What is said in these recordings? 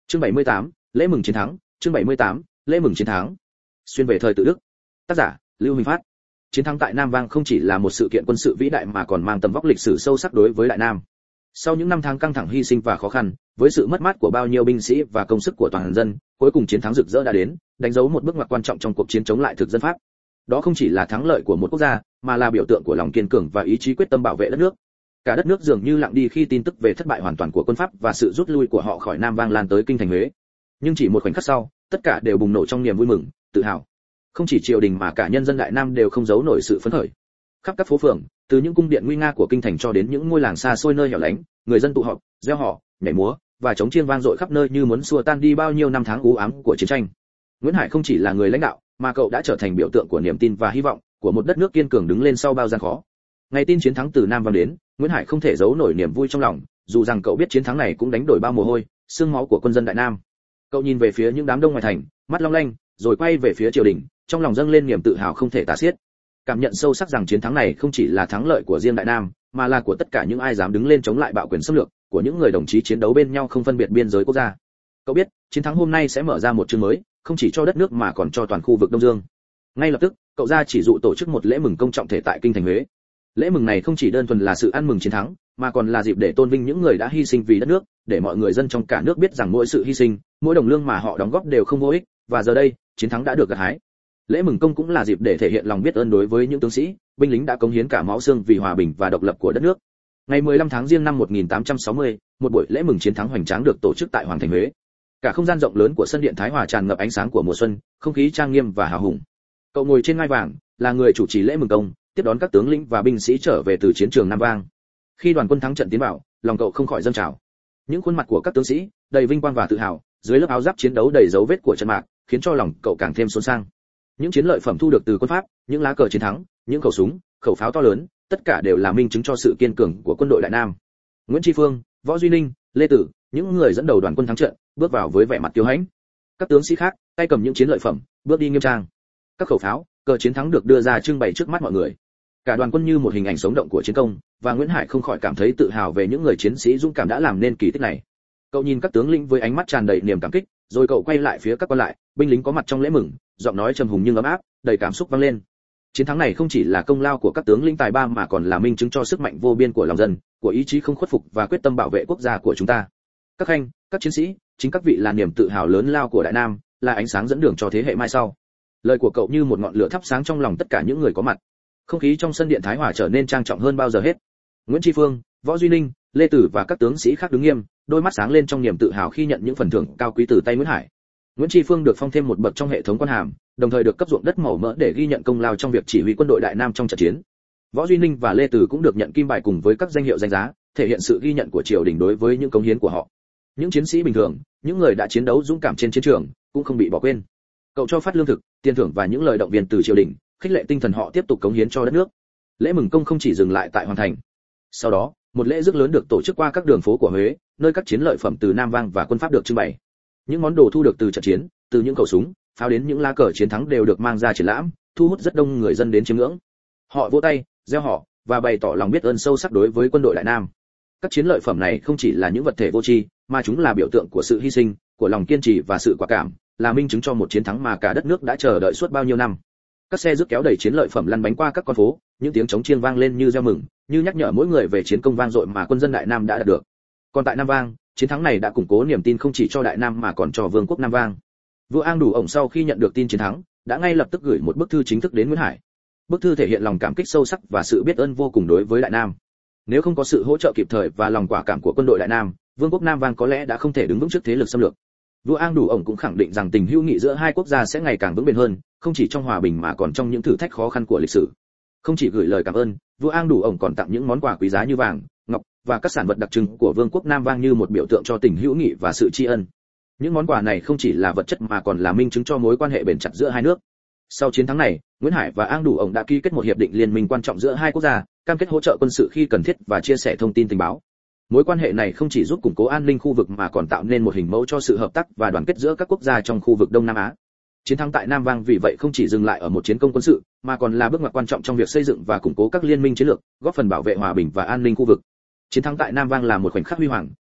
Chương 78, lễ mừng chiến thắng, chương 78, lễ mừng chiến thắng. Xuyên về thời tự Đức. Tác giả: Lưu Minh Phát. Chiến thắng tại Nam Vang không chỉ là một sự kiện quân sự vĩ đại mà còn mang tầm vóc lịch sử sâu sắc đối với Đại Nam. Sau những năm tháng căng thẳng hy sinh và khó khăn, với sự mất mát của bao nhiêu binh sĩ và công sức của toàn dân, cuối cùng chiến thắng rực rỡ đã đến, đánh dấu một bước ngoặt quan trọng trong cuộc chiến chống lại thực dân Pháp. Đó không chỉ là thắng lợi của một quốc gia, mà là biểu tượng của lòng kiên cường và ý chí quyết tâm bảo vệ đất nước. Cả đất nước dường như lặng đi khi tin tức về thất bại hoàn toàn của quân Pháp và sự rút lui của họ khỏi Nam Vang lan tới kinh thành Huế. Nhưng chỉ một khoảnh khắc sau, tất cả đều bùng nổ trong niềm vui mừng, tự hào. Không chỉ triều đình mà cả nhân dân Đại Nam đều không giấu nổi sự phấn khởi. Khắp các phố phường, từ những cung điện nguy nga của kinh thành cho đến những ngôi làng xa xôi nơi hẻo lánh, người dân tụ họp, reo hò, nhảy múa và trống chiêng vang dội khắp nơi như muốn xua tan đi bao nhiêu năm tháng u ám của chiến tranh. Nguyễn Hải không chỉ là người lãnh đạo, mà cậu đã trở thành biểu tượng của niềm tin và hy vọng của một đất nước kiên cường đứng lên sau bao gian khó. Ngày tin chiến thắng từ Nam Vang đến, Nguyễn Hải không thể giấu nổi niềm vui trong lòng, dù rằng cậu biết chiến thắng này cũng đánh đổi bao mồ hôi, xương máu của quân dân Đại Nam. Cậu nhìn về phía những đám đông ngoài thành, mắt long lanh, rồi quay về phía triều đình, trong lòng dâng lên niềm tự hào không thể tả xiết. Cảm nhận sâu sắc rằng chiến thắng này không chỉ là thắng lợi của riêng Đại Nam, mà là của tất cả những ai dám đứng lên chống lại bạo quyền xâm lược, của những người đồng chí chiến đấu bên nhau không phân biệt biên giới quốc gia. Cậu biết, chiến thắng hôm nay sẽ mở ra một chương mới, không chỉ cho đất nước mà còn cho toàn khu vực Đông Dương. Ngay lập tức, cậu ra chỉ dụ tổ chức một lễ mừng công trọng thể tại kinh thành Huế. Lễ mừng này không chỉ đơn thuần là sự ăn mừng chiến thắng, mà còn là dịp để tôn vinh những người đã hy sinh vì đất nước, để mọi người dân trong cả nước biết rằng mỗi sự hy sinh, mỗi đồng lương mà họ đóng góp đều không vô ích, và giờ đây, chiến thắng đã được gặt hái. Lễ mừng công cũng là dịp để thể hiện lòng biết ơn đối với những tướng sĩ, binh lính đã cống hiến cả máu xương vì hòa bình và độc lập của đất nước. Ngày 15 tháng Giêng năm 1860, một buổi lễ mừng chiến thắng hoành tráng được tổ chức tại Hoàng thành Huế. Cả không gian rộng lớn của sân điện Thái Hòa tràn ngập ánh sáng của mùa xuân, không khí trang nghiêm và hào hùng. Cậu ngồi trên ngai vàng, là người chủ trì lễ mừng công, tiếp đón các tướng lĩnh và binh sĩ trở về từ chiến trường Nam Vang. Khi đoàn quân thắng trận tiến vào, lòng cậu không khỏi dâng trào. Những khuôn mặt của các tướng sĩ đầy vinh quang và tự hào, dưới lớp áo giáp chiến đấu đầy dấu vết của trận mạc, khiến cho lòng cậu càng thêm xôn xang. Những chiến lợi phẩm thu được từ quân Pháp, những lá cờ chiến thắng, những khẩu súng, khẩu pháo to lớn, tất cả đều là minh chứng cho sự kiên cường của quân đội Đại Nam. Nguyễn Tri Phương, Võ Duy Ninh, Lê Tử, những người dẫn đầu đoàn quân thắng trận, bước vào với vẻ mặt kiêu hãnh. Các tướng sĩ khác, tay cầm những chiến lợi phẩm, bước đi nghiêm trang. Các khẩu pháo, cờ chiến thắng được đưa ra trưng bày trước mắt mọi người. Cả đoàn quân như một hình ảnh sống động của chiến công, và Nguyễn Hải không khỏi cảm thấy tự hào về những người chiến sĩ dũng cảm đã làm nên kỳ tích này. Cậu nhìn các tướng lĩnh với ánh mắt tràn đầy niềm cảm kích, rồi cậu quay lại phía các quan lại, binh lính có mặt trong lễ mừng, giọng nói trầm hùng nhưng ấm áp, đầy cảm xúc vang lên. Chiến thắng này không chỉ là công lao của các tướng lĩnh tài ba mà còn là minh chứng cho sức mạnh vô biên của lòng dân, của ý chí không khuất phục và quyết tâm bảo vệ quốc gia của chúng ta. Các khanh, các chiến sĩ, chính các vị là niềm tự hào lớn lao của Đại Nam, là ánh sáng dẫn đường cho thế hệ mai sau. Lời của cậu như một ngọn lửa thắp sáng trong lòng tất cả những người có mặt. Không khí trong sân điện Thái Hòa trở nên trang trọng hơn bao giờ hết. Nguyễn Tri Phương, Võ Duy Ninh, Lê Tử và các tướng sĩ khác đứng nghiêm, đôi mắt sáng lên trong niềm tự hào khi nhận những phần thưởng cao quý từ tay Nguyễn Hải. Nguyễn Tri Phương được phong thêm một bậc trong hệ thống quan hàm, đồng thời được cấp ruộng đất màu mỡ để ghi nhận công lao trong việc chỉ huy quân đội Đại Nam trong trận chiến. Võ Duy Ninh và Lê Tử cũng được nhận kim bài cùng với các danh hiệu danh giá, thể hiện sự ghi nhận của triều đình đối với những cống hiến của họ. Những chiến sĩ bình thường, những người đã chiến đấu dũng cảm trên chiến trường, cũng không bị bỏ quên. Cậu cho phát lương thực, tiền thưởng và những lời động viên từ triều đình, khích lệ tinh thần họ tiếp tục cống hiến cho đất nước. Lễ mừng công không chỉ dừng lại tại Hoàng thành. Sau đó, một lễ rước lớn được tổ chức qua các đường phố của Huế, nơi các chiến lợi phẩm từ Nam Vang và quân Pháp được trưng bày. Những món đồ thu được từ trận chiến, từ những khẩu súng, pháo đến những lá cờ chiến thắng đều được mang ra triển lãm, thu hút rất đông người dân đến chiêm ngưỡng. Họ vỗ tay, reo hò và bày tỏ lòng biết ơn sâu sắc đối với quân đội Đại Nam. Các chiến lợi phẩm này không chỉ là những vật thể vô tri, mà chúng là biểu tượng của sự hy sinh, của lòng kiên trì và sự quả cảm, là minh chứng cho một chiến thắng mà cả đất nước đã chờ đợi suốt bao nhiêu năm. Các xe rước kéo đầy chiến lợi phẩm lăn bánh qua các con phố, những tiếng trống chiêng vang lên như reo mừng, như nhắc nhở mỗi người về chiến công vang dội mà quân dân Đại Nam đã đạt được. Còn tại Nam Vang, chiến thắng này đã củng cố niềm tin không chỉ cho Đại Nam mà còn cho Vương quốc Nam Vang. Vua Ang Đủ ổng sau khi nhận được tin chiến thắng, đã ngay lập tức gửi một bức thư chính thức đến Nguyễn Hải. Bức thư thể hiện lòng cảm kích sâu sắc và sự biết ơn vô cùng đối với Đại Nam. Nếu không có sự hỗ trợ kịp thời và lòng quả cảm của quân đội Đại Nam, Vương quốc Nam Vang có lẽ đã không thể đứng vững trước thế lực xâm lược. Vua Ang Đủ ổng cũng khẳng định rằng tình hữu nghị giữa hai quốc gia sẽ ngày càng vững bền hơn, không chỉ trong hòa bình mà còn trong những thử thách khó khăn của lịch sử. Không chỉ gửi lời cảm ơn, vua Ang Đủ ổng còn tặng những món quà quý giá như vàng, ngọc và các sản vật đặc trưng của Vương quốc Nam Vang như một biểu tượng cho tình hữu nghị và sự tri ân. Những món quà này không chỉ là vật chất mà còn là minh chứng cho mối quan hệ bền chặt giữa hai nước. Sau chiến thắng này, Nguyễn Hải và Ang Đủ ổng đã ký kết một hiệp định liên minh quan trọng giữa hai quốc gia, cam kết hỗ trợ quân sự khi cần thiết và chia sẻ thông tin tình báo. Mối quan hệ này không chỉ giúp củng cố an ninh khu vực mà còn tạo nên một hình mẫu cho sự hợp tác và đoàn kết giữa các quốc gia trong khu vực Đông Nam Á. Chiến thắng tại Nam Vang vì vậy không chỉ dừng lại ở một chiến công quân sự, mà còn là bước ngoặt quan trọng trong việc xây dựng và củng cố các liên minh chiến lược, góp phần bảo vệ hòa bình và an ninh khu vực. Chiến thắng tại Nam Vang là một khoảnh khắc huy hoàng,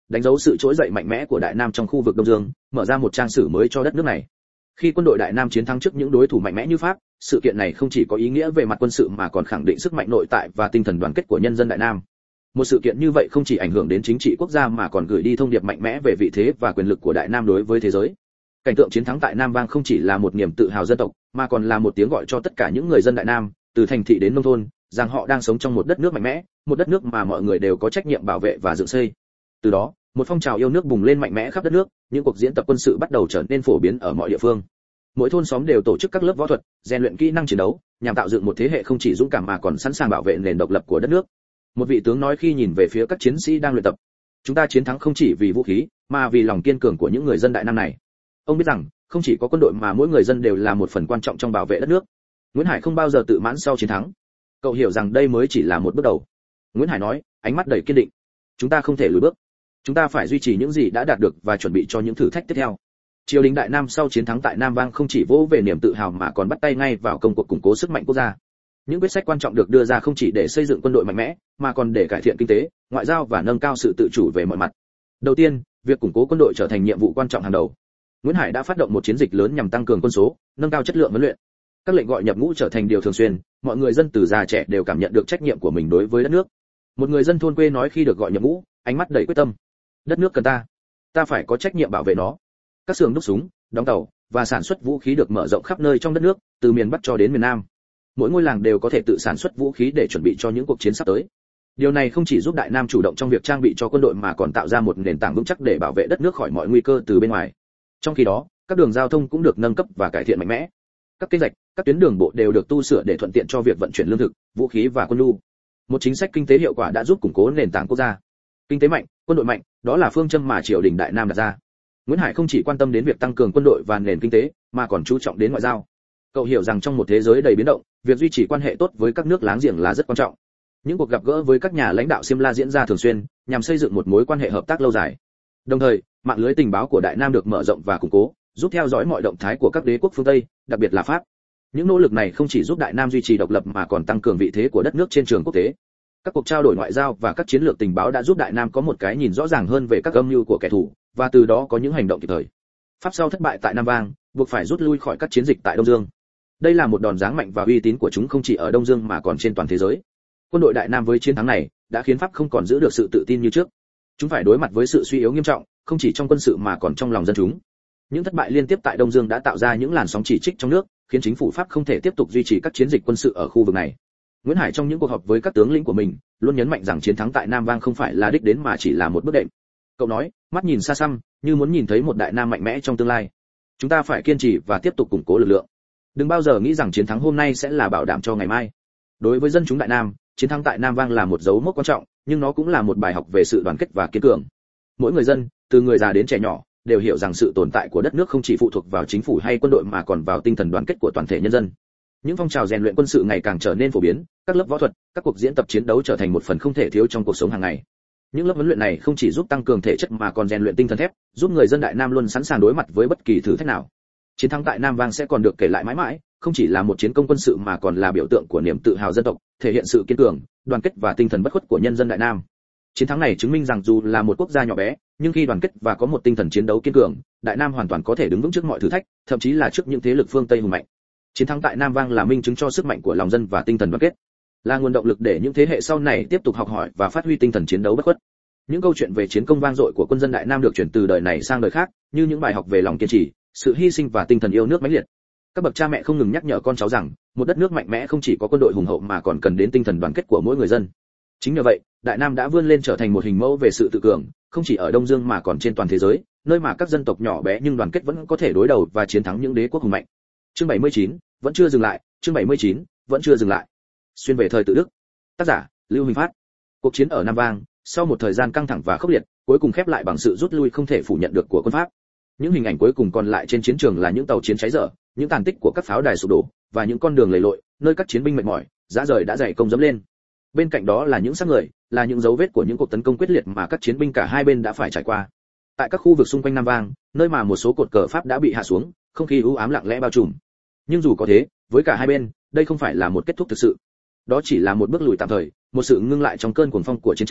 đánh dấu sự trỗi dậy mạnh mẽ của Đại Nam trong khu vực Đông Dương, mở ra một trang sử mới cho đất nước này. Khi quân đội Đại Nam chiến thắng trước những đối thủ mạnh mẽ như Pháp, sự kiện này không chỉ có ý nghĩa về mặt quân sự mà còn khẳng định sức mạnh nội tại và tinh thần đoàn kết của nhân dân Đại Nam. Một sự kiện như vậy không chỉ ảnh hưởng đến chính trị quốc gia mà còn gửi đi thông điệp mạnh mẽ về vị thế và quyền lực của Đại Nam đối với thế giới. Cảnh tượng chiến thắng tại Nam Vang không chỉ là một niềm tự hào dân tộc, mà còn là một tiếng gọi cho tất cả những người dân Đại Nam, từ thành thị đến nông thôn, rằng họ đang sống trong một đất nước mạnh mẽ, một đất nước mà mọi người đều có trách nhiệm bảo vệ và dựng xây. Từ đó, một phong trào yêu nước bùng lên mạnh mẽ khắp đất nước, những cuộc diễn tập quân sự bắt đầu trở nên phổ biến ở mọi địa phương. Mỗi thôn xóm đều tổ chức các lớp võ thuật, rèn luyện kỹ năng chiến đấu, nhằm tạo dựng một thế hệ không chỉ dũng cảm mà còn sẵn sàng bảo vệ nền độc lập của đất nước. Một vị tướng nói khi nhìn về phía các chiến sĩ đang luyện tập, chúng ta chiến thắng không chỉ vì vũ khí, mà vì lòng kiên cường của những người dân Đại Nam này. Ông biết rằng, không chỉ có quân đội mà mỗi người dân đều là một phần quan trọng trong bảo vệ đất nước. Nguyễn Hải không bao giờ tự mãn sau chiến thắng. Cậu hiểu rằng đây mới chỉ là một bước đầu. Nguyễn Hải nói, ánh mắt đầy kiên định. Chúng ta không thể lùi bước. Chúng ta phải duy trì những gì đã đạt được và chuẩn bị cho những thử thách tiếp theo. Triều đình Đại Nam sau chiến thắng tại Nam Vang không chỉ vỗ về niềm tự hào mà còn bắt tay ngay vào công cuộc củng cố sức mạnh quốc gia. Những quyết sách quan trọng được đưa ra không chỉ để xây dựng quân đội mạnh mẽ, mà còn để cải thiện kinh tế, ngoại giao và nâng cao sự tự chủ về mọi mặt. Đầu tiên, việc củng cố quân đội trở thành nhiệm vụ quan trọng hàng đầu. Nguyễn Hải đã phát động một chiến dịch lớn nhằm tăng cường quân số, nâng cao chất lượng huấn luyện. Các lệnh gọi nhập ngũ trở thành điều thường xuyên, mọi người dân từ già trẻ đều cảm nhận được trách nhiệm của mình đối với đất nước. Một người dân thôn quê nói khi được gọi nhập ngũ, ánh mắt đầy quyết tâm. Đất nước cần ta phải có trách nhiệm bảo vệ nó. Các xưởng đúc súng, đóng tàu và sản xuất vũ khí được mở rộng khắp nơi trong đất nước, từ miền Bắc cho đến miền Nam. Mỗi ngôi làng đều có thể tự sản xuất vũ khí để chuẩn bị cho những cuộc chiến sắp tới. Điều này không chỉ giúp Đại Nam chủ động trong việc trang bị cho quân đội mà còn tạo ra một nền tảng vững chắc để bảo vệ đất nước khỏi mọi nguy cơ từ bên ngoài. Trong khi đó, các đường giao thông cũng được nâng cấp và cải thiện mạnh mẽ. Các kênh rạch, các tuyến đường bộ đều được tu sửa để thuận tiện cho việc vận chuyển lương thực, vũ khí và quân nhu. Một chính sách kinh tế hiệu quả đã giúp củng cố nền tảng quốc gia. Kinh tế mạnh, quân đội mạnh, đó là phương châm mà triều đình Đại Nam đặt ra. Nguyễn Hải không chỉ quan tâm đến việc tăng cường quân đội và nền kinh tế, mà còn chú trọng đến ngoại giao. Cậu hiểu rằng trong một thế giới đầy biến động, việc duy trì quan hệ tốt với các nước láng giềng là rất quan trọng. Những cuộc gặp gỡ với các nhà lãnh đạo Simla diễn ra thường xuyên, nhằm xây dựng một mối quan hệ hợp tác lâu dài. Đồng thời, mạng lưới tình báo của Đại Nam được mở rộng và củng cố, giúp theo dõi mọi động thái của các đế quốc phương Tây, đặc biệt là Pháp. Những nỗ lực này không chỉ giúp Đại Nam duy trì độc lập mà còn tăng cường vị thế của đất nước trên trường quốc tế. Các cuộc trao đổi ngoại giao và các chiến lược tình báo đã giúp Đại Nam có một cái nhìn rõ ràng hơn về các âm mưu của kẻ thù, và từ đó có những hành động kịp thời. Pháp sau thất bại tại Nam Vang, buộc phải rút lui khỏi các chiến dịch tại Đông Dương. Đây là một đòn giáng mạnh và uy tín của chúng không chỉ ở Đông Dương mà còn trên toàn thế giới. Quân đội Đại Nam với chiến thắng này đã khiến Pháp không còn giữ được sự tự tin như trước. Chúng phải đối mặt với sự suy yếu nghiêm trọng, không chỉ trong quân sự mà còn trong lòng dân chúng. Những thất bại liên tiếp tại Đông Dương đã tạo ra những làn sóng chỉ trích trong nước, khiến chính phủ Pháp không thể tiếp tục duy trì các chiến dịch quân sự ở khu vực này. Nguyễn Hải trong những cuộc họp với các tướng lĩnh của mình, luôn nhấn mạnh rằng chiến thắng tại Nam Vang không phải là đích đến mà chỉ là một bước đệm. Cậu nói, mắt nhìn xa xăm, như muốn nhìn thấy một Đại Nam mạnh mẽ trong tương lai. Chúng ta phải kiên trì và tiếp tục củng cố lực lượng. Đừng bao giờ nghĩ rằng chiến thắng hôm nay sẽ là bảo đảm cho ngày mai. Đối với dân chúng Đại Nam, chiến thắng tại Nam Vang là một dấu mốc quan trọng, nhưng nó cũng là một bài học về sự đoàn kết và kiên cường. Mỗi người dân, từ người già đến trẻ nhỏ, đều hiểu rằng sự tồn tại của đất nước không chỉ phụ thuộc vào chính phủ hay quân đội mà còn vào tinh thần đoàn kết của toàn thể nhân dân. Những phong trào rèn luyện quân sự ngày càng trở nên phổ biến, các lớp võ thuật, các cuộc diễn tập chiến đấu trở thành một phần không thể thiếu trong cuộc sống hàng ngày. Những lớp huấn luyện này không chỉ giúp tăng cường thể chất mà còn rèn luyện tinh thần thép, giúp người dân Đại Nam luôn sẵn sàng đối mặt với bất kỳ thử thách nào. Chiến thắng tại Nam Vang sẽ còn được kể lại mãi mãi, không chỉ là một chiến công quân sự mà còn là biểu tượng của niềm tự hào dân tộc, thể hiện sự kiên cường, đoàn kết và tinh thần bất khuất của nhân dân Đại Nam. Chiến thắng này chứng minh rằng dù là một quốc gia nhỏ bé, nhưng khi đoàn kết và có một tinh thần chiến đấu kiên cường, Đại Nam hoàn toàn có thể đứng vững trước mọi thử thách, thậm chí là trước những thế lực phương Tây hùng mạnh. Chiến thắng tại Nam Vang là minh chứng cho sức mạnh của lòng dân và tinh thần đoàn kết, là nguồn động lực để những thế hệ sau này tiếp tục học hỏi và phát huy tinh thần chiến đấu bất khuất. Những câu chuyện về chiến công vang dội của quân dân Đại Nam được truyền từ đời này sang đời khác, như những bài học về lòng kiên trì, sự hy sinh và tinh thần yêu nước mãnh liệt. Các bậc cha mẹ không ngừng nhắc nhở con cháu rằng, một đất nước mạnh mẽ không chỉ có quân đội hùng hậu mà còn cần đến tinh thần đoàn kết của mỗi người dân. Chính nhờ vậy, Đại Nam đã vươn lên trở thành một hình mẫu về sự tự cường, không chỉ ở Đông Dương mà còn trên toàn thế giới, nơi mà các dân tộc nhỏ bé nhưng đoàn kết vẫn có thể đối đầu và chiến thắng những đế quốc hùng mạnh. Chương 79, vẫn chưa dừng lại, chương 79, vẫn chưa dừng lại. Xuyên về thời tự Đức. Tác giả, Lưu Huỳnh Phát. Cuộc chiến ở Nam Vang, sau một thời gian căng thẳng và khốc liệt, cuối cùng khép lại bằng sự rút lui không thể phủ nhận được của quân Pháp. Những hình ảnh cuối cùng còn lại trên chiến trường là những tàu chiến cháy dở, những tàn tích của các pháo đài sụp đổ và những con đường lầy lội, nơi các chiến binh mệt mỏi, rã rời đã dày công dẫm lên. Bên cạnh đó là những xác người, là những dấu vết của những cuộc tấn công quyết liệt mà các chiến binh cả hai bên đã phải trải qua. Tại các khu vực xung quanh Nam Vang, nơi mà một số cột cờ Pháp đã bị hạ xuống, không khí u ám lặng lẽ bao trùm. Nhưng dù có thế, với cả hai bên, đây không phải là một kết thúc thực sự. Đó chỉ là một bước lùi tạm thời, một sự ngưng lại trong cơn cuồng phong của chiến tranh,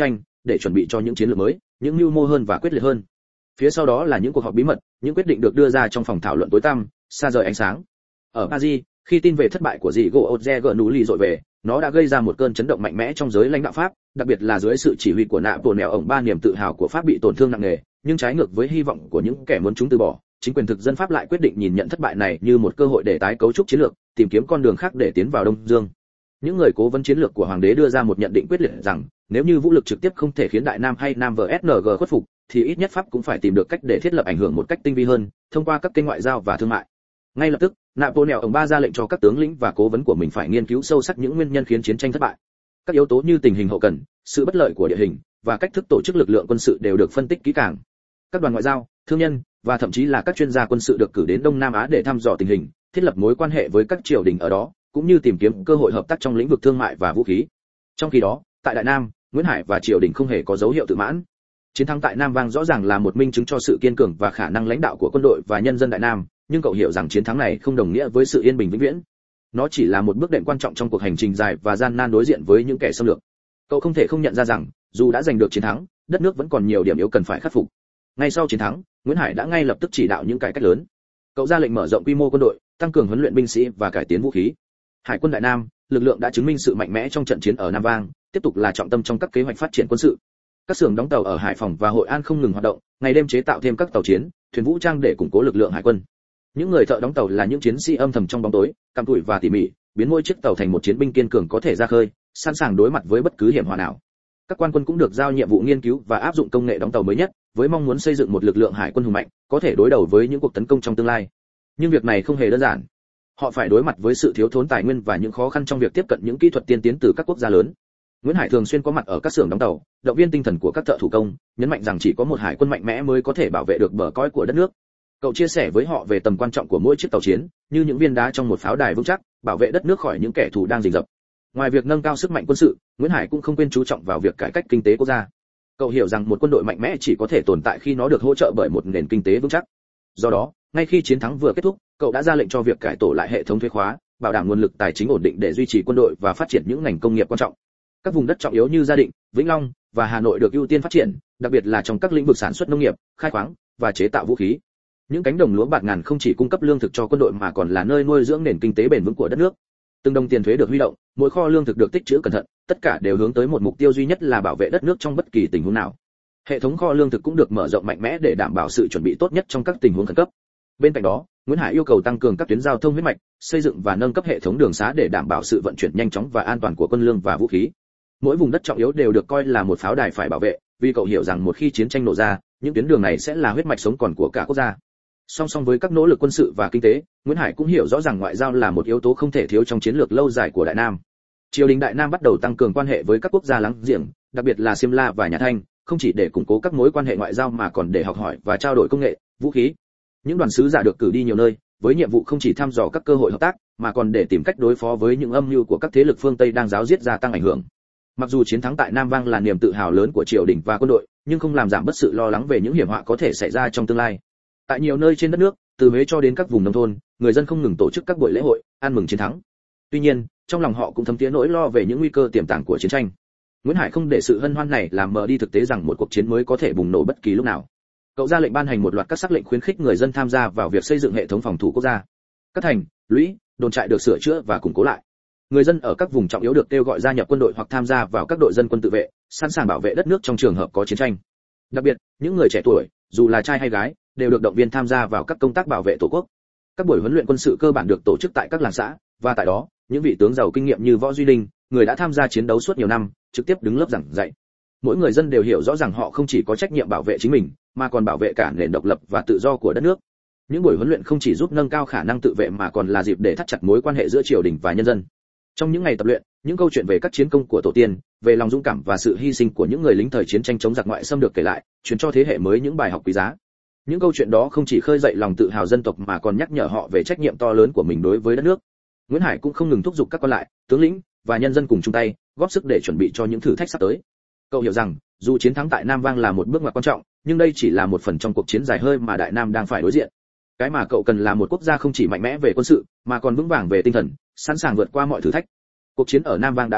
để chuẩn bị cho những chiến lược mới, những mưu mô hơn và quyết liệt hơn. Phía sau đó là những cuộc họp bí mật, những quyết định được đưa ra trong phòng thảo luận tối tăm, xa rời ánh sáng. Ở Paris, khi tin về thất bại của Diego Ortega dội về, nó đã gây ra một cơn chấn động mạnh mẽ trong giới lãnh đạo Pháp, đặc biệt là dưới sự chỉ huy của Napoleon. Ông ba niềm tự hào của Pháp bị tổn thương nặng nề, nhưng trái ngược với hy vọng của những kẻ muốn chúng từ bỏ, chính quyền thực dân Pháp lại quyết định nhìn nhận thất bại này như một cơ hội để tái cấu trúc chiến lược, tìm kiếm con đường khác để tiến vào Đông Dương. Những người cố vấn chiến lược của hoàng đế đưa ra một nhận định quyết liệt rằng, nếu như vũ lực trực tiếp không thể khiến Đại Nam hay Nam VSNG khuất phục, thì ít nhất Pháp cũng phải tìm được cách để thiết lập ảnh hưởng một cách tinh vi hơn, thông qua các kênh ngoại giao và thương mại. Ngay lập tức, Napoleon ông ba ra lệnh cho các tướng lĩnh và cố vấn của mình phải nghiên cứu sâu sắc những nguyên nhân khiến chiến tranh thất bại. Các yếu tố như tình hình hậu cần, sự bất lợi của địa hình và cách thức tổ chức lực lượng quân sự đều được phân tích kỹ càng. Các đoàn ngoại giao, thương nhân và thậm chí là các chuyên gia quân sự được cử đến Đông Nam Á để thăm dò tình hình, thiết lập mối quan hệ với các triều đình ở đó, cũng như tìm kiếm cơ hội hợp tác trong lĩnh vực thương mại và vũ khí. Trong khi đó, tại Đại Nam, Nguyễn Hải và triều đình không hề có dấu hiệu tự mãn. Chiến thắng tại Nam Vang rõ ràng là một minh chứng cho sự kiên cường và khả năng lãnh đạo của quân đội và nhân dân Đại Nam, nhưng cậu hiểu rằng chiến thắng này không đồng nghĩa với sự yên bình vĩnh viễn. Nó chỉ là một bước đệm quan trọng trong cuộc hành trình dài và gian nan đối diện với những kẻ xâm lược. Cậu không thể không nhận ra rằng, dù đã giành được chiến thắng, đất nước vẫn còn nhiều điểm yếu cần phải khắc phục. Ngay sau chiến thắng, Nguyễn Hải đã ngay lập tức chỉ đạo những cải cách lớn. Cậu ra lệnh mở rộng quy mô quân đội, tăng cường huấn luyện binh sĩ và cải tiến vũ khí. Hải quân Đại Nam, lực lượng đã chứng minh sự mạnh mẽ trong trận chiến ở Nam Vang, tiếp tục là trọng tâm trong các kế hoạch phát triển quân sự. Các xưởng đóng tàu ở Hải Phòng và Hội An không ngừng hoạt động, ngày đêm chế tạo thêm các tàu chiến, thuyền vũ trang để củng cố lực lượng hải quân. Những người thợ đóng tàu là những chiến sĩ âm thầm trong bóng tối, cam tủi và tỉ mỉ, biến mỗi chiếc tàu thành một chiến binh kiên cường có thể ra khơi, sẵn sàng đối mặt với bất cứ hiểm họa nào. Các quan quân cũng được giao nhiệm vụ nghiên cứu và áp dụng công nghệ đóng tàu mới nhất, với mong muốn xây dựng một lực lượng hải quân hùng mạnh, có thể đối đầu với những cuộc tấn công trong tương lai. Nhưng việc này không hề đơn giản. Họ phải đối mặt với sự thiếu thốn tài nguyên và những khó khăn trong việc tiếp cận những kỹ thuật tiên tiến từ các quốc gia lớn. Nguyễn Hải thường xuyên có mặt ở các xưởng đóng tàu, động viên tinh thần của các thợ thủ công, nhấn mạnh rằng chỉ có một hải quân mạnh mẽ mới có thể bảo vệ được bờ cõi của đất nước. Cậu chia sẻ với họ về tầm quan trọng của mỗi chiếc tàu chiến, như những viên đá trong một pháo đài vững chắc, bảo vệ đất nước khỏi những kẻ thù đang rình rập. Ngoài việc nâng cao sức mạnh quân sự, Nguyễn Hải cũng không quên chú trọng vào việc cải cách kinh tế quốc gia. Cậu hiểu rằng một quân đội mạnh mẽ chỉ có thể tồn tại khi nó được hỗ trợ bởi một nền kinh tế vững chắc. Do đó, ngay khi chiến thắng vừa kết thúc, cậu đã ra lệnh cho việc cải tổ lại hệ thống thuế khóa, bảo đảm nguồn lực tài chính ổn định để duy trì quân đội và phát triển những ngành công nghiệp quan trọng. Các vùng đất trọng yếu như Gia Định, Vĩnh Long và Hà Nội được ưu tiên phát triển, đặc biệt là trong các lĩnh vực sản xuất nông nghiệp, khai khoáng và chế tạo vũ khí. Những cánh đồng lúa bạt ngàn không chỉ cung cấp lương thực cho quân đội mà còn là nơi nuôi dưỡng nền kinh tế bền vững của đất nước. Từng đồng tiền thuế được huy động, mỗi kho lương thực được tích trữ cẩn thận, tất cả đều hướng tới một mục tiêu duy nhất là bảo vệ đất nước trong bất kỳ tình huống nào. Hệ thống kho lương thực cũng được mở rộng mạnh mẽ để đảm bảo sự chuẩn bị tốt nhất trong các tình huống khẩn cấp. Bên cạnh đó, Nguyễn Hải yêu cầu tăng cường các tuyến giao thông huyết mạch, xây dựng và nâng cấp hệ thống đường xá để đảm bảo sự vận chuyển nhanh chóng và an toàn của quân lương và vũ khí. Mỗi vùng đất trọng yếu đều được coi là một pháo đài phải bảo vệ, vì cậu hiểu rằng một khi chiến tranh nổ ra, những tuyến đường này sẽ là huyết mạch sống còn của cả quốc gia. Song song với các nỗ lực quân sự và kinh tế, Nguyễn Hải cũng hiểu rõ rằng ngoại giao là một yếu tố không thể thiếu trong chiến lược lâu dài của Đại Nam. Triều đình Đại Nam bắt đầu tăng cường quan hệ với các quốc gia láng giềng, đặc biệt là Simla và Nhà Thanh, không chỉ để củng cố các mối quan hệ ngoại giao mà còn để học hỏi và trao đổi công nghệ, vũ khí. Những đoàn sứ giả được cử đi nhiều nơi, với nhiệm vụ không chỉ thăm dò các cơ hội hợp tác, mà còn để tìm cách đối phó với những âm mưu của các thế lực phương Tây đang ráo riết gia tăng ảnh hưởng. Mặc dù chiến thắng tại Nam Vang là niềm tự hào lớn của triều đình và quân đội, nhưng không làm giảm bớt sự lo lắng về những hiểm họa có thể xảy ra trong tương lai. Tại nhiều nơi trên đất nước, từ Huế cho đến các vùng nông thôn, người dân không ngừng tổ chức các buổi lễ hội, ăn mừng chiến thắng. Tuy nhiên, trong lòng họ cũng thấm thía nỗi lo về những nguy cơ tiềm tàng của chiến tranh. Nguyễn Hải không để sự hân hoan này làm mờ đi thực tế rằng một cuộc chiến mới có thể bùng nổ bất kỳ lúc nào. Cậu ra lệnh ban hành một loạt các sắc lệnh khuyến khích người dân tham gia vào việc xây dựng hệ thống phòng thủ quốc gia. Các thành, lũy, đồn trại được sửa chữa và củng cố lại. Người dân ở các vùng trọng yếu được kêu gọi gia nhập quân đội hoặc tham gia vào các đội dân quân tự vệ, sẵn sàng bảo vệ đất nước trong trường hợp có chiến tranh. Đặc biệt, những người trẻ tuổi, dù là trai hay gái, đều được động viên tham gia vào các công tác bảo vệ tổ quốc. Các buổi huấn luyện quân sự cơ bản được tổ chức tại các làng xã, và tại đó, những vị tướng giàu kinh nghiệm như Võ Duy Đinh, người đã tham gia chiến đấu suốt nhiều năm, trực tiếp đứng lớp giảng dạy. Mỗi người dân đều hiểu rõ rằng họ không chỉ có trách nhiệm bảo vệ chính mình, mà còn bảo vệ cả nền độc lập và tự do của đất nước. Những buổi huấn luyện không chỉ giúp nâng cao khả năng tự vệ mà còn là dịp để thắt chặt mối quan hệ giữa triều đình và nhân dân. Trong những ngày tập luyện, những câu chuyện về các chiến công của tổ tiên, về lòng dũng cảm và sự hy sinh của những người lính thời chiến tranh chống giặc ngoại xâm được kể lại, truyền cho thế hệ mới những bài học quý giá. Những câu chuyện đó không chỉ khơi dậy lòng tự hào dân tộc mà còn nhắc nhở họ về trách nhiệm to lớn của mình đối với đất nước. Nguyễn Hải cũng không ngừng thúc giục các quan lại, tướng lĩnh và nhân dân cùng chung tay, góp sức để chuẩn bị cho những thử thách sắp tới. Cậu hiểu rằng, dù chiến thắng tại Nam Vang là một bước ngoặt quan trọng, nhưng đây chỉ là một phần trong cuộc chiến dài hơi mà Đại Nam đang phải đối diện. Cái mà cậu cần là một quốc gia không chỉ mạnh mẽ về quân sự, mà còn vững vàng về tinh thần, sẵn sàng vượt qua mọi thử thách. Cuộc chiến ở Nam Vang đã kết thúc,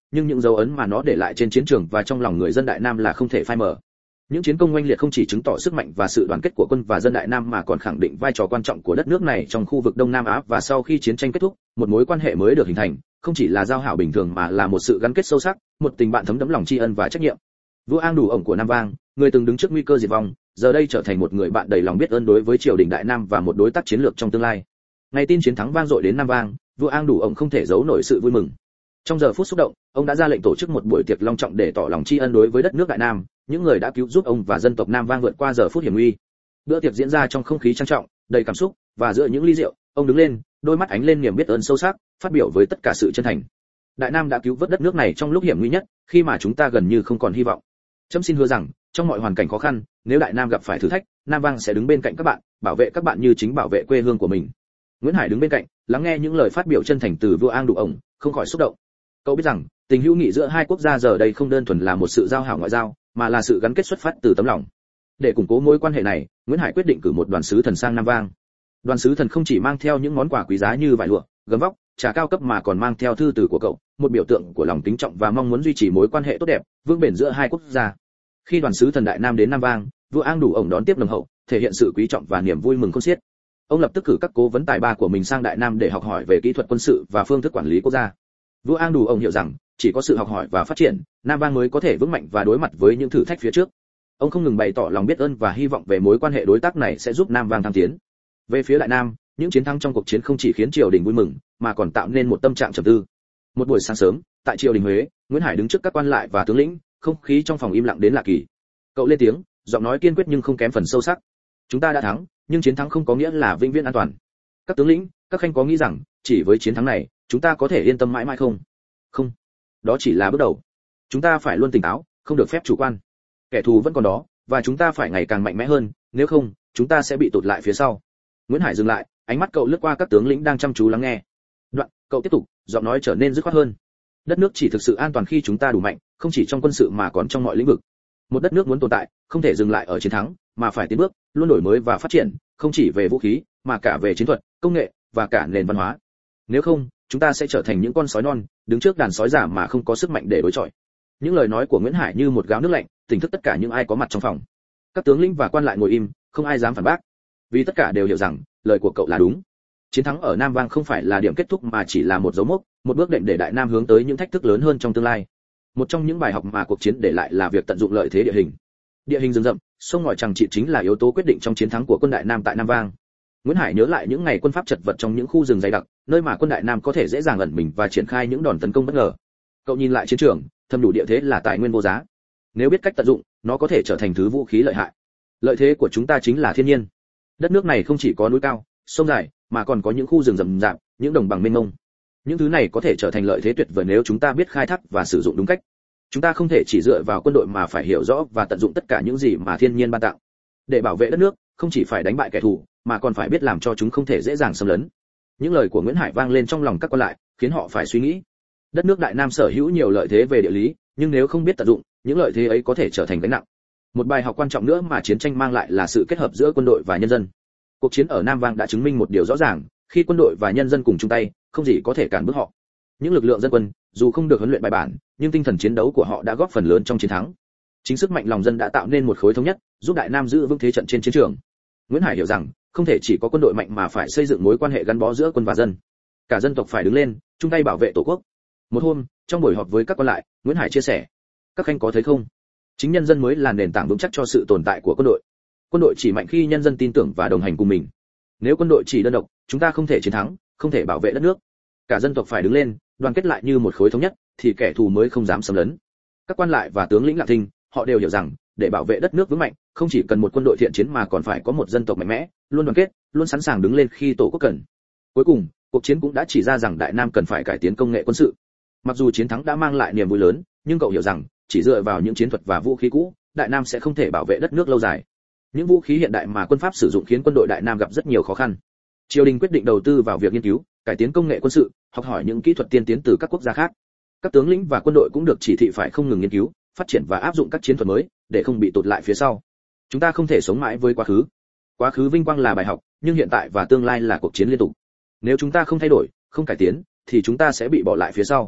nhưng những dấu ấn mà nó để lại trên chiến trường và trong lòng người dân Đại Nam là không thể phai mờ. Những chiến công oanh liệt không chỉ chứng tỏ sức mạnh và sự đoàn kết của quân và dân Đại Nam mà còn khẳng định vai trò quan trọng của đất nước này trong khu vực Đông Nam Á, và sau khi chiến tranh kết thúc, một mối quan hệ mới được hình thành, không chỉ là giao hảo bình thường mà là một sự gắn kết sâu sắc, một tình bạn thấm đẫm lòng tri ân và trách nhiệm. Vua Ang Đủ ổng của Nam Vang, người từng đứng trước nguy cơ diệt vong, giờ đây trở thành một người bạn đầy lòng biết ơn đối với triều đình Đại Nam và một đối tác chiến lược trong tương lai. Ngày tin chiến thắng vang dội đến Nam Vang, vua Ang Đủ ổng không thể giấu nổi sự vui mừng. Trong giờ phút xúc động, ông đã ra lệnh tổ chức một buổi tiệc long trọng để tỏ lòng tri ân đối với đất nước Đại Nam, những người đã cứu giúp ông và dân tộc Nam Vang vượt qua giờ phút hiểm nguy. Bữa tiệc diễn ra trong không khí trang trọng, đầy cảm xúc, và giữa những ly rượu, ông đứng lên, đôi mắt ánh lên niềm biết ơn sâu sắc, phát biểu với tất cả sự chân thành. Đại Nam đã cứu vớt đất nước này trong lúc hiểm nguy nhất, khi mà chúng ta gần như không còn hy vọng. Trẫm xin hứa rằng, trong mọi hoàn cảnh khó khăn, nếu Đại Nam gặp phải thử thách, Nam Vang sẽ đứng bên cạnh các bạn, bảo vệ các bạn như chính bảo vệ quê hương của mình. Nguyễn Hải đứng bên cạnh, lắng nghe những lời phát biểu chân thành từ vua Ang Đủ ổng, không khỏi xúc động. Cậu biết rằng, tình hữu nghị giữa hai quốc gia giờ đây không đơn thuần là một sự giao hảo ngoại giao, mà là sự gắn kết xuất phát từ tấm lòng. Để củng cố mối quan hệ này, Nguyễn Hải quyết định cử một đoàn sứ thần sang Nam Vang. Đoàn sứ thần không chỉ mang theo những món quà quý giá như vải lụa, gấm vóc, trà cao cấp mà còn mang theo thư từ của cậu, một biểu tượng của lòng kính trọng và mong muốn duy trì mối quan hệ tốt đẹp, vững bền giữa hai quốc gia. Khi đoàn sứ thần Đại Nam đến Nam Vang, vua Ang Đủ ổng đón tiếp nồng hậu, thể hiện sự quý trọng và niềm vui mừng khôn xiết. Ông lập tức cử các cố vấn tài ba của mình sang Đại Nam để học hỏi về kỹ thuật quân sự và phương thức quản lý quốc gia. Vua Ang Đủ ổng hiểu rằng, chỉ có sự học hỏi và phát triển, Nam Vang mới có thể vững mạnh và đối mặt với những thử thách phía trước. Ông không ngừng bày tỏ lòng biết ơn và hy vọng về mối quan hệ đối tác này sẽ giúp Nam Vang thăng tiến. Về phía Đại Nam, những chiến thắng trong cuộc chiến không chỉ khiến triều đình vui mừng, mà còn tạo nên một tâm trạng trầm tư. Một buổi sáng sớm, tại triều đình Huế, Nguyễn Hải đứng trước các quan lại và tướng lĩnh, không khí trong phòng im lặng đến lạ kỳ. Cậu lên tiếng, giọng nói kiên quyết nhưng không kém phần sâu sắc. Chúng ta đã thắng, nhưng chiến thắng không có nghĩa là vĩnh viễn an toàn. Các tướng lĩnh, các khanh có nghĩ rằng, chỉ với chiến thắng này, chúng ta có thể yên tâm mãi mãi không? Không, đó chỉ là bước đầu. Chúng ta phải luôn tỉnh táo, không được phép chủ quan. Kẻ thù vẫn còn đó, và chúng ta phải ngày càng mạnh mẽ hơn, nếu không, chúng ta sẽ bị tụt lại phía sau. Nguyễn Hải dừng lại, ánh mắt cậu lướt qua các tướng lĩnh đang chăm chú lắng nghe. Đoạn, cậu tiếp tục, giọng nói trở nên dứt khoát hơn. Đất nước chỉ thực sự an toàn khi chúng ta đủ mạnh, không chỉ trong quân sự mà còn trong mọi lĩnh vực. Một đất nước muốn tồn tại, không thể dừng lại ở chiến thắng, mà phải tiến bước, luôn đổi mới và phát triển, không chỉ về vũ khí, mà cả về chiến thuật, công nghệ và cả nền văn hóa. Nếu không, chúng ta sẽ trở thành những con sói non, đứng trước đàn sói già mà không có sức mạnh để đối chọi. Những lời nói của Nguyễn Hải như một gáo nước lạnh, tỉnh thức tất cả những ai có mặt trong phòng. Các tướng lĩnh và quan lại ngồi im, không ai dám phản bác, vì tất cả đều hiểu rằng lời của cậu là đúng. Chiến thắng ở Nam Vang không phải là điểm kết thúc mà chỉ là một dấu mốc, một bước đệm để Đại Nam hướng tới những thách thức lớn hơn trong tương lai. Một trong những bài học mà cuộc chiến để lại là việc tận dụng lợi thế địa hình. Địa hình rừng rậm, sông ngòi chằng chịt chính là yếu tố quyết định trong chiến thắng của quân Đại Nam tại Nam Vang. Nguyễn Hải nhớ lại những ngày quân Pháp chật vật trong những khu rừng dày đặc, nơi mà quân Đại Nam có thể dễ dàng ẩn mình và triển khai những đòn tấn công bất ngờ. Cậu nhìn lại chiến trường, thầm đủ địa thế là tài nguyên vô giá. Nếu biết cách tận dụng, nó có thể trở thành thứ vũ khí lợi hại. Lợi thế của chúng ta chính là thiên nhiên. Đất nước này không chỉ có núi cao, sông dài, mà còn có những khu rừng rậm rạp, những đồng bằng mênh mông. Những thứ này có thể trở thành lợi thế tuyệt vời nếu chúng ta biết khai thác và sử dụng đúng cách. Chúng ta không thể chỉ dựa vào quân đội mà phải hiểu rõ và tận dụng tất cả những gì mà thiên nhiên ban tặng. Để bảo vệ đất nước, không chỉ phải đánh bại kẻ thù, mà còn phải biết làm cho chúng không thể dễ dàng xâm lấn. Những lời của Nguyễn Hải vang lên trong lòng các quan lại, khiến họ phải suy nghĩ. Đất nước Đại Nam sở hữu nhiều lợi thế về địa lý, nhưng nếu không biết tận dụng, những lợi thế ấy có thể trở thành gánh nặng. Một bài học quan trọng nữa mà chiến tranh mang lại là sự kết hợp giữa quân đội và nhân dân. Cuộc chiến ở Nam Vang đã chứng minh một điều rõ ràng, khi quân đội và nhân dân cùng chung tay, không gì có thể cản bước họ. Những lực lượng dân quân, dù không được huấn luyện bài bản, nhưng tinh thần chiến đấu của họ đã góp phần lớn trong chiến thắng. Chính sức mạnh lòng dân đã tạo nên một khối thống nhất, giúp Đại Nam giữ vững thế trận trên chiến trường. Nguyễn Hải hiểu rằng, không thể chỉ có quân đội mạnh mà phải xây dựng mối quan hệ gắn bó giữa quân và dân. Cả dân tộc phải đứng lên, chung tay bảo vệ Tổ quốc. Một hôm, trong buổi họp với các quan lại, Nguyễn Hải chia sẻ: "Các khanh có thấy không? Chính nhân dân mới là nền tảng vững chắc cho sự tồn tại của quân đội. Quân đội chỉ mạnh khi nhân dân tin tưởng và đồng hành cùng mình. Nếu quân đội chỉ đơn độc, chúng ta không thể chiến thắng, không thể bảo vệ đất nước. Cả dân tộc phải đứng lên, đoàn kết lại như một khối thống nhất, thì kẻ thù mới không dám xâm lấn." Các quan lại và tướng lĩnh lặng thinh, họ đều hiểu rằng, để bảo vệ đất nước vững mạnh, không chỉ cần một quân đội thiện chiến mà còn phải có một dân tộc mạnh mẽ, luôn đoàn kết, luôn sẵn sàng đứng lên khi Tổ quốc cần. Cuối cùng, cuộc chiến cũng đã chỉ ra rằng Đại Nam cần phải cải tiến công nghệ quân sự. Mặc dù chiến thắng đã mang lại niềm vui lớn, nhưng cậu hiểu rằng, chỉ dựa vào những chiến thuật và vũ khí cũ, Đại Nam sẽ không thể bảo vệ đất nước lâu dài. Những vũ khí hiện đại mà quân Pháp sử dụng khiến quân đội Đại Nam gặp rất nhiều khó khăn. Triều đình quyết định đầu tư vào việc nghiên cứu, cải tiến công nghệ quân sự, học hỏi những kỹ thuật tiên tiến từ các quốc gia khác. Các tướng lĩnh và quân đội cũng được chỉ thị phải không ngừng nghiên cứu, phát triển và áp dụng các chiến thuật mới, để không bị tụt lại phía sau. Chúng ta không thể sống mãi với quá khứ. Quá khứ vinh quang là bài học, nhưng hiện tại và tương lai là cuộc chiến liên tục. Nếu chúng ta không thay đổi, không cải tiến, thì chúng ta sẽ bị bỏ lại phía sau.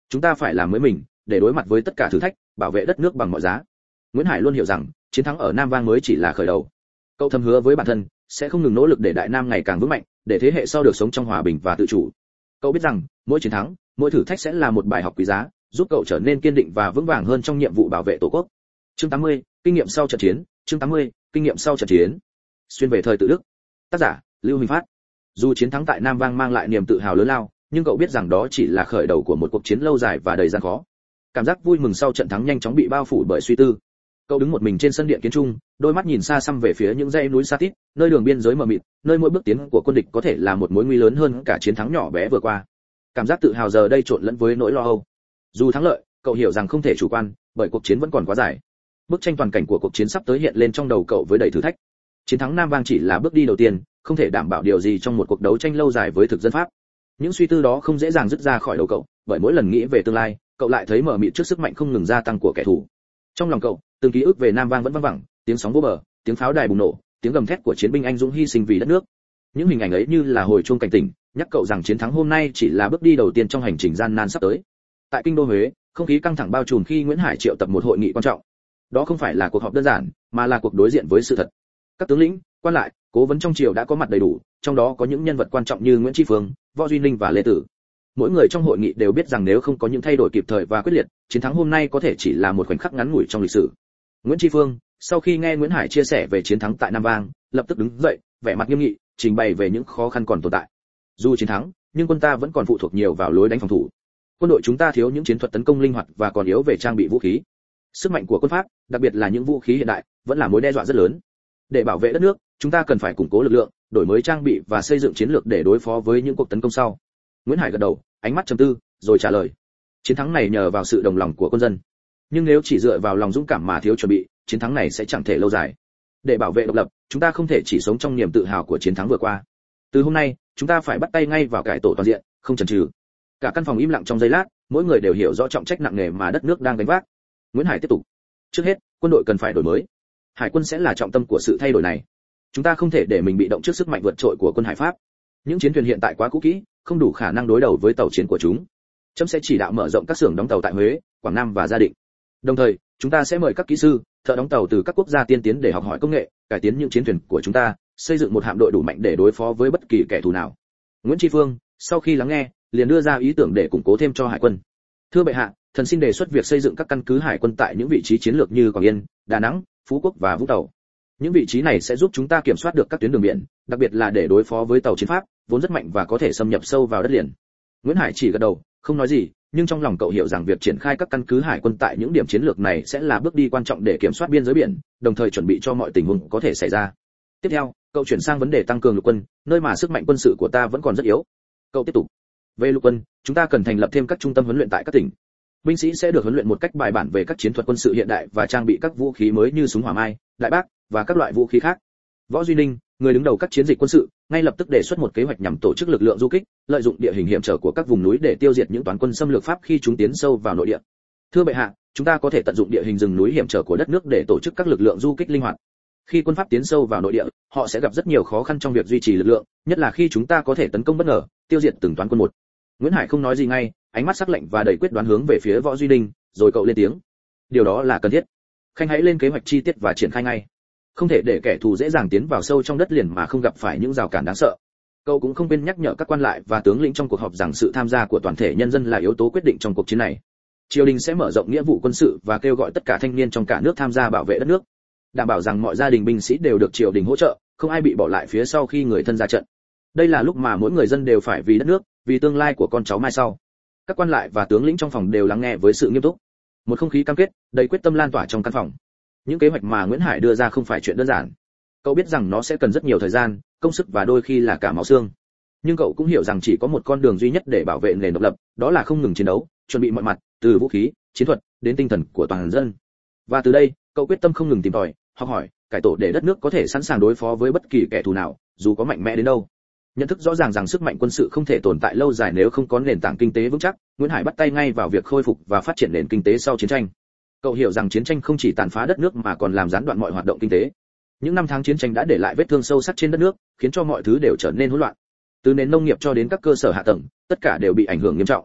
Chúng ta phải làm mới mình, để đối mặt với tất cả thử thách, bảo vệ đất nước bằng mọi giá. Nguyễn Hải luôn hiểu rằng, chiến thắng ở Nam Vang mới chỉ là khởi đầu. Cậu thầm hứa với bản thân, sẽ không ngừng nỗ lực để Đại Nam ngày càng vững mạnh, để thế hệ sau được sống trong hòa bình và tự chủ. Cậu biết rằng, mỗi chiến thắng, mỗi thử thách sẽ là một bài học quý giá, giúp cậu trở nên kiên định và vững vàng hơn trong nhiệm vụ bảo vệ Tổ quốc. Chương 80, kinh nghiệm sau trận chiến. Chương 80, kinh nghiệm sau trận chiến. Xuyên về thời tự Đức. Tác giả: Lưu Huỳnh Phát. Dù chiến thắng tại Nam Vang mang lại niềm tự hào lớn lao, nhưng cậu biết rằng đó chỉ là khởi đầu của một cuộc chiến lâu dài và đầy gian khó. Cảm giác vui mừng sau trận thắng nhanh chóng bị bao phủ bởi suy tư. Cậu đứng một mình trên sân điện kiến trung, đôi mắt nhìn xa xăm về phía những dãy núi xa tít, nơi đường biên giới mờ mịt, nơi mỗi bước tiến của quân địch có thể là một mối nguy lớn hơn cả chiến thắng nhỏ bé vừa qua. Cảm giác tự hào giờ đây trộn lẫn với nỗi lo âu. Dù thắng lợi, cậu hiểu rằng không thể chủ quan, bởi cuộc chiến vẫn còn quá dài. Bức tranh toàn cảnh của cuộc chiến sắp tới hiện lên trong đầu cậu với đầy thử thách. Chiến thắng Nam Vang chỉ là bước đi đầu tiên, không thể đảm bảo điều gì trong một cuộc đấu tranh lâu dài với thực dân Pháp. Những suy tư đó không dễ dàng dứt ra khỏi đầu cậu, bởi mỗi lần nghĩ về tương lai, cậu lại thấy mờ mịt trước sức mạnh không ngừng gia tăng của kẻ thù. Trong lòng cậu, từng ký ức về Nam Vang vẫn văng vẳng, tiếng sóng vỗ bờ, tiếng pháo đài bùng nổ, tiếng gầm thét của chiến binh anh dũng hy sinh vì đất nước. Những hình ảnh ấy như là hồi chuông cảnh tỉnh, nhắc cậu rằng chiến thắng hôm nay chỉ là bước đi đầu tiên trong hành trình gian nan sắp tới. Tại kinh đô Huế, không khí căng thẳng bao trùm khi Nguyễn Hải triệu tập một hội nghị quan trọng. Đó không phải là cuộc họp đơn giản, mà là cuộc đối diện với sự thật. Các tướng lĩnh, quan lại, cố vấn trong triều đã có mặt đầy đủ, trong đó có những nhân vật quan trọng như Nguyễn Tri Phương, Võ Duy Ninh và Lê Tử. Mỗi người trong hội nghị đều biết rằng nếu không có những thay đổi kịp thời và quyết liệt, chiến thắng hôm nay có thể chỉ là một khoảnh khắc ngắn ngủi trong lịch sử. Nguyễn Tri Phương, sau khi nghe Nguyễn Hải chia sẻ về chiến thắng tại Nam Vang, lập tức đứng dậy, vẻ mặt nghiêm nghị, trình bày về những khó khăn còn tồn tại. Dù chiến thắng, nhưng quân ta vẫn còn phụ thuộc nhiều vào lối đánh phòng thủ. Quân đội chúng ta thiếu những chiến thuật tấn công linh hoạt và còn yếu về trang bị vũ khí. Sức mạnh của quân Pháp, đặc biệt là những vũ khí hiện đại, vẫn là mối đe dọa rất lớn. Để bảo vệ đất nước, chúng ta cần phải củng cố lực lượng, đổi mới trang bị và xây dựng chiến lược để đối phó với những cuộc tấn công sau. Nguyễn Hải gật đầu, ánh mắt trầm tư, rồi trả lời: chiến thắng này nhờ vào sự đồng lòng của quân dân, nhưng nếu chỉ dựa vào lòng dũng cảm mà thiếu chuẩn bị, chiến thắng này sẽ chẳng thể lâu dài. Để bảo vệ độc lập, chúng ta không thể chỉ sống trong niềm tự hào của chiến thắng vừa qua. Từ hôm nay, chúng ta phải bắt tay ngay vào cải tổ toàn diện, không chần chừ. Cả căn phòng im lặng trong giây lát, mỗi người đều hiểu rõ trọng trách nặng nề mà đất nước đang gánh vác. Nguyễn Hải tiếp tục: trước hết, quân đội cần phải đổi mới. Hải quân sẽ là trọng tâm của sự thay đổi này. Chúng ta không thể để mình bị động trước sức mạnh vượt trội của quân Hải Pháp. Những chiến thuyền hiện tại quá cũ kỹ, không đủ khả năng đối đầu với tàu chiến của chúng. Trẫm sẽ chỉ đạo mở rộng các xưởng đóng tàu tại Huế, Quảng Nam và Gia Định. Đồng thời, chúng ta sẽ mời các kỹ sư, thợ đóng tàu từ các quốc gia tiên tiến để học hỏi công nghệ, cải tiến những chiến thuyền của chúng ta, xây dựng một hạm đội đủ mạnh để đối phó với bất kỳ kẻ thù nào. Nguyễn Tri Phương, sau khi lắng nghe, liền đưa ra ý tưởng để củng cố thêm cho hải quân. Thưa bệ hạ, thần xin đề xuất việc xây dựng các căn cứ hải quân tại những vị trí chiến lược như Quảng Yên, Đà Nẵng, Phú Quốc và Vũng Tàu. Những vị trí này sẽ giúp chúng ta kiểm soát được các tuyến đường biển, đặc biệt là để đối phó với tàu chiến Pháp, vốn rất mạnh và có thể xâm nhập sâu vào đất liền. Nguyễn Hải chỉ gật đầu, không nói gì, nhưng trong lòng cậu hiểu rằng việc triển khai các căn cứ hải quân tại những điểm chiến lược này sẽ là bước đi quan trọng để kiểm soát biên giới biển, đồng thời chuẩn bị cho mọi tình huống có thể xảy ra. Tiếp theo, cậu chuyển sang vấn đề tăng cường lục quân, nơi mà sức mạnh quân sự của ta vẫn còn rất yếu. Cậu tiếp tục: về lục quân, chúng ta cần thành lập thêm các trung tâm huấn luyện tại các tỉnh. Binh sĩ sẽ được huấn luyện một cách bài bản về các chiến thuật quân sự hiện đại và trang bị các vũ khí mới như súng hỏa mai, đại bác và các loại vũ khí khác. Võ Duy Ninh, người đứng đầu các chiến dịch quân sự, ngay lập tức đề xuất một kế hoạch nhằm tổ chức lực lượng du kích, lợi dụng địa hình hiểm trở của các vùng núi để tiêu diệt những toán quân xâm lược Pháp khi chúng tiến sâu vào nội địa. Thưa bệ hạ, chúng ta có thể tận dụng địa hình rừng núi hiểm trở của đất nước để tổ chức các lực lượng du kích linh hoạt. Khi quân Pháp tiến sâu vào nội địa, họ sẽ gặp rất nhiều khó khăn trong việc duy trì lực lượng, nhất là khi chúng ta có thể tấn công bất ngờ, tiêu diệt từng toán quân một. Nguyễn Hải không nói gì ngay, ánh mắt sắc lạnh và đầy quyết đoán hướng về phía Võ Duy Ninh, rồi cậu lên tiếng: điều đó là cần thiết. Khanh hãy lên kế hoạch chi tiết và triển khai ngay. Không thể để kẻ thù dễ dàng tiến vào sâu trong đất liền mà không gặp phải những rào cản đáng sợ. Cậu cũng không quên nhắc nhở các quan lại và tướng lĩnh trong cuộc họp rằng sự tham gia của toàn thể nhân dân là yếu tố quyết định trong cuộc chiến này. Triều đình sẽ mở rộng nghĩa vụ quân sự và kêu gọi tất cả thanh niên trong cả nước tham gia bảo vệ đất nước, đảm bảo rằng mọi gia đình binh sĩ đều được triều đình hỗ trợ, không ai bị bỏ lại phía sau khi người thân ra trận. Đây là lúc mà mỗi người dân đều phải vì đất nước, vì tương lai của con cháu mai sau. Các quan lại và tướng lĩnh trong phòng đều lắng nghe với sự nghiêm túc. Một không khí cam kết, đầy quyết tâm lan tỏa trong căn phòng. Những kế hoạch mà Nguyễn Hải đưa ra không phải chuyện đơn giản. Cậu biết rằng nó sẽ cần rất nhiều thời gian, công sức và đôi khi là cả máu xương. Nhưng cậu cũng hiểu rằng chỉ có một con đường duy nhất để bảo vệ nền độc lập, đó là không ngừng chiến đấu, chuẩn bị mọi mặt, từ vũ khí, chiến thuật đến tinh thần của toàn dân. Và từ đây, cậu quyết tâm không ngừng tìm tòi, học hỏi, cải tổ để đất nước có thể sẵn sàng đối phó với bất kỳ kẻ thù nào, dù có mạnh mẽ đến đâu. Nhận thức rõ ràng rằng sức mạnh quân sự không thể tồn tại lâu dài nếu không có nền tảng kinh tế vững chắc, Nguyễn Hải bắt tay ngay vào việc khôi phục và phát triển nền kinh tế sau chiến tranh. Cậu hiểu rằng chiến tranh không chỉ tàn phá đất nước mà còn làm gián đoạn mọi hoạt động kinh tế. Những năm tháng chiến tranh đã để lại vết thương sâu sắc trên đất nước, khiến cho mọi thứ đều trở nên hỗn loạn. Từ nền nông nghiệp cho đến các cơ sở hạ tầng, tất cả đều bị ảnh hưởng nghiêm trọng.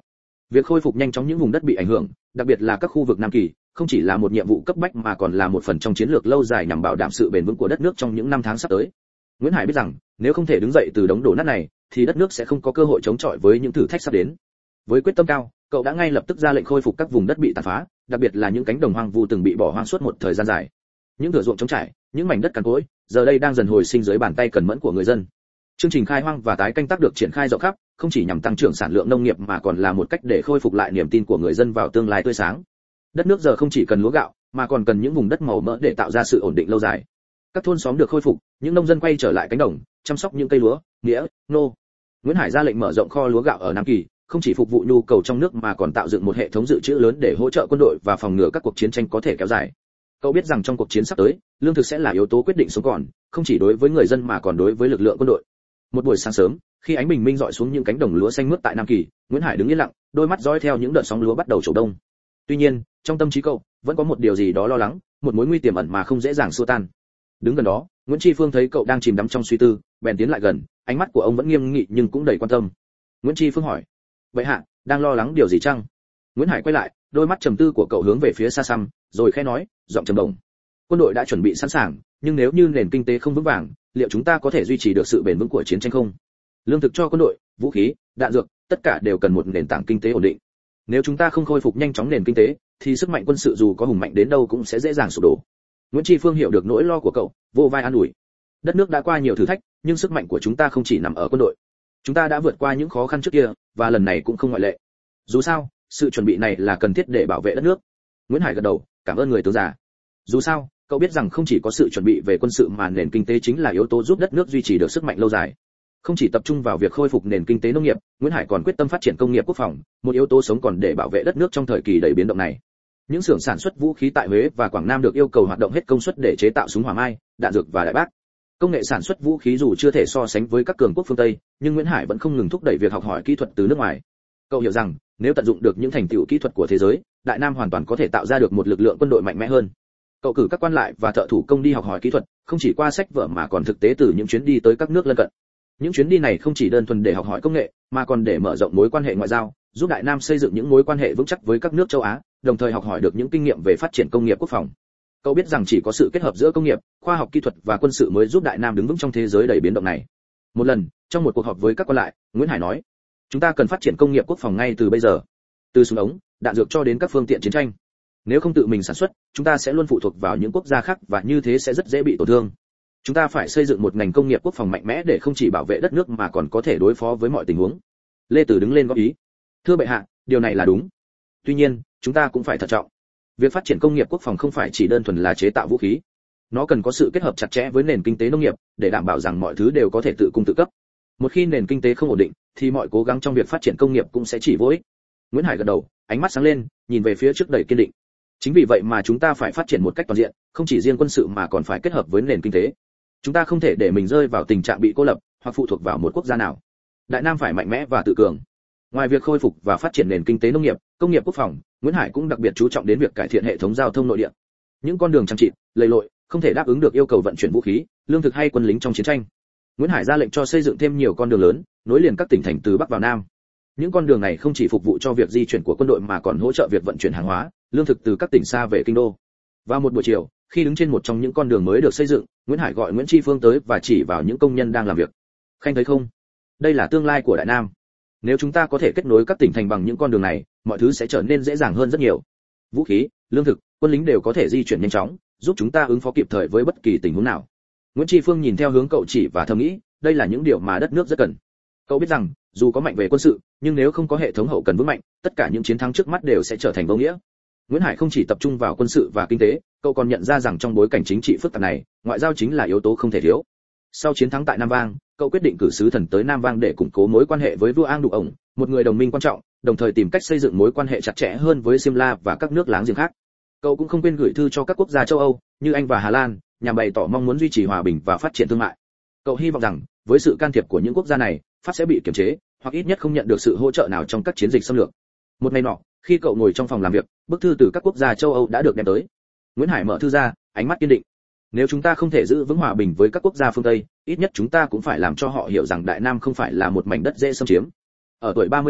Việc khôi phục nhanh chóng những vùng đất bị ảnh hưởng, đặc biệt là các khu vực Nam Kỳ, không chỉ là một nhiệm vụ cấp bách mà còn là một phần trong chiến lược lâu dài nhằm bảo đảm sự bền vững của đất nước trong những năm tháng sắp tới. Nguyễn Hải biết rằng, nếu không thể đứng dậy từ đống đổ nát này, thì đất nước sẽ không có cơ hội chống chọi với những thử thách sắp đến. Với quyết tâm cao, cậu đã ngay lập tức ra lệnh khôi phục các vùng đất bị tàn phá, đặc biệt là những cánh đồng hoang vu từng bị bỏ hoang suốt một thời gian dài. Những thửa ruộng trống trải, những mảnh đất cằn cỗi, giờ đây đang dần hồi sinh dưới bàn tay cẩn mẫn của người dân. Chương trình khai hoang và tái canh tác được triển khai rộng khắp, không chỉ nhằm tăng trưởng sản lượng nông nghiệp mà còn là một cách để khôi phục lại niềm tin của người dân vào tương lai tươi sáng. Đất nước giờ không chỉ cần lúa gạo, mà còn cần những vùng đất màu mỡ để tạo ra sự ổn định lâu dài. Các thôn xóm được khôi phục, những nông dân quay trở lại cánh đồng, chăm sóc những cây lúa, mía, ngô. Nguyễn Hải ra lệnh mở rộng kho lúa gạo ở Nam Kỳ, không chỉ phục vụ nhu cầu trong nước mà còn tạo dựng một hệ thống dự trữ lớn để hỗ trợ quân đội và phòng ngừa các cuộc chiến tranh có thể kéo dài. Cậu biết rằng trong cuộc chiến sắp tới, lương thực sẽ là yếu tố quyết định sống còn, không chỉ đối với người dân mà còn đối với lực lượng quân đội. Một buổi sáng sớm, khi ánh bình minh rọi xuống những cánh đồng lúa xanh mướt tại Nam Kỳ, Nguyễn Hải đứng yên lặng, đôi mắt dõi theo những đợt sóng lúa bắt đầu trổ đông. Tuy nhiên, trong tâm trí cậu vẫn có một điều gì đó lo lắng, một mối nguy tiềm ẩn mà không dễ dàng xua tan. Đứng gần đó, Nguyễn Tri Phương thấy cậu đang chìm đắm trong suy tư, bèn tiến lại gần, ánh mắt của ông vẫn nghiêm nghị nhưng cũng đầy quan tâm. Nguyễn Tri Phương hỏi: "Vậy hạ, đang lo lắng điều gì chăng?" Nguyễn Hải quay lại, đôi mắt trầm tư của cậu hướng về phía xa xăm, rồi khẽ nói, giọng trầm đồng: "Quân đội đã chuẩn bị sẵn sàng, nhưng nếu như nền kinh tế không vững vàng, liệu chúng ta có thể duy trì được sự bền vững của chiến tranh không? Lương thực cho quân đội, vũ khí, đạn dược, tất cả đều cần một nền tảng kinh tế ổn định. Nếu chúng ta không khôi phục nhanh chóng nền kinh tế, thì sức mạnh quân sự dù có hùng mạnh đến đâu cũng sẽ dễ dàng sụp đổ." Nguyễn Tri Phương hiểu được nỗi lo của cậu, vô vai an ủi: "Đất nước đã qua nhiều thử thách, nhưng sức mạnh của chúng ta không chỉ nằm ở quân đội. Chúng ta đã vượt qua những khó khăn trước kia, và lần này cũng không ngoại lệ. Dù sao, sự chuẩn bị này là cần thiết để bảo vệ đất nước." Nguyễn Hải gật đầu, cảm ơn người tướng già. Dù sao, cậu biết rằng không chỉ có sự chuẩn bị về quân sự mà nền kinh tế chính là yếu tố giúp đất nước duy trì được sức mạnh lâu dài. Không chỉ tập trung vào việc khôi phục nền kinh tế nông nghiệp, Nguyễn Hải còn quyết tâm phát triển công nghiệp quốc phòng, một yếu tố sống còn để bảo vệ đất nước trong thời kỳ đầy biến động này. Những xưởng sản xuất vũ khí tại Huế và Quảng Nam được yêu cầu hoạt động hết công suất để chế tạo súng hỏa mai, đạn dược và đại bác. Công nghệ sản xuất vũ khí dù chưa thể so sánh với các cường quốc phương Tây, nhưng Nguyễn Hải vẫn không ngừng thúc đẩy việc học hỏi kỹ thuật từ nước ngoài. Cậu hiểu rằng, nếu tận dụng được những thành tựu kỹ thuật của thế giới, Đại Nam hoàn toàn có thể tạo ra được một lực lượng quân đội mạnh mẽ hơn. Cậu cử các quan lại và thợ thủ công đi học hỏi kỹ thuật, không chỉ qua sách vở mà còn thực tế từ những chuyến đi tới các nước lân cận. Những chuyến đi này không chỉ đơn thuần để học hỏi công nghệ, mà còn để mở rộng mối quan hệ ngoại giao, giúp Đại Nam xây dựng những mối quan hệ vững chắc với các nước châu Á, đồng thời học hỏi được những kinh nghiệm về phát triển công nghiệp quốc phòng. Cậu biết rằng chỉ có sự kết hợp giữa công nghiệp, khoa học kỹ thuật và quân sự mới giúp Đại Nam đứng vững trong thế giới đầy biến động này. Một lần, trong một cuộc họp với các quan lại, Nguyễn Hải nói: "Chúng ta cần phát triển công nghiệp quốc phòng ngay từ bây giờ, từ súng ống, đạn dược cho đến các phương tiện chiến tranh. Nếu không tự mình sản xuất, chúng ta sẽ luôn phụ thuộc vào những quốc gia khác và như thế sẽ rất dễ bị tổn thương. Chúng ta phải xây dựng một ngành công nghiệp quốc phòng mạnh mẽ để không chỉ bảo vệ đất nước mà còn có thể đối phó với mọi tình huống." Lê Tử đứng lên góp ý: "Thưa bệ hạ, điều này là đúng. Tuy nhiên, chúng ta cũng phải thận trọng. Việc phát triển công nghiệp quốc phòng không phải chỉ đơn thuần là chế tạo vũ khí. Nó cần có sự kết hợp chặt chẽ với nền kinh tế nông nghiệp để đảm bảo rằng mọi thứ đều có thể tự cung tự cấp. Một khi nền kinh tế không ổn định, thì mọi cố gắng trong việc phát triển công nghiệp cũng sẽ chỉ vô ích." Nguyễn Hải gật đầu, ánh mắt sáng lên, nhìn về phía trước đầy kiên định. Chính vì vậy mà chúng ta phải phát triển một cách toàn diện, không chỉ riêng quân sự mà còn phải kết hợp với nền kinh tế. Chúng ta không thể để mình rơi vào tình trạng bị cô lập hoặc phụ thuộc vào một quốc gia nào. Đại Nam phải mạnh mẽ và tự cường. Ngoài việc khôi phục và phát triển nền kinh tế nông nghiệp, công nghiệp quốc phòng, Nguyễn Hải cũng đặc biệt chú trọng đến việc cải thiện hệ thống giao thông nội địa. Những con đường trăng trịt, lầy lội, không thể đáp ứng được yêu cầu vận chuyển vũ khí, lương thực hay quân lính trong chiến tranh. Nguyễn Hải ra lệnh cho xây dựng thêm nhiều con đường lớn, nối liền các tỉnh thành từ Bắc vào Nam. Những con đường này không chỉ phục vụ cho việc di chuyển của quân đội mà còn hỗ trợ việc vận chuyển hàng hóa, lương thực từ các tỉnh xa về kinh đô. Vào một buổi chiều, khi đứng trên một trong những con đường mới được xây dựng, Nguyễn Hải gọi Nguyễn Tri Phương tới và chỉ vào những công nhân đang làm việc. "Khanh thấy không? Đây là tương lai của Đại Nam. Nếu chúng ta có thể kết nối các tỉnh thành bằng những con đường này, mọi thứ sẽ trở nên dễ dàng hơn rất nhiều. Vũ khí, lương thực, quân lính đều có thể di chuyển nhanh chóng, giúp chúng ta ứng phó kịp thời với bất kỳ tình huống nào." Nguyễn Tri Phương nhìn theo hướng cậu chỉ và thầm nghĩ, đây là những điều mà đất nước rất cần. Cậu biết rằng, dù có mạnh về quân sự, nhưng nếu không có hệ thống hậu cần vững mạnh, tất cả những chiến thắng trước mắt đều sẽ trở thành vô nghĩa. Nguyễn Hải không chỉ tập trung vào quân sự và kinh tế, cậu còn nhận ra rằng trong bối cảnh chính trị phức tạp này, ngoại giao chính là yếu tố không thể thiếu. Sau chiến thắng tại Nam Vang, cậu quyết định cử sứ thần tới Nam Vang để củng cố mối quan hệ với vua Ang Đục ổng, một người đồng minh quan trọng, đồng thời tìm cách xây dựng mối quan hệ chặt chẽ hơn với Simla và các nước láng giềng khác. Cậu cũng không quên gửi thư cho các quốc gia châu Âu, như Anh và Hà Lan, nhằm bày tỏ mong muốn duy trì hòa bình và phát triển thương mại. Cậu hy vọng rằng, với sự can thiệp của những quốc gia này, Pháp sẽ bị kiềm chế, hoặc ít nhất không nhận được sự hỗ trợ nào trong các chiến dịch xâm lược. Một ngày nọ, khi cậu ngồi trong phòng làm việc, bức thư từ các quốc gia châu Âu đã được đem tới. Nguyễn Hải mở thư ra, ánh mắt kiên định. Nếu chúng ta không thể giữ vững hòa bình với các quốc gia phương Tây, ít nhất chúng ta cũng phải làm cho họ hiểu rằng Đại Nam không phải là một mảnh đất dễ xâm chiếm. Ở tuổi 32,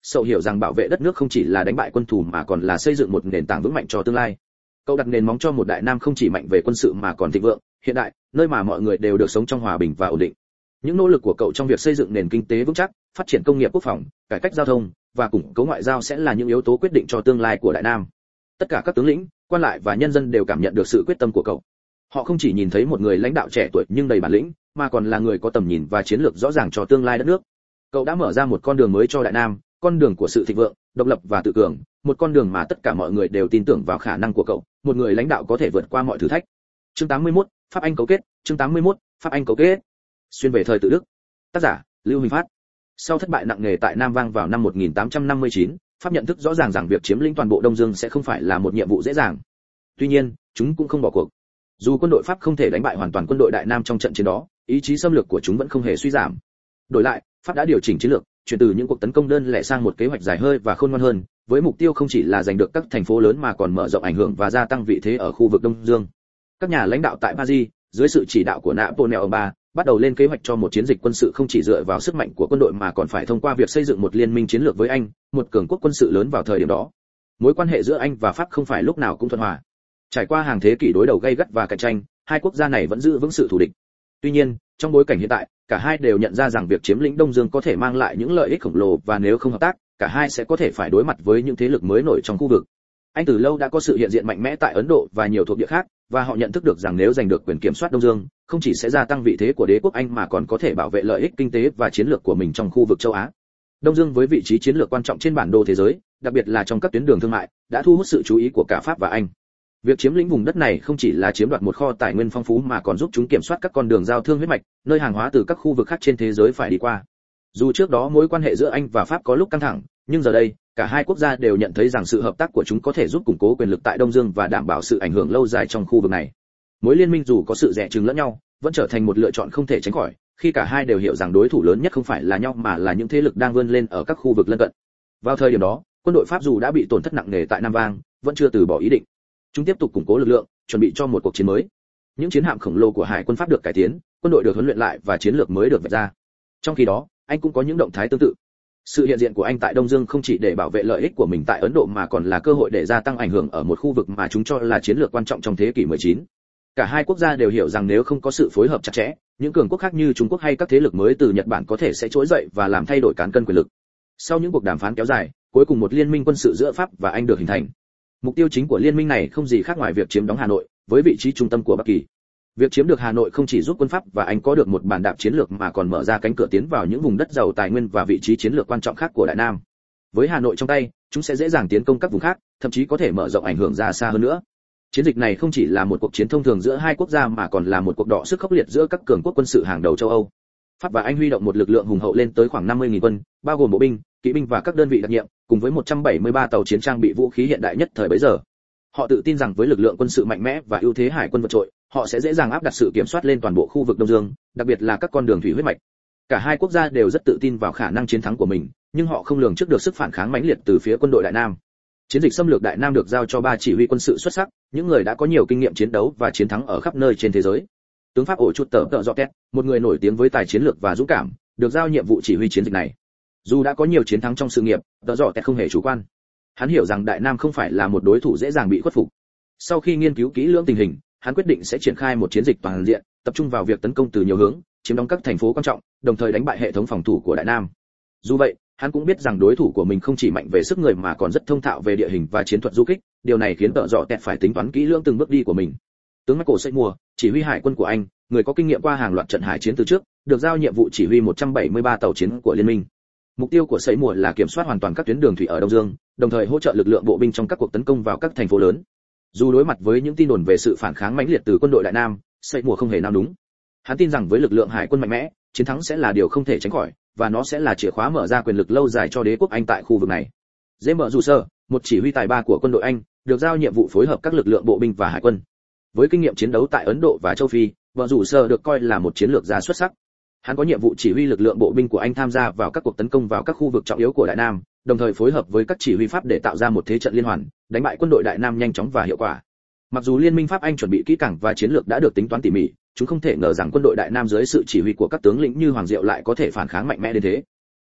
Sậu hiểu rằng bảo vệ đất nước không chỉ là đánh bại quân thù mà còn là xây dựng một nền tảng vững mạnh cho tương lai. Cậu đặt nền móng cho một Đại Nam không chỉ mạnh về quân sự mà còn thịnh vượng, hiện đại, nơi mà mọi người đều được sống trong hòa bình và ổn định. Những nỗ lực của cậu trong việc xây dựng nền kinh tế vững chắc, phát triển công nghiệp quốc phòng, cải cách giao thông và củng cố ngoại giao sẽ là những yếu tố quyết định cho tương lai của Đại Nam. Tất cả các tướng lĩnh, quan lại và nhân dân đều cảm nhận được sự quyết tâm của cậu. Họ không chỉ nhìn thấy một người lãnh đạo trẻ tuổi nhưng đầy bản lĩnh, mà còn là người có tầm nhìn và chiến lược rõ ràng cho tương lai đất nước. Cậu đã mở ra một con đường mới cho Đại Nam, con đường của sự thịnh vượng, độc lập và tự cường, một con đường mà tất cả mọi người đều tin tưởng vào khả năng của cậu, một người lãnh đạo có thể vượt qua mọi thử thách. Chương 81, Pháp Anh cấu kết, chương 81, Pháp Anh cấu kết. Xuyên về thời tự Đức. Tác giả: Lưu Huỳnh Phát. Sau thất bại nặng nề tại Nam Vang vào năm 1859, Pháp nhận thức rõ ràng rằng việc chiếm lĩnh toàn bộ Đông Dương sẽ không phải là một nhiệm vụ dễ dàng. Tuy nhiên, chúng cũng không bỏ cuộc. Dù quân đội Pháp không thể đánh bại hoàn toàn quân đội Đại Nam trong trận chiến đó, ý chí xâm lược của chúng vẫn không hề suy giảm. Đổi lại, Pháp đã điều chỉnh chiến lược, chuyển từ những cuộc tấn công đơn lẻ sang một kế hoạch dài hơi và khôn ngoan hơn, với mục tiêu không chỉ là giành được các thành phố lớn mà còn mở rộng ảnh hưởng và gia tăng vị thế ở khu vực Đông Dương. Các nhà lãnh đạo tại Paris, dưới sự chỉ đạo của Napoleon III, bắt đầu lên kế hoạch cho một chiến dịch quân sự không chỉ dựa vào sức mạnh của quân đội mà còn phải thông qua việc xây dựng một liên minh chiến lược với Anh, một cường quốc quân sự lớn vào thời điểm đó. Mối quan hệ giữa Anh và Pháp không phải lúc nào cũng thuận hòa. Trải qua hàng thế kỷ đối đầu gay gắt và cạnh tranh, hai quốc gia này vẫn giữ vững sự thù địch. Tuy nhiên, trong bối cảnh hiện tại, cả hai đều nhận ra rằng việc chiếm lĩnh Đông Dương có thể mang lại những lợi ích khổng lồ và nếu không hợp tác, cả hai sẽ có thể phải đối mặt với những thế lực mới nổi trong khu vực. Anh từ lâu đã có sự hiện diện mạnh mẽ tại Ấn Độ và nhiều thuộc địa khác, và họ nhận thức được rằng nếu giành được quyền kiểm soát Đông Dương, không chỉ sẽ gia tăng vị thế của đế quốc Anh mà còn có thể bảo vệ lợi ích kinh tế và chiến lược của mình trong khu vực châu Á. Đông Dương với vị trí chiến lược quan trọng trên bản đồ thế giới, đặc biệt là trong các tuyến đường thương mại, đã thu hút sự chú ý của cả Pháp và Anh. Việc chiếm lĩnh vùng đất này không chỉ là chiếm đoạt một kho tài nguyên phong phú mà còn giúp chúng kiểm soát các con đường giao thương huyết mạch, nơi hàng hóa từ các khu vực khác trên thế giới phải đi qua. Dù trước đó mối quan hệ giữa Anh và Pháp có lúc căng thẳng, nhưng giờ đây, cả hai quốc gia đều nhận thấy rằng sự hợp tác của chúng có thể giúp củng cố quyền lực tại Đông Dương và đảm bảo sự ảnh hưởng lâu dài trong khu vực này. Mối liên minh dù có sự rẻ chừng lẫn nhau, vẫn trở thành một lựa chọn không thể tránh khỏi, khi cả hai đều hiểu rằng đối thủ lớn nhất không phải là nhau mà là những thế lực đang vươn lên ở các khu vực lân cận. Vào thời điểm đó, quân đội Pháp dù đã bị tổn thất nặng nề tại Nam Vang, vẫn chưa từ bỏ ý định. Chúng tiếp tục củng cố lực lượng, chuẩn bị cho một cuộc chiến mới. Những chiến hạm khổng lồ của hải quân Pháp được cải tiến, quân đội được huấn luyện lại và chiến lược mới được vạch ra. Trong khi đó, Anh cũng có những động thái tương tự. Sự hiện diện của Anh tại Đông Dương không chỉ để bảo vệ lợi ích của mình tại Ấn Độ mà còn là cơ hội để gia tăng ảnh hưởng ở một khu vực mà chúng cho là chiến lược quan trọng trong thế kỷ 19. Cả hai quốc gia đều hiểu rằng nếu không có sự phối hợp chặt chẽ, những cường quốc khác như Trung Quốc hay các thế lực mới từ Nhật Bản có thể sẽ trỗi dậy và làm thay đổi cán cân quyền lực. Sau những cuộc đàm phán kéo dài, cuối cùng một liên minh quân sự giữa Pháp và Anh được hình thành. Mục tiêu chính của liên minh này không gì khác ngoài việc chiếm đóng Hà Nội, với vị trí trung tâm của Bắc Kỳ. Việc chiếm được Hà Nội không chỉ giúp quân Pháp và Anh có được một bàn đạp chiến lược mà còn mở ra cánh cửa tiến vào những vùng đất giàu tài nguyên và vị trí chiến lược quan trọng khác của Đại Nam. Với Hà Nội trong tay, chúng sẽ dễ dàng tiến công các vùng khác, thậm chí có thể mở rộng ảnh hưởng ra xa hơn nữa. Chiến dịch này không chỉ là một cuộc chiến thông thường giữa hai quốc gia mà còn là một cuộc đọ sức khốc liệt giữa các cường quốc quân sự hàng đầu châu Âu. Pháp và Anh huy động một lực lượng hùng hậu lên tới khoảng 50.000 quân, bao gồm bộ binh, kỵ binh và các đơn vị đặc nhiệm, cùng với 173 tàu chiến trang bị vũ khí hiện đại nhất thời bấy giờ. Họ tự tin rằng với lực lượng quân sự mạnh mẽ và ưu thế hải quân vượt trội, họ sẽ dễ dàng áp đặt sự kiểm soát lên toàn bộ khu vực Đông Dương, đặc biệt là các con đường thủy huyết mạch. Cả hai quốc gia đều rất tự tin vào khả năng chiến thắng của mình, nhưng họ không lường trước được sức phản kháng mãnh liệt từ phía quân đội Đại Nam. Chiến dịch xâm lược Đại Nam được giao cho ba chỉ huy quân sự xuất sắc, những người đã có nhiều kinh nghiệm chiến đấu và chiến thắng ở khắp nơi trên thế giới. Tướng Pháp ổ chuột tợ dọ két, một người nổi tiếng với tài chiến lược và dũng cảm, được giao nhiệm vụ chỉ huy chiến dịch này. Dù đã có nhiều chiến thắng trong sự nghiệp, tợ dọ két không hề chủ quan. Hắn hiểu rằng Đại Nam không phải là một đối thủ dễ dàng bị khuất phục. Sau khi nghiên cứu kỹ lưỡng tình hình, hắn quyết định sẽ triển khai một chiến dịch toàn diện, tập trung vào việc tấn công từ nhiều hướng, chiếm đóng các thành phố quan trọng, đồng thời đánh bại hệ thống phòng thủ của Đại Nam. Dù vậy, hắn cũng biết rằng đối thủ của mình không chỉ mạnh về sức người mà còn rất thông thạo về địa hình và chiến thuật du kích, điều này khiến tợ dọ tẹt phải tính toán kỹ lưỡng từng bước đi của mình. Tướng Michael Seymour, chỉ huy hải quân của Anh, người có kinh nghiệm qua hàng loạt trận hải chiến từ trước, được giao nhiệm vụ chỉ huy 173 tàu chiến của liên minh. Mục tiêu của Seymour là kiểm soát hoàn toàn các tuyến đường thủy ở Đông Dương, đồng thời hỗ trợ lực lượng bộ binh trong các cuộc tấn công vào các thành phố lớn. Dù đối mặt với những tin đồn về sự phản kháng mãnh liệt từ quân đội Đại Nam, Seymour không hề nao núng. Hắn tin rằng với lực lượng hải quân mạnh mẽ, chiến thắng sẽ là điều không thể tránh khỏi, và nó sẽ là chìa khóa mở ra quyền lực lâu dài cho đế quốc Anh tại khu vực này. James Russell, một chỉ huy tài ba của quân đội Anh, được giao nhiệm vụ phối hợp các lực lượng bộ binh và hải quân. Với kinh nghiệm chiến đấu tại Ấn Độ và châu Phi, Russell được coi là một chiến lược gia xuất sắc. Hắn có nhiệm vụ chỉ huy lực lượng bộ binh của Anh tham gia vào các cuộc tấn công vào các khu vực trọng yếu của Đại Nam, đồng thời phối hợp với các chỉ huy Pháp để tạo ra một thế trận liên hoàn, đánh bại quân đội Đại Nam nhanh chóng và hiệu quả. Mặc dù liên minh Pháp Anh chuẩn bị kỹ càng và chiến lược đã được tính toán tỉ mỉ, chúng không thể ngờ rằng quân đội Đại Nam dưới sự chỉ huy của các tướng lĩnh như Hoàng Diệu lại có thể phản kháng mạnh mẽ đến thế.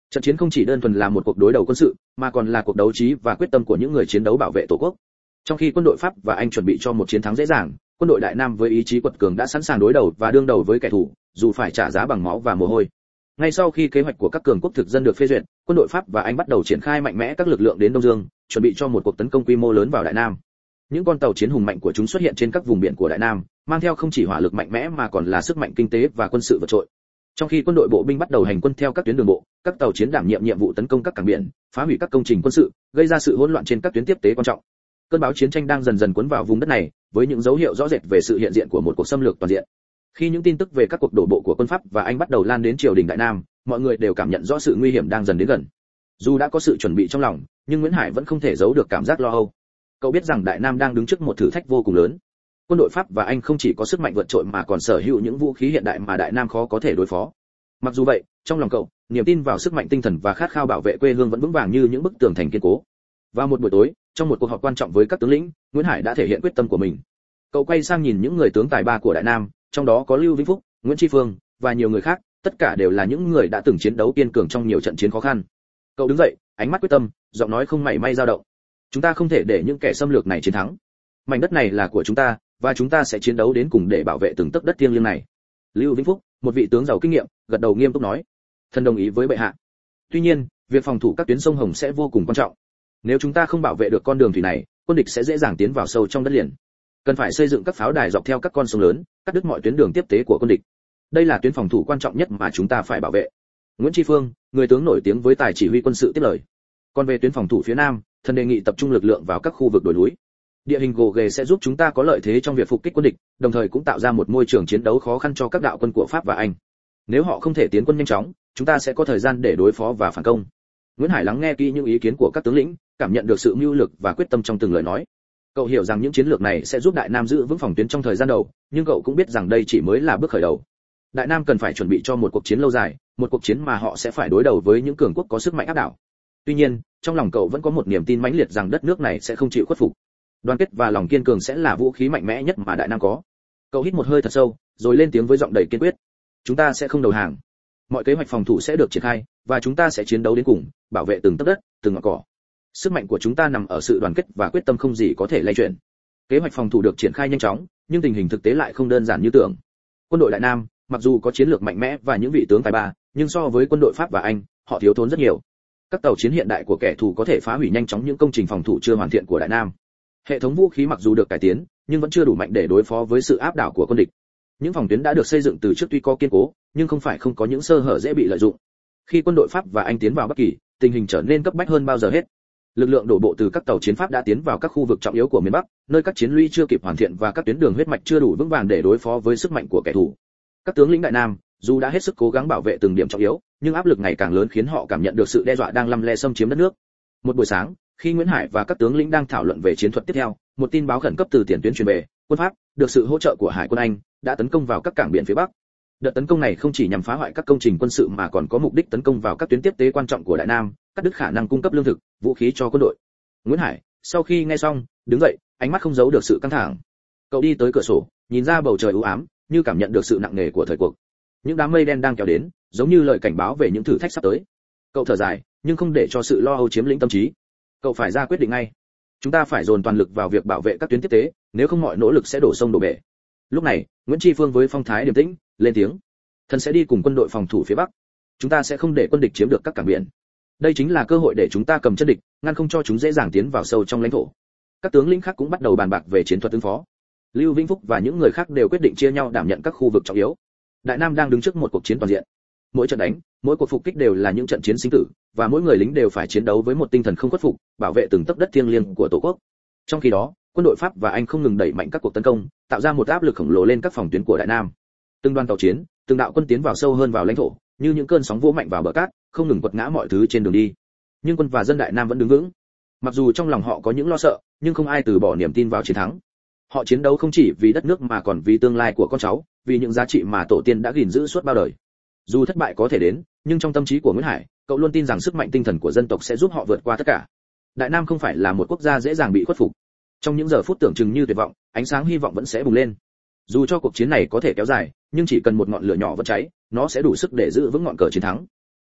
Trận chiến không chỉ đơn thuần là một cuộc đối đầu quân sự, mà còn là cuộc đấu trí và quyết tâm của những người chiến đấu bảo vệ tổ quốc. Trong khi quân đội Pháp và Anh chuẩn bị cho một chiến thắng dễ dàng, quân đội Đại Nam với ý chí quật cường đã sẵn sàng đối đầu và đương đầu với kẻ thù, dù phải trả giá bằng máu và mồ hôi. Ngay sau khi kế hoạch của các cường quốc thực dân được phê duyệt, quân đội Pháp và Anh bắt đầu triển khai mạnh mẽ các lực lượng đến Đông Dương, chuẩn bị cho một cuộc tấn công quy mô lớn vào Đại Nam. Những con tàu chiến hùng mạnh của chúng xuất hiện trên các vùng biển của Đại Nam, mang theo không chỉ hỏa lực mạnh mẽ mà còn là sức mạnh kinh tế và quân sự vượt trội. Trong khi quân đội bộ binh bắt đầu hành quân theo các tuyến đường bộ, các tàu chiến đảm nhiệm nhiệm vụ tấn công các cảng biển, phá hủy các công trình quân sự, gây ra sự hỗn loạn trên các tuyến tiếp tế quan trọng. Cơn bão chiến tranh đang dần dần cuốn vào vùng đất này, với những dấu hiệu rõ rệt về sự hiện diện của một cuộc xâm lược toàn diện. Khi những tin tức về các cuộc đổ bộ của quân Pháp và Anh bắt đầu lan đến triều đình Đại Nam, mọi người đều cảm nhận rõ sự nguy hiểm đang dần đến gần. Dù đã có sự chuẩn bị trong lòng, nhưng Nguyễn Hải vẫn không thể giấu được cảm giác lo âu. Cậu biết rằng Đại Nam đang đứng trước một thử thách vô cùng lớn. Quân đội Pháp và Anh không chỉ có sức mạnh vượt trội mà còn sở hữu những vũ khí hiện đại mà Đại Nam khó có thể đối phó. Mặc dù vậy, trong lòng cậu, niềm tin vào sức mạnh tinh thần và khát khao bảo vệ quê hương vẫn vững vàng như những bức tường thành kiên cố. Vào một buổi tối, trong một cuộc họp quan trọng với các tướng lĩnh, Nguyễn Hải đã thể hiện quyết tâm của mình. Cậu quay sang nhìn những người tướng tài ba của Đại Nam, trong đó có Lưu Vĩnh Phúc, Nguyễn Tri Phương và nhiều người khác, tất cả đều là những người đã từng chiến đấu kiên cường trong nhiều trận chiến khó khăn. Cậu đứng dậy, ánh mắt quyết tâm, giọng nói không mảy may dao động. Chúng ta không thể để những kẻ xâm lược này chiến thắng. Mảnh đất này là của chúng ta, và chúng ta sẽ chiến đấu đến cùng để bảo vệ từng tấc đất thiêng liêng này. Lưu Vĩnh Phúc, một vị tướng giàu kinh nghiệm, gật đầu nghiêm túc nói: "Thần đồng ý với bệ hạ. Tuy nhiên, việc phòng thủ các tuyến sông Hồng sẽ vô cùng quan trọng. Nếu chúng ta không bảo vệ được con đường thủy này, quân địch sẽ dễ dàng tiến vào sâu trong đất liền. Cần phải xây dựng các pháo đài dọc theo các con sông lớn, cắt đứt mọi tuyến đường tiếp tế của quân địch. Đây là tuyến phòng thủ quan trọng nhất mà chúng ta phải bảo vệ." Nguyễn Tri Phương, người tướng nổi tiếng với tài chỉ huy quân sự tiếp lời: "Còn về tuyến phòng thủ phía nam, thần đề nghị tập trung lực lượng vào các khu vực đồi núi. Địa hình gồ ghề sẽ giúp chúng ta có lợi thế trong việc phục kích quân địch, đồng thời cũng tạo ra một môi trường chiến đấu khó khăn cho các đạo quân của Pháp và Anh. Nếu họ không thể tiến quân nhanh chóng, chúng ta sẽ có thời gian để đối phó và phản công." Nguyễn Hải lắng nghe kỹ những ý kiến của các tướng lĩnh, cảm nhận được sự mưu lực và quyết tâm trong từng lời nói. Cậu hiểu rằng những chiến lược này sẽ giúp Đại Nam giữ vững phòng tuyến trong thời gian đầu, nhưng cậu cũng biết rằng đây chỉ mới là bước khởi đầu. Đại Nam cần phải chuẩn bị cho một cuộc chiến lâu dài, một cuộc chiến mà họ sẽ phải đối đầu với những cường quốc có sức mạnh áp đảo. Tuy nhiên, trong lòng cậu vẫn có một niềm tin mãnh liệt rằng đất nước này sẽ không chịu khuất phục. Đoàn kết và lòng kiên cường sẽ là vũ khí mạnh mẽ nhất mà Đại Nam có. Cậu hít một hơi thật sâu, rồi lên tiếng với giọng đầy kiên quyết: "Chúng ta sẽ không đầu hàng. Mọi kế hoạch phòng thủ sẽ được triển khai, và chúng ta sẽ chiến đấu đến cùng, bảo vệ từng tấc đất, từng ngọn cỏ. Sức mạnh của chúng ta nằm ở sự đoàn kết và quyết tâm không gì có thể lay chuyển." Kế hoạch phòng thủ được triển khai nhanh chóng, nhưng tình hình thực tế lại không đơn giản như tưởng. Quân đội Đại Nam, mặc dù có chiến lược mạnh mẽ và những vị tướng tài ba, nhưng so với quân đội Pháp và Anh, họ thiếu thốn rất nhiều. Các tàu chiến hiện đại của kẻ thù có thể phá hủy nhanh chóng những công trình phòng thủ chưa hoàn thiện của Đại Nam. Hệ thống vũ khí mặc dù được cải tiến, nhưng vẫn chưa đủ mạnh để đối phó với sự áp đảo của quân địch. Những phòng tuyến đã được xây dựng từ trước tuy có kiên cố, nhưng không phải không có những sơ hở dễ bị lợi dụng. Khi quân đội Pháp và Anh tiến vào Bắc Kỳ, tình hình trở nên cấp bách hơn bao giờ hết. Lực lượng đổ bộ từ các tàu chiến Pháp đã tiến vào các khu vực trọng yếu của miền Bắc, nơi các chiến lũy chưa kịp hoàn thiện và các tuyến đường huyết mạch chưa đủ vững vàng để đối phó với sức mạnh của kẻ thù. Các tướng lĩnh Đại Nam, dù đã hết sức cố gắng bảo vệ từng điểm trọng yếu, nhưng áp lực ngày càng lớn khiến họ cảm nhận được sự đe dọa đang lăm le xâm chiếm đất nước. Một buổi sáng, khi Nguyễn Hải và các tướng lĩnh đang thảo luận về chiến thuật tiếp theo, một tin báo khẩn cấp từ tiền tuyến truyền về: quân Pháp, được sự hỗ trợ của Hải quân Anh, đã tấn công vào các cảng biển phía Bắc. Đợt tấn công này không chỉ nhằm phá hoại các công trình quân sự mà còn có mục đích tấn công vào các tuyến tiếp tế quan trọng của Đại Nam, cắt đứt khả năng cung cấp lương thực, vũ khí cho quân đội. Nguyễn Hải, sau khi nghe xong, đứng dậy, ánh mắt không giấu được sự căng thẳng. Cậu đi tới cửa sổ, nhìn ra bầu trời u ám, như cảm nhận được sự nặng nề của thời cuộc. Những đám mây đen đang kéo đến, giống như lời cảnh báo về những thử thách sắp tới. Cậu thở dài, nhưng không để cho sự lo âu chiếm lĩnh tâm trí. Cậu phải ra quyết định ngay. Chúng ta phải dồn toàn lực vào việc bảo vệ các tuyến tiếp tế, nếu không mọi nỗ lực sẽ đổ sông đổ bể. Lúc này, Nguyễn Tri Phương với phong thái điềm tĩnh, lên tiếng: "Thần sẽ đi cùng quân đội phòng thủ phía Bắc. Chúng ta sẽ không để quân địch chiếm được các cảng biển. Đây chính là cơ hội để chúng ta cầm chân địch, ngăn không cho chúng dễ dàng tiến vào sâu trong lãnh thổ." Các tướng lĩnh khác cũng bắt đầu bàn bạc về chiến thuật ứng phó. Lưu Vĩnh Phúc và những người khác đều quyết định chia nhau đảm nhận các khu vực trọng yếu. Đại Nam đang đứng trước một cuộc chiến toàn diện. Mỗi trận đánh, mỗi cuộc phục kích đều là những trận chiến sinh tử, và mỗi người lính đều phải chiến đấu với một tinh thần không khuất phục, bảo vệ từng tấc đất thiêng liêng của Tổ quốc. Trong khi đó, quân đội Pháp và Anh không ngừng đẩy mạnh các cuộc tấn công, tạo ra một áp lực khổng lồ lên các phòng tuyến của Đại Nam. Từng đoàn tàu chiến, từng đạo quân tiến vào sâu hơn vào lãnh thổ, như những cơn sóng vỗ mạnh vào bờ cát, không ngừng quật ngã mọi thứ trên đường đi. Nhưng quân và dân Đại Nam vẫn đứng vững. Mặc dù trong lòng họ có những lo sợ, nhưng không ai từ bỏ niềm tin vào chiến thắng. Họ chiến đấu không chỉ vì đất nước mà còn vì tương lai của con cháu, vì những giá trị mà tổ tiên đã gìn giữ suốt bao đời. Dù thất bại có thể đến, nhưng trong tâm trí của Nguyễn Hải, cậu luôn tin rằng sức mạnh tinh thần của dân tộc sẽ giúp họ vượt qua tất cả. Đại Nam không phải là một quốc gia dễ dàng bị khuất phục. Trong những giờ phút tưởng chừng như tuyệt vọng, ánh sáng hy vọng vẫn sẽ bùng lên. Dù cho cuộc chiến này có thể kéo dài, nhưng chỉ cần một ngọn lửa nhỏ vẫn cháy, nó sẽ đủ sức để giữ vững ngọn cờ chiến thắng.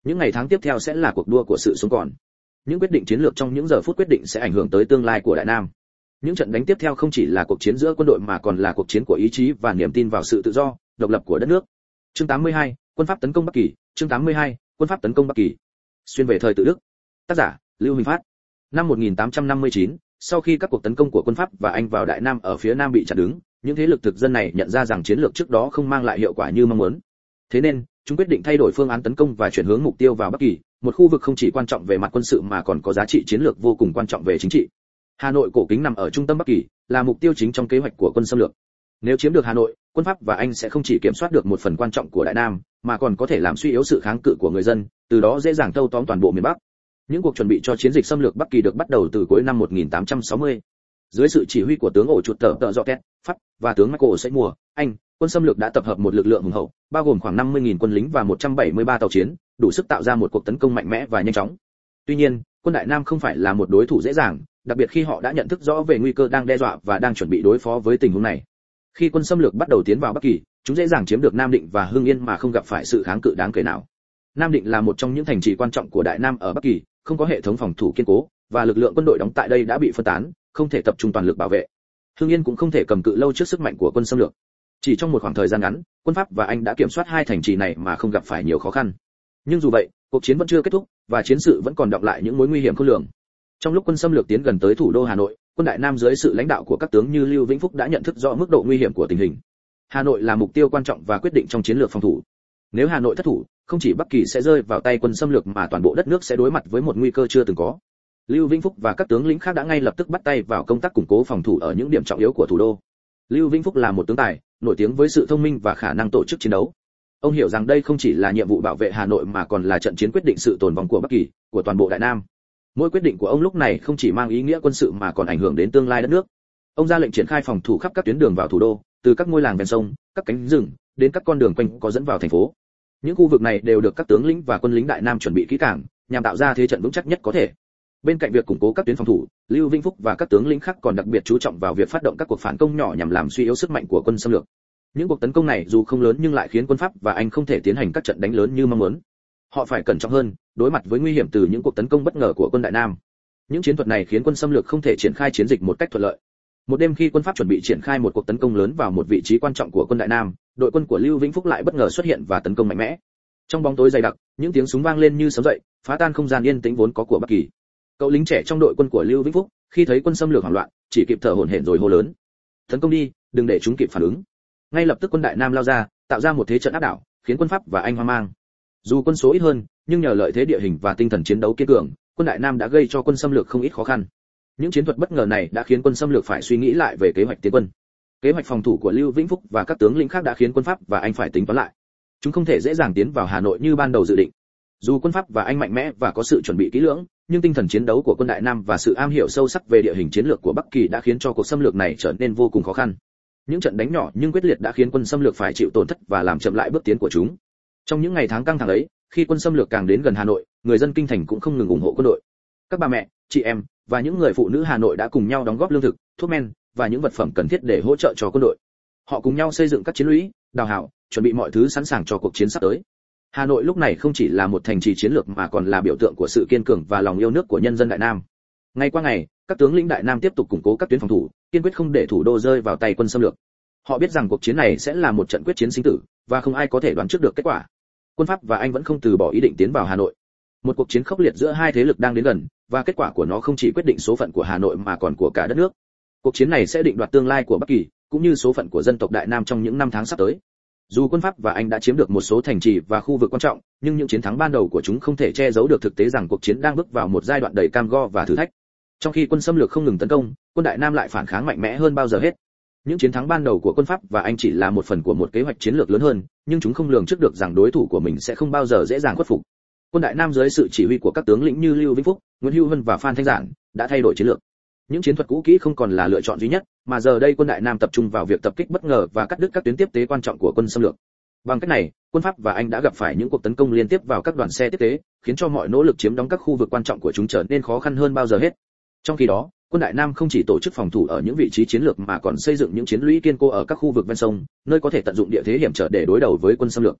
Những ngày tháng tiếp theo sẽ là cuộc đua của sự sống còn. Những quyết định chiến lược trong những giờ phút quyết định sẽ ảnh hưởng tới tương lai của Đại Nam. Những trận đánh tiếp theo không chỉ là cuộc chiến giữa quân đội mà còn là cuộc chiến của ý chí và niềm tin vào sự tự do, độc lập của đất nước. Chương 82, quân Pháp tấn công Bắc Kỳ. Chương 82, quân Pháp tấn công Bắc Kỳ. Xuyên về thời tự Đức. Tác giả: Lưu Huỳnh Phát. Năm 1859, sau khi các cuộc tấn công của quân Pháp và Anh vào Đại Nam ở phía Nam bị chặn đứng, những thế lực thực dân này nhận ra rằng chiến lược trước đó không mang lại hiệu quả như mong muốn. Thế nên, chúng quyết định thay đổi phương án tấn công và chuyển hướng mục tiêu vào Bắc Kỳ, một khu vực không chỉ quan trọng về mặt quân sự mà còn có giá trị chiến lược vô cùng quan trọng về chính trị. Hà Nội cổ kính nằm ở trung tâm Bắc Kỳ, là mục tiêu chính trong kế hoạch của quân xâm lược. Nếu chiếm được Hà Nội, quân Pháp và Anh sẽ không chỉ kiểm soát được một phần quan trọng của Đại Nam, mà còn có thể làm suy yếu sự kháng cự của người dân, từ đó dễ dàng thâu tóm toàn bộ miền Bắc. Những cuộc chuẩn bị cho chiến dịch xâm lược Bắc Kỳ được bắt đầu từ cuối năm 1860. Dưới sự chỉ huy của tướng ổ chuột tờ Rocket, Pháp và tướng Michael Seymour, Anh, quân xâm lược đã tập hợp một lực lượng hùng hậu, bao gồm khoảng 50.000 quân lính và 173 tàu chiến, đủ sức tạo ra một cuộc tấn công mạnh mẽ và nhanh chóng. Tuy nhiên, quân Đại Nam không phải là một đối thủ dễ dàng, đặc biệt khi họ đã nhận thức rõ về nguy cơ đang đe dọa và đang chuẩn bị đối phó với tình huống này. Khi quân xâm lược bắt đầu tiến vào Bắc Kỳ, chúng dễ dàng chiếm được Nam Định và Hưng Yên mà không gặp phải sự kháng cự đáng kể nào. Nam Định là một trong những thành trì quan trọng của Đại Nam ở Bắc Kỳ, không có hệ thống phòng thủ kiên cố, và lực lượng quân đội đóng tại đây đã bị phân tán, không thể tập trung toàn lực bảo vệ. Hưng Yên cũng không thể cầm cự lâu trước sức mạnh của quân xâm lược. Chỉ trong một khoảng thời gian ngắn, quân Pháp và Anh đã kiểm soát hai thành trì này mà không gặp phải nhiều khó khăn. Nhưng dù vậy, cuộc chiến vẫn chưa kết thúc và chiến sự vẫn còn đọng lại những mối nguy hiểm khôn lường. Trong lúc quân xâm lược tiến gần tới thủ đô Hà Nội, quân Đại Nam dưới sự lãnh đạo của các tướng như Lưu Vĩnh Phúc đã nhận thức rõ mức độ nguy hiểm của tình hình. Hà Nội là mục tiêu quan trọng và quyết định trong chiến lược phòng thủ. Nếu Hà Nội thất thủ, không chỉ Bắc Kỳ sẽ rơi vào tay quân xâm lược mà toàn bộ đất nước sẽ đối mặt với một nguy cơ chưa từng có. Lưu Vĩnh Phúc và các tướng lĩnh khác đã ngay lập tức bắt tay vào công tác củng cố phòng thủ ở những điểm trọng yếu của thủ đô. Lưu Vĩnh Phúc là một tướng tài, nổi tiếng với sự thông minh và khả năng tổ chức chiến đấu. Ông hiểu rằng đây không chỉ là nhiệm vụ bảo vệ Hà Nội mà còn là trận chiến quyết định sự tồn vong của Bắc Kỳ, của toàn bộ Đại Nam. Mỗi quyết định của ông lúc này không chỉ mang ý nghĩa quân sự mà còn ảnh hưởng đến tương lai đất nước. Ông ra lệnh triển khai phòng thủ khắp các tuyến đường vào thủ đô, từ các ngôi làng ven sông, các cánh rừng, đến các con đường quanh có dẫn vào thành phố. Những khu vực này đều được các tướng lĩnh và quân lính Đại Nam chuẩn bị kỹ càng, nhằm tạo ra thế trận vững chắc nhất có thể. Bên cạnh việc củng cố các tuyến phòng thủ, Lưu Vĩnh Phúc và các tướng lĩnh khác còn đặc biệt chú trọng vào việc phát động các cuộc phản công nhỏ nhằm làm suy yếu sức mạnh của quân xâm lược. Những cuộc tấn công này dù không lớn nhưng lại khiến quân Pháp và Anh không thể tiến hành các trận đánh lớn như mong muốn. Họ phải cẩn trọng hơn, đối mặt với nguy hiểm từ những cuộc tấn công bất ngờ của quân Đại Nam. Những chiến thuật này khiến quân xâm lược không thể triển khai chiến dịch một cách thuận lợi. Một đêm khi quân Pháp chuẩn bị triển khai một cuộc tấn công lớn vào một vị trí quan trọng của quân Đại Nam, đội quân của Lưu Vĩnh Phúc lại bất ngờ xuất hiện và tấn công mạnh mẽ. Trong bóng tối dày đặc, những tiếng súng vang lên như sấm dậy, phá tan không gian yên tĩnh vốn có của Bắc Kỳ. Cậu lính trẻ trong đội quân của Lưu Vĩnh Phúc, khi thấy quân xâm lược hoảng loạn, chỉ kịp thở hổn hển rồi hô lớn: "Tấn công đi, đừng để chúng kịp phản ứng." Ngay lập tức quân Đại Nam lao ra, tạo ra một thế trận áp đảo, khiến quân Pháp và Anh hoang mang. Dù quân số ít hơn, nhưng nhờ lợi thế địa hình và tinh thần chiến đấu kiên cường, quân Đại Nam đã gây cho quân xâm lược không ít khó khăn. Những chiến thuật bất ngờ này đã khiến quân xâm lược phải suy nghĩ lại về kế hoạch tiến quân. Kế hoạch phòng thủ của Lưu Vĩnh Phúc và các tướng lĩnh khác đã khiến quân Pháp và Anh phải tính toán lại. Chúng không thể dễ dàng tiến vào Hà Nội như ban đầu dự định. Dù quân Pháp và Anh mạnh mẽ và có sự chuẩn bị kỹ lưỡng, nhưng tinh thần chiến đấu của quân Đại Nam và sự am hiểu sâu sắc về địa hình chiến lược của Bắc Kỳ đã khiến cho cuộc xâm lược này trở nên vô cùng khó khăn. Những trận đánh nhỏ nhưng quyết liệt đã khiến quân xâm lược phải chịu tổn thất và làm chậm lại bước tiến của chúng. Trong những ngày tháng căng thẳng ấy, khi quân xâm lược càng đến gần Hà Nội, người dân kinh thành cũng không ngừng ủng hộ quân đội. Các bà mẹ, chị em và những người phụ nữ Hà Nội đã cùng nhau đóng góp lương thực, thuốc men và những vật phẩm cần thiết để hỗ trợ cho quân đội. Họ cùng nhau xây dựng các chiến lũy, đào hào, chuẩn bị mọi thứ sẵn sàng cho cuộc chiến sắp tới. Hà Nội lúc này không chỉ là một thành trì chiến lược mà còn là biểu tượng của sự kiên cường và lòng yêu nước của nhân dân Đại Nam. Ngày qua ngày, các tướng lĩnh Đại Nam tiếp tục củng cố các tuyến phòng thủ, kiên quyết không để thủ đô rơi vào tay quân xâm lược. Họ biết rằng cuộc chiến này sẽ là một trận quyết chiến sinh tử, và không ai có thể đoán trước được kết quả. Quân Pháp và Anh vẫn không từ bỏ ý định tiến vào Hà Nội. Một cuộc chiến khốc liệt giữa hai thế lực đang đến gần, và kết quả của nó không chỉ quyết định số phận của Hà Nội mà còn của cả đất nước. Cuộc chiến này sẽ định đoạt tương lai của Bắc Kỳ, cũng như số phận của dân tộc Đại Nam trong những năm tháng sắp tới. Dù quân Pháp và Anh đã chiếm được một số thành trì và khu vực quan trọng, nhưng những chiến thắng ban đầu của chúng không thể che giấu được thực tế rằng cuộc chiến đang bước vào một giai đoạn đầy cam go và thử thách. Trong khi quân xâm lược không ngừng tấn công, quân Đại Nam lại phản kháng mạnh mẽ hơn bao giờ hết. Những chiến thắng ban đầu của quân Pháp và Anh chỉ là một phần của một kế hoạch chiến lược lớn hơn, nhưng chúng không lường trước được rằng đối thủ của mình sẽ không bao giờ dễ dàng khuất phục. Quân Đại Nam dưới sự chỉ huy của các tướng lĩnh như Lưu Vĩnh Phúc, Nguyễn Hữu Vân và Phan Thanh Giản đã thay đổi chiến lược. Những chiến thuật cũ kỹ không còn là lựa chọn duy nhất, mà giờ đây quân Đại Nam tập trung vào việc tập kích bất ngờ và cắt đứt các tuyến tiếp tế quan trọng của quân xâm lược. Bằng cách này, quân Pháp và Anh đã gặp phải những cuộc tấn công liên tiếp vào các đoàn xe tiếp tế, khiến cho mọi nỗ lực chiếm đóng các khu vực quan trọng của chúng trở nên khó khăn hơn bao giờ hết. Trong khi đó, quân Đại Nam không chỉ tổ chức phòng thủ ở những vị trí chiến lược mà còn xây dựng những chiến lũy kiên cố ở các khu vực ven sông, nơi có thể tận dụng địa thế hiểm trở để đối đầu với quân xâm lược.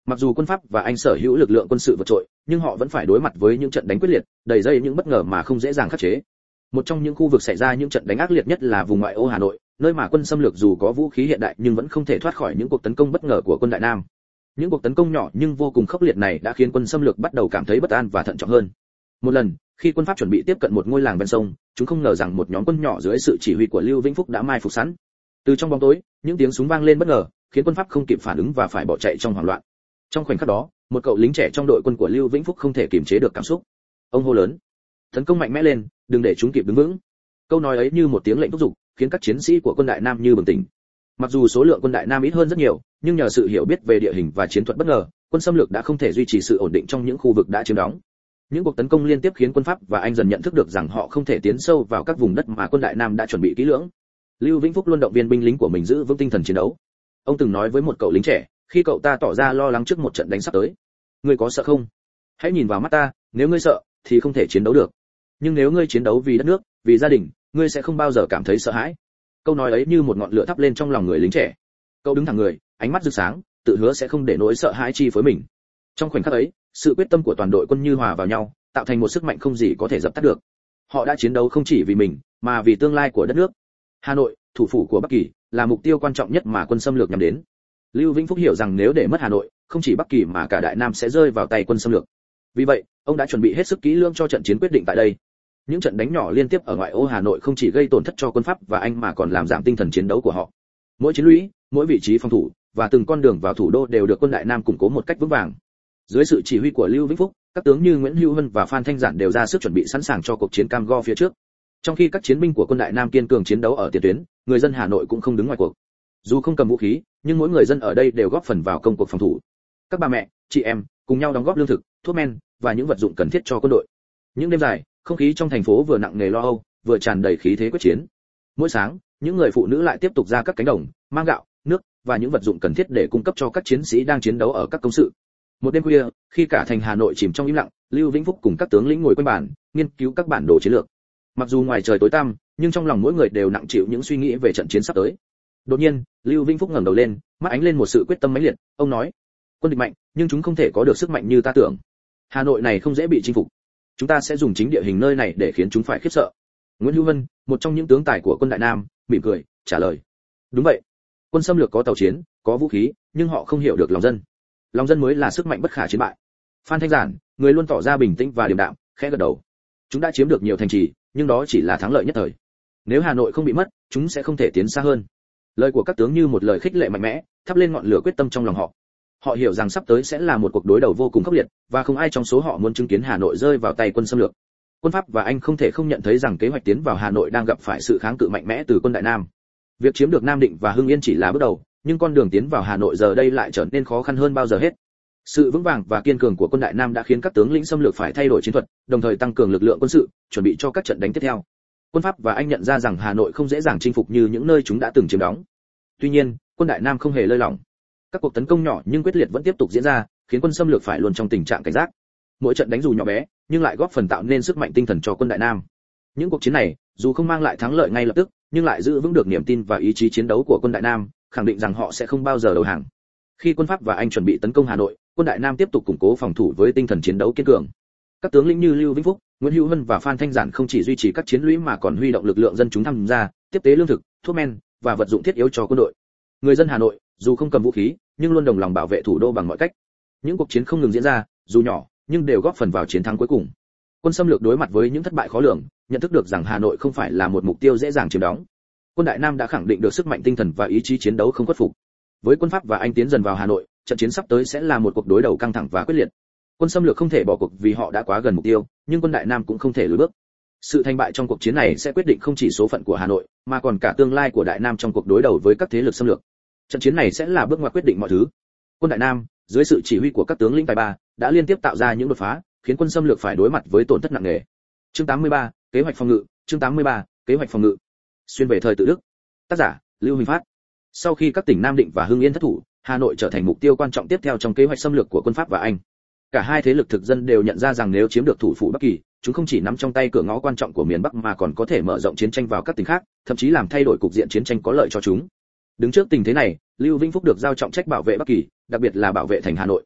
Mặc dù quân Pháp và Anh sở hữu lực lượng quân sự vượt trội, nhưng họ vẫn phải đối mặt với những trận đánh quyết liệt, đầy dây những bất ngờ mà không dễ dàng khắc chế. Một trong những khu vực xảy ra những trận đánh ác liệt nhất là vùng ngoại ô Hà Nội, nơi mà quân xâm lược dù có vũ khí hiện đại nhưng vẫn không thể thoát khỏi những cuộc tấn công bất ngờ của quân Đại Nam. Những cuộc tấn công nhỏ nhưng vô cùng khốc liệt này đã khiến quân xâm lược bắt đầu cảm thấy bất an và thận trọng hơn. Một lần, khi quân Pháp chuẩn bị tiếp cận một ngôi làng ven sông, chúng không ngờ rằng một nhóm quân nhỏ dưới sự chỉ huy của Lưu Vĩnh Phúc đã mai phục sẵn. Từ trong bóng tối, những tiếng súng vang lên bất ngờ, khiến quân Pháp không kịp phản ứng và phải bỏ chạy trong hoảng loạn. Trong khoảnh khắc đó, một cậu lính trẻ trong đội quân của Lưu Vĩnh Phúc không thể kiềm chế được cảm xúc. Ông hô lớn: "Tấn công mạnh mẽ lên, đừng để chúng kịp đứng vững." Câu nói ấy như một tiếng lệnh thúc giục, khiến các chiến sĩ của quân Đại Nam như bừng tỉnh. Mặc dù số lượng quân Đại Nam ít hơn rất nhiều, nhưng nhờ sự hiểu biết về địa hình và chiến thuật bất ngờ, quân xâm lược đã không thể duy trì sự ổn định trong những khu vực đã chiếm đóng. Những cuộc tấn công liên tiếp khiến quân Pháp và Anh dần nhận thức được rằng họ không thể tiến sâu vào các vùng đất mà quân Đại Nam đã chuẩn bị kỹ lưỡng. Lưu Vĩnh Phúc luôn động viên binh lính của mình giữ vững tinh thần chiến đấu. Ông từng nói với một cậu lính trẻ, khi cậu ta tỏ ra lo lắng trước một trận đánh sắp tới: "Ngươi có sợ không? Hãy nhìn vào mắt ta, nếu ngươi sợ thì không thể chiến đấu được. Nhưng nếu ngươi chiến đấu vì đất nước, vì gia đình, ngươi sẽ không bao giờ cảm thấy sợ hãi." Câu nói ấy như một ngọn lửa thắp lên trong lòng người lính trẻ. Cậu đứng thẳng người, ánh mắt rực sáng, tự hứa sẽ không để nỗi sợ hãi chi phối mình. Trong khoảnh khắc ấy, sự quyết tâm của toàn đội quân như hòa vào nhau, tạo thành một sức mạnh không gì có thể dập tắt được. Họ đã chiến đấu không chỉ vì mình, mà vì tương lai của đất nước. Hà Nội, thủ phủ của Bắc Kỳ, là mục tiêu quan trọng nhất mà quân xâm lược nhắm đến. Lưu Vĩnh Phúc hiểu rằng nếu để mất Hà Nội, không chỉ Bắc Kỳ mà cả Đại Nam sẽ rơi vào tay quân xâm lược. Vì vậy, ông đã chuẩn bị hết sức kỹ lưỡng cho trận chiến quyết định tại đây. Những trận đánh nhỏ liên tiếp ở ngoại ô Hà Nội không chỉ gây tổn thất cho quân Pháp và Anh mà còn làm giảm tinh thần chiến đấu của họ. Mỗi chiến lũy, mỗi vị trí phòng thủ và từng con đường vào thủ đô đều được quân Đại Nam củng cố một cách vững vàng. Dưới sự chỉ huy của Lưu Vĩnh Phúc, các tướng như Nguyễn Hữu Vân và Phan Thanh Giản đều ra sức chuẩn bị sẵn sàng cho cuộc chiến cam go phía trước. Trong khi các chiến binh của quân Đại Nam kiên cường chiến đấu ở tiền tuyến, người dân Hà Nội cũng không đứng ngoài cuộc. Dù không cầm vũ khí, nhưng mỗi người dân ở đây đều góp phần vào công cuộc phòng thủ. Các bà mẹ, chị em cùng nhau đóng góp lương thực, thuốc men và những vật dụng cần thiết cho quân đội. Những đêm dài, không khí trong thành phố vừa nặng nề lo âu, vừa tràn đầy khí thế quyết chiến. Mỗi sáng, những người phụ nữ lại tiếp tục ra các cánh đồng, mang gạo, nước và những vật dụng cần thiết để cung cấp cho các chiến sĩ đang chiến đấu ở các công sự. Một đêm khuya, khi cả thành Hà Nội chìm trong im lặng, Lưu Vĩnh Phúc cùng các tướng lĩnh ngồi quanh bàn, nghiên cứu các bản đồ chiến lược. Mặc dù ngoài trời tối tăm, nhưng trong lòng mỗi người đều nặng chịu những suy nghĩ về trận chiến sắp tới. Đột nhiên, Lưu Vĩnh Phúc ngẩng đầu lên, mắt ánh lên một sự quyết tâm mãnh liệt. Ông nói: "Quân địch mạnh, nhưng chúng không thể có được sức mạnh như ta tưởng. Hà Nội này không dễ bị chinh phục. Chúng ta sẽ dùng chính địa hình nơi này để khiến chúng phải khiếp sợ." Nguyễn Hữu Vân, một trong những tướng tài của quân Đại Nam, mỉm cười trả lời: "Đúng vậy. Quân xâm lược có tàu chiến, có vũ khí, nhưng họ không hiểu được lòng dân. Lòng dân mới là sức mạnh bất khả chiến bại." Phan Thanh Giản, người luôn tỏ ra bình tĩnh và điềm đạm, khẽ gật đầu: "Chúng đã chiếm được nhiều thành trì, nhưng đó chỉ là thắng lợi nhất thời. Nếu Hà Nội không bị mất, chúng sẽ không thể tiến xa hơn." Lời của các tướng như một lời khích lệ mạnh mẽ, thắp lên ngọn lửa quyết tâm trong lòng họ. Họ hiểu rằng sắp tới sẽ là một cuộc đối đầu vô cùng khốc liệt, và không ai trong số họ muốn chứng kiến Hà Nội rơi vào tay quân xâm lược. Quân Pháp và Anh không thể không nhận thấy rằng kế hoạch tiến vào Hà Nội đang gặp phải sự kháng cự mạnh mẽ từ quân Đại Nam. Việc chiếm được Nam Định và Hưng Yên chỉ là bước đầu, nhưng con đường tiến vào Hà Nội giờ đây lại trở nên khó khăn hơn bao giờ hết. Sự vững vàng và kiên cường của quân Đại Nam đã khiến các tướng lĩnh xâm lược phải thay đổi chiến thuật, đồng thời tăng cường lực lượng quân sự, chuẩn bị cho các trận đánh tiếp theo. Quân Pháp và Anh nhận ra rằng Hà Nội không dễ dàng chinh phục như những nơi chúng đã từng chiếm đóng. Tuy nhiên, quân Đại Nam không hề lơi lỏng. Các cuộc tấn công nhỏ nhưng quyết liệt vẫn tiếp tục diễn ra, khiến quân xâm lược phải luôn trong tình trạng cảnh giác. Mỗi trận đánh dù nhỏ bé, nhưng lại góp phần tạo nên sức mạnh tinh thần cho quân Đại Nam. Những cuộc chiến này, dù không mang lại thắng lợi ngay lập tức, nhưng lại giữ vững được niềm tin và ý chí chiến đấu của quân Đại Nam, khẳng định rằng họ sẽ không bao giờ đầu hàng. Khi quân Pháp và Anh chuẩn bị tấn công Hà Nội, quân Đại Nam tiếp tục củng cố phòng thủ với tinh thần chiến đấu kiên cường. Các tướng lĩnh như Lưu Vĩnh Phúc, Nguyễn Hữu Vân và Phan Thanh Giản không chỉ duy trì các chiến lũy mà còn huy động lực lượng dân chúng tham gia, tiếp tế lương thực, thuốc men và vật dụng thiết yếu cho quân đội. Người dân Hà Nội, dù không cầm vũ khí, nhưng luôn đồng lòng bảo vệ thủ đô bằng mọi cách. Những cuộc chiến không ngừng diễn ra, dù nhỏ, nhưng đều góp phần vào chiến thắng cuối cùng. Quân xâm lược đối mặt với những thất bại khó lường, nhận thức được rằng Hà Nội không phải là một mục tiêu dễ dàng chiếm đóng. Quân Đại Nam đã khẳng định được sức mạnh tinh thần và ý chí chiến đấu không khuất phục. Với quân Pháp và Anh tiến dần vào Hà Nội, trận chiến sắp tới sẽ là một cuộc đối đầu căng thẳng và quyết liệt. Quân xâm lược không thể bỏ cuộc vì họ đã quá gần mục tiêu, nhưng quân Đại Nam cũng không thể lùi bước. Sự thành bại trong cuộc chiến này sẽ quyết định không chỉ số phận của Hà Nội, mà còn cả tương lai của Đại Nam trong cuộc đối đầu với các thế lực xâm lược. Trận chiến này sẽ là bước ngoặt quyết định mọi thứ. Quân Đại Nam, dưới sự chỉ huy của các tướng lĩnh tài ba, đã liên tiếp tạo ra những đột phá, khiến quân xâm lược phải đối mặt với tổn thất nặng nề. Chương 83, kế hoạch phòng ngự. Chương 83, kế hoạch phòng ngự. Xuyên về thời tự Đức. Tác giả: Lưu Huỳnh Phát. Sau khi các tỉnh Nam Định và Hưng Yên thất thủ, Hà Nội trở thành mục tiêu quan trọng tiếp theo trong kế hoạch xâm lược của quân Pháp và Anh. Cả hai thế lực thực dân đều nhận ra rằng nếu chiếm được thủ phủ Bắc Kỳ, chúng không chỉ nắm trong tay cửa ngõ quan trọng của miền Bắc mà còn có thể mở rộng chiến tranh vào các tỉnh khác, thậm chí làm thay đổi cục diện chiến tranh có lợi cho chúng. Đứng trước tình thế này, Lưu Vĩnh Phúc được giao trọng trách bảo vệ Bắc Kỳ, đặc biệt là bảo vệ thành Hà Nội,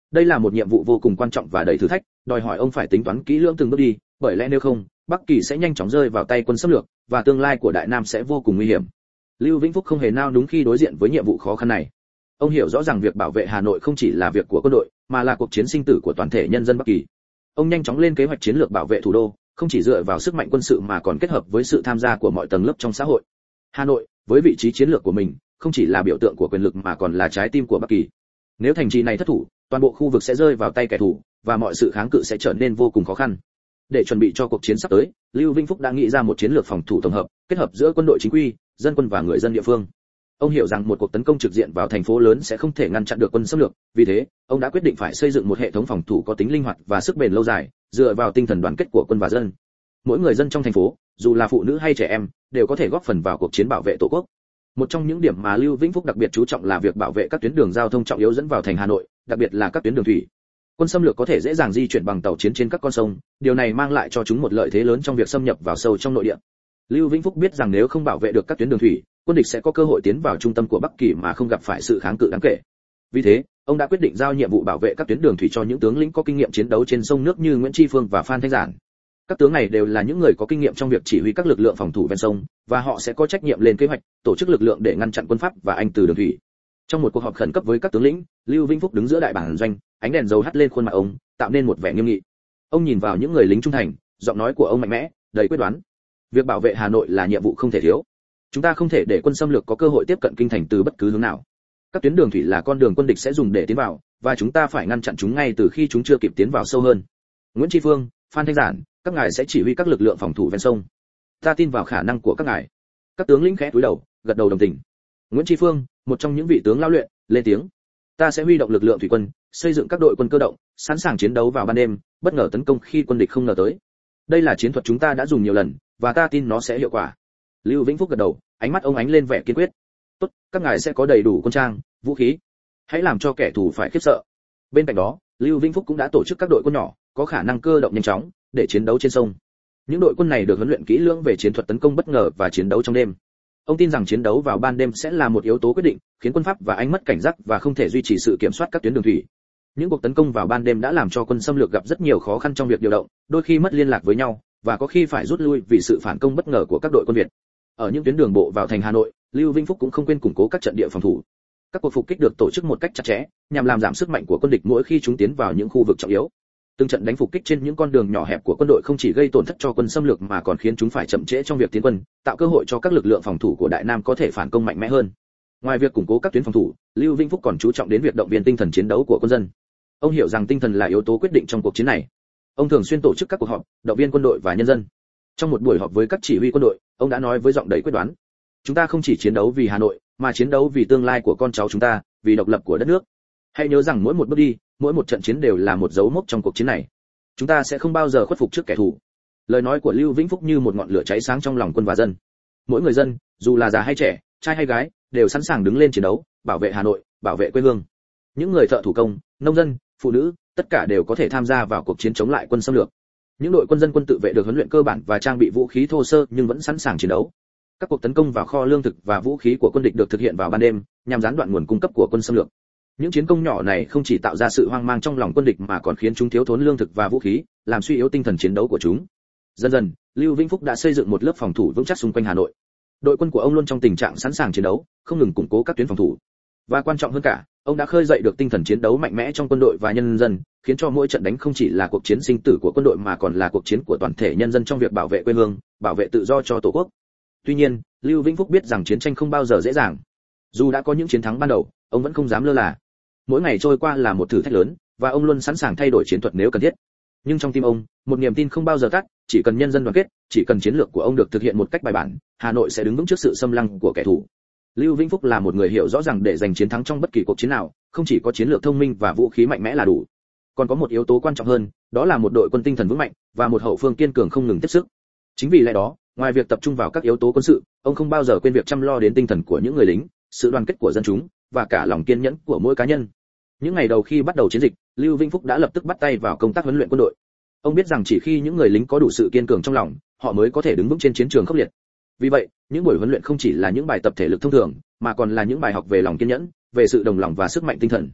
Đây là một nhiệm vụ vô cùng quan trọng và đầy thử thách, đòi hỏi ông phải tính toán kỹ lưỡng từng bước đi, bởi lẽ nếu không, Bắc Kỳ sẽ nhanh chóng rơi vào tay quân xâm lược và tương lai của Đại Nam sẽ vô cùng nguy hiểm. Lưu Vĩnh Phúc không hề nao núng khi đối diện với nhiệm vụ khó khăn này. Ông hiểu rõ ràng việc bảo vệ Hà Nội không chỉ là việc của quân đội, mà là cuộc chiến sinh tử của toàn thể nhân dân Bắc Kỳ. Ông nhanh chóng lên kế hoạch chiến lược bảo vệ thủ đô, không chỉ dựa vào sức mạnh quân sự mà còn kết hợp với sự tham gia của mọi tầng lớp trong xã hội. Hà Nội, với vị trí chiến lược của mình, không chỉ là biểu tượng của quyền lực mà còn là trái tim của Bắc Kỳ. Nếu thành trì này thất thủ, toàn bộ khu vực sẽ rơi vào tay kẻ thù và mọi sự kháng cự sẽ trở nên vô cùng khó khăn. Để chuẩn bị cho cuộc chiến sắp tới, Lưu Vĩnh Phúc đã nghĩ ra một chiến lược phòng thủ tổng hợp, kết hợp giữa quân đội chính quy, dân quân và người dân địa phương. Ông hiểu rằng một cuộc tấn công trực diện vào thành phố lớn sẽ không thể ngăn chặn được quân xâm lược, vì thế, ông đã quyết định phải xây dựng một hệ thống phòng thủ có tính linh hoạt và sức bền lâu dài, dựa vào tinh thần đoàn kết của quân và dân. Mỗi người dân trong thành phố, dù là phụ nữ hay trẻ em, đều có thể góp phần vào cuộc chiến bảo vệ Tổ quốc. Một trong những điểm mà Lưu Vĩnh Phúc đặc biệt chú trọng là việc bảo vệ các tuyến đường giao thông trọng yếu dẫn vào thành Hà Nội, đặc biệt là các tuyến đường thủy. Quân xâm lược có thể dễ dàng di chuyển bằng tàu chiến trên các con sông, điều này mang lại cho chúng một lợi thế lớn trong việc xâm nhập vào sâu trong nội địa. Lưu Vĩnh Phúc biết rằng nếu không bảo vệ được các tuyến đường thủy, quân địch sẽ có cơ hội tiến vào trung tâm của Bắc Kỳ mà không gặp phải sự kháng cự đáng kể. Vì thế, ông đã quyết định giao nhiệm vụ bảo vệ các tuyến đường thủy cho những tướng lĩnh có kinh nghiệm chiến đấu trên sông nước như Nguyễn Tri Phương và Phan Thanh Giản. Các tướng này đều là những người có kinh nghiệm trong việc chỉ huy các lực lượng phòng thủ ven sông, và họ sẽ có trách nhiệm lên kế hoạch, tổ chức lực lượng để ngăn chặn quân Pháp và Anh từ đường thủy. Trong một cuộc họp khẩn cấp với các tướng lĩnh, Lưu Vĩnh Phúc đứng giữa đại bản doanh, ánh đèn dầu hắt lên khuôn mặt ông, tạo nên một vẻ nghiêm nghị. Ông nhìn vào những người lính trung thành, giọng nói của ông mạnh mẽ, đầy quyết đoán. Việc bảo vệ Hà Nội là nhiệm vụ không thể thiếu. Chúng ta không thể để quân xâm lược có cơ hội tiếp cận kinh thành từ bất cứ hướng nào. Các tuyến đường thủy là con đường quân địch sẽ dùng để tiến vào, và chúng ta phải ngăn chặn chúng ngay từ khi chúng chưa kịp tiến vào sâu hơn. Nguyễn Tri Phương, Phan Thanh Giản, các ngài sẽ chỉ huy các lực lượng phòng thủ ven sông. Ta tin vào khả năng của các ngài. Các tướng lĩnh khẽ cúi đầu, gật đầu đồng tình. Nguyễn Tri Phương, một trong những vị tướng lao luyện, lên tiếng. Ta sẽ huy động lực lượng thủy quân, xây dựng các đội quân cơ động, sẵn sàng chiến đấu vào ban đêm, bất ngờ tấn công khi quân địch không ngờ tới. Đây là chiến thuật chúng ta đã dùng nhiều lần, và ta tin nó sẽ hiệu quả. Lưu Vĩnh Phúc gật đầu, ánh mắt ông ánh lên vẻ kiên quyết. Tốt, các ngài sẽ có đầy đủ quân trang, vũ khí. Hãy làm cho kẻ thù phải khiếp sợ. Bên cạnh đó, Lưu Vĩnh Phúc cũng đã tổ chức các đội quân nhỏ, có khả năng cơ động nhanh chóng, để chiến đấu trên sông. Những đội quân này được huấn luyện kỹ lưỡng về chiến thuật tấn công bất ngờ và chiến đấu trong đêm. Ông tin rằng chiến đấu vào ban đêm sẽ là một yếu tố quyết định, khiến quân Pháp và Anh mất cảnh giác và không thể duy trì sự kiểm soát các tuyến đường thủy. Những cuộc tấn công vào ban đêm đã làm cho quân xâm lược gặp rất nhiều khó khăn trong việc điều động, đôi khi mất liên lạc với nhau và có khi phải rút lui vì sự phản công bất ngờ của các đội quân Việt. Ở những tuyến đường bộ vào thành Hà Nội, Lưu Vĩnh Phúc cũng không quên củng cố các trận địa phòng thủ. Các cuộc phục kích được tổ chức một cách chặt chẽ, nhằm làm giảm sức mạnh của quân địch mỗi khi chúng tiến vào những khu vực trọng yếu. Từng trận đánh phục kích trên những con đường nhỏ hẹp của quân đội không chỉ gây tổn thất cho quân xâm lược mà còn khiến chúng phải chậm trễ trong việc tiến quân, tạo cơ hội cho các lực lượng phòng thủ của Đại Nam có thể phản công mạnh mẽ hơn. Ngoài việc củng cố các tuyến phòng thủ, Lưu Vĩnh Phúc còn chú trọng đến việc động viên tinh thần chiến đấu của quân dân. Ông hiểu rằng tinh thần là yếu tố quyết định trong cuộc chiến này. Ông thường xuyên tổ chức các cuộc họp, động viên quân đội và nhân dân. Trong một buổi họp với các chỉ huy quân đội, ông đã nói với giọng đầy quyết đoán: chúng ta không chỉ chiến đấu vì Hà Nội, mà chiến đấu vì tương lai của con cháu chúng ta, vì độc lập của đất nước. Hãy nhớ rằng mỗi một bước đi, mỗi một trận chiến đều là một dấu mốc trong cuộc chiến này. Chúng ta sẽ không bao giờ khuất phục trước kẻ thù. Lời nói của Lưu Vĩnh Phúc như một ngọn lửa cháy sáng trong lòng quân và dân. Mỗi người dân, dù là già hay trẻ, trai hay gái, đều sẵn sàng đứng lên chiến đấu, bảo vệ Hà Nội, bảo vệ quê hương. Những người thợ thủ công, nông dân, phụ nữ, tất cả đều có thể tham gia vào cuộc chiến chống lại quân xâm lược. Những đội quân dân quân tự vệ được huấn luyện cơ bản và trang bị vũ khí thô sơ nhưng vẫn sẵn sàng chiến đấu. Các cuộc tấn công vào kho lương thực và vũ khí của quân địch được thực hiện vào ban đêm, nhằm gián đoạn nguồn cung cấp của quân xâm lược. Những chiến công nhỏ này không chỉ tạo ra sự hoang mang trong lòng quân địch mà còn khiến chúng thiếu thốn lương thực và vũ khí, làm suy yếu tinh thần chiến đấu của chúng. Dần dần, Lưu Vĩnh Phúc đã xây dựng một lớp phòng thủ vững chắc xung quanh Hà Nội. Đội quân của ông luôn trong tình trạng sẵn sàng chiến đấu, không ngừng củng cố các tuyến phòng thủ. Và quan trọng hơn cả, ông đã khơi dậy được tinh thần chiến đấu mạnh mẽ trong quân đội và nhân dân, khiến cho mỗi trận đánh không chỉ là cuộc chiến sinh tử của quân đội mà còn là cuộc chiến của toàn thể nhân dân trong việc bảo vệ quê hương, bảo vệ tự do cho Tổ quốc. Tuy nhiên, Lưu Vĩnh Phúc biết rằng chiến tranh không bao giờ dễ dàng. Dù đã có những chiến thắng ban đầu, ông vẫn không dám lơ là. Mỗi ngày trôi qua là một thử thách lớn, và ông luôn sẵn sàng thay đổi chiến thuật nếu cần thiết. Nhưng trong tim ông, một niềm tin không bao giờ tắt, chỉ cần nhân dân đoàn kết, chỉ cần chiến lược của ông được thực hiện một cách bài bản, Hà Nội sẽ đứng vững trước sự xâm lăng của kẻ thù. Lưu Vĩnh Phúc là một người hiểu rõ rằng để giành chiến thắng trong bất kỳ cuộc chiến nào, không chỉ có chiến lược thông minh và vũ khí mạnh mẽ là đủ. Còn có một yếu tố quan trọng hơn, đó là một đội quân tinh thần vững mạnh và một hậu phương kiên cường không ngừng tiếp sức. Chính vì lẽ đó, ngoài việc tập trung vào các yếu tố quân sự, ông không bao giờ quên việc chăm lo đến tinh thần của những người lính, sự đoàn kết của dân chúng và cả lòng kiên nhẫn của mỗi cá nhân. Những ngày đầu khi bắt đầu chiến dịch, Lưu Vĩnh Phúc đã lập tức bắt tay vào công tác huấn luyện quân đội. Ông biết rằng chỉ khi những người lính có đủ sự kiên cường trong lòng, họ mới có thể đứng vững trên chiến trường khốc liệt. Vì vậy, những buổi huấn luyện không chỉ là những bài tập thể lực thông thường, mà còn là những bài học về lòng kiên nhẫn, về sự đồng lòng và sức mạnh tinh thần.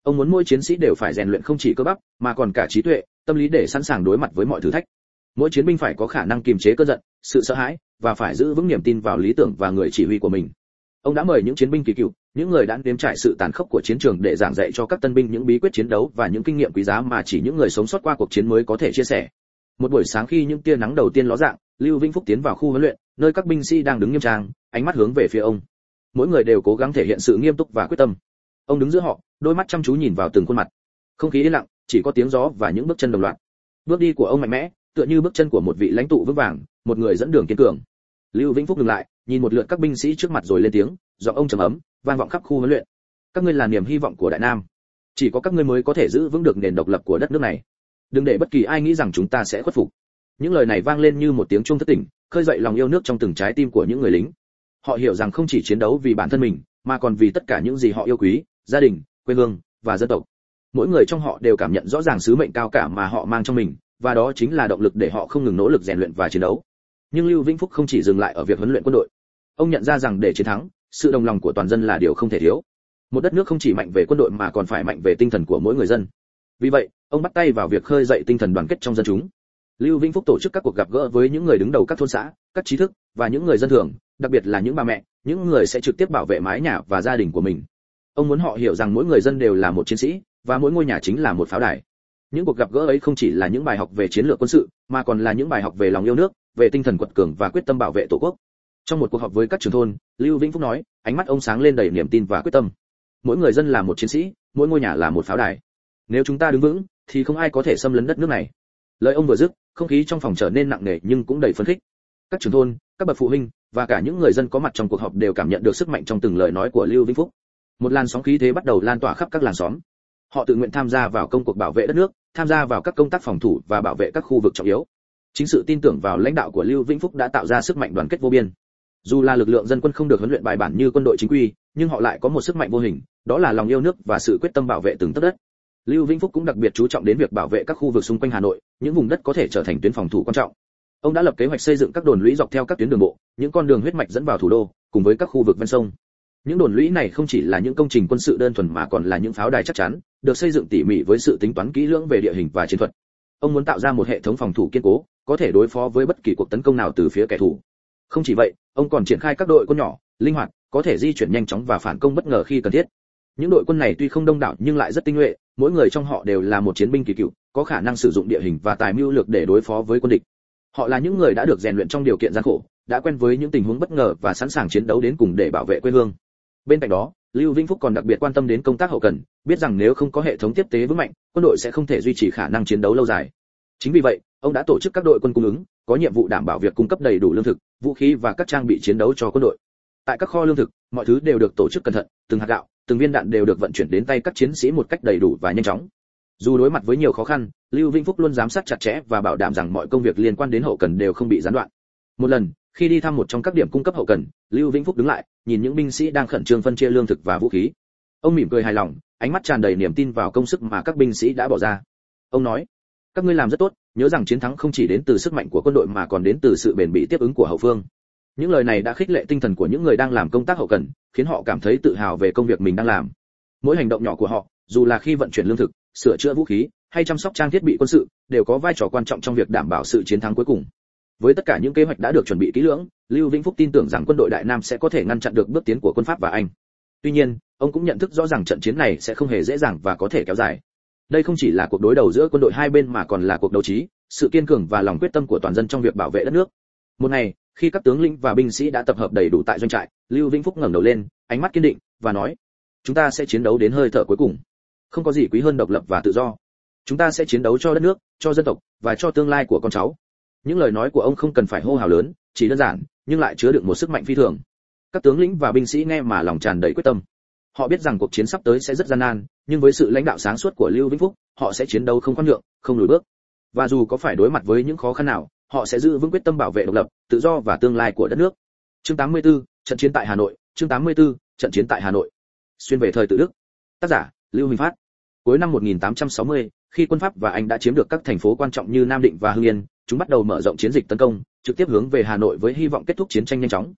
Ông muốn mỗi chiến sĩ đều phải rèn luyện không chỉ cơ bắp, mà còn cả trí tuệ, tâm lý để sẵn sàng đối mặt với mọi thử thách. Mỗi chiến binh phải có khả năng kiềm chế cơn giận, sự sợ hãi, và phải giữ vững niềm tin vào lý tưởng và người chỉ huy của mình. Ông đã mời những chiến binh kỳ cựu, những người đã nếm trải sự tàn khốc của chiến trường để giảng dạy cho các tân binh những bí quyết chiến đấu và những kinh nghiệm quý giá mà chỉ những người sống sót qua cuộc chiến mới có thể chia sẻ. Một buổi sáng khi những tia nắng đầu tiên ló dạng, Lưu Vĩnh Phúc tiến vào khu huấn luyện, nơi các binh sĩ đang đứng nghiêm trang, ánh mắt hướng về phía ông. Mỗi người đều cố gắng thể hiện sự nghiêm túc và quyết tâm. Ông đứng giữa họ, đôi mắt chăm chú nhìn vào từng khuôn mặt. Không khí yên lặng, chỉ có tiếng gió và những bước chân đồng loạt. Bước đi của ông mạnh mẽ, tựa như bước chân của một vị lãnh tụ vững vàng, một người dẫn đường kiên cường. Lưu Vĩnh Phúc dừng lại, nhìn một lượt các binh sĩ trước mặt rồi lên tiếng, giọng ông trầm ấm, vang vọng khắp khu huấn luyện. Các ngươi là niềm hy vọng của Đại Nam. Chỉ có các ngươi mới có thể giữ vững được nền độc lập của đất nước này. Đừng để bất kỳ ai nghĩ rằng chúng ta sẽ khuất phục. Những lời này vang lên như một tiếng chuông thức tỉnh, khơi dậy lòng yêu nước trong từng trái tim của những người lính. Họ hiểu rằng không chỉ chiến đấu vì bản thân mình, mà còn vì tất cả những gì họ yêu quý, gia đình, quê hương và dân tộc. Mỗi người trong họ đều cảm nhận rõ ràng sứ mệnh cao cả mà họ mang trong mình, và đó chính là động lực để họ không ngừng nỗ lực rèn luyện và chiến đấu. Nhưng Lưu Vĩnh Phúc không chỉ dừng lại ở việc huấn luyện quân đội. Ông nhận ra rằng để chiến thắng, sự đồng lòng của toàn dân là điều không thể thiếu. Một đất nước không chỉ mạnh về quân đội mà còn phải mạnh về tinh thần của mỗi người dân. Vì vậy, ông bắt tay vào việc khơi dậy tinh thần đoàn kết trong dân chúng. Lưu Vĩnh Phúc tổ chức các cuộc gặp gỡ với những người đứng đầu các thôn xã, các trí thức và những người dân thường, đặc biệt là những bà mẹ, những người sẽ trực tiếp bảo vệ mái nhà và gia đình của mình. Ông muốn họ hiểu rằng mỗi người dân đều là một chiến sĩ, và mỗi ngôi nhà chính là một pháo đài. Những cuộc gặp gỡ ấy không chỉ là những bài học về chiến lược quân sự, mà còn là những bài học về lòng yêu nước, về tinh thần quật cường và quyết tâm bảo vệ tổ quốc. Trong một cuộc họp với các trưởng thôn, Lưu Vĩnh Phúc nói, ánh mắt ông sáng lên đầy niềm tin và quyết tâm. Mỗi người dân là một chiến sĩ, mỗi ngôi nhà là một pháo đài. Nếu chúng ta đứng vững, thì không ai có thể xâm lấn đất nước này. Lời ông vừa dứt, không khí trong phòng trở nên nặng nề nhưng cũng đầy phấn khích. Các trưởng thôn, các bậc phụ huynh và cả những người dân có mặt trong cuộc họp đều cảm nhận được sức mạnh trong từng lời nói của Lưu Vĩnh Phúc. Một làn sóng khí thế bắt đầu lan tỏa khắp các làng xóm. Họ tự nguyện tham gia vào công cuộc bảo vệ đất nước, tham gia vào các công tác phòng thủ và bảo vệ các khu vực trọng yếu. Chính sự tin tưởng vào lãnh đạo của Lưu Vĩnh Phúc đã tạo ra sức mạnh đoàn kết vô biên. Dù là lực lượng dân quân không được huấn luyện bài bản như quân đội chính quy, nhưng họ lại có một sức mạnh vô hình, đó là lòng yêu nước và sự quyết tâm bảo vệ từng tấc đất. Lưu Vĩnh Phúc cũng đặc biệt chú trọng đến việc bảo vệ các khu vực xung quanh Hà Nội, những vùng đất có thể trở thành tuyến phòng thủ quan trọng. Ông đã lập kế hoạch xây dựng các đồn lũy dọc theo các tuyến đường bộ, những con đường huyết mạch dẫn vào thủ đô, cùng với các khu vực ven sông. Những đồn lũy này không chỉ là những công trình quân sự đơn thuần mà còn là những pháo đài chắc chắn, được xây dựng tỉ mỉ với sự tính toán kỹ lưỡng về địa hình và chiến thuật. Ông muốn tạo ra một hệ thống phòng thủ kiên cố, có thể đối phó với bất kỳ cuộc tấn công nào từ phía kẻ thù. Không chỉ vậy, ông còn triển khai các đội quân nhỏ, linh hoạt, có thể di chuyển nhanh chóng và phản công bất ngờ khi cần thiết. Những đội quân này tuy không đông đảo nhưng lại rất tinh nhuệ, mỗi người trong họ đều là một chiến binh kỳ cựu, có khả năng sử dụng địa hình và tài mưu lược để đối phó với quân địch. Họ là những người đã được rèn luyện trong điều kiện gian khổ, đã quen với những tình huống bất ngờ và sẵn sàng chiến đấu đến cùng để bảo vệ quê hương. Bên cạnh đó, Lưu Vĩnh Phúc còn đặc biệt quan tâm đến công tác hậu cần, biết rằng nếu không có hệ thống tiếp tế vững mạnh, quân đội sẽ không thể duy trì khả năng chiến đấu lâu dài. Chính vì vậy, ông đã tổ chức các đội quân cung ứng, có nhiệm vụ đảm bảo việc cung cấp đầy đủ lương thực, vũ khí và các trang bị chiến đấu cho quân đội. Tại các kho lương thực, mọi thứ đều được tổ chức cẩn thận, từng hạt gạo, từng viên đạn đều được vận chuyển đến tay các chiến sĩ một cách đầy đủ và nhanh chóng. Dù đối mặt với nhiều khó khăn, Lưu Vĩnh Phúc luôn giám sát chặt chẽ và bảo đảm rằng mọi công việc liên quan đến hậu cần đều không bị gián đoạn. Một lần, khi đi thăm một trong các điểm cung cấp hậu cần, Lưu Vĩnh Phúc đứng lại, nhìn những binh sĩ đang khẩn trương phân chia lương thực và vũ khí. Ông mỉm cười hài lòng, ánh mắt tràn đầy niềm tin vào công sức mà các binh sĩ đã bỏ ra. Ông nói: "Các ngươi làm rất tốt, nhớ rằng chiến thắng không chỉ đến từ sức mạnh của quân đội mà còn đến từ sự bền bỉ tiếp ứng của hậu phương." Những lời này đã khích lệ tinh thần của những người đang làm công tác hậu cần, khiến họ cảm thấy tự hào về công việc mình đang làm. Mỗi hành động nhỏ của họ, dù là khi vận chuyển lương thực, sửa chữa vũ khí hay chăm sóc trang thiết bị quân sự, đều có vai trò quan trọng trong việc đảm bảo sự chiến thắng cuối cùng. Với tất cả những kế hoạch đã được chuẩn bị kỹ lưỡng, Lưu Vĩnh Phúc tin tưởng rằng quân đội Đại Nam sẽ có thể ngăn chặn được bước tiến của quân Pháp và Anh. Tuy nhiên, ông cũng nhận thức rõ rằng trận chiến này sẽ không hề dễ dàng và có thể kéo dài. Đây không chỉ là cuộc đối đầu giữa quân đội hai bên mà còn là cuộc đấu trí, sự kiên cường và lòng quyết tâm của toàn dân trong việc bảo vệ đất nước. Một ngày, khi các tướng lĩnh và binh sĩ đã tập hợp đầy đủ tại doanh trại, Lưu Vĩnh Phúc ngẩng đầu lên, ánh mắt kiên định và nói: "Chúng ta sẽ chiến đấu đến hơi thở cuối cùng. Không có gì quý hơn độc lập và tự do. Chúng ta sẽ chiến đấu cho đất nước, cho dân tộc và cho tương lai của con cháu." Những lời nói của ông không cần phải hô hào lớn, chỉ đơn giản, nhưng lại chứa đựng một sức mạnh phi thường. Các tướng lĩnh và binh sĩ nghe mà lòng tràn đầy quyết tâm. Họ biết rằng cuộc chiến sắp tới sẽ rất gian nan, nhưng với sự lãnh đạo sáng suốt của Lưu Vĩnh Phúc, họ sẽ chiến đấu không khoan nhượng, không lùi bước. Và dù có phải đối mặt với những khó khăn nào, họ sẽ giữ vững quyết tâm bảo vệ độc lập, tự do và tương lai của đất nước. Chương 84, trận chiến tại Hà Nội. Chương 84, trận chiến tại Hà Nội. Xuyên về thời tự Đức. Tác giả: Lưu Huỳnh Phát. Cuối năm 1860, khi quân Pháp và Anh đã chiếm được các thành phố quan trọng như Nam Định và Hưng Yên, chúng bắt đầu mở rộng chiến dịch tấn công, trực tiếp hướng về Hà Nội với hy vọng kết thúc chiến tranh nhanh chóng.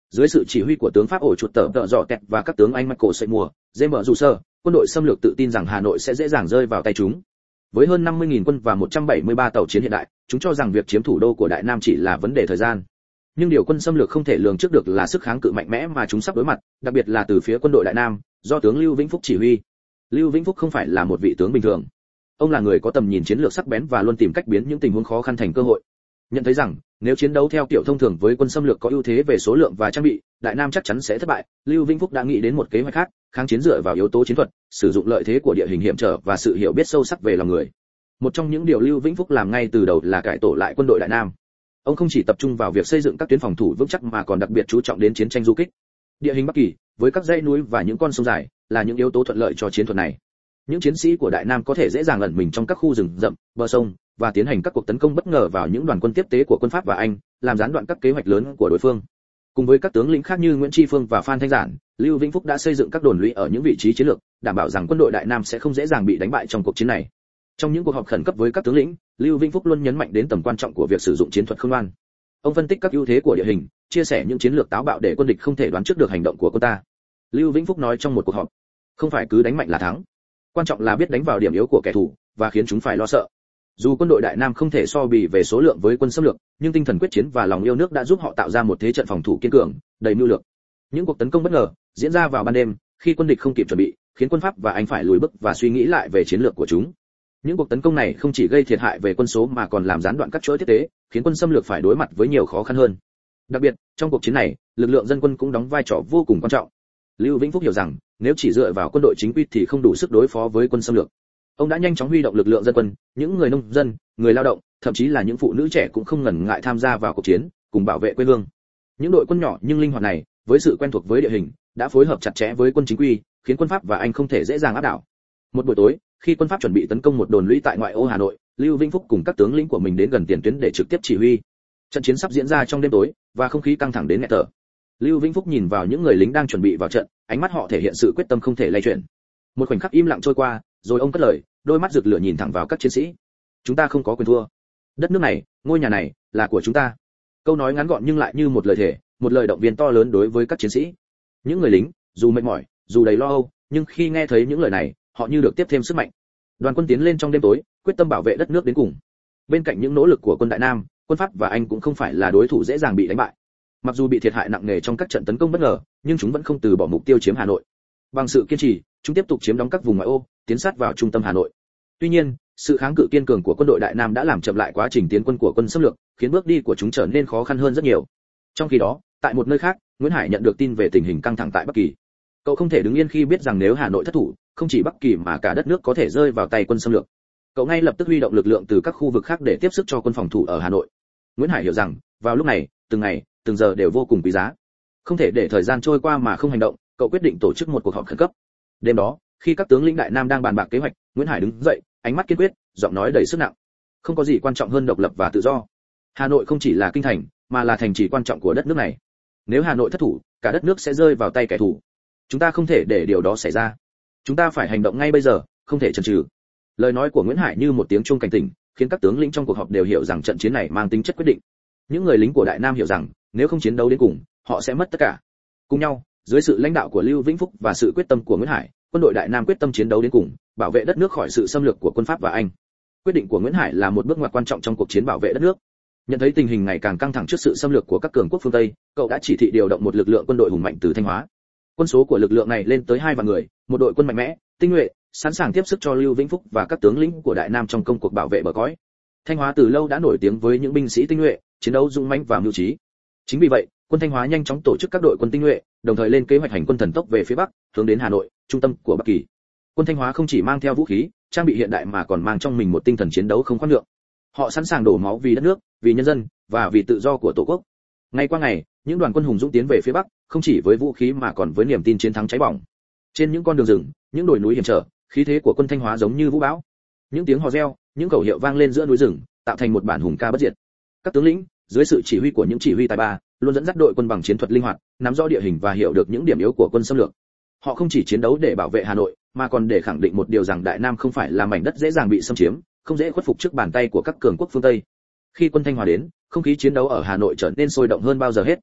Dưới sự chỉ huy của tướng Pháp ổ chuột tợ dọ tẹt và các tướng Anh Michael Seymour, James Russell, quân đội xâm lược tự tin rằng Hà Nội sẽ dễ dàng rơi vào tay chúng. Với hơn 50.000 quân và 173 tàu chiến hiện đại, chúng cho rằng việc chiếm thủ đô của Đại Nam chỉ là vấn đề thời gian. Nhưng điều quân xâm lược không thể lường trước được là sức kháng cự mạnh mẽ mà chúng sắp đối mặt, đặc biệt là từ phía quân đội Đại Nam, do tướng Lưu Vĩnh Phúc chỉ huy. Lưu Vĩnh Phúc không phải là một vị tướng bình thường. Ông là người có tầm nhìn chiến lược sắc bén và luôn tìm cách biến những tình huống khó khăn thành cơ hội. Nhận thấy rằng, nếu chiến đấu theo kiểu thông thường với quân xâm lược có ưu thế về số lượng và trang bị, Đại Nam chắc chắn sẽ thất bại, Lưu Vĩnh Phúc đã nghĩ đến một kế hoạch khác, kháng chiến dựa vào yếu tố chiến thuật, sử dụng lợi thế của địa hình hiểm trở và sự hiểu biết sâu sắc về lòng người. Một trong những điều Lưu Vĩnh Phúc làm ngay từ đầu là cải tổ lại quân đội Đại Nam. Ông không chỉ tập trung vào việc xây dựng các tuyến phòng thủ vững chắc mà còn đặc biệt chú trọng đến chiến tranh du kích. Địa hình Bắc Kỳ, với các dãy núi và những con sông dài, là những yếu tố thuận lợi cho chiến thuật này. Những chiến sĩ của Đại Nam có thể dễ dàng ẩn mình trong các khu rừng rậm, bờ sông và tiến hành các cuộc tấn công bất ngờ vào những đoàn quân tiếp tế của quân Pháp và Anh, làm gián đoạn các kế hoạch lớn của đối phương. Cùng với các tướng lĩnh khác như Nguyễn Tri Phương và Phan Thanh Giản, Lưu Vĩnh Phúc đã xây dựng các đồn lũy ở những vị trí chiến lược, đảm bảo rằng quân đội Đại Nam sẽ không dễ dàng bị đánh bại trong cuộc chiến này. Trong những cuộc họp khẩn cấp với các tướng lĩnh, Lưu Vĩnh Phúc luôn nhấn mạnh đến tầm quan trọng của việc sử dụng chiến thuật khôn ngoan. Ông phân tích các ưu thế của địa hình, chia sẻ những chiến lược táo bạo để quân địch không thể đoán trước được hành động của quân ta. Lưu Vĩnh Phúc nói trong một cuộc họp, không phải cứ đánh mạnh là thắng, quan trọng là biết đánh vào điểm yếu của kẻ thù và khiến chúng phải lo sợ. Dù quân đội Đại Nam không thể so bì về số lượng với quân xâm lược, nhưng tinh thần quyết chiến và lòng yêu nước đã giúp họ tạo ra một thế trận phòng thủ kiên cường, đầy mưu lược. Những cuộc tấn công bất ngờ diễn ra vào ban đêm, khi quân địch không kịp chuẩn bị, khiến quân Pháp và Anh phải lùi bước và suy nghĩ lại về chiến lược của chúng. Những cuộc tấn công này không chỉ gây thiệt hại về quân số mà còn làm gián đoạn các chuỗi tiếp tế, khiến quân xâm lược phải đối mặt với nhiều khó khăn hơn. Đặc biệt, trong cuộc chiến này, lực lượng dân quân cũng đóng vai trò vô cùng quan trọng. Lưu Vĩnh Phúc hiểu rằng, nếu chỉ dựa vào quân đội chính quy thì không đủ sức đối phó với quân xâm lược. Ông đã nhanh chóng huy động lực lượng dân quân, những người nông dân, người lao động, thậm chí là những phụ nữ trẻ cũng không ngần ngại tham gia vào cuộc chiến, cùng bảo vệ quê hương. Những đội quân nhỏ nhưng linh hoạt này, với sự quen thuộc với địa hình, đã phối hợp chặt chẽ với quân chính quy, khiến quân Pháp và Anh không thể dễ dàng áp đảo. Một buổi tối, khi quân Pháp chuẩn bị tấn công một đồn lũy tại ngoại ô Hà Nội, Lưu Vĩnh Phúc cùng các tướng lĩnh của mình đến gần tiền tuyến để trực tiếp chỉ huy. Trận chiến sắp diễn ra trong đêm tối và không khí căng thẳng đến nghẹt thở. Lưu Vĩnh Phúc nhìn vào những người lính đang chuẩn bị vào trận, ánh mắt họ thể hiện sự quyết tâm không thể lay chuyển. Một khoảnh khắc im lặng trôi qua, rồi ông cất lời, đôi mắt rực lửa nhìn thẳng vào các chiến sĩ. Chúng ta không có quyền thua. Đất nước này, ngôi nhà này là của chúng ta. Câu nói ngắn gọn nhưng lại như một lời thề, một lời động viên to lớn đối với các chiến sĩ. Những người lính, dù mệt mỏi, dù đầy lo âu, nhưng khi nghe thấy những lời này, họ như được tiếp thêm sức mạnh. Đoàn quân tiến lên trong đêm tối, quyết tâm bảo vệ đất nước đến cùng. Bên cạnh những nỗ lực của quân Đại Nam, quân Pháp và Anh cũng không phải là đối thủ dễ dàng bị đánh bại. Mặc dù bị thiệt hại nặng nề trong các trận tấn công bất ngờ, nhưng chúng vẫn không từ bỏ mục tiêu chiếm Hà Nội. Bằng sự kiên trì, chúng tiếp tục chiếm đóng các vùng ngoại ô, tiến sát vào trung tâm Hà Nội. Tuy nhiên, sự kháng cự kiên cường của quân đội Đại Nam đã làm chậm lại quá trình tiến quân của quân xâm lược, khiến bước đi của chúng trở nên khó khăn hơn rất nhiều. Trong khi đó, tại một nơi khác, Nguyễn Hải nhận được tin về tình hình căng thẳng tại Bắc Kỳ. Cậu không thể đứng yên khi biết rằng nếu Hà Nội thất thủ, không chỉ Bắc Kỳ mà cả đất nước có thể rơi vào tay quân xâm lược. Cậu ngay lập tức huy động lực lượng từ các khu vực khác để tiếp sức cho quân phòng thủ ở Hà Nội. Nguyễn Hải hiểu rằng, vào lúc này, từng ngày, từng giờ đều vô cùng quý giá. Không thể để thời gian trôi qua mà không hành động, cậu quyết định tổ chức một cuộc họp khẩn cấp. Đêm đó, khi các tướng lĩnh Đại Nam đang bàn bạc kế hoạch, Nguyễn Hải đứng dậy, ánh mắt kiên quyết, giọng nói đầy sức nặng. Không có gì quan trọng hơn độc lập và tự do. Hà Nội không chỉ là kinh thành, mà là thành trì quan trọng của đất nước này. Nếu Hà Nội thất thủ, cả đất nước sẽ rơi vào tay kẻ thù. Chúng ta không thể để điều đó xảy ra. Chúng ta phải hành động ngay bây giờ, không thể chần chừ. Lời nói của Nguyễn Hải như một tiếng chuông cảnh tỉnh, khiến các tướng lĩnh trong cuộc họp đều hiểu rằng trận chiến này mang tính chất quyết định. Những người lính của Đại Nam hiểu rằng, nếu không chiến đấu đến cùng, họ sẽ mất tất cả. Cùng nhau, dưới sự lãnh đạo của Lưu Vĩnh Phúc và sự quyết tâm của Nguyễn Hải, quân đội Đại Nam quyết tâm chiến đấu đến cùng, bảo vệ đất nước khỏi sự xâm lược của quân Pháp và Anh. Quyết định của Nguyễn Hải là một bước ngoặt quan trọng trong cuộc chiến bảo vệ đất nước. Nhận thấy tình hình ngày càng căng thẳng trước sự xâm lược của các cường quốc phương Tây, cậu đã chỉ thị điều động một lực lượng quân đội hùng mạnh từ Thanh Hóa. Quân số của lực lượng này lên tới 2 vạn người, một đội quân mạnh mẽ, tinh nhuệ, sẵn sàng tiếp sức cho Lưu Vĩnh Phúc và các tướng lĩnh của Đại Nam trong công cuộc bảo vệ bờ cõi. Thanh Hóa từ lâu đã nổi tiếng với những binh sĩ tinh nhuệ, chiến đấu dũng mãnh và mưu trí. Chính vì vậy, quân Thanh Hóa nhanh chóng tổ chức các đội quân tinh nhuệ, đồng thời lên kế hoạch hành quân thần tốc về phía bắc, hướng đến Hà Nội, trung tâm của Bắc Kỳ. Quân Thanh Hóa không chỉ mang theo vũ khí, trang bị hiện đại mà còn mang trong mình một tinh thần chiến đấu không khoan nhượng. Họ sẵn sàng đổ máu vì đất nước, vì nhân dân và vì tự do của Tổ quốc. Ngày qua ngày, những đoàn quân hùng dũng tiến về phía bắc, không chỉ với vũ khí mà còn với niềm tin chiến thắng cháy bỏng. Trên những con đường rừng, những đồi núi hiểm trở, khí thế của quân Thanh Hóa giống như vũ bão. Những tiếng hò reo, những khẩu hiệu vang lên giữa núi rừng, tạo thành một bản hùng ca bất diệt. Các tướng lĩnh, dưới sự chỉ huy của những chỉ huy tài ba, luôn dẫn dắt đội quân bằng chiến thuật linh hoạt, nắm rõ địa hình và hiểu được những điểm yếu của quân xâm lược. Họ không chỉ chiến đấu để bảo vệ Hà Nội, mà còn để khẳng định một điều rằng Đại Nam không phải là mảnh đất dễ dàng bị xâm chiếm, không dễ khuất phục trước bàn tay của các cường quốc phương Tây. Khi quân Thanh Hóa đến, không khí chiến đấu ở Hà Nội trở nên sôi động hơn bao giờ hết.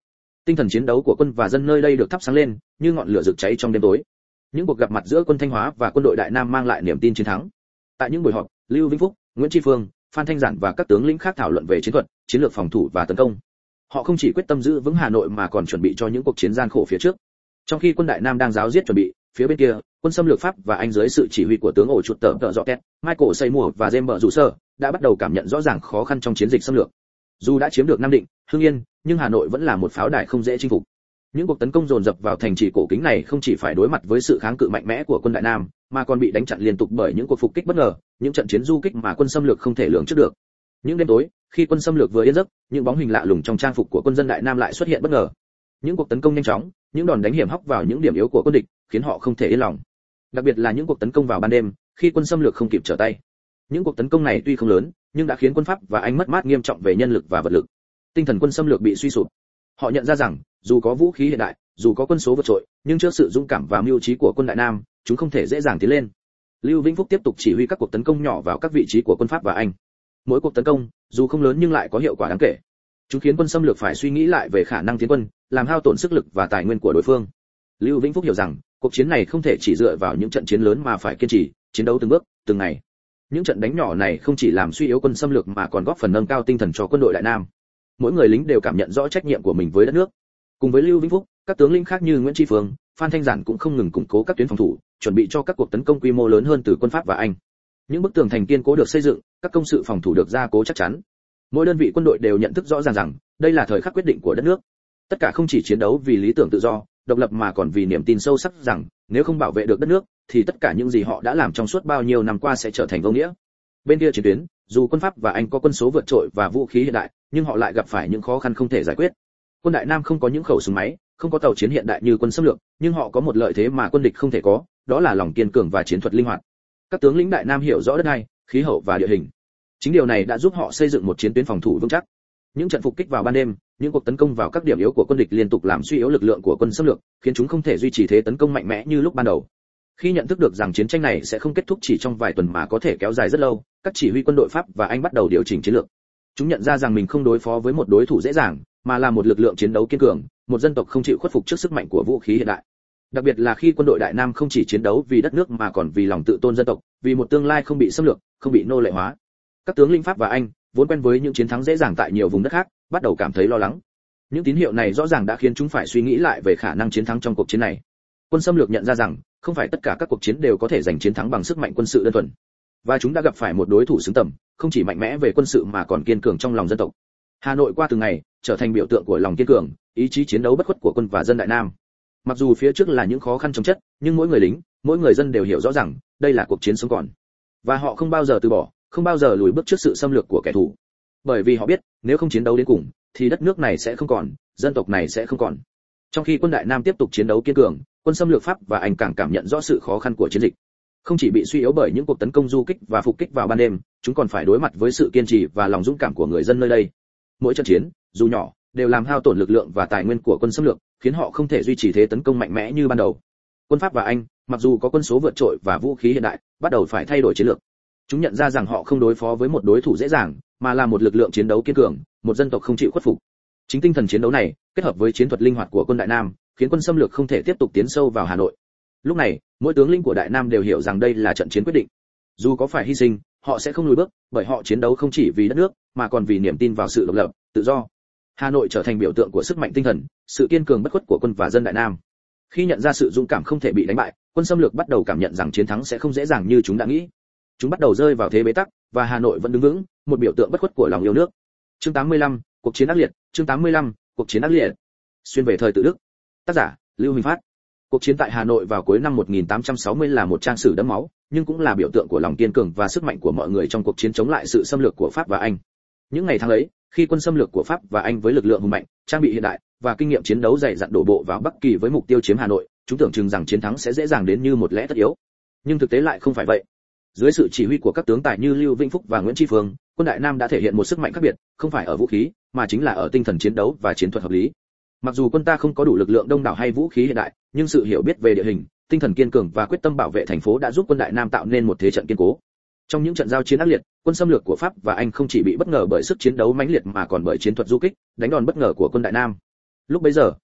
Tinh thần chiến đấu của quân và dân nơi đây được thắp sáng lên, như ngọn lửa rực cháy trong đêm tối. Những cuộc gặp mặt giữa quân Thanh Hóa và quân đội Đại Nam mang lại niềm tin chiến thắng. Tại những buổi họp, Lưu Vĩnh Phúc, Nguyễn Tri Phương, Phan Thanh Giản và các tướng lĩnh khác thảo luận về chiến thuật, chiến lược phòng thủ và tấn công. Họ không chỉ quyết tâm giữ vững Hà Nội mà còn chuẩn bị cho những cuộc chiến gian khổ phía trước. Trong khi quân Đại Nam đang ráo riết chuẩn bị, phía bên kia, quân xâm lược Pháp và Anh dưới sự chỉ huy của tướng ổ chuột tợ dọ kẹt, Michael Seymour và James Rủ Sơ đã bắt đầu cảm nhận rõ ràng khó khăn trong chiến dịch xâm lược. Dù đã chiếm được Nam Định, Hưng Yên, nhưng Hà Nội vẫn là một pháo đài không dễ chinh phục. Những cuộc tấn công dồn dập vào thành trì cổ kính này không chỉ phải đối mặt với sự kháng cự mạnh mẽ của quân Đại Nam, mà còn bị đánh chặn liên tục bởi những cuộc phục kích bất ngờ, những trận chiến du kích mà quân xâm lược không thể lường trước được. Những đêm tối, khi quân xâm lược vừa yên giấc, những bóng hình lạ lùng trong trang phục của quân dân Đại Nam lại xuất hiện bất ngờ. Những cuộc tấn công nhanh chóng, những đòn đánh hiểm hóc vào những điểm yếu của quân địch, khiến họ không thể yên lòng. Đặc biệt là những cuộc tấn công vào ban đêm, khi quân xâm lược không kịp trở tay. Những cuộc tấn công này tuy không lớn, nhưng đã khiến quân Pháp và Anh mất mát nghiêm trọng về nhân lực và vật lực. Tinh thần quân xâm lược bị suy sụp. Họ nhận ra rằng, dù có vũ khí hiện đại, dù có quân số vượt trội, nhưng trước sự dũng cảm và mưu trí của quân Đại Nam, chúng không thể dễ dàng tiến lên. Lưu Vĩnh Phúc tiếp tục chỉ huy các cuộc tấn công nhỏ vào các vị trí của quân Pháp và Anh. Mỗi cuộc tấn công, dù không lớn nhưng lại có hiệu quả đáng kể. Chúng khiến quân xâm lược phải suy nghĩ lại về khả năng tiến quân, làm hao tổn sức lực và tài nguyên của đối phương. Lưu Vĩnh Phúc hiểu rằng, cuộc chiến này không thể chỉ dựa vào những trận chiến lớn mà phải kiên trì, chiến đấu từng bước, từng ngày. Những trận đánh nhỏ này không chỉ làm suy yếu quân xâm lược mà còn góp phần nâng cao tinh thần cho quân đội Đại Nam. Mỗi người lính đều cảm nhận rõ trách nhiệm của mình với đất nước. Cùng với Lưu Vĩnh Phúc, các tướng lĩnh khác như Nguyễn Tri Phương, Phan Thanh Giản cũng không ngừng củng cố các tuyến phòng thủ, chuẩn bị cho các cuộc tấn công quy mô lớn hơn từ quân Pháp và Anh. Những bức tường thành kiên cố được xây dựng, các công sự phòng thủ được gia cố chắc chắn. Mỗi đơn vị quân đội đều nhận thức rõ ràng rằng, đây là thời khắc quyết định của đất nước. Tất cả không chỉ chiến đấu vì lý tưởng tự do, độc lập mà còn vì niềm tin sâu sắc rằng, nếu không bảo vệ được đất nước, thì tất cả những gì họ đã làm trong suốt bao nhiêu năm qua sẽ trở thành vô nghĩa. Bên kia chiến tuyến, dù quân Pháp và Anh có quân số vượt trội và vũ khí hiện đại, nhưng họ lại gặp phải những khó khăn không thể giải quyết. Quân Đại Nam không có những khẩu súng máy, không có tàu chiến hiện đại như quân xâm lược, nhưng họ có một lợi thế mà quân địch không thể có, đó là lòng kiên cường và chiến thuật linh hoạt. Các tướng lĩnh Đại Nam hiểu rõ đất đai, khí hậu và địa hình. Chính điều này đã giúp họ xây dựng một chiến tuyến phòng thủ vững chắc. Những trận phục kích vào ban đêm, những cuộc tấn công vào các điểm yếu của quân địch liên tục làm suy yếu lực lượng của quân xâm lược, khiến chúng không thể duy trì thế tấn công mạnh mẽ như lúc ban đầu. Khi nhận thức được rằng chiến tranh này sẽ không kết thúc chỉ trong vài tuần mà có thể kéo dài rất lâu, các chỉ huy quân đội Pháp và Anh bắt đầu điều chỉnh chiến lược. Chúng nhận ra rằng mình không đối phó với một đối thủ dễ dàng, mà là một lực lượng chiến đấu kiên cường, một dân tộc không chịu khuất phục trước sức mạnh của vũ khí hiện đại. Đặc biệt là khi quân đội Đại Nam không chỉ chiến đấu vì đất nước mà còn vì lòng tự tôn dân tộc, vì một tương lai không bị xâm lược, không bị nô lệ hóa. Các tướng lĩnh Pháp và Anh, vốn quen với những chiến thắng dễ dàng tại nhiều vùng đất khác, bắt đầu cảm thấy lo lắng. Những tín hiệu này rõ ràng đã khiến chúng phải suy nghĩ lại về khả năng chiến thắng trong cuộc chiến này. Quân xâm lược nhận ra rằng, không phải tất cả các cuộc chiến đều có thể giành chiến thắng bằng sức mạnh quân sự đơn thuần, và chúng đã gặp phải một đối thủ xứng tầm, không chỉ mạnh mẽ về quân sự mà còn kiên cường trong lòng dân tộc. Hà Nội qua từng ngày trở thành biểu tượng của lòng kiên cường, ý chí chiến đấu bất khuất của quân và dân Đại Nam. Mặc dù phía trước là những khó khăn chồng chất, nhưng mỗi người lính, mỗi người dân đều hiểu rõ rằng đây là cuộc chiến sống còn, và họ không bao giờ từ bỏ, không bao giờ lùi bước trước sự xâm lược của kẻ thù. Bởi vì họ biết, nếu không chiến đấu đến cùng, thì đất nước này sẽ không còn, dân tộc này sẽ không còn. Trong khi quân Đại Nam tiếp tục chiến đấu kiên cường, quân xâm lược Pháp và Anh càng cảm nhận rõ sự khó khăn của chiến dịch. Không chỉ bị suy yếu bởi những cuộc tấn công du kích và phục kích vào ban đêm, chúng còn phải đối mặt với sự kiên trì và lòng dũng cảm của người dân nơi đây. Mỗi trận chiến, dù nhỏ, đều làm hao tổn lực lượng và tài nguyên của quân xâm lược, khiến họ không thể duy trì thế tấn công mạnh mẽ như ban đầu. Quân Pháp và Anh, mặc dù có quân số vượt trội và vũ khí hiện đại, bắt đầu phải thay đổi chiến lược. Chúng nhận ra rằng họ không đối phó với một đối thủ dễ dàng, mà là một lực lượng chiến đấu kiên cường, một dân tộc không chịu khuất phục. Chính tinh thần chiến đấu này, kết hợp với chiến thuật linh hoạt của quân Đại Nam, khiến quân xâm lược không thể tiếp tục tiến sâu vào Hà Nội. Lúc này, mỗi tướng lĩnh của Đại Nam đều hiểu rằng đây là trận chiến quyết định. Dù có phải hy sinh, họ sẽ không lùi bước, bởi họ chiến đấu không chỉ vì đất nước, mà còn vì niềm tin vào sự độc lập, tự do. Hà Nội trở thành biểu tượng của sức mạnh tinh thần, sự kiên cường bất khuất của quân và dân Đại Nam. Khi nhận ra sự dũng cảm không thể bị đánh bại, quân xâm lược bắt đầu cảm nhận rằng chiến thắng sẽ không dễ dàng như chúng đã nghĩ. Chúng bắt đầu rơi vào thế bế tắc, và Hà Nội vẫn đứng vững, một biểu tượng bất khuất của lòng yêu nước. Chương 85, cuộc chiến ác liệt. Chương 85, cuộc chiến ác liệt. Xuyên về thời tự Đức. Tác giả: Lưu Huỳnh Phát. Cuộc chiến tại Hà Nội vào cuối năm 1860 là một trang sử đẫm máu, nhưng cũng là biểu tượng của lòng kiên cường và sức mạnh của mọi người trong cuộc chiến chống lại sự xâm lược của Pháp và Anh. Những ngày tháng ấy, khi quân xâm lược của Pháp và Anh với lực lượng hùng mạnh, trang bị hiện đại và kinh nghiệm chiến đấu dày dặn đổ bộ vào Bắc Kỳ với mục tiêu chiếm Hà Nội, chúng tưởng chừng rằng chiến thắng sẽ dễ dàng đến như một lẽ tất yếu. Nhưng thực tế lại không phải vậy. Dưới sự chỉ huy của các tướng tài như Lưu Vĩnh Phúc và Nguyễn Tri Phương, quân Đại Nam đã thể hiện một sức mạnh khác biệt, không phải ở vũ khí, mà chính là ở tinh thần chiến đấu và chiến thuật hợp lý. Mặc dù quân ta không có đủ lực lượng đông đảo hay vũ khí hiện đại, nhưng sự hiểu biết về địa hình, tinh thần kiên cường và quyết tâm bảo vệ thành phố đã giúp quân Đại Nam tạo nên một thế trận kiên cố. Trong những trận giao chiến ác liệt, quân xâm lược của Pháp và Anh không chỉ bị bất ngờ bởi sức chiến đấu mãnh liệt mà còn bởi chiến thuật du kích, đánh đòn bất ngờ của quân Đại Nam. Lúc bấy giờ,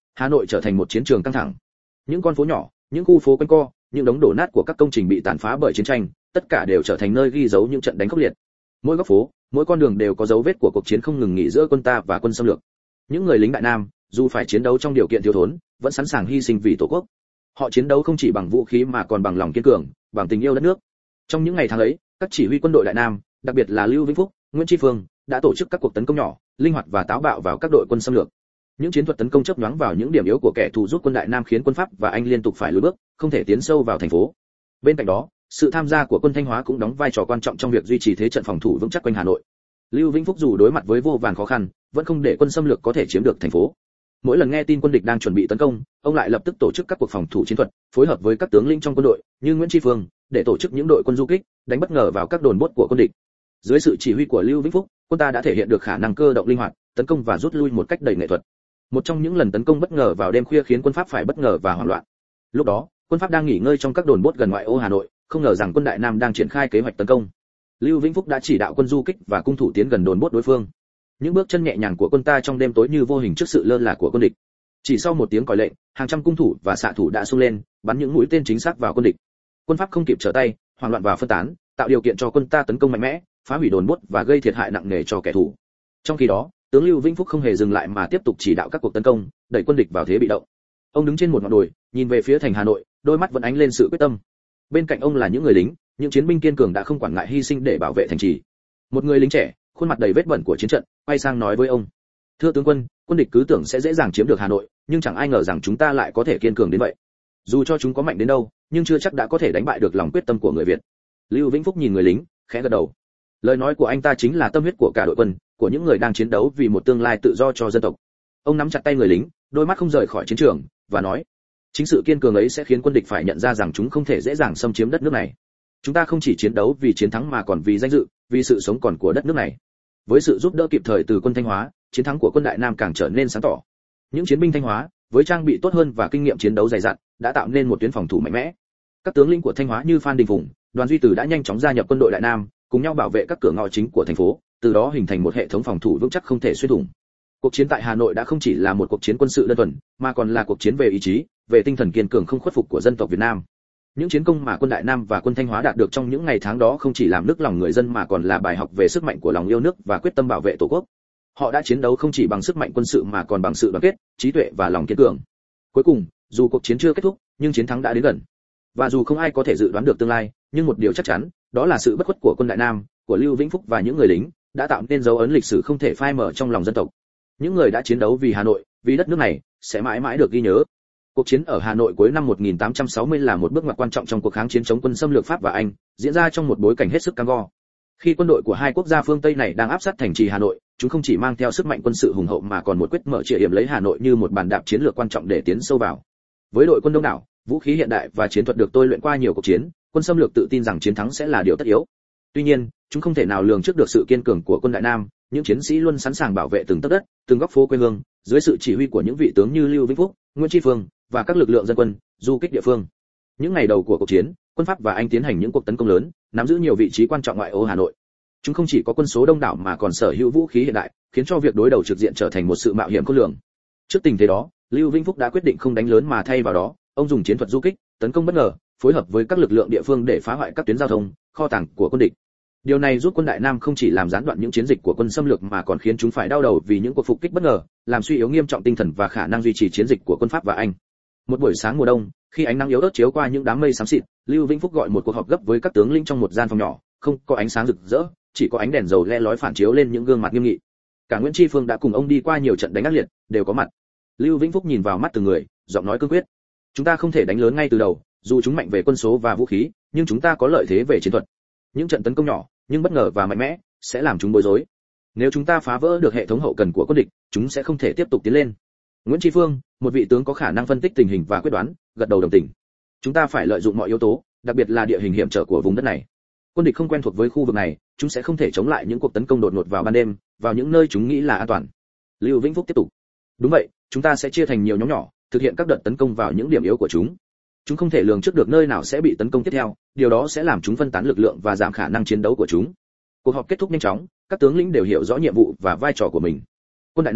Hà Nội trở thành một chiến trường căng thẳng. Những con phố nhỏ, những khu phố quanh co, những đống đổ nát của các công trình bị tàn phá bởi chiến tranh, tất cả đều trở thành nơi ghi dấu những trận đánh khốc liệt. Mỗi góc phố, mỗi con đường đều có dấu vết của cuộc chiến không ngừng nghỉ giữa quân ta và quân xâm lược. Những người lính Đại Nam, dù phải chiến đấu trong điều kiện thiếu thốn, vẫn sẵn sàng hy sinh vì Tổ quốc. Họ chiến đấu không chỉ bằng vũ khí mà còn bằng lòng kiên cường, bằng tình yêu đất nước. Trong những ngày tháng ấy, các chỉ huy quân đội Đại Nam, đặc biệt là Lưu Vĩnh Phúc, Nguyễn Tri Phương, đã tổ chức các cuộc tấn công nhỏ, linh hoạt và táo bạo vào các đội quân xâm lược. Những chiến thuật tấn công chớp nhoáng vào những điểm yếu của kẻ thù giúp quân Đại Nam khiến quân Pháp và Anh liên tục phải lùi bước, không thể tiến sâu vào thành phố. Bên cạnh đó, sự tham gia của quân Thanh Hóa cũng đóng vai trò quan trọng trong việc duy trì thế trận phòng thủ vững chắc quanh Hà Nội. Lưu Vĩnh Phúc dù đối mặt với vô vàn khó khăn, vẫn không để quân xâm lược có thể chiếm được thành phố. Mỗi lần nghe tin quân địch đang chuẩn bị tấn công, ông lại lập tức tổ chức các cuộc phòng thủ chiến thuật, phối hợp với các tướng lĩnh trong quân đội như Nguyễn Tri Phương để tổ chức những đội quân du kích, đánh bất ngờ vào các đồn bốt của quân địch. Dưới sự chỉ huy của Lưu Vĩnh Phúc, quân ta đã thể hiện được khả năng cơ động linh hoạt, tấn công và rút lui một cách đầy nghệ thuật. Một trong những lần tấn công bất ngờ vào đêm khuya khiến quân Pháp phải bất ngờ và hoảng loạn. Lúc đó, quân Pháp đang nghỉ ngơi trong các đồn bốt gần ngoại ô Hà Nội, không ngờ rằng quân Đại Nam đang triển khai kế hoạch tấn công. Lưu Vĩnh Phúc đã chỉ đạo quân du kích và cung thủ tiến gần đồn bốt đối phương. Những bước chân nhẹ nhàng của quân ta trong đêm tối như vô hình trước sự lơ là của quân địch. Chỉ sau một tiếng còi lệnh, hàng trăm cung thủ và xạ thủ đã xông lên, bắn những mũi tên chính xác vào quân địch. Quân Pháp không kịp trở tay, hoảng loạn và phân tán, tạo điều kiện cho quân ta tấn công mạnh mẽ, phá hủy đồn bốt và gây thiệt hại nặng nề cho kẻ thù. Trong khi đó, tướng Lưu Vĩnh Phúc không hề dừng lại mà tiếp tục chỉ đạo các cuộc tấn công, đẩy quân địch vào thế bị động. Ông đứng trên một ngọn đồi, nhìn về phía thành Hà Nội, đôi mắt vẫn ánh lên sự quyết tâm. Bên cạnh ông là những người lính, những chiến binh kiên cường đã không quản ngại hy sinh để bảo vệ thành trì. Một người lính trẻ, khuôn mặt đầy vết bẩn của chiến trận, quay sang nói với ông: "Thưa tướng quân, quân địch cứ tưởng sẽ dễ dàng chiếm được Hà Nội, nhưng chẳng ai ngờ rằng chúng ta lại có thể kiên cường đến vậy. Dù cho chúng có mạnh đến đâu, nhưng chưa chắc đã có thể đánh bại được lòng quyết tâm của người Việt." Lưu Vĩnh Phúc nhìn người lính, khẽ gật đầu. Lời nói của anh ta chính là tâm huyết của cả đội quân, của những người đang chiến đấu vì một tương lai tự do cho dân tộc. Ông nắm chặt tay người lính, đôi mắt không rời khỏi chiến trường, và nói: "Chính sự kiên cường ấy sẽ khiến quân địch phải nhận ra rằng chúng không thể dễ dàng xâm chiếm đất nước này. Chúng ta không chỉ chiến đấu vì chiến thắng mà còn vì danh dự, vì sự sống còn của đất nước này." Với sự giúp đỡ kịp thời từ quân Thanh Hóa, chiến thắng của quân Đại Nam càng trở nên sáng tỏ. Những chiến binh Thanh Hóa, với trang bị tốt hơn và kinh nghiệm chiến đấu dày dặn, đã tạo nên một tuyến phòng thủ mạnh mẽ. Các tướng lĩnh của Thanh Hóa như Phan Đình Phùng, Đoàn Duy Từ đã nhanh chóng gia nhập quân đội Đại Nam, cùng nhau bảo vệ các cửa ngõ chính của thành phố, từ đó hình thành một hệ thống phòng thủ vững chắc không thể xuyên thủng. Cuộc chiến tại Hà Nội đã không chỉ là một cuộc chiến quân sự đơn thuần, mà còn là cuộc chiến về ý chí, về tinh thần kiên cường không khuất phục của dân tộc Việt Nam. Những chiến công mà quân Đại Nam và quân Thanh Hóa đạt được trong những ngày tháng đó không chỉ làm nức lòng người dân mà còn là bài học về sức mạnh của lòng yêu nước và quyết tâm bảo vệ Tổ quốc. Họ đã chiến đấu không chỉ bằng sức mạnh quân sự mà còn bằng sự đoàn kết, trí tuệ và lòng kiên cường. Cuối cùng, dù cuộc chiến chưa kết thúc, nhưng chiến thắng đã đến gần. Và dù không ai có thể dự đoán được tương lai, nhưng một điều chắc chắn, đó là sự bất khuất của quân Đại Nam, của Lưu Vĩnh Phúc và những người lính, đã tạo nên dấu ấn lịch sử không thể phai mờ trong lòng dân tộc. Những người đã chiến đấu vì Hà Nội, vì đất nước này, sẽ mãi mãi được ghi nhớ. Cuộc chiến ở Hà Nội cuối năm 1860 là một bước ngoặt quan trọng trong cuộc kháng chiến chống quân xâm lược Pháp và Anh, diễn ra trong một bối cảnh hết sức cam go. Khi quân đội của hai quốc gia phương Tây này đang áp sát thành trì Hà Nội, chúng không chỉ mang theo sức mạnh quân sự hùng hậu mà còn một quyết mở chĩa hiểm lấy Hà Nội như một bàn đạp chiến lược quan trọng để tiến sâu vào. Với đội quân đông đảo, vũ khí hiện đại và chiến thuật được tôi luyện qua nhiều cuộc chiến, quân xâm lược tự tin rằng chiến thắng sẽ là điều tất yếu. Tuy nhiên, chúng không thể nào lường trước được sự kiên cường của quân Đại Nam, những chiến sĩ luôn sẵn sàng bảo vệ từng tấc đất, từng góc phố quê hương, dưới sự chỉ huy của những vị tướng như Lưu Vĩnh Phúc, Nguyễn Tri Phương và các lực lượng dân quân, du kích địa phương. Những ngày đầu của cuộc chiến, quân Pháp và Anh tiến hành những cuộc tấn công lớn, nắm giữ nhiều vị trí quan trọng ngoại ô Hà Nội. Chúng không chỉ có quân số đông đảo mà còn sở hữu vũ khí hiện đại, khiến cho việc đối đầu trực diện trở thành một sự mạo hiểm khôn lường. Trước tình thế đó, Lưu Vĩnh Phúc đã quyết định không đánh lớn mà thay vào đó, ông dùng chiến thuật du kích, tấn công bất ngờ, phối hợp với các lực lượng địa phương để phá hoại các tuyến giao thông, kho tàng của quân địch. Điều này giúp quân Đại Nam không chỉ làm gián đoạn những chiến dịch của quân xâm lược mà còn khiến chúng phải đau đầu vì những cuộc phục kích bất ngờ, làm suy yếu nghiêm trọng tinh thần và khả năng duy trì chiến dịch của quân Pháp và Anh. Một buổi sáng mùa đông, khi ánh nắng yếu ớt chiếu qua những đám mây xám xịt, Lưu Vĩnh Phúc gọi một cuộc họp gấp với các tướng lĩnh trong một gian phòng nhỏ, không có ánh sáng rực rỡ, chỉ có ánh đèn dầu le lói phản chiếu lên những gương mặt nghiêm nghị. Cả Nguyễn Tri Phương đã cùng ông đi qua nhiều trận đánh ác liệt, đều có mặt. Lưu Vĩnh Phúc nhìn vào mắt từng người, giọng nói cương quyết: "Chúng ta không thể đánh lớn ngay từ đầu, dù chúng mạnh về quân số và vũ khí, nhưng chúng ta có lợi thế về chiến thuật. Những trận tấn công nhỏ, nhưng bất ngờ và mạnh mẽ, sẽ làm chúng bối rối. Nếu chúng ta phá vỡ được hệ thống hậu cần của quân địch, chúng sẽ không thể tiếp tục tiến lên." Nguyễn Tri Phương, một vị tướng có khả năng phân tích tình hình và quyết đoán, gật đầu đồng tình. "Chúng ta phải lợi dụng mọi yếu tố, đặc biệt là địa hình hiểm trở của vùng đất này. Quân địch không quen thuộc với khu vực này, chúng sẽ không thể chống lại những cuộc tấn công đột ngột vào ban đêm, vào những nơi chúng nghĩ là an toàn." Lưu Vĩnh Phúc tiếp tục: "Đúng vậy, chúng ta sẽ chia thành nhiều nhóm nhỏ, thực hiện các đợt tấn công vào những điểm yếu của chúng. Chúng không thể lường trước được nơi nào sẽ bị tấn công tiếp theo, điều đó sẽ làm chúng phân tán lực lượng và giảm khả năng chiến đấu của chúng." Cuộc họp kết thúc nhanh chóng, các tướng lĩnh đều hiểu rõ nhiệm vụ và vai trò của mình. Quân Đại Nam,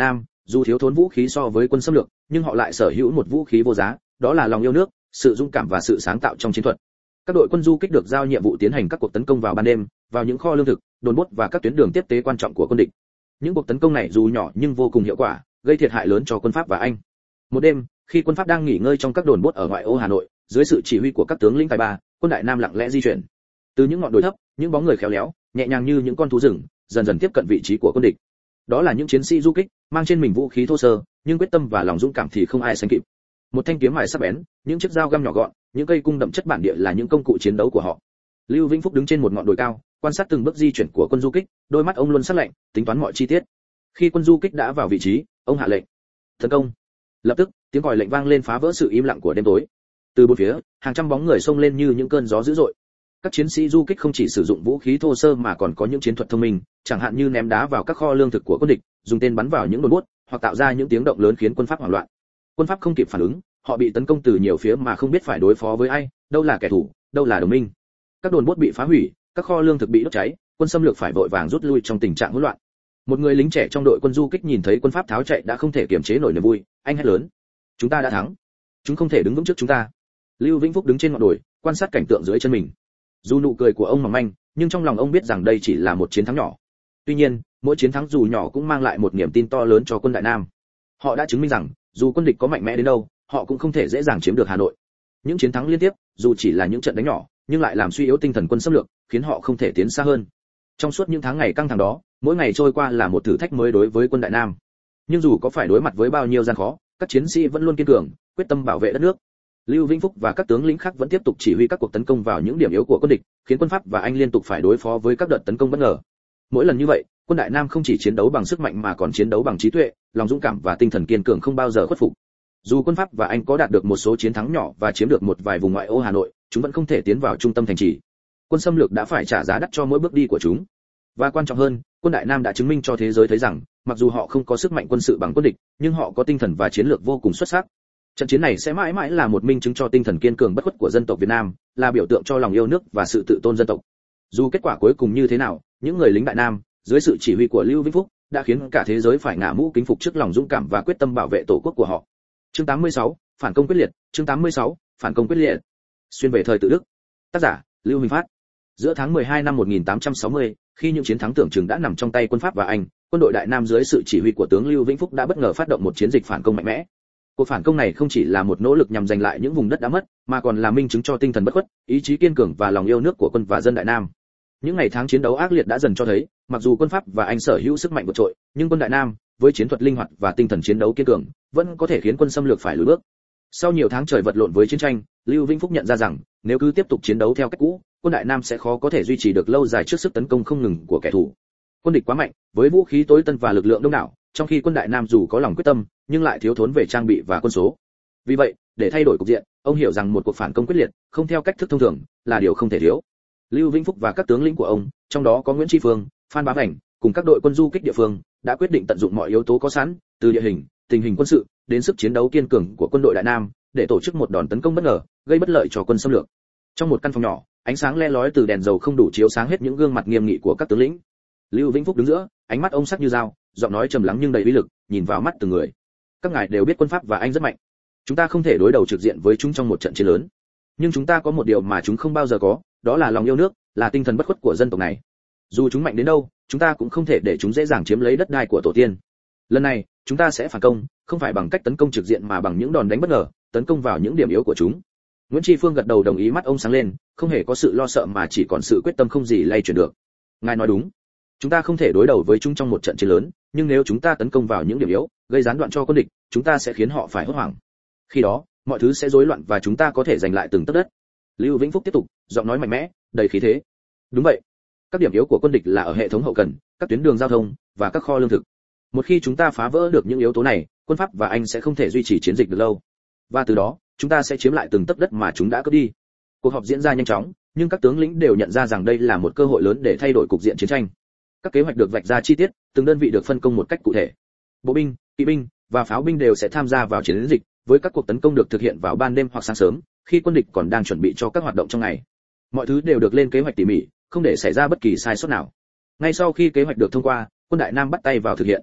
dù thiếu thốn vũ khí so với quân xâm lược, nhưng họ lại sở hữu một vũ khí vô giá, đó là lòng yêu nước, sự dũng cảm và sự sáng tạo trong chiến thuật. Các đội quân du kích được giao nhiệm vụ tiến hành các cuộc tấn công vào ban đêm, vào những kho lương thực, đồn bốt và các tuyến đường tiếp tế quan trọng của quân địch. Những cuộc tấn công này dù nhỏ nhưng vô cùng hiệu quả, gây thiệt hại lớn cho quân Pháp và Anh. Một đêm, khi quân Pháp đang nghỉ ngơi trong các đồn bốt ở ngoại ô Hà Nội, dưới sự chỉ huy của các tướng lĩnh tài ba, quân Đại Nam lặng lẽ di chuyển. Từ những ngọn đồi thấp, những bóng người khéo léo, nhẹ nhàng như những con thú rừng, dần dần tiếp cận vị trí của quân địch. Đó là những chiến sĩ du kích, mang trên mình vũ khí thô sơ, nhưng quyết tâm và lòng dũng cảm thì không ai sánh kịp. Một thanh kiếm mài sắc bén, những chiếc dao găm nhỏ gọn, những cây cung đậm chất bản địa là những công cụ chiến đấu của họ. Lưu Vĩnh Phúc đứng trên một ngọn đồi cao, quan sát từng bước di chuyển của quân du kích, đôi mắt ông luôn sắc lạnh, tính toán mọi chi tiết. Khi quân du kích đã vào vị trí, ông hạ lệnh: tấn công. Lập tức, tiếng còi lệnh vang lên phá vỡ sự im lặng của đêm tối. Từ bốn phía, hàng trăm bóng người xông lên như những cơn gió dữ dội. Các chiến sĩ du kích không chỉ sử dụng vũ khí thô sơ mà còn có những chiến thuật thông minh, chẳng hạn như ném đá vào các kho lương thực của quân địch, dùng tên bắn vào những đồn bốt, hoặc tạo ra những tiếng động lớn khiến quân Pháp hoảng loạn. Quân Pháp không kịp phản ứng, họ bị tấn công từ nhiều phía mà không biết phải đối phó với ai, đâu là kẻ thù, đâu là đồng minh. Các đồn bốt bị phá hủy, các kho lương thực bị đốt cháy, quân xâm lược phải vội vàng rút lui trong tình trạng hỗn loạn. Một người lính trẻ trong đội quân du kích nhìn thấy quân Pháp tháo chạy đã không thể kiềm chế nổi niềm vui, anh hét lớn: chúng ta đã thắng, chúng không thể đứng vững trước chúng ta. Lưu Vĩnh Phúc đứng trên ngọn đồi, quan sát cảnh tượng dưới chân mình. Dù nụ cười của ông mỏng manh, nhưng trong lòng ông biết rằng đây chỉ là một chiến thắng nhỏ. Tuy nhiên, mỗi chiến thắng dù nhỏ cũng mang lại một niềm tin to lớn cho quân Đại Nam. Họ đã chứng minh rằng, dù quân địch có mạnh mẽ đến đâu, họ cũng không thể dễ dàng chiếm được Hà Nội. Những chiến thắng liên tiếp, dù chỉ là những trận đánh nhỏ, nhưng lại làm suy yếu tinh thần quân xâm lược, khiến họ không thể tiến xa hơn. Trong suốt những tháng ngày căng thẳng đó, mỗi ngày trôi qua là một thử thách mới đối với quân Đại Nam. Nhưng dù có phải đối mặt với bao nhiêu gian khó, các chiến sĩ vẫn luôn kiên cường, quyết tâm bảo vệ đất nước. Lưu Vĩnh Phúc và các tướng lĩnh khác vẫn tiếp tục chỉ huy các cuộc tấn công vào những điểm yếu của quân địch, khiến quân Pháp và Anh liên tục phải đối phó với các đợt tấn công bất ngờ. Mỗi lần như vậy, quân Đại Nam không chỉ chiến đấu bằng sức mạnh mà còn chiến đấu bằng trí tuệ, lòng dũng cảm và tinh thần kiên cường không bao giờ khuất phục. Dù quân Pháp và Anh có đạt được một số chiến thắng nhỏ và chiếm được một vài vùng ngoại ô Hà Nội, chúng vẫn không thể tiến vào trung tâm thành trì. Quân xâm lược đã phải trả giá đắt cho mỗi bước đi của chúng. Và quan trọng hơn, quân Đại Nam đã chứng minh cho thế giới thấy rằng, mặc dù họ không có sức mạnh quân sự bằng quân địch, nhưng họ có tinh thần và chiến lược vô cùng xuất sắc. Trận chiến này sẽ mãi mãi là một minh chứng cho tinh thần kiên cường bất khuất của dân tộc Việt Nam, là biểu tượng cho lòng yêu nước và sự tự tôn dân tộc. Dù kết quả cuối cùng như thế nào, những người lính Đại Nam, dưới sự chỉ huy của Lưu Vĩnh Phúc, đã khiến cả thế giới phải ngả mũ kính phục trước lòng dũng cảm và quyết tâm bảo vệ tổ quốc của họ. Chương 86, phản công quyết liệt. Chương 86, phản công quyết liệt. Xuyên về thời tự Đức. Tác giả: Lưu Huỳnh Phát. Giữa tháng 12 năm 1860, khi những chiến thắng tưởng chừng đã nằm trong tay quân Pháp và Anh, quân đội Đại Nam dưới sự chỉ huy của tướng Lưu Vĩnh Phúc đã bất ngờ phát động một chiến dịch phản công mạnh mẽ. Cuộc phản công này không chỉ là một nỗ lực nhằm giành lại những vùng đất đã mất, mà còn là minh chứng cho tinh thần bất khuất, ý chí kiên cường và lòng yêu nước của quân và dân Đại Nam. Những ngày tháng chiến đấu ác liệt đã dần cho thấy, mặc dù quân Pháp và Anh sở hữu sức mạnh vượt trội, nhưng quân Đại Nam, với chiến thuật linh hoạt và tinh thần chiến đấu kiên cường, vẫn có thể khiến quân xâm lược phải lùi bước. Sau nhiều tháng trời vật lộn với chiến tranh, Lưu Vĩnh Phúc nhận ra rằng, nếu cứ tiếp tục chiến đấu theo cách cũ, quân Đại Nam sẽ khó có thể duy trì được lâu dài trước sức tấn công không ngừng của kẻ thù. Quân địch quá mạnh, với vũ khí tối tân và lực lượng đông đảo, trong khi quân Đại Nam dù có lòng quyết tâm, nhưng lại thiếu thốn về trang bị và quân số. Vì vậy, để thay đổi cục diện, ông hiểu rằng một cuộc phản công quyết liệt, không theo cách thức thông thường, là điều không thể thiếu. Lưu Vĩnh Phúc và các tướng lĩnh của ông, trong đó có Nguyễn Tri Phương, Phan Bá Vảnh, cùng các đội quân du kích địa phương, đã quyết định tận dụng mọi yếu tố có sẵn, từ địa hình, tình hình quân sự, đến sức chiến đấu kiên cường của quân đội Đại Nam, để tổ chức một đòn tấn công bất ngờ, gây bất lợi cho quân xâm lược. Trong một căn phòng nhỏ, ánh sáng le lói từ đèn dầu không đủ chiếu sáng hết những gương mặt nghiêm nghị của các tướng lĩnh. Lưu Vĩnh Phúc đứng giữa, ánh mắt ông sắc như dao, giọng nói trầm lắng nhưng đầy uy lực, nhìn vào mắt từng người. Các ngài đều biết quân Pháp và Anh rất mạnh. Chúng ta không thể đối đầu trực diện với chúng trong một trận chiến lớn. Nhưng chúng ta có một điều mà chúng không bao giờ có, đó là lòng yêu nước, là tinh thần bất khuất của dân tộc này. Dù chúng mạnh đến đâu, chúng ta cũng không thể để chúng dễ dàng chiếm lấy đất đai của tổ tiên. Lần này, chúng ta sẽ phản công, không phải bằng cách tấn công trực diện mà bằng những đòn đánh bất ngờ, tấn công vào những điểm yếu của chúng. Nguyễn Tri Phương gật đầu đồng ý, mắt ông sáng lên, không hề có sự lo sợ mà chỉ còn sự quyết tâm không gì lay chuyển được. Ngài nói đúng. Chúng ta không thể đối đầu với chúng trong một trận chiến lớn, nhưng nếu chúng ta tấn công vào những điểm yếu, gây gián đoạn cho quân địch, chúng ta sẽ khiến họ phải hốt hoảng. Khi đó, mọi thứ sẽ rối loạn và chúng ta có thể giành lại từng tấc đất. Lưu Vĩnh Phúc tiếp tục, giọng nói mạnh mẽ, đầy khí thế. Đúng vậy. Các điểm yếu của quân địch là ở hệ thống hậu cần, các tuyến đường giao thông và các kho lương thực. Một khi chúng ta phá vỡ được những yếu tố này, quân Pháp và Anh sẽ không thể duy trì chiến dịch được lâu. Và từ đó, chúng ta sẽ chiếm lại từng tấc đất mà chúng đã cướp đi. Cuộc họp diễn ra nhanh chóng, nhưng các tướng lĩnh đều nhận ra rằng đây là một cơ hội lớn để thay đổi cục diện chiến tranh. Các kế hoạch được vạch ra chi tiết, từng đơn vị được phân công một cách cụ thể. Bộ binh, kỵ binh và pháo binh đều sẽ tham gia vào chiến dịch, với các cuộc tấn công được thực hiện vào ban đêm hoặc sáng sớm, khi quân địch còn đang chuẩn bị cho các hoạt động trong ngày. Mọi thứ đều được lên kế hoạch tỉ mỉ, không để xảy ra bất kỳ sai sót nào. Ngay sau khi kế hoạch được thông qua, quân Đại Nam bắt tay vào thực hiện.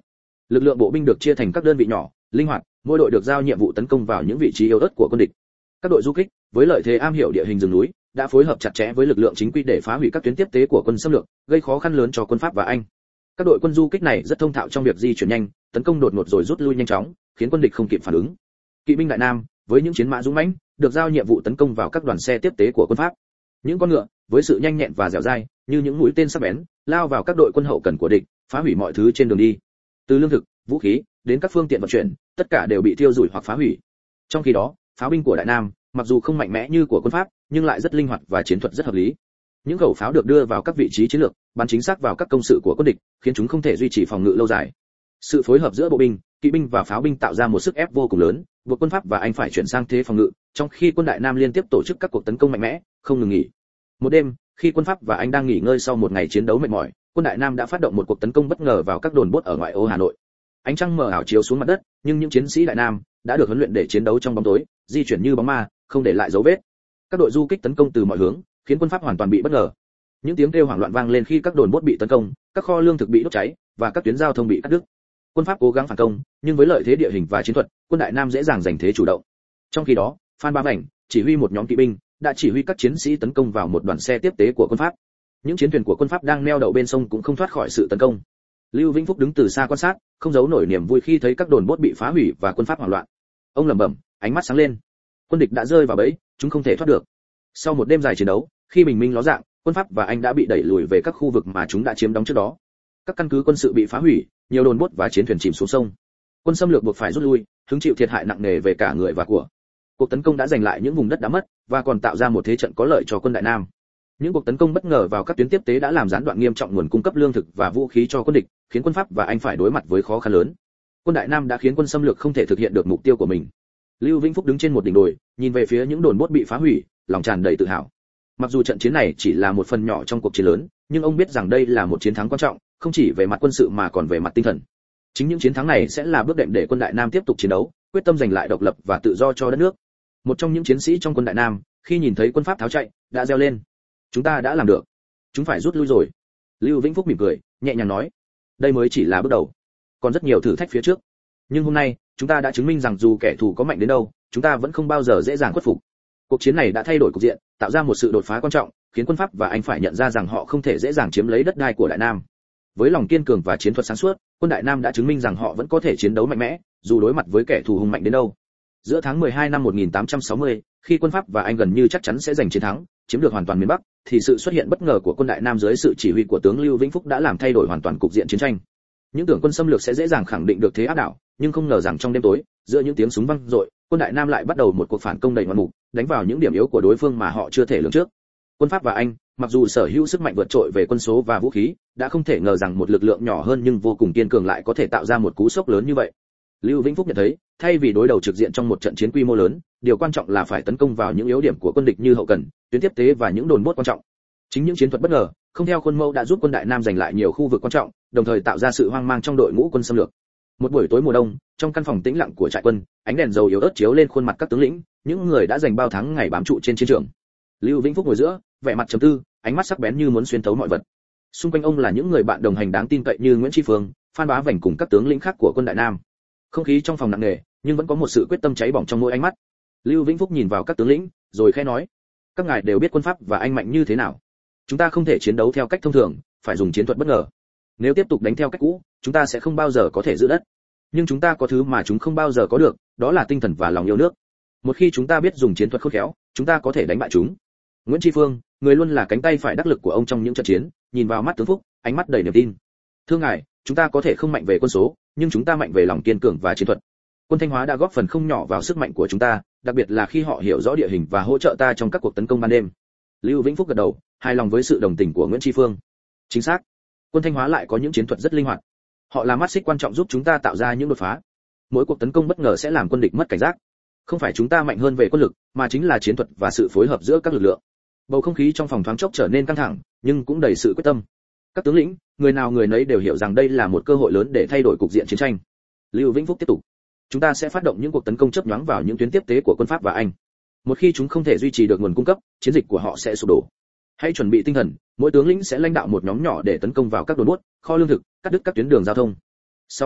Lực lượng bộ binh được chia thành các đơn vị nhỏ, linh hoạt, mỗi đội được giao nhiệm vụ tấn công vào những vị trí yếu ớt của quân địch. Các đội du kích với lợi thế am hiểu địa hình rừng núi đã phối hợp chặt chẽ với lực lượng chính quy để phá hủy các tuyến tiếp tế của quân xâm lược, gây khó khăn lớn cho quân Pháp và Anh. Các đội quân du kích này rất thông thạo trong việc di chuyển nhanh, tấn công đột ngột rồi rút lui nhanh chóng, khiến quân địch không kịp phản ứng. Kỵ binh Đại Nam với những chiến mã dũng mãnh được giao nhiệm vụ tấn công vào các đoàn xe tiếp tế của quân Pháp. Những con ngựa với sự nhanh nhẹn và dẻo dai như những mũi tên sắc bén lao vào các đội quân hậu cần của địch, phá hủy mọi thứ trên đường đi. Từ lương thực, vũ khí đến các phương tiện vận chuyển, tất cả đều bị thiêu rụi hoặc phá hủy. Trong khi đó, pháo binh của Đại Nam mặc dù không mạnh mẽ như của quân Pháp, nhưng lại rất linh hoạt và chiến thuật rất hợp lý. Những khẩu pháo được đưa vào các vị trí chiến lược, bắn chính xác vào các công sự của quân địch, khiến chúng không thể duy trì phòng ngự lâu dài. Sự phối hợp giữa bộ binh, kỵ binh và pháo binh tạo ra một sức ép vô cùng lớn, buộc quân Pháp và Anh phải chuyển sang thế phòng ngự, trong khi quân Đại Nam liên tiếp tổ chức các cuộc tấn công mạnh mẽ, không ngừng nghỉ. Một đêm, khi quân Pháp và Anh đang nghỉ ngơi sau một ngày chiến đấu mệt mỏi, quân Đại Nam đã phát động một cuộc tấn công bất ngờ vào các đồn bốt ở ngoại ô Hà Nội. Ánh trăng mờ ảo chiếu xuống mặt đất, nhưng những chiến sĩ Đại Nam đã được huấn luyện để chiến đấu trong bóng tối, di chuyển như bóng ma, không để lại dấu vết. Các đội du kích tấn công từ mọi hướng, khiến quân Pháp hoàn toàn bị bất ngờ. Những tiếng kêu hoảng loạn vang lên khi các đồn bốt bị tấn công, các kho lương thực bị đốt cháy và các tuyến giao thông bị cắt đứt. Quân Pháp cố gắng phản công, nhưng với lợi thế địa hình và chiến thuật, quân Đại Nam dễ dàng giành thế chủ động. Trong khi đó, Phan Bá Vảnh, chỉ huy một nhóm kỵ binh, đã chỉ huy các chiến sĩ tấn công vào một đoàn xe tiếp tế của quân Pháp. Những chiến thuyền của quân Pháp đang neo đậu bên sông cũng không thoát khỏi sự tấn công. Lưu Vĩnh Phúc đứng từ xa quan sát, không giấu nổi niềm vui khi thấy các đồn bốt bị phá hủy và quân Pháp hoảng loạn. Ông lẩm bẩm, ánh mắt sáng lên. Quân địch đã rơi vào bẫy, chúng không thể thoát được. Sau một đêm dài chiến đấu, khi bình minh ló dạng, quân Pháp và Anh đã bị đẩy lùi về các khu vực mà chúng đã chiếm đóng trước đó. Các căn cứ quân sự bị phá hủy, nhiều đồn bốt và chiến thuyền chìm xuống sông. Quân xâm lược buộc phải rút lui, hứng chịu thiệt hại nặng nề về cả người và của. Cuộc tấn công đã giành lại những vùng đất đã mất và còn tạo ra một thế trận có lợi cho quân Đại Nam. Những cuộc tấn công bất ngờ vào các tuyến tiếp tế đã làm gián đoạn nghiêm trọng nguồn cung cấp lương thực và vũ khí cho quân địch, khiến quân Pháp và Anh phải đối mặt với khó khăn lớn. Quân Đại Nam đã khiến quân xâm lược không thể thực hiện được mục tiêu của mình. Lưu Vĩnh Phúc đứng trên một đỉnh đồi, nhìn về phía những đồn bốt bị phá hủy, lòng tràn đầy tự hào. Mặc dù trận chiến này chỉ là một phần nhỏ trong cuộc chiến lớn, nhưng ông biết rằng đây là một chiến thắng quan trọng, không chỉ về mặt quân sự mà còn về mặt tinh thần. Chính những chiến thắng này sẽ là bước đệm để quân Đại Nam tiếp tục chiến đấu, quyết tâm giành lại độc lập và tự do cho đất nước. Một trong những chiến sĩ trong quân Đại Nam, khi nhìn thấy quân Pháp tháo chạy, đã reo lên: "Chúng ta đã làm được, chúng phải rút lui rồi." Lưu Vĩnh Phúc mỉm cười, nhẹ nhàng nói: "Đây mới chỉ là bước đầu, còn rất nhiều thử thách phía trước. Nhưng hôm nay, chúng ta đã chứng minh rằng dù kẻ thù có mạnh đến đâu, chúng ta vẫn không bao giờ dễ dàng khuất phục." Cuộc chiến này đã thay đổi cục diện, tạo ra một sự đột phá quan trọng, khiến quân Pháp và Anh phải nhận ra rằng họ không thể dễ dàng chiếm lấy đất đai của Đại Nam. Với lòng kiên cường và chiến thuật sáng suốt, quân Đại Nam đã chứng minh rằng họ vẫn có thể chiến đấu mạnh mẽ, dù đối mặt với kẻ thù hung mạnh đến đâu. Giữa tháng 12 năm 1860, khi quân Pháp và Anh gần như chắc chắn sẽ giành chiến thắng, chiếm được hoàn toàn miền Bắc, thì sự xuất hiện bất ngờ của quân Đại Nam dưới sự chỉ huy của tướng Lưu Vĩnh Phúc đã làm thay đổi hoàn toàn cục diện chiến tranh. Những tưởng quân xâm lược sẽ dễ dàng khẳng định được thế áp đảo, nhưng không ngờ rằng trong đêm tối, giữa những tiếng súng vang dội, quân Đại Nam lại bắt đầu một cuộc phản công đầy ngoạn mục, đánh vào những điểm yếu của đối phương mà họ chưa thể lường trước. Quân Pháp và Anh, mặc dù sở hữu sức mạnh vượt trội về quân số và vũ khí, đã không thể ngờ rằng một lực lượng nhỏ hơn nhưng vô cùng kiên cường lại có thể tạo ra một cú sốc lớn như vậy. Lưu Vĩnh Phúc nhận thấy, thay vì đối đầu trực diện trong một trận chiến quy mô lớn, điều quan trọng là phải tấn công vào những yếu điểm của quân địch như hậu cần, tuyến tiếp tế và những đồn bốt quan trọng. Chính những chiến thuật bất ngờ, không theo khuôn mẫu đã giúp quân Đại Nam giành lại nhiều khu vực quan trọng, đồng thời tạo ra sự hoang mang trong đội ngũ quân xâm lược. Một buổi tối mùa đông, trong căn phòng tĩnh lặng của trại quân, ánh đèn dầu yếu ớt chiếu lên khuôn mặt các tướng lĩnh, những người đã dành bao tháng ngày bám trụ trên chiến trường. Lưu Vĩnh Phúc ngồi giữa, vẻ mặt trầm tư, ánh mắt sắc bén như muốn xuyên thấu mọi vật. Xung quanh ông là những người bạn đồng hành đáng tin cậy như Nguyễn Tri Phương, Phan Bá Vảnh cùng các tướng lĩnh khác của quân Đại Nam. Không khí trong phòng nặng nề, nhưng vẫn có một sự quyết tâm cháy bỏng trong mỗi ánh mắt. Lưu Vĩnh Phúc nhìn vào các tướng lĩnh, rồi khẽ nói: "Các ngài đều biết quân Pháp và Anh mạnh như thế nào. Chúng ta không thể chiến đấu theo cách thông thường, phải dùng chiến thuật bất ngờ. Nếu tiếp tục đánh theo cách cũ, chúng ta sẽ không bao giờ có thể giữ đất. Nhưng chúng ta có thứ mà chúng không bao giờ có được, đó là tinh thần và lòng yêu nước. Một khi chúng ta biết dùng chiến thuật khôn khéo, chúng ta có thể đánh bại chúng." Nguyễn Tri Phương, người luôn là cánh tay phải đắc lực của ông trong những trận chiến, nhìn vào mắt tướng Phúc, ánh mắt đầy niềm tin. "Thưa ngài, chúng ta có thể không mạnh về quân số, nhưng chúng ta mạnh về lòng kiên cường và chiến thuật. Quân Thanh Hóa đã góp phần không nhỏ vào sức mạnh của chúng ta, đặc biệt là khi họ hiểu rõ địa hình và hỗ trợ ta trong các cuộc tấn công ban đêm." Lưu Vĩnh Phúc gật đầu, hài lòng với sự đồng tình của Nguyễn Tri Phương. Chính xác, quân Thanh Hóa lại có những chiến thuật rất linh hoạt. Họ là mắt xích quan trọng giúp chúng ta tạo ra những đột phá. Mỗi cuộc tấn công bất ngờ sẽ làm quân địch mất cảnh giác. Không phải chúng ta mạnh hơn về quân lực, mà chính là chiến thuật và sự phối hợp giữa các lực lượng. Bầu không khí trong phòng thoáng chốc trở nên căng thẳng, nhưng cũng đầy sự quyết tâm. Các tướng lĩnh, người nào người nấy đều hiểu rằng đây là một cơ hội lớn để thay đổi cục diện chiến tranh. Lưu Vĩnh Phúc tiếp tục: "Chúng ta sẽ phát động những cuộc tấn công chớp nhoáng vào những tuyến tiếp tế của quân Pháp và Anh. Một khi chúng không thể duy trì được nguồn cung cấp, chiến dịch của họ sẽ sụp đổ. Hãy chuẩn bị tinh thần, mỗi tướng lĩnh sẽ lãnh đạo một nhóm nhỏ để tấn công vào các đồn bốt, kho lương thực, cắt đứt các tuyến đường giao thông." Sau cuộc họp,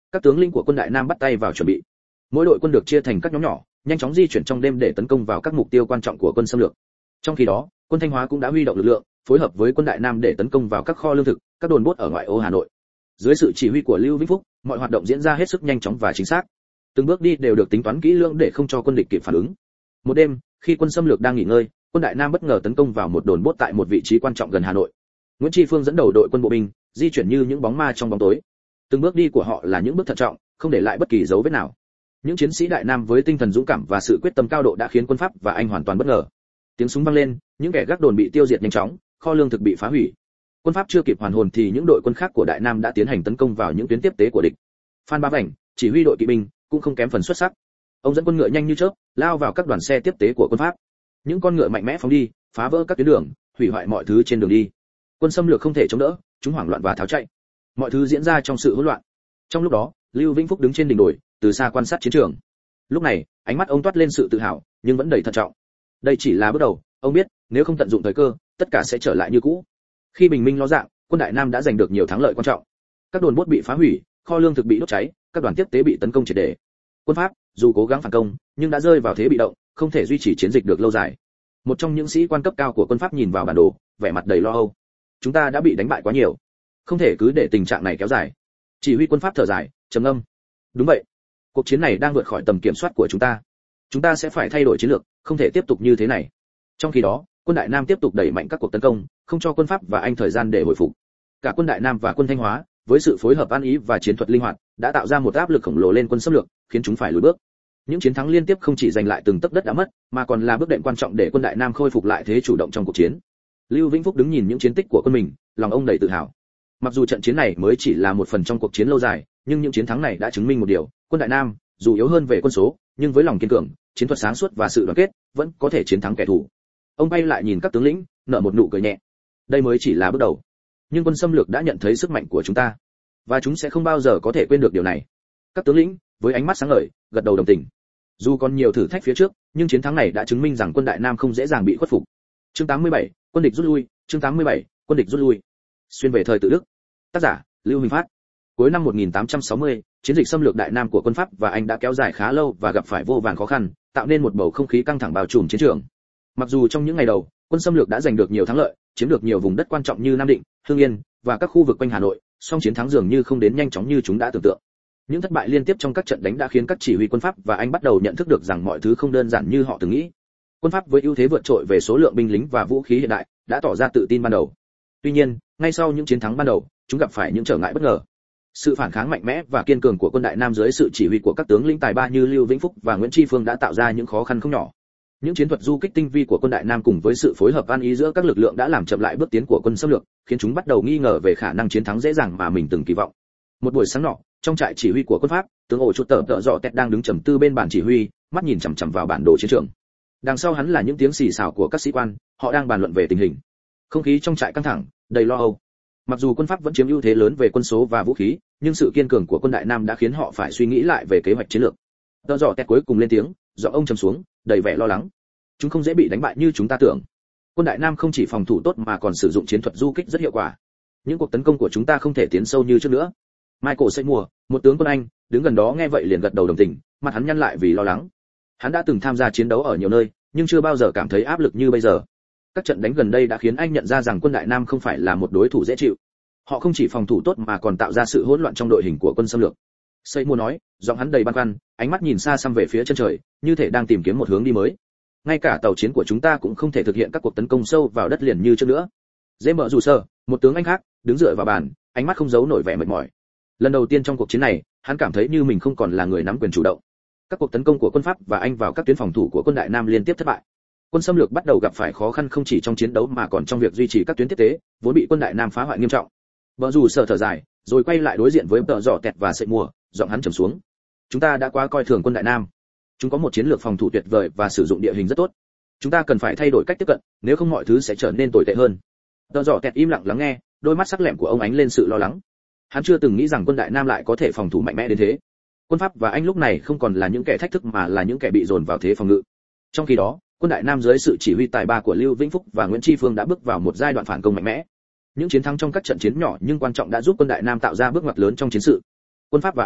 Các tướng lĩnh của quân Đại Nam bắt tay vào chuẩn bị. Mỗi đội quân được chia thành các nhóm nhỏ, nhanh chóng di chuyển trong đêm để tấn công vào các mục tiêu quan trọng của quân xâm lược. Trong khi đó, quân Thanh Hóa cũng đã huy động lực lượng, phối hợp với quân Đại Nam để tấn công vào các kho lương thực, các đồn bốt ở ngoại ô Hà Nội. Dưới sự chỉ huy của Lưu Vĩnh Phúc, mọi hoạt động diễn ra hết sức nhanh chóng và chính xác. Từng bước đi đều được tính toán kỹ lưỡng để không cho quân địch kịp phản ứng. Một đêm, khi quân xâm lược đang nghỉ ngơi, quân Đại Nam bất ngờ tấn công vào một đồn bốt tại một vị trí quan trọng gần Hà Nội. Nguyễn Tri Phương dẫn đầu đội quân bộ binh, di chuyển như những bóng ma trong bóng tối. Từng bước đi của họ là những bước thận trọng, không để lại bất kỳ dấu vết nào. Những chiến sĩ Đại Nam với tinh thần dũng cảm và sự quyết tâm cao độ đã khiến quân Pháp và Anh hoàn toàn bất ngờ. Tiếng súng vang lên, những kẻ gác đồn bị tiêu diệt nhanh chóng, kho lương thực bị phá hủy. Quân Pháp chưa kịp hoàn hồn thì những đội quân khác của Đại Nam đã tiến hành tấn công vào những tuyến tiếp tế của địch. Phan Bá Vảnh, chỉ huy đội kỵ binh, cũng không kém phần xuất sắc. Ông dẫn quân ngựa nhanh như chớp, lao vào các đoàn xe tiếp tế của quân Pháp. Những con ngựa mạnh mẽ phóng đi, phá vỡ các tuyến đường, hủy hoại mọi thứ trên đường đi. Quân xâm lược không thể chống đỡ, chúng hoảng loạn và tháo chạy. Mọi thứ diễn ra trong sự hỗn loạn. Trong lúc đó, Lưu Vĩnh Phúc đứng trên đỉnh đồi, từ xa quan sát chiến trường. Lúc này, ánh mắt ông toát lên sự tự hào, nhưng vẫn đầy thận trọng. Đây chỉ là bước đầu, ông biết, nếu không tận dụng thời cơ, tất cả sẽ trở lại như cũ. Khi bình minh ló dạng, quân Đại Nam đã giành được nhiều thắng lợi quan trọng. Các đồn bốt bị phá hủy, kho lương thực bị đốt cháy, các đoàn tiếp tế bị tấn công triệt để. Quân Pháp, dù cố gắng phản công, nhưng đã rơi vào thế bị động, không thể duy trì chiến dịch được lâu dài. Một trong những sĩ quan cấp cao của quân Pháp nhìn vào bản đồ, vẻ mặt đầy lo âu. Chúng ta đã bị đánh bại quá nhiều, không thể cứ để tình trạng này kéo dài. Chỉ huy quân Pháp thở dài, trầm ngâm. Đúng vậy, cuộc chiến này đang vượt khỏi tầm kiểm soát của chúng ta. Chúng ta sẽ phải thay đổi chiến lược, không thể tiếp tục như thế này. Trong khi đó, quân Đại Nam tiếp tục đẩy mạnh các cuộc tấn công, không cho quân Pháp và Anh thời gian để hồi phục. Cả quân Đại Nam và quân Thanh Hóa, với sự phối hợp ăn ý và chiến thuật linh hoạt, đã tạo ra một áp lực khổng lồ lên quân xâm lược, khiến chúng phải lùi bước. Những chiến thắng liên tiếp không chỉ giành lại từng tấc đất đã mất, mà còn là bước đệm quan trọng để quân Đại Nam khôi phục lại thế chủ động trong cuộc chiến. Lưu Vĩnh Phúc đứng nhìn những chiến tích của quân mình, lòng ông đầy tự hào. Mặc dù trận chiến này mới chỉ là một phần trong cuộc chiến lâu dài, nhưng những chiến thắng này đã chứng minh một điều, quân Đại Nam, dù yếu hơn về quân số, nhưng với lòng kiên cường, chiến thuật sáng suốt và sự đoàn kết, vẫn có thể chiến thắng kẻ thù. Ông bay lại nhìn các tướng lĩnh, nở một nụ cười nhẹ. Đây mới chỉ là bước đầu, nhưng quân xâm lược đã nhận thấy sức mạnh của chúng ta, và chúng sẽ không bao giờ có thể quên được điều này. Các tướng lĩnh, với ánh mắt sáng ngời, gật đầu đồng tình. Dù còn nhiều thử thách phía trước, nhưng chiến thắng này đã chứng minh rằng quân Đại Nam không dễ dàng bị khuất phục. Chương 87, quân địch rút lui. Chương 87, quân địch rút lui. Xuyên về thời tự Đức. Tác giả: Lưu Minh Phát. Cuối năm 1860, chiến dịch xâm lược Đại Nam của quân Pháp và Anh đã kéo dài khá lâu và gặp phải vô vàn khó khăn, tạo nên một bầu không khí căng thẳng bao trùm chiến trường. Mặc dù trong những ngày đầu, quân xâm lược đã giành được nhiều thắng lợi, chiếm được nhiều vùng đất quan trọng như Nam Định, Hưng Yên và các khu vực quanh Hà Nội, song chiến thắng dường như không đến nhanh chóng như chúng đã tưởng tượng. Những thất bại liên tiếp trong các trận đánh đã khiến các chỉ huy quân Pháp và Anh bắt đầu nhận thức được rằng mọi thứ không đơn giản như họ từng nghĩ. Quân Pháp với ưu thế vượt trội về số lượng binh lính và vũ khí hiện đại, đã tỏ ra tự tin ban đầu. Tuy nhiên, ngay sau những chiến thắng ban đầu, chúng gặp phải những trở ngại bất ngờ. Sự phản kháng mạnh mẽ và kiên cường của quân Đại Nam dưới sự chỉ huy của các tướng lĩnh tài ba như Lưu Vĩnh Phúc và Nguyễn Tri Phương đã tạo ra những khó khăn không nhỏ. Những chiến thuật du kích tinh vi của quân Đại Nam cùng với sự phối hợp ăn ý giữa các lực lượng đã làm chậm lại bước tiến của quân xâm lược, khiến chúng bắt đầu nghi ngờ về khả năng chiến thắng dễ dàng mà mình từng kỳ vọng. Một buổi sáng nọ, trong trại chỉ huy của quân Pháp, tướng ổ chuột tợ dọ tẹt đang đứng trầm tư bên bàn chỉ huy, mắt nhìn chằm chằm vào bản đồ chiến trường. Đằng sau hắn là những tiếng xì xào của các sĩ quan, họ đang bàn luận về tình hình. Không khí trong trại căng thẳng, đầy lo âu. Mặc dù quân Pháp vẫn chiếm ưu thế lớn về quân số và vũ khí, nhưng sự kiên cường của quân Đại Nam đã khiến họ phải suy nghĩ lại về kế hoạch chiến lược. Tợ dọ tẹt cuối cùng lên tiếng, giọng ông trầm xuống, đầy vẻ lo lắng. Chúng không dễ bị đánh bại như chúng ta tưởng. Quân Đại Nam không chỉ phòng thủ tốt mà còn sử dụng chiến thuật du kích rất hiệu quả. Những cuộc tấn công của chúng ta không thể tiến sâu như trước nữa. Michael Seymour, một tướng quân Anh, đứng gần đó nghe vậy liền gật đầu đồng tình, mặt hắn nhăn lại vì lo lắng. Hắn đã từng tham gia chiến đấu ở nhiều nơi, nhưng chưa bao giờ cảm thấy áp lực như bây giờ. Các trận đánh gần đây đã khiến anh nhận ra rằng quân Đại Nam không phải là một đối thủ dễ chịu. Họ không chỉ phòng thủ tốt mà còn tạo ra sự hỗn loạn trong đội hình của quân xâm lược. Seymour nói, giọng hắn đầy băn khoăn, ánh mắt nhìn xa xăm về phía chân trời, như thể đang tìm kiếm một hướng đi mới. Ngay cả tàu chiến của chúng ta cũng không thể thực hiện các cuộc tấn công sâu vào đất liền như trước nữa. James dù sơ, một tướng Anh khác, đứng dựa vào bàn, ánh mắt không giấu nổi vẻ mệt mỏi. Lần đầu tiên trong cuộc chiến này, hắn cảm thấy như mình không còn là người nắm quyền chủ động. Các cuộc tấn công của quân Pháp và Anh vào các tuyến phòng thủ của quân Đại Nam liên tiếp thất bại. Quân xâm lược bắt đầu gặp phải khó khăn không chỉ trong chiến đấu mà còn trong việc duy trì các tuyến tiếp tế, vốn bị quân Đại Nam phá hoại nghiêm trọng. Bờ dù sợ thở dài, rồi quay lại đối diện với Tợ Dọ Tẹt và Seymour, giọng hắn trầm xuống. Chúng ta đã quá coi thường quân Đại Nam. Chúng có một chiến lược phòng thủ tuyệt vời và sử dụng địa hình rất tốt. Chúng ta cần phải thay đổi cách tiếp cận, nếu không mọi thứ sẽ trở nên tồi tệ hơn. Tợ Dọ Tẹt im lặng lắng nghe, đôi mắt sắc lẹm của ông ánh lên sự lo lắng. Hắn chưa từng nghĩ rằng quân Đại Nam lại có thể phòng thủ mạnh mẽ đến thế. Quân Pháp và Anh lúc này không còn là những kẻ thách thức mà là những kẻ bị dồn vào thế phòng ngự. Trong khi đó, quân Đại Nam dưới sự chỉ huy tài ba của Lưu Vĩnh Phúc và Nguyễn Tri Phương đã bước vào một giai đoạn phản công mạnh mẽ. Những chiến thắng trong các trận chiến nhỏ nhưng quan trọng đã giúp quân Đại Nam tạo ra bước ngoặt lớn trong chiến sự. Quân Pháp và Anh,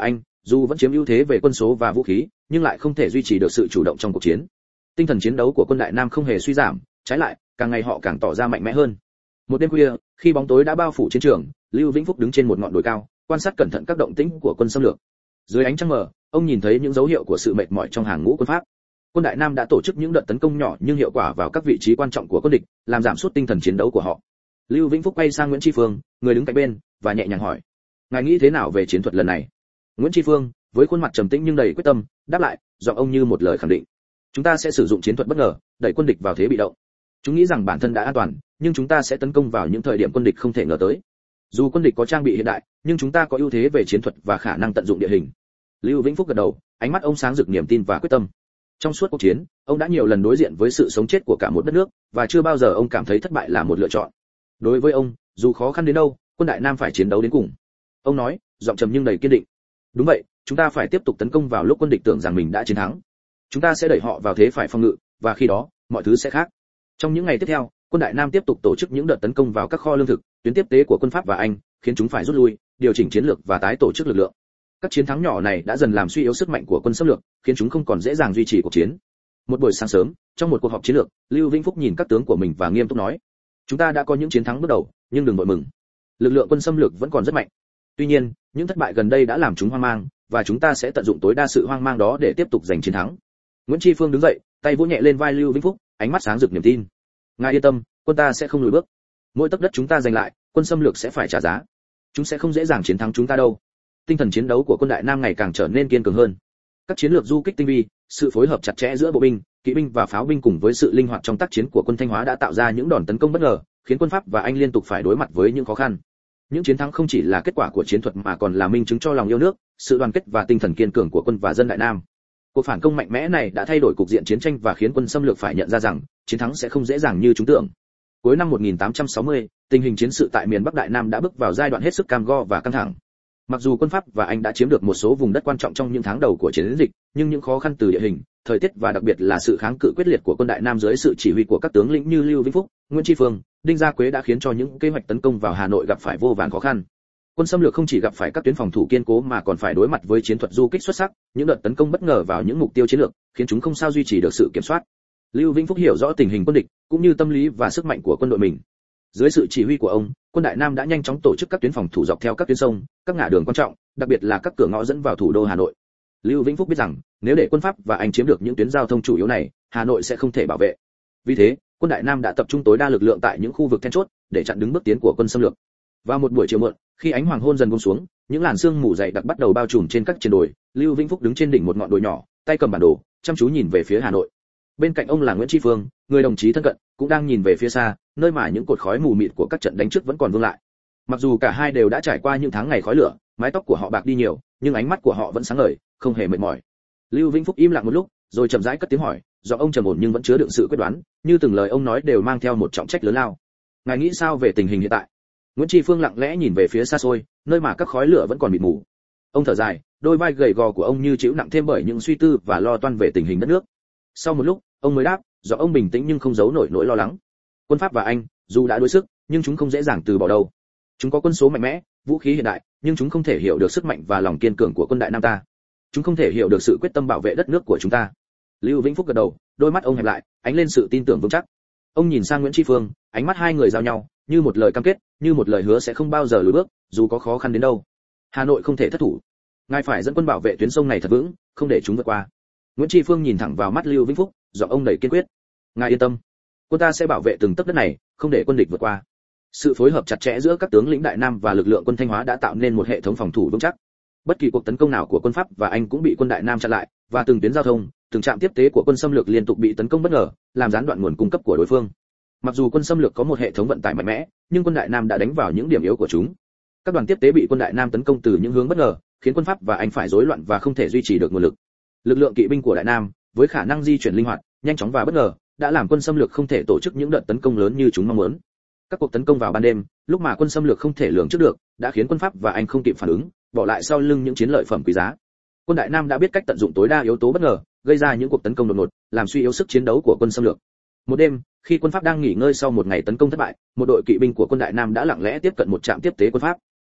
dù vẫn chiếm ưu thế về quân số và vũ khí, nhưng lại không thể duy trì được sự chủ động trong cuộc chiến. Tinh thần chiến đấu của quân Đại Nam không hề suy giảm, trái lại, càng ngày họ càng tỏ ra mạnh mẽ hơn. Một đêm khuya, khi bóng tối đã bao phủ chiến trường, Lưu Vĩnh Phúc đứng trên một ngọn đồi cao, quan sát cẩn thận các động tĩnh của quân xâm lược. Dưới ánh trăng mờ, ông nhìn thấy những dấu hiệu của sự mệt mỏi trong hàng ngũ quân Pháp. Quân Đại Nam đã tổ chức những đợt tấn công nhỏ nhưng hiệu quả vào các vị trí quan trọng của quân địch, làm giảm sút tinh thần chiến đấu của họ. Lưu Vĩnh Phúc quay sang Nguyễn Tri Phương, người đứng cạnh bên, và nhẹ nhàng hỏi: "Ngài nghĩ thế nào về chiến thuật lần này?" Nguyễn Tri Phương, với khuôn mặt trầm tĩnh nhưng đầy quyết tâm, đáp lại, giọng ông như một lời khẳng định: "Chúng ta sẽ sử dụng chiến thuật bất ngờ, đẩy quân địch vào thế bị động. Chúng nghĩ rằng bản thân đã an toàn, nhưng chúng ta sẽ tấn công vào những thời điểm quân địch không thể ngờ tới. Dù quân địch có trang bị hiện đại, nhưng chúng ta có ưu thế về chiến thuật và khả năng tận dụng địa hình." Lưu Vĩnh Phúc gật đầu, ánh mắt ông sáng rực niềm tin và quyết tâm. Trong suốt cuộc chiến, ông đã nhiều lần đối diện với sự sống chết của cả một đất nước, và chưa bao giờ ông cảm thấy thất bại là một lựa chọn. Đối với ông, dù khó khăn đến đâu, quân Đại Nam phải chiến đấu đến cùng. Ông nói, giọng trầm nhưng đầy kiên định: "Đúng vậy, chúng ta phải tiếp tục tấn công vào lúc quân địch tưởng rằng mình đã chiến thắng. Chúng ta sẽ đẩy họ vào thế phải phòng ngự, và khi đó, mọi thứ sẽ khác." Trong những ngày tiếp theo, quân Đại Nam tiếp tục tổ chức những đợt tấn công vào các kho lương thực, tuyến tiếp tế của quân Pháp và Anh, khiến chúng phải rút lui, điều chỉnh chiến lược và tái tổ chức lực lượng. Các chiến thắng nhỏ này đã dần làm suy yếu sức mạnh của quân xâm lược, khiến chúng không còn dễ dàng duy trì cuộc chiến. Một buổi sáng sớm, trong một cuộc họp chiến lược, Lưu Vĩnh Phúc nhìn các tướng của mình và nghiêm túc nói: "Chúng ta đã có những chiến thắng bước đầu, nhưng đừng vội mừng. Lực lượng quân xâm lược vẫn còn rất mạnh. Tuy nhiên, những thất bại gần đây đã làm chúng hoang mang, và chúng ta sẽ tận dụng tối đa sự hoang mang đó để tiếp tục giành chiến thắng." Nguyễn Tri Phương đứng dậy, tay vỗ nhẹ lên vai Lưu Vĩnh Phúc, ánh mắt sáng rực niềm tin: "Ngài yên tâm, quân ta sẽ không lùi bước. Mỗi tấc đất chúng ta giành lại, quân xâm lược sẽ phải trả giá. Chúng sẽ không dễ dàng chiến thắng chúng ta đâu." Tinh thần chiến đấu của quân Đại Nam ngày càng trở nên kiên cường hơn. Các chiến lược du kích tinh vi, sự phối hợp chặt chẽ giữa bộ binh, kỵ binh và pháo binh cùng với sự linh hoạt trong tác chiến của quân Thanh Hóa đã tạo ra những đòn tấn công bất ngờ, khiến quân Pháp và Anh liên tục phải đối mặt với những khó khăn. Những chiến thắng không chỉ là kết quả của chiến thuật mà còn là minh chứng cho lòng yêu nước, sự đoàn kết và tinh thần kiên cường của quân và dân Đại Nam. Cuộc phản công mạnh mẽ này đã thay đổi cục diện chiến tranh và khiến quân xâm lược phải nhận ra rằng chiến thắng sẽ không dễ dàng như chúng tưởng. Cuối năm 1860, tình hình chiến sự tại miền Bắc Đại Nam đã bước vào giai đoạn hết sức cam go và căng thẳng. Mặc dù quân Pháp và Anh đã chiếm được một số vùng đất quan trọng trong những tháng đầu của chiến dịch, nhưng những khó khăn từ địa hình, thời tiết và đặc biệt là sự kháng cự quyết liệt của quân Đại Nam dưới sự chỉ huy của các tướng lĩnh như Lưu Vĩnh Phúc, Nguyễn Tri Phương, Đinh Gia Quế đã khiến cho những kế hoạch tấn công vào Hà Nội gặp phải vô vàn khó khăn. Quân xâm lược không chỉ gặp phải các tuyến phòng thủ kiên cố mà còn phải đối mặt với chiến thuật du kích xuất sắc, những đợt tấn công bất ngờ vào những mục tiêu chiến lược, khiến chúng không sao duy trì được sự kiểm soát. Lưu Vĩnh Phúc hiểu rõ tình hình quân địch, cũng như tâm lý và sức mạnh của quân đội mình. Dưới sự chỉ huy của ông, quân Đại Nam đã nhanh chóng tổ chức các tuyến phòng thủ dọc theo các tuyến sông, các ngã đường quan trọng, đặc biệt là các cửa ngõ dẫn vào thủ đô Hà Nội. Lưu Vĩnh Phúc biết rằng, nếu để quân Pháp và Anh chiếm được những tuyến giao thông chủ yếu này, Hà Nội sẽ không thể bảo vệ. Vì thế, quân Đại Nam đã tập trung tối đa lực lượng tại những khu vực then chốt để chặn đứng bước tiến của quân xâm lược. Vào một buổi chiều muộn, khi ánh hoàng hôn dần buông xuống, những làn sương mù dày đặc bắt đầu bao trùm trên các triền đồi, Lưu Vĩnh Phúc đứng trên đỉnh một ngọn đồi nhỏ, tay cầm bản đồ, chăm chú nhìn về phía Hà Nội. Bên cạnh ông là Nguyễn Tri Phương, người đồng chí thân cận, cũng đang nhìn về phía xa, nơi mà những cột khói mù mịt của các trận đánh trước vẫn còn vương lại. Mặc dù cả hai đều đã trải qua những tháng ngày khói lửa, mái tóc của họ bạc đi nhiều, nhưng ánh mắt của họ vẫn sáng ngời, không hề mệt mỏi. Lưu Vĩnh Phúc im lặng một lúc, rồi chậm rãi cất tiếng hỏi, giọng ông trầm ổn nhưng vẫn chứa đựng sự quyết đoán, như từng lời ông nói đều mang theo một trọng trách lớn lao. "Ngài nghĩ sao về tình hình hiện tại?" Nguyễn Tri Phương lặng lẽ nhìn về phía xa xôi, nơi mà các khói lửa vẫn còn mịt mù. Ông thở dài, đôi vai gầy gò của ông như chịu nặng thêm bởi những suy tư và lo toan về tình hình đất nước. Sau một lúc, ông mới đáp, giọng ông bình tĩnh nhưng không giấu nổi nỗi lo lắng. "Quân Pháp và Anh, dù đã đối sức, nhưng chúng không dễ dàng từ bỏ đâu. Chúng có quân số mạnh mẽ, vũ khí hiện đại, nhưng chúng không thể hiểu được sức mạnh và lòng kiên cường của quân Đại Nam ta. Chúng không thể hiểu được sự quyết tâm bảo vệ đất nước của chúng ta." Lưu Vĩnh Phúc gật đầu, đôi mắt ông hẹp lại, ánh lên sự tin tưởng vững chắc. Ông nhìn sang Nguyễn Tri Phương, ánh mắt hai người giao nhau, như một lời cam kết, như một lời hứa sẽ không bao giờ lùi bước, dù có khó khăn đến đâu. Hà Nội không thể thất thủ. Ngài phải dẫn quân bảo vệ tuyến sông này thật vững, không để chúng vượt qua. Nguyễn Tri Phương nhìn thẳng vào mắt Lưu Vĩnh Phúc, giọng ông đầy kiên quyết. "Ngài yên tâm, quân ta sẽ bảo vệ từng tấc đất này, không để quân địch vượt qua." Sự phối hợp chặt chẽ giữa các tướng lĩnh Đại Nam và lực lượng quân Thanh Hóa đã tạo nên một hệ thống phòng thủ vững chắc. Bất kỳ cuộc tấn công nào của quân Pháp và Anh cũng bị quân Đại Nam chặn lại, và từng tuyến giao thông, từng trạm tiếp tế của quân xâm lược liên tục bị tấn công bất ngờ, làm gián đoạn nguồn cung cấp của đối phương. Mặc dù quân xâm lược có một hệ thống vận tải mạnh mẽ, nhưng quân Đại Nam đã đánh vào những điểm yếu của chúng. Các đoàn tiếp tế bị quân Đại Nam tấn công từ những hướng bất ngờ, khiến quân Pháp và Anh phải rối loạn và không thể duy trì được nguồn lực. Lực lượng kỵ binh của Đại Nam, với khả năng di chuyển linh hoạt, nhanh chóng và bất ngờ, đã làm quân xâm lược không thể tổ chức những đợt tấn công lớn như chúng mong muốn. Các cuộc tấn công vào ban đêm, lúc mà quân xâm lược không thể lường trước được, đã khiến quân Pháp và Anh không kịp phản ứng, bỏ lại sau lưng những chiến lợi phẩm quý giá. Quân Đại Nam đã biết cách tận dụng tối đa yếu tố bất ngờ, gây ra những cuộc tấn công đột ngột, làm suy yếu sức chiến đấu của quân xâm lược. Một đêm, khi quân Pháp đang nghỉ ngơi sau một ngày tấn công thất bại, một đội kỵ binh của quân Đại Nam đã lặng lẽ tiếp cận một trạm tiếp tế quân Pháp.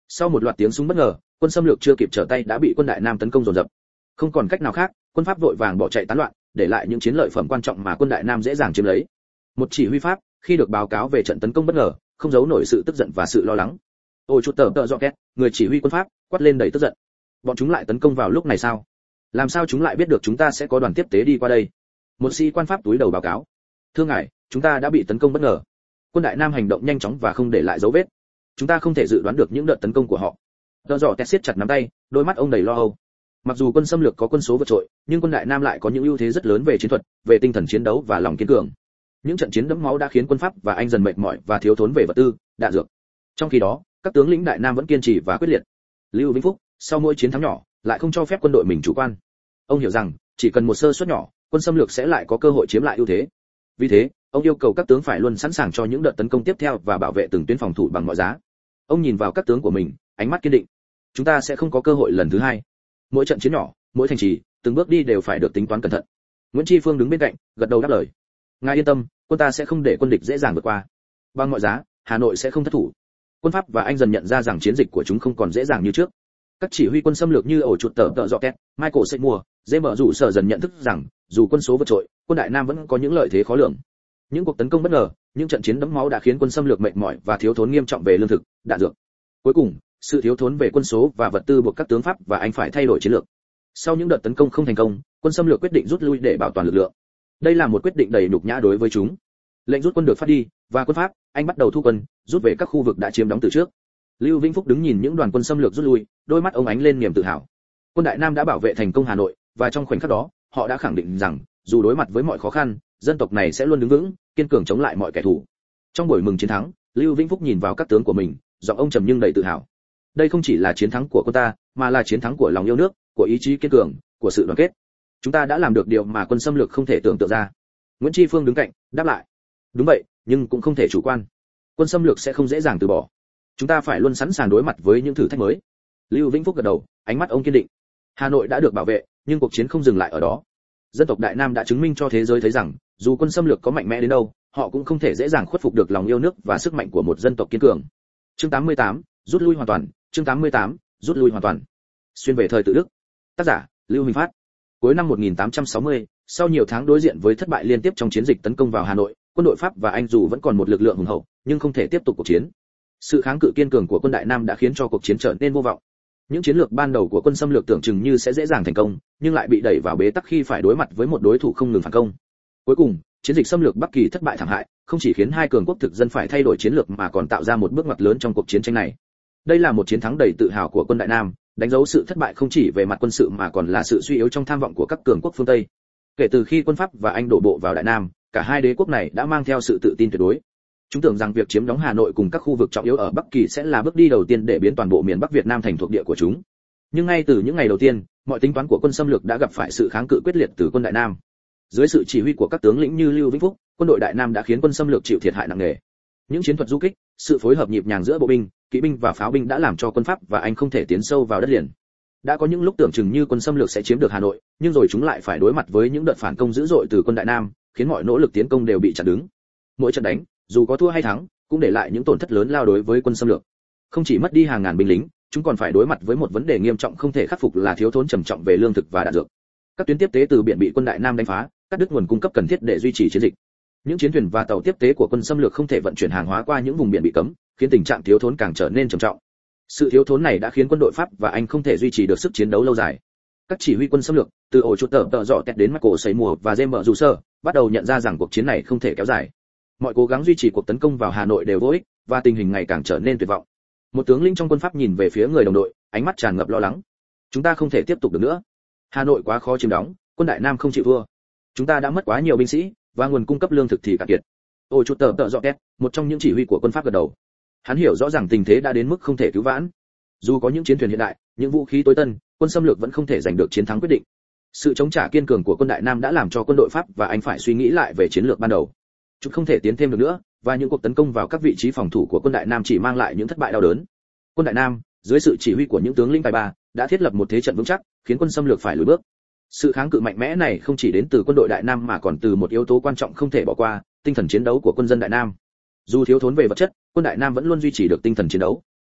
Sau một loạt tiếng súng bất ngờ, quân xâm lược chưa kịp trở tay đã bị quân Đại Nam tấn công dồn dập. Không còn cách nào khác, quân Pháp vội vàng bỏ chạy tán loạn, để lại những chiến lợi phẩm quan trọng mà quân Đại Nam dễ dàng chiếm lấy. Một chỉ huy Pháp, khi được báo cáo về trận tấn công bất ngờ, không giấu nổi sự tức giận và sự lo lắng. Ôi chút tờ dọ két, người chỉ huy quân Pháp, quát lên đầy tức giận. Bọn chúng lại tấn công vào lúc này sao? Làm sao chúng lại biết được chúng ta sẽ có đoàn tiếp tế đi qua đây? Một sĩ quan Pháp túi đầu báo cáo. Thưa ngài, chúng ta đã bị tấn công bất ngờ. Quân Đại Nam hành động nhanh chóng và không để lại dấu vết. Chúng ta không thể dự đoán được những đợt tấn công của họ. Tờ dọ két siết chặt nắm tay, đôi mắt ông đầy lo âu. Mặc dù quân xâm lược có quân số vượt trội, nhưng quân Đại Nam lại có những ưu thế rất lớn về chiến thuật, về tinh thần chiến đấu và lòng kiên cường. Những trận chiến đẫm máu đã khiến quân Pháp và Anh dần mệt mỏi và thiếu thốn về vật tư, đạn dược. Trong khi đó, các tướng lĩnh Đại Nam vẫn kiên trì và quyết liệt. Lưu Vĩnh Phúc, sau mỗi chiến thắng nhỏ, lại không cho phép quân đội mình chủ quan. Ông hiểu rằng, chỉ cần một sơ suất nhỏ, quân xâm lược sẽ lại có cơ hội chiếm lại ưu thế. Vì thế, ông yêu cầu các tướng phải luôn sẵn sàng cho những đợt tấn công tiếp theo và bảo vệ từng tuyến phòng thủ bằng mọi giá. Ông nhìn vào các tướng của mình, ánh mắt kiên định. Chúng ta sẽ không có cơ hội lần thứ hai. Mỗi trận chiến nhỏ, mỗi thành trì, từng bước đi đều phải được tính toán cẩn thận. Nguyễn Tri Phương đứng bên cạnh, gật đầu đáp lời. Ngài yên tâm, quân ta sẽ không để quân địch dễ dàng vượt qua. Bằng mọi giá, Hà Nội sẽ không thất thủ. Quân Pháp và Anh dần nhận ra rằng chiến dịch của chúng không còn dễ dàng như trước. Các chỉ huy quân xâm lược như ổ chuột tờ dọ két, Michael Seymour, James rủ sở dần nhận thức rằng, dù quân số vượt trội, quân Đại Nam vẫn có những lợi thế khó lường. Những cuộc tấn công bất ngờ, những trận chiến đẫm máu đã khiến quân xâm lược mệt mỏi và thiếu thốn nghiêm trọng về lương thực, đạn dược. Cuối cùng, sự thiếu thốn về quân số và vật tư buộc các tướng Pháp và Anh phải thay đổi chiến lược. Sau những đợt tấn công không thành công, quân xâm lược quyết định rút lui để bảo toàn lực lượng. Đây là một quyết định đầy nhục nhã đối với chúng. Lệnh rút quân được phát đi, và quân Pháp, Anh bắt đầu thu quân, rút về các khu vực đã chiếm đóng từ trước. Lưu Vĩnh Phúc đứng nhìn những đoàn quân xâm lược rút lui, đôi mắt ông ánh lên niềm tự hào. Quân Đại Nam đã bảo vệ thành công Hà Nội, và trong khoảnh khắc đó, họ đã khẳng định rằng, dù đối mặt với mọi khó khăn, dân tộc này sẽ luôn đứng vững, kiên cường chống lại mọi kẻ thù. Trong buổi mừng chiến thắng, Lưu Vĩnh Phúc nhìn vào các tướng của mình, giọng ông trầm nhưng đầy tự hào. Đây không chỉ là chiến thắng của quân ta, mà là chiến thắng của lòng yêu nước, của ý chí kiên cường, của sự đoàn kết. Chúng ta đã làm được điều mà quân xâm lược không thể tưởng tượng ra. Nguyễn Tri Phương đứng cạnh, đáp lại. Đúng vậy, nhưng cũng không thể chủ quan. Quân xâm lược sẽ không dễ dàng từ bỏ. Chúng ta phải luôn sẵn sàng đối mặt với những thử thách mới. Lưu Vĩnh Phúc gật đầu, ánh mắt ông kiên định. Hà Nội đã được bảo vệ, nhưng cuộc chiến không dừng lại ở đó. Dân tộc Đại Nam đã chứng minh cho thế giới thấy rằng, dù quân xâm lược có mạnh mẽ đến đâu, họ cũng không thể dễ dàng khuất phục được lòng yêu nước và sức mạnh của một dân tộc kiên cường. Chương 88, rút lui hoàn toàn. Chương 88, rút lui hoàn toàn. Xuyên về thời tự Đức. Tác giả: Lưu Minh Phát. Cuối năm 1860, sau nhiều tháng đối diện với thất bại liên tiếp trong chiến dịch tấn công vào Hà Nội, quân đội Pháp và Anh dù vẫn còn một lực lượng hùng hậu, nhưng không thể tiếp tục cuộc chiến. Sự kháng cự kiên cường của quân Đại Nam đã khiến cho cuộc chiến trở nên vô vọng. Những chiến lược ban đầu của quân xâm lược tưởng chừng như sẽ dễ dàng thành công, nhưng lại bị đẩy vào bế tắc khi phải đối mặt với một đối thủ không ngừng phản công. Cuối cùng, chiến dịch xâm lược Bắc Kỳ thất bại thảm hại, không chỉ khiến hai cường quốc thực dân phải thay đổi chiến lược mà còn tạo ra một bước ngoặt lớn trong cuộc chiến tranh này. Đây là một chiến thắng đầy tự hào của quân Đại Nam, đánh dấu sự thất bại không chỉ về mặt quân sự mà còn là sự suy yếu trong tham vọng của các cường quốc phương Tây. Kể từ khi quân Pháp và Anh đổ bộ vào Đại Nam, cả hai đế quốc này đã mang theo sự tự tin tuyệt đối. Chúng tưởng rằng việc chiếm đóng Hà Nội cùng các khu vực trọng yếu ở Bắc Kỳ sẽ là bước đi đầu tiên để biến toàn bộ miền Bắc Việt Nam thành thuộc địa của chúng. Nhưng ngay từ những ngày đầu tiên, mọi tính toán của quân xâm lược đã gặp phải sự kháng cự quyết liệt từ quân Đại Nam. Dưới sự chỉ huy của các tướng lĩnh như Lưu Vĩnh Phúc, quân đội Đại Nam đã khiến quân xâm lược chịu thiệt hại nặng nề. Những chiến thuật du kích, sự phối hợp nhịp nhàng giữa bộ binh, kỵ binh và pháo binh đã làm cho quân Pháp và Anh không thể tiến sâu vào đất liền. Đã có những lúc tưởng chừng như quân xâm lược sẽ chiếm được Hà Nội, nhưng rồi chúng lại phải đối mặt với những đợt phản công dữ dội từ quân Đại Nam, khiến mọi nỗ lực tiến công đều bị chặn đứng. Mỗi trận đánh, dù có thua hay thắng, cũng để lại những tổn thất lớn lao đối với quân xâm lược. Không chỉ mất đi hàng ngàn binh lính, chúng còn phải đối mặt với một vấn đề nghiêm trọng không thể khắc phục là thiếu thốn trầm trọng về lương thực và đạn dược. Các tuyến tiếp tế từ biển bị quân Đại Nam đánh phá, cắt đứt nguồn cung cấp cần thiết để duy trì chiến dịch. Những chiến thuyền và tàu tiếp tế của quân xâm lược không thể vận chuyển hàng hóa qua những vùng biển bị cấm, khiến tình trạng thiếu thốn càng trở nên trầm trọng. Sự thiếu thốn này đã khiến quân đội Pháp và Anh không thể duy trì được sức chiến đấu lâu dài. Các chỉ huy quân xâm lược, từ ổ chuột tờ dọ tẹt đến Michael Seymour và James rủ sở, bắt đầu nhận ra rằng cuộc chiến này không thể kéo dài. Mọi cố gắng duy trì cuộc tấn công vào Hà Nội đều vô ích, và tình hình ngày càng trở nên tuyệt vọng. Một tướng lĩnh trong quân Pháp nhìn về phía người đồng đội, ánh mắt tràn ngập lo lắng. Chúng ta không thể tiếp tục được nữa. Hà Nội quá khó chiếm đóng, quân Đại Nam không chịu thua. Chúng ta đã mất quá nhiều binh sĩ, và nguồn cung cấp lương thực thì cạn kiệt. Ôi chút tờ dọ két, một trong những chỉ huy của quân Pháp gật đầu. Hắn hiểu rõ ràng tình thế đã đến mức không thể cứu vãn. Dù có những chiến thuyền hiện đại, những vũ khí tối tân, quân xâm lược vẫn không thể giành được chiến thắng quyết định. Sự chống trả kiên cường của quân Đại Nam đã làm cho quân đội Pháp và Anh phải suy nghĩ lại về chiến lược ban đầu. Chúng không thể tiến thêm được nữa, và những cuộc tấn công vào các vị trí phòng thủ của quân Đại Nam chỉ mang lại những thất bại đau đớn. Quân Đại Nam, dưới sự chỉ huy của những tướng lĩnh tài ba, đã thiết lập một thế trận vững chắc, khiến quân xâm lược phải lùi bước. Sự kháng cự mạnh mẽ này không chỉ đến từ quân đội Đại Nam mà còn từ một yếu tố quan trọng không thể bỏ qua, tinh thần chiến đấu của quân dân Đại Nam. Dù thiếu thốn về vật chất, quân Đại Nam vẫn luôn duy trì được tinh thần chiến đấu.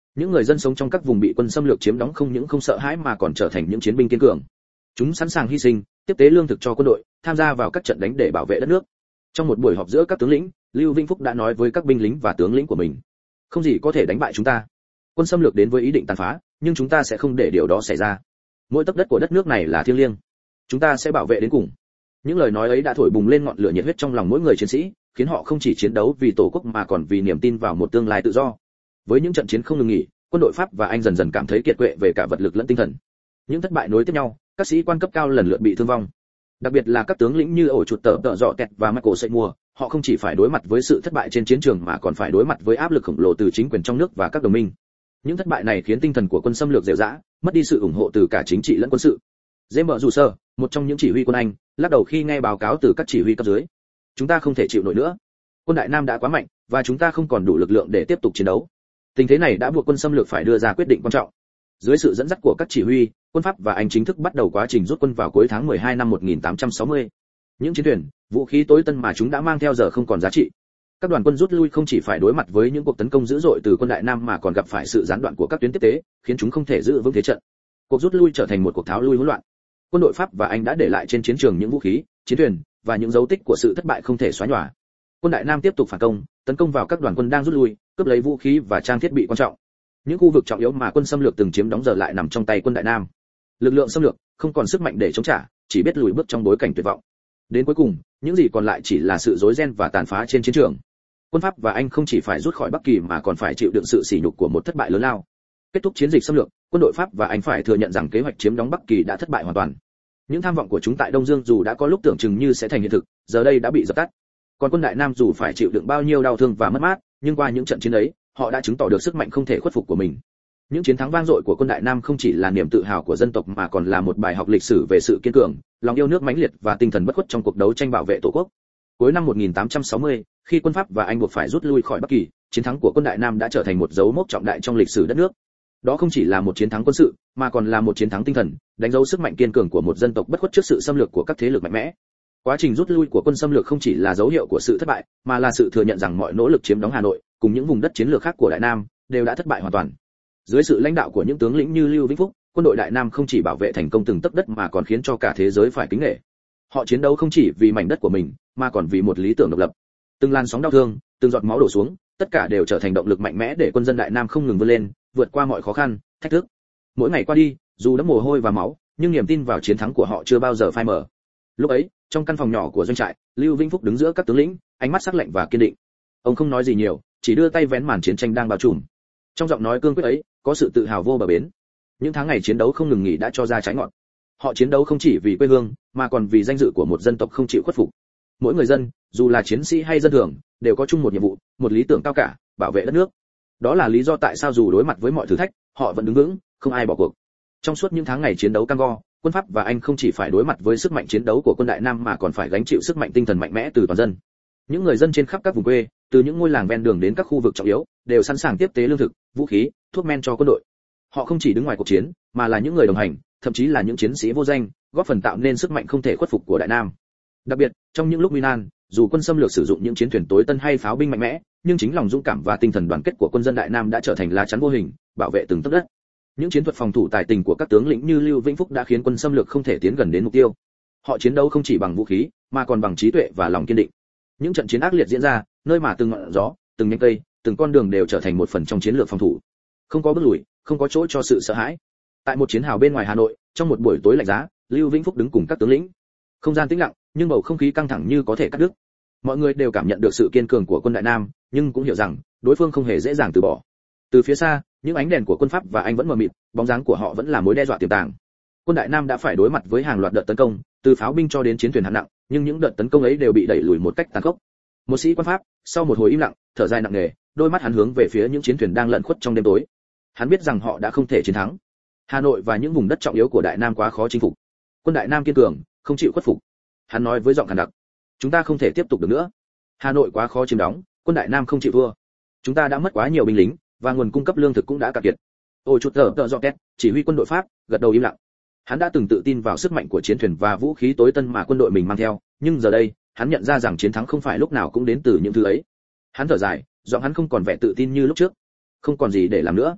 Những người dân sống trong các vùng bị quân xâm lược chiếm đóng không những không sợ hãi mà còn trở thành những chiến binh kiên cường. Chúng sẵn sàng hy sinh, tiếp tế lương thực cho quân đội, tham gia vào các trận đánh để bảo vệ đất nước. Trong một buổi họp giữa các tướng lĩnh, Lưu Vĩnh Phúc đã nói với các binh lính và tướng lĩnh của mình: không gì có thể đánh bại chúng ta. Quân xâm lược đến với ý định tàn phá, nhưng chúng ta sẽ không để điều đó xảy ra. Mỗi tấc đất của đất nước này là thiêng liêng, chúng ta sẽ bảo vệ đến cùng. Những lời nói ấy đã thổi bùng lên ngọn lửa nhiệt huyết trong lòng mỗi người chiến sĩ, khiến họ không chỉ chiến đấu vì tổ quốc mà còn vì niềm tin vào một tương lai tự do. Với những trận chiến không ngừng nghỉ, quân đội Pháp và Anh dần dần cảm thấy kiệt quệ về cả vật lực lẫn tinh thần. Những thất bại nối tiếp nhau, các sĩ quan cấp cao lần lượt bị thương vong. Đặc biệt là các tướng lĩnh như ổ chuột tợ dọ tẹt và Michael Seymour, họ không chỉ phải đối mặt với sự thất bại trên chiến trường mà còn phải đối mặt với áp lực khổng lồ từ chính quyền trong nước và các đồng minh. Những thất bại này khiến tinh thần của quân xâm lược dẻo dã, mất đi sự ủng hộ từ cả chính trị lẫn quân sự. James Russell, một trong những chỉ huy quân Anh, lắc đầu khi nghe báo cáo từ các chỉ huy cấp dưới. Chúng ta không thể chịu nổi nữa. Quân Đại Nam đã quá mạnh và chúng ta không còn đủ lực lượng để tiếp tục chiến đấu. Tình thế này đã buộc quân xâm lược phải đưa ra quyết định quan trọng. Dưới sự dẫn dắt của các chỉ huy, quân Pháp và Anh chính thức bắt đầu quá trình rút quân vào cuối tháng 12 năm 1860. Những chiến thuyền, vũ khí tối tân mà chúng đã mang theo giờ không còn giá trị. Các đoàn quân rút lui không chỉ phải đối mặt với những cuộc tấn công dữ dội từ quân Đại Nam mà còn gặp phải sự gián đoạn của các tuyến tiếp tế, khiến chúng không thể giữ vững thế trận. Cuộc rút lui trở thành một cuộc tháo lui hỗn loạn. Quân đội Pháp và Anh đã để lại trên chiến trường những vũ khí, chiến thuyền và những dấu tích của sự thất bại không thể xóa nhòa. Quân Đại Nam tiếp tục phản công, tấn công vào các đoàn quân đang rút lui, cướp lấy vũ khí và trang thiết bị quan trọng. Những khu vực trọng yếu mà quân xâm lược từng chiếm đóng giờ lại nằm trong tay quân Đại Nam. Lực lượng xâm lược không còn sức mạnh để chống trả, chỉ biết lùi bước trong bối cảnh tuyệt vọng. Đến cuối cùng, những gì còn lại chỉ là sự rối ren và tàn phá trên chiến trường. Quân Pháp và Anh không chỉ phải rút khỏi Bắc Kỳ mà còn phải chịu đựng sự sỉ nhục của một thất bại lớn lao. Kết thúc chiến dịch xâm lược, quân đội Pháp và Anh phải thừa nhận rằng kế hoạch chiếm đóng Bắc Kỳ đã thất bại hoàn toàn. Những tham vọng của chúng tại Đông Dương dù đã có lúc tưởng chừng như sẽ thành hiện thực, giờ đây đã bị dập tắt. Còn quân Đại Nam dù phải chịu đựng bao nhiêu đau thương và mất mát, nhưng qua những trận chiến ấy, họ đã chứng tỏ được sức mạnh không thể khuất phục của mình. Những chiến thắng vang dội của quân Đại Nam không chỉ là niềm tự hào của dân tộc mà còn là một bài học lịch sử về sự kiên cường, lòng yêu nước mãnh liệt và tinh thần bất khuất trong cuộc đấu tranh bảo vệ Tổ quốc. Cuối năm 1860, khi quân Pháp và Anh buộc phải rút lui khỏi Bắc Kỳ, chiến thắng của quân Đại Nam đã trở thành một dấu mốc trọng đại trong lịch sử đất nước. Đó không chỉ là một chiến thắng quân sự, mà còn là một chiến thắng tinh thần, đánh dấu sức mạnh kiên cường của một dân tộc bất khuất trước sự xâm lược của các thế lực mạnh mẽ. Quá trình rút lui của quân xâm lược không chỉ là dấu hiệu của sự thất bại, mà là sự thừa nhận rằng mọi nỗ lực chiếm đóng Hà Nội cùng những vùng đất chiến lược khác của Đại Nam đều đã thất bại hoàn toàn. Dưới sự lãnh đạo của những tướng lĩnh như Lưu Vĩnh Phúc, quân đội Đại Nam không chỉ bảo vệ thành công từng tấc đất mà còn khiến cho cả thế giới phải kính nể. Họ chiến đấu không chỉ vì mảnh đất của mình, mà còn vì một lý tưởng độc lập. Từng làn sóng đau thương, từng giọt máu đổ xuống, tất cả đều trở thành động lực mạnh mẽ để quân dân Đại Nam không ngừng vươn lên, vượt qua mọi khó khăn, thách thức. Mỗi ngày qua đi, dù đẫm mồ hôi và máu, nhưng niềm tin vào chiến thắng của họ chưa bao giờ phai mờ. Lúc ấy, trong căn phòng nhỏ của doanh trại, Lưu Vĩnh Phúc đứng giữa các tướng lĩnh, ánh mắt sắc lạnh và kiên định. Ông không nói gì nhiều, chỉ đưa tay vén màn chiến tranh đang bao trùm. Trong giọng nói cương quyết ấy, có sự tự hào vô bờ bến. Những tháng ngày chiến đấu không ngừng nghỉ đã cho ra trái ngọt. Họ chiến đấu không chỉ vì quê hương, mà còn vì danh dự của một dân tộc không chịu khuất phục. Mỗi người dân, dù là chiến sĩ hay dân thường, đều có chung một nhiệm vụ, một lý tưởng cao cả, bảo vệ đất nước. Đó là lý do tại sao dù đối mặt với mọi thử thách, họ vẫn đứng vững, không ai bỏ cuộc. Trong suốt những tháng ngày chiến đấu cam go, quân Pháp và Anh không chỉ phải đối mặt với sức mạnh chiến đấu của quân Đại Nam mà còn phải gánh chịu sức mạnh tinh thần mạnh mẽ từ toàn dân. Những người dân trên khắp các vùng quê, từ những ngôi làng ven đường đến các khu vực trọng yếu, đều sẵn sàng tiếp tế lương thực, vũ khí, thuốc men cho quân đội. Họ không chỉ đứng ngoài cuộc chiến, mà là những người đồng hành, thậm chí là những chiến sĩ vô danh, góp phần tạo nên sức mạnh không thể khuất phục của Đại Nam. Đặc biệt, trong những lúc nguy nan, dù quân xâm lược sử dụng những chiến thuyền tối tân hay pháo binh mạnh mẽ, nhưng chính lòng dũng cảm và tinh thần đoàn kết của quân dân Đại Nam đã trở thành lá chắn vô hình, bảo vệ từng tấc đất. Những chiến thuật phòng thủ tài tình của các tướng lĩnh như Lưu Vĩnh Phúc đã khiến quân xâm lược không thể tiến gần đến mục tiêu. Họ chiến đấu không chỉ bằng vũ khí, mà còn bằng trí tuệ và lòng kiên định. Những trận chiến ác liệt diễn ra, nơi mà từng ngọn gió, từng nhánh cây, từng con đường đều trở thành một phần trong chiến lược phòng thủ. Không có bước lùi, không có chỗ cho sự sợ hãi. Tại một chiến hào bên ngoài Hà Nội, trong một buổi tối lạnh giá, Lưu Vĩnh Phúc đứng cùng các tướng lĩnh. Không gian tĩnh lặng, nhưng bầu không khí căng thẳng như có thể cắt đứt. Mọi người đều cảm nhận được sự kiên cường của quân Đại Nam, nhưng cũng hiểu rằng đối phương không hề dễ dàng từ bỏ. Từ phía xa, những ánh đèn của quân Pháp và Anh vẫn mờ mịt, bóng dáng của họ vẫn là mối đe dọa tiềm tàng. Quân Đại Nam đã phải đối mặt với hàng loạt đợt tấn công, từ pháo binh cho đến chiến thuyền hạng nặng, nhưng những đợt tấn công ấy đều bị đẩy lùi một cách tàn khốc. Một sĩ quan Pháp, sau một hồi im lặng, thở dài nặng nề, đôi mắt hắn hướng về phía những chiến thuyền đang lẩn khuất trong đêm tối. Hắn biết rằng họ đã không thể chiến thắng. Hà Nội và những vùng đất trọng yếu của Đại Nam quá khó chinh phục. Quân Đại Nam kiên cường, không chịu khuất phục. Hắn nói với giọng khàn đặc, chúng ta không thể tiếp tục được nữa. Hà Nội quá khó chiếm đóng, quân Đại Nam không chịu thua. Chúng ta đã mất quá nhiều binh lính, và nguồn cung cấp lương thực cũng đã cạn kiệt. Ôi chút tờ dọ két, chỉ huy quân đội Pháp, gật đầu im lặng. Hắn đã từng tự tin vào sức mạnh của chiến thuyền và vũ khí tối tân mà quân đội mình mang theo, nhưng giờ đây, hắn nhận ra rằng chiến thắng không phải lúc nào cũng đến từ những thứ ấy. Hắn thở dài, giọng hắn không còn vẻ tự tin như lúc trước. Không còn gì để làm nữa.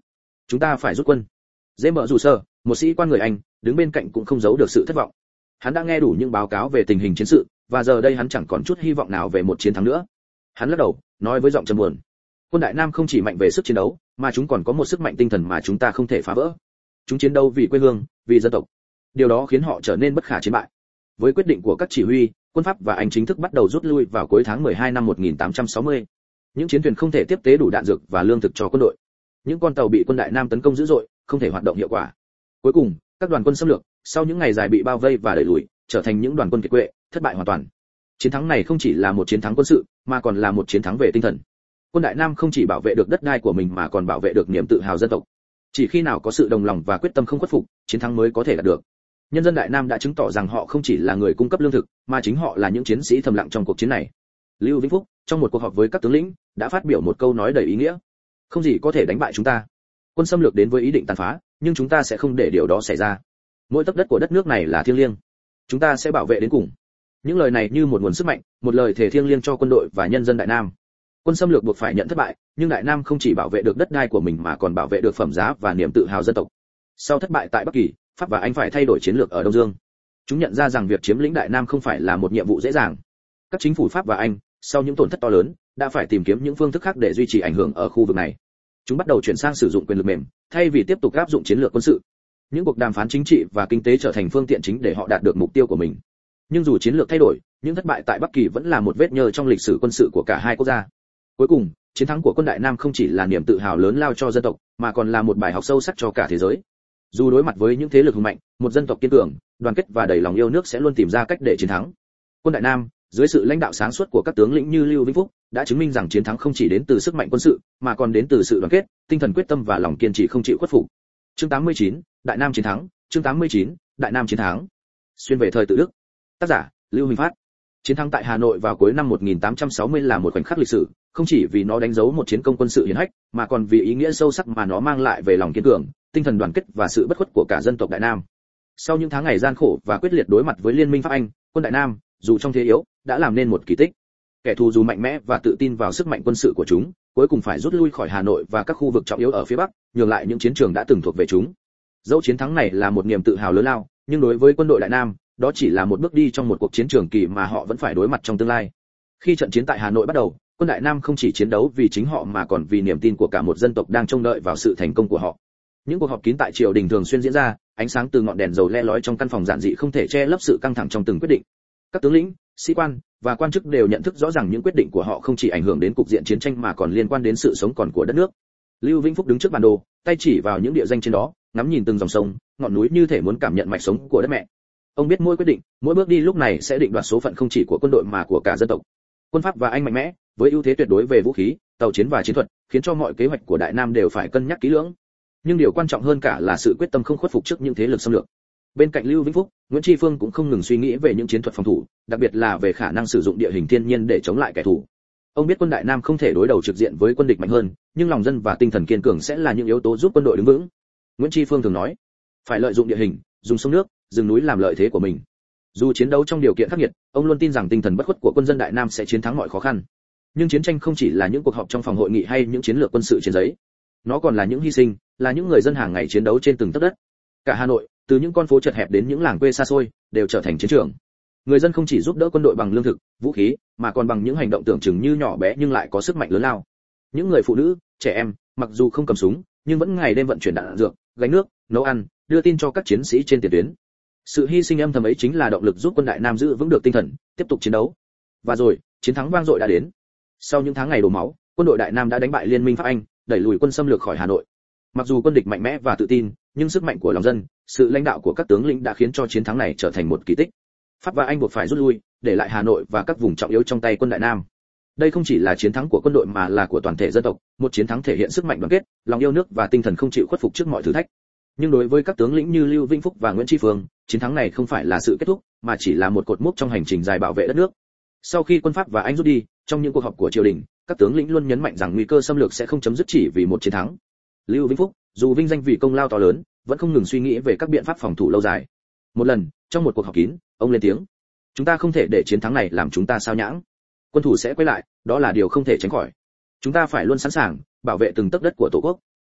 chúng ta phải rút quân. Dễ mở rủ sơ, một sĩ quan người Anh, đứng bên cạnh cũng không giấu được sự thất vọng. Hắn đã nghe đủ những báo cáo về tình hình chiến sự, và giờ đây hắn chẳng còn chút hy vọng nào về một chiến thắng nữa. Hắn lắc đầu, nói với giọng trầm buồn: quân Đại Nam không chỉ mạnh về sức chiến đấu, mà chúng còn có một sức mạnh tinh thần mà chúng ta không thể phá vỡ. Chúng chiến đấu vì quê hương, vì dân tộc. Điều đó khiến họ trở nên bất khả chiến bại. Với quyết định của các chỉ huy, quân Pháp và Anh chính thức bắt đầu rút lui vào cuối tháng 12 năm 1860. Những chiến thuyền không thể tiếp tế đủ đạn dược và lương thực cho quân đội. Những con tàu bị quân Đại Nam tấn công dữ dội, không thể hoạt động hiệu quả. Cuối cùng, các đoàn quân xâm lược, sau những ngày dài bị bao vây và đẩy lùi, trở thành những đoàn quân kiệt quệ, thất bại hoàn toàn. Chiến thắng này không chỉ là một chiến thắng quân sự, mà còn là một chiến thắng về tinh thần. Quân Đại Nam không chỉ bảo vệ được đất đai của mình mà còn bảo vệ được niềm tự hào dân tộc. Chỉ khi nào có sự đồng lòng và quyết tâm không khuất phục, chiến thắng mới có thể đạt được. Nhân dân Đại Nam đã chứng tỏ rằng họ không chỉ là người cung cấp lương thực, mà chính họ là những chiến sĩ thầm lặng trong cuộc chiến này. Lưu Vĩnh Phúc, trong một cuộc họp với các tướng lĩnh, đã phát biểu một câu nói đầy ý nghĩa: không gì có thể đánh bại chúng ta. Quân xâm lược đến với ý định tàn phá, nhưng chúng ta sẽ không để điều đó xảy ra. Mỗi tấc đất của đất nước này là thiêng liêng, chúng ta sẽ bảo vệ đến cùng. Những lời này như một nguồn sức mạnh, một lời thề thiêng liêng cho quân đội và nhân dân Đại Nam. Quân xâm lược buộc phải nhận thất bại, nhưng Đại Nam không chỉ bảo vệ được đất đai của mình mà còn bảo vệ được phẩm giá và niềm tự hào dân tộc. Sau thất bại tại Bắc Kỳ, Pháp và Anh phải thay đổi chiến lược ở Đông Dương. Chúng nhận ra rằng việc chiếm lĩnh Đại Nam không phải là một nhiệm vụ dễ dàng. Các chính phủ Pháp và Anh, sau những tổn thất to lớn, đã phải tìm kiếm những phương thức khác để duy trì ảnh hưởng ở khu vực này. Chúng bắt đầu chuyển sang sử dụng quyền lực mềm, thay vì tiếp tục áp dụng chiến lược quân sự. Những cuộc đàm phán chính trị và kinh tế trở thành phương tiện chính để họ đạt được mục tiêu của mình. Nhưng dù chiến lược thay đổi, những thất bại tại Bắc Kỳ vẫn là một vết nhơ trong lịch sử quân sự của cả hai quốc gia. Cuối cùng, chiến thắng của quân Đại Nam không chỉ là niềm tự hào lớn lao cho dân tộc, mà còn là một bài học sâu sắc cho cả thế giới. Dù đối mặt với những thế lực hùng mạnh, một dân tộc kiên cường, đoàn kết và đầy lòng yêu nước sẽ luôn tìm ra cách để chiến thắng. Quân Đại Nam, dưới sự lãnh đạo sáng suốt của các tướng lĩnh như Lưu Vĩnh Phúc, đã chứng minh rằng chiến thắng không chỉ đến từ sức mạnh quân sự, mà còn đến từ sự đoàn kết, tinh thần quyết tâm và lòng kiên trì không chịu khuất phục. Chương 89, Đại Nam chiến thắng. Chương 89, Đại Nam chiến thắng. Xuyên về thời tự Đức. Tác giả: Lưu Huỳnh Phát. Chiến thắng tại Hà Nội vào cuối năm 1860 là một khoảnh khắc lịch sử, không chỉ vì nó đánh dấu một chiến công quân sự hiển hách, mà còn vì ý nghĩa sâu sắc mà nó mang lại về lòng kiên cường, tinh thần đoàn kết và sự bất khuất của cả dân tộc Đại Nam. Sau những tháng ngày gian khổ và quyết liệt đối mặt với liên minh Pháp Anh, quân Đại Nam, dù trong thế yếu, đã làm nên một kỳ tích. Kẻ thù dù mạnh mẽ và tự tin vào sức mạnh quân sự của chúng, cuối cùng phải rút lui khỏi Hà Nội và các khu vực trọng yếu ở phía Bắc, nhường lại những chiến trường đã từng thuộc về chúng. Dẫu chiến thắng này là một niềm tự hào lớn lao, nhưng đối với quân đội Đại Nam, đó chỉ là một bước đi trong một cuộc chiến trường kỳ mà họ vẫn phải đối mặt trong tương lai. Khi trận chiến tại Hà Nội bắt đầu, quân Đại Nam không chỉ chiến đấu vì chính họ mà còn vì niềm tin của cả một dân tộc đang trông đợi vào sự thành công của họ. Những cuộc họp kín tại triều đình thường xuyên diễn ra, ánh sáng từ ngọn đèn dầu le lói trong căn phòng giản dị không thể che lấp sự căng thẳng trong từng quyết định. Các tướng lĩnh, sĩ quan và quan chức đều nhận thức rõ ràng những quyết định của họ không chỉ ảnh hưởng đến cục diện chiến tranh mà còn liên quan đến sự sống còn của đất nước. Lưu Vĩnh Phúc đứng trước bản đồ, tay chỉ vào những địa danh trên đó, ngắm nhìn từng dòng sông, ngọn núi như thể muốn cảm nhận mạch sống của đất mẹ. Ông biết mỗi quyết định, mỗi bước đi lúc này sẽ định đoạt số phận không chỉ của quân đội mà của cả dân tộc. Quân Pháp và Anh mạnh mẽ, với ưu thế tuyệt đối về vũ khí, tàu chiến và chiến thuật, khiến cho mọi kế hoạch của Đại Nam đều phải cân nhắc kỹ lưỡng. Nhưng điều quan trọng hơn cả là sự quyết tâm không khuất phục trước những thế lực xâm lược. Bên cạnh Lưu Vĩnh Phúc, Nguyễn Tri Phương cũng không ngừng suy nghĩ về những chiến thuật phòng thủ, đặc biệt là về khả năng sử dụng địa hình thiên nhiên để chống lại kẻ thù. Ông biết quân Đại Nam không thể đối đầu trực diện với quân địch mạnh hơn, nhưng lòng dân và tinh thần kiên cường sẽ là những yếu tố giúp quân đội đứng vững. Nguyễn Tri Phương thường nói, phải lợi dụng địa hình, dùng sông nước, rừng núi làm lợi thế của mình. Dù chiến đấu trong điều kiện khắc nghiệt, ông luôn tin rằng tinh thần bất khuất của quân dân Đại Nam sẽ chiến thắng mọi khó khăn. Nhưng chiến tranh không chỉ là những cuộc họp trong phòng hội nghị hay những chiến lược quân sự trên giấy, nó còn là những hy sinh, là những người dân hàng ngày chiến đấu trên từng tấc đất. Cả Hà Nội, từ những con phố chật hẹp đến những làng quê xa xôi, đều trở thành chiến trường. Người dân không chỉ giúp đỡ quân đội bằng lương thực, vũ khí, mà còn bằng những hành động tưởng chừng như nhỏ bé nhưng lại có sức mạnh lớn lao. Những người phụ nữ, trẻ em, mặc dù không cầm súng, nhưng vẫn ngày đêm vận chuyển đạn dược, gánh nước, nấu ăn, đưa tin cho các chiến sĩ trên tiền tuyến. Sự hy sinh âm thầm ấy chính là động lực giúp quân Đại Nam giữ vững được tinh thần, tiếp tục chiến đấu. Và rồi, chiến thắng vang dội đã đến. Sau những tháng ngày đổ máu, quân đội Đại Nam đã đánh bại liên minh Pháp Anh, đẩy lùi quân xâm lược khỏi Hà Nội. Mặc dù quân địch mạnh mẽ và tự tin, nhưng sức mạnh của lòng dân, sự lãnh đạo của các tướng lĩnh đã khiến cho chiến thắng này trở thành một kỳ tích. Pháp và Anh buộc phải rút lui, để lại Hà Nội và các vùng trọng yếu trong tay quân Đại Nam. Đây không chỉ là chiến thắng của quân đội mà là của toàn thể dân tộc, một chiến thắng thể hiện sức mạnh đoàn kết, lòng yêu nước và tinh thần không chịu khuất phục trước mọi thử thách. Nhưng đối với các tướng lĩnh như Lưu Vĩnh Phúc và Nguyễn Tri Phương, chiến thắng này không phải là sự kết thúc, mà chỉ là một cột mốc trong hành trình dài bảo vệ đất nước. Sau khi quân Pháp và Anh rút đi, trong những cuộc họp của triều đình, các tướng lĩnh luôn nhấn mạnh rằng nguy cơ xâm lược sẽ không chấm dứt chỉ vì một chiến thắng. Lưu Vĩnh Phúc, dù vinh danh vì công lao to lớn, vẫn không ngừng suy nghĩ về các biện pháp phòng thủ lâu dài. Một lần, trong một cuộc họp kín, ông lên tiếng: "Chúng ta không thể để chiến thắng này làm chúng ta sao nhãng. Quân thù sẽ quay lại, đó là điều không thể tránh khỏi. Chúng ta phải luôn sẵn sàng bảo vệ từng tấc đất của Tổ quốc."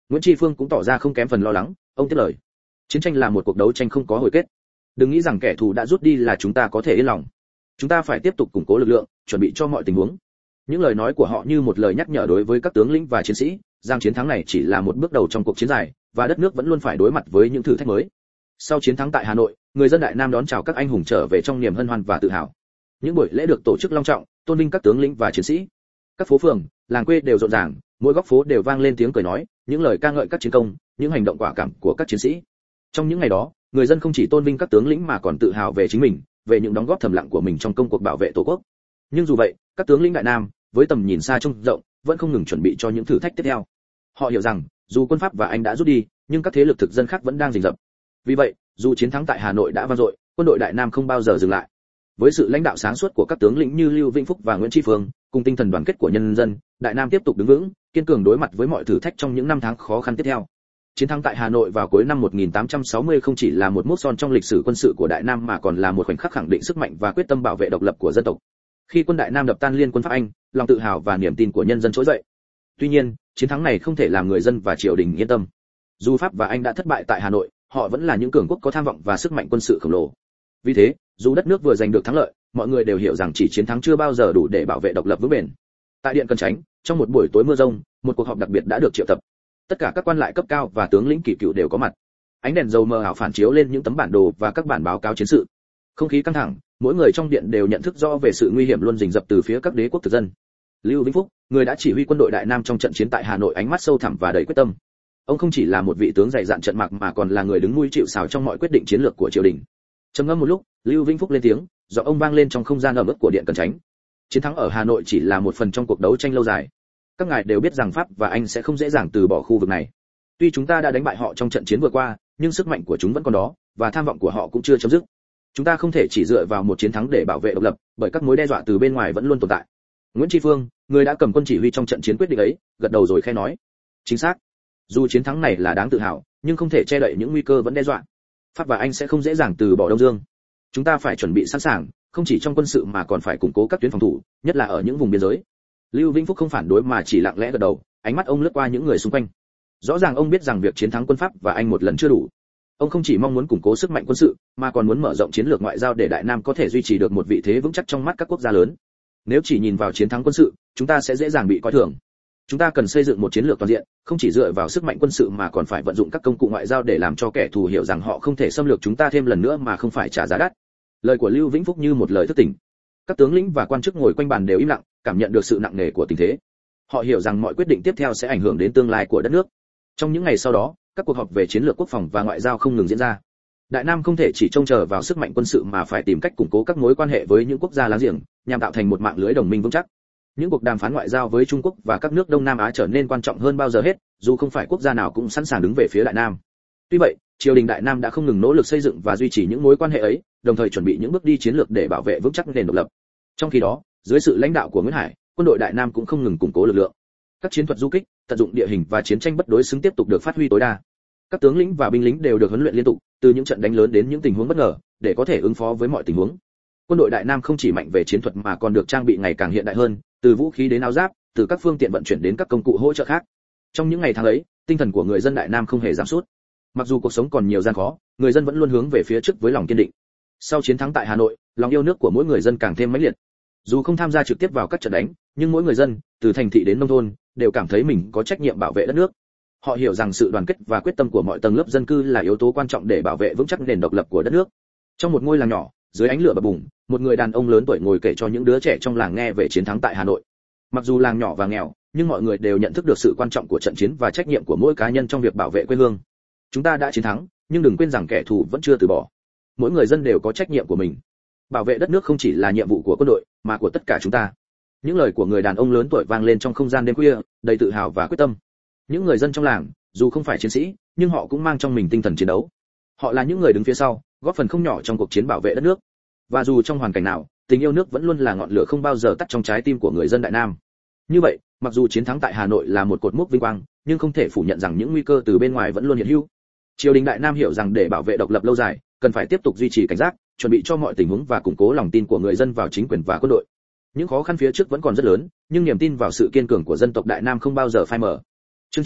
Nguyễn Tri Phương cũng tỏ ra không kém phần lo lắng, ông tiếp lời: chiến tranh là một cuộc đấu tranh không có hồi kết, đừng nghĩ rằng kẻ thù đã rút đi là chúng ta có thể yên lòng. Chúng ta phải tiếp tục củng cố lực lượng, chuẩn bị cho mọi tình huống. Những lời nói của họ như một lời nhắc nhở đối với các tướng lĩnh và chiến sĩ, rằng chiến thắng này chỉ là một bước đầu trong cuộc chiến dài, và đất nước vẫn luôn phải đối mặt với những thử thách mới. Sau chiến thắng tại Hà Nội, người dân Đại Nam đón chào các anh hùng trở về trong niềm hân hoan và tự hào. Những buổi lễ được tổ chức long trọng, tôn vinh các tướng lĩnh và chiến sĩ. Các phố phường, làng quê đều rộn ràng, mỗi góc phố đều vang lên tiếng cười nói, những lời ca ngợi các chiến công, những hành động quả cảm của các chiến sĩ. Trong những ngày đó, người dân không chỉ tôn vinh các tướng lĩnh mà còn tự hào về chính mình, về những đóng góp thầm lặng của mình trong công cuộc bảo vệ Tổ quốc. Nhưng dù vậy, các tướng lĩnh Đại Nam, với tầm nhìn xa trông rộng, vẫn không ngừng chuẩn bị cho những thử thách tiếp theo. Họ hiểu rằng, dù quân Pháp và Anh đã rút đi, nhưng các thế lực thực dân khác vẫn đang rình rập. Vì vậy, dù chiến thắng tại Hà Nội đã vang dội, quân đội Đại Nam không bao giờ dừng lại. Với sự lãnh đạo sáng suốt của các tướng lĩnh như Lưu Vĩnh Phúc và Nguyễn Tri Phương, cùng tinh thần đoàn kết của nhân dân, Đại Nam tiếp tục đứng vững, kiên cường đối mặt với mọi thử thách trong những năm tháng khó khăn tiếp theo. Chiến thắng tại Hà Nội vào cuối năm 1860 không chỉ là một mốc son trong lịch sử quân sự của Đại Nam mà còn là một khoảnh khắc khẳng định sức mạnh và quyết tâm bảo vệ độc lập của dân tộc. Khi quân Đại Nam đập tan liên quân Pháp Anh, lòng tự hào và niềm tin của nhân dân trỗi dậy. Tuy nhiên, chiến thắng này không thể làm người dân và triều đình yên tâm. Dù Pháp và Anh đã thất bại tại Hà Nội, họ vẫn là những cường quốc có tham vọng và sức mạnh quân sự khổng lồ. Vì thế, dù đất nước vừa giành được thắng lợi, mọi người đều hiểu rằng chỉ chiến thắng chưa bao giờ đủ để bảo vệ độc lập vững bền. Tại Điện Cần Chánh, trong một buổi tối mưa rông, một cuộc họp đặc biệt đã được triệu tập. Tất cả các quan lại cấp cao và tướng lĩnh kỳ cựu đều có mặt. Ánh đèn dầu mờ ảo phản chiếu lên những tấm bản đồ và các bản báo cáo chiến sự. Không khí căng thẳng, mỗi người trong điện đều nhận thức rõ về sự nguy hiểm luôn rình rập từ phía các đế quốc thực dân. Lưu Vĩnh Phúc, người đã chỉ huy quân đội Đại Nam trong trận chiến tại Hà Nội, ánh mắt sâu thẳm và đầy quyết tâm. Ông không chỉ là một vị tướng dày dạn trận mạc mà còn là người đứng nuôi chịu sào trong mọi quyết định chiến lược của triều đình. Trầm ngâm một lúc, Lưu Vĩnh Phúc lên tiếng, giọng ông vang lên trong không gian ẩm ướt của Điện Cần Chánh. Chiến thắng ở Hà Nội chỉ là một phần trong cuộc đấu tranh lâu dài. Các ngài đều biết rằng Pháp và Anh sẽ không dễ dàng từ bỏ khu vực này. Tuy chúng ta đã đánh bại họ trong trận chiến vừa qua, nhưng sức mạnh của chúng vẫn còn đó, và tham vọng của họ cũng chưa chấm dứt. Chúng ta không thể chỉ dựa vào một chiến thắng để bảo vệ độc lập, bởi các mối đe dọa từ bên ngoài vẫn luôn tồn tại. Nguyễn Tri Phương, người đã cầm quân chỉ huy trong trận chiến quyết định ấy, gật đầu rồi khẽ nói: chính xác. Dù chiến thắng này là đáng tự hào, nhưng không thể che đậy những nguy cơ vẫn đe dọa. Pháp và Anh sẽ không dễ dàng từ bỏ Đông Dương. Chúng ta phải chuẩn bị sẵn sàng, không chỉ trong quân sự mà còn phải củng cố các tuyến phòng thủ, nhất là ở những vùng biên giới. Lưu Vĩnh Phúc không phản đối mà chỉ lặng lẽ gật đầu, ánh mắt ông lướt qua những người xung quanh. Rõ ràng ông biết rằng việc chiến thắng quân Pháp và Anh một lần chưa đủ. Ông không chỉ mong muốn củng cố sức mạnh quân sự, mà còn muốn mở rộng chiến lược ngoại giao để Đại Nam có thể duy trì được một vị thế vững chắc trong mắt các quốc gia lớn. Nếu chỉ nhìn vào chiến thắng quân sự, chúng ta sẽ dễ dàng bị coi thường. Chúng ta cần xây dựng một chiến lược toàn diện, không chỉ dựa vào sức mạnh quân sự mà còn phải vận dụng các công cụ ngoại giao để làm cho kẻ thù hiểu rằng họ không thể xâm lược chúng ta thêm lần nữa mà không phải trả giá đắt. Lời của Lưu Vĩnh Phúc như một lời thức tỉnh. Các tướng lĩnh và quan chức ngồi quanh bàn đều im lặng, cảm nhận được sự nặng nề của tình thế. Họ hiểu rằng mọi quyết định tiếp theo sẽ ảnh hưởng đến tương lai của đất nước. Trong những ngày sau đó, các cuộc họp về chiến lược quốc phòng và ngoại giao không ngừng diễn ra. Đại Nam không thể chỉ trông chờ vào sức mạnh quân sự mà phải tìm cách củng cố các mối quan hệ với những quốc gia láng giềng, nhằm tạo thành một mạng lưới đồng minh vững chắc. Những cuộc đàm phán ngoại giao với Trung Quốc và các nước Đông Nam Á trở nên quan trọng hơn bao giờ hết, dù không phải quốc gia nào cũng sẵn sàng đứng về phía Đại Nam. Tuy vậy, triều đình Đại Nam đã không ngừng nỗ lực xây dựng và duy trì những mối quan hệ ấy, đồng thời chuẩn bị những bước đi chiến lược để bảo vệ vững chắc nền độc lập. Trong khi đó, dưới sự lãnh đạo của Nguyễn Hải, quân đội Đại Nam cũng không ngừng củng cố lực lượng. Các chiến thuật du kích, tận dụng địa hình và chiến tranh bất đối xứng tiếp tục được phát huy tối đa. Các tướng lĩnh và binh lính đều được huấn luyện liên tục, từ những trận đánh lớn đến những tình huống bất ngờ, để có thể ứng phó với mọi tình huống. Quân đội Đại Nam không chỉ mạnh về chiến thuật mà còn được trang bị ngày càng hiện đại hơn, từ vũ khí đến áo giáp, từ các phương tiện vận chuyển đến các công cụ hỗ trợ khác. Trong những ngày tháng ấy, tinh thần của người dân Đại Nam không hề giảm sút. Mặc dù cuộc sống còn nhiều gian khó, người dân vẫn luôn hướng về phía trước với lòng kiên định. Sau chiến thắng tại Hà Nội, lòng yêu nước của mỗi người dân càng thêm mãnh liệt. Dù không tham gia trực tiếp vào các trận đánh, nhưng mỗi người dân, từ thành thị đến nông thôn, đều cảm thấy mình có trách nhiệm bảo vệ đất nước. Họ hiểu rằng sự đoàn kết và quyết tâm của mọi tầng lớp dân cư là yếu tố quan trọng để bảo vệ vững chắc nền độc lập của đất nước. Trong một ngôi làng nhỏ, dưới ánh lửa bập bùng, một người đàn ông lớn tuổi ngồi kể cho những đứa trẻ trong làng nghe về chiến thắng tại Hà Nội. Mặc dù làng nhỏ và nghèo, nhưng mọi người đều nhận thức được sự quan trọng của trận chiến và trách nhiệm của mỗi cá nhân trong việc bảo vệ quê hương. Chúng ta đã chiến thắng, nhưng đừng quên rằng kẻ thù vẫn chưa từ bỏ. Mỗi người dân đều có trách nhiệm của mình. Bảo vệ đất nước không chỉ là nhiệm vụ của quân đội, mà của tất cả chúng ta. Những lời của người đàn ông lớn tuổi vang lên trong không gian đêm khuya, đầy tự hào và quyết tâm. Những người dân trong làng, dù không phải chiến sĩ, nhưng họ cũng mang trong mình tinh thần chiến đấu. Họ là những người đứng phía sau, góp phần không nhỏ trong cuộc chiến bảo vệ đất nước. Và dù trong hoàn cảnh nào, tình yêu nước vẫn luôn là ngọn lửa không bao giờ tắt trong trái tim của người dân Đại Nam. Như vậy, mặc dù chiến thắng tại Hà Nội là một cột mốc vinh quang, nhưng không thể phủ nhận rằng những nguy cơ từ bên ngoài vẫn luôn hiện hữu. Triều đình Đại Nam hiểu rằng để bảo vệ độc lập lâu dài, cần phải tiếp tục duy trì cảnh giác, chuẩn bị cho mọi tình huống và củng cố lòng tin của người dân vào chính quyền và quân đội. Những khó khăn phía trước vẫn còn rất lớn, nhưng niềm tin vào sự kiên cường của dân tộc Đại Nam không bao giờ phai mờ. Chương 90,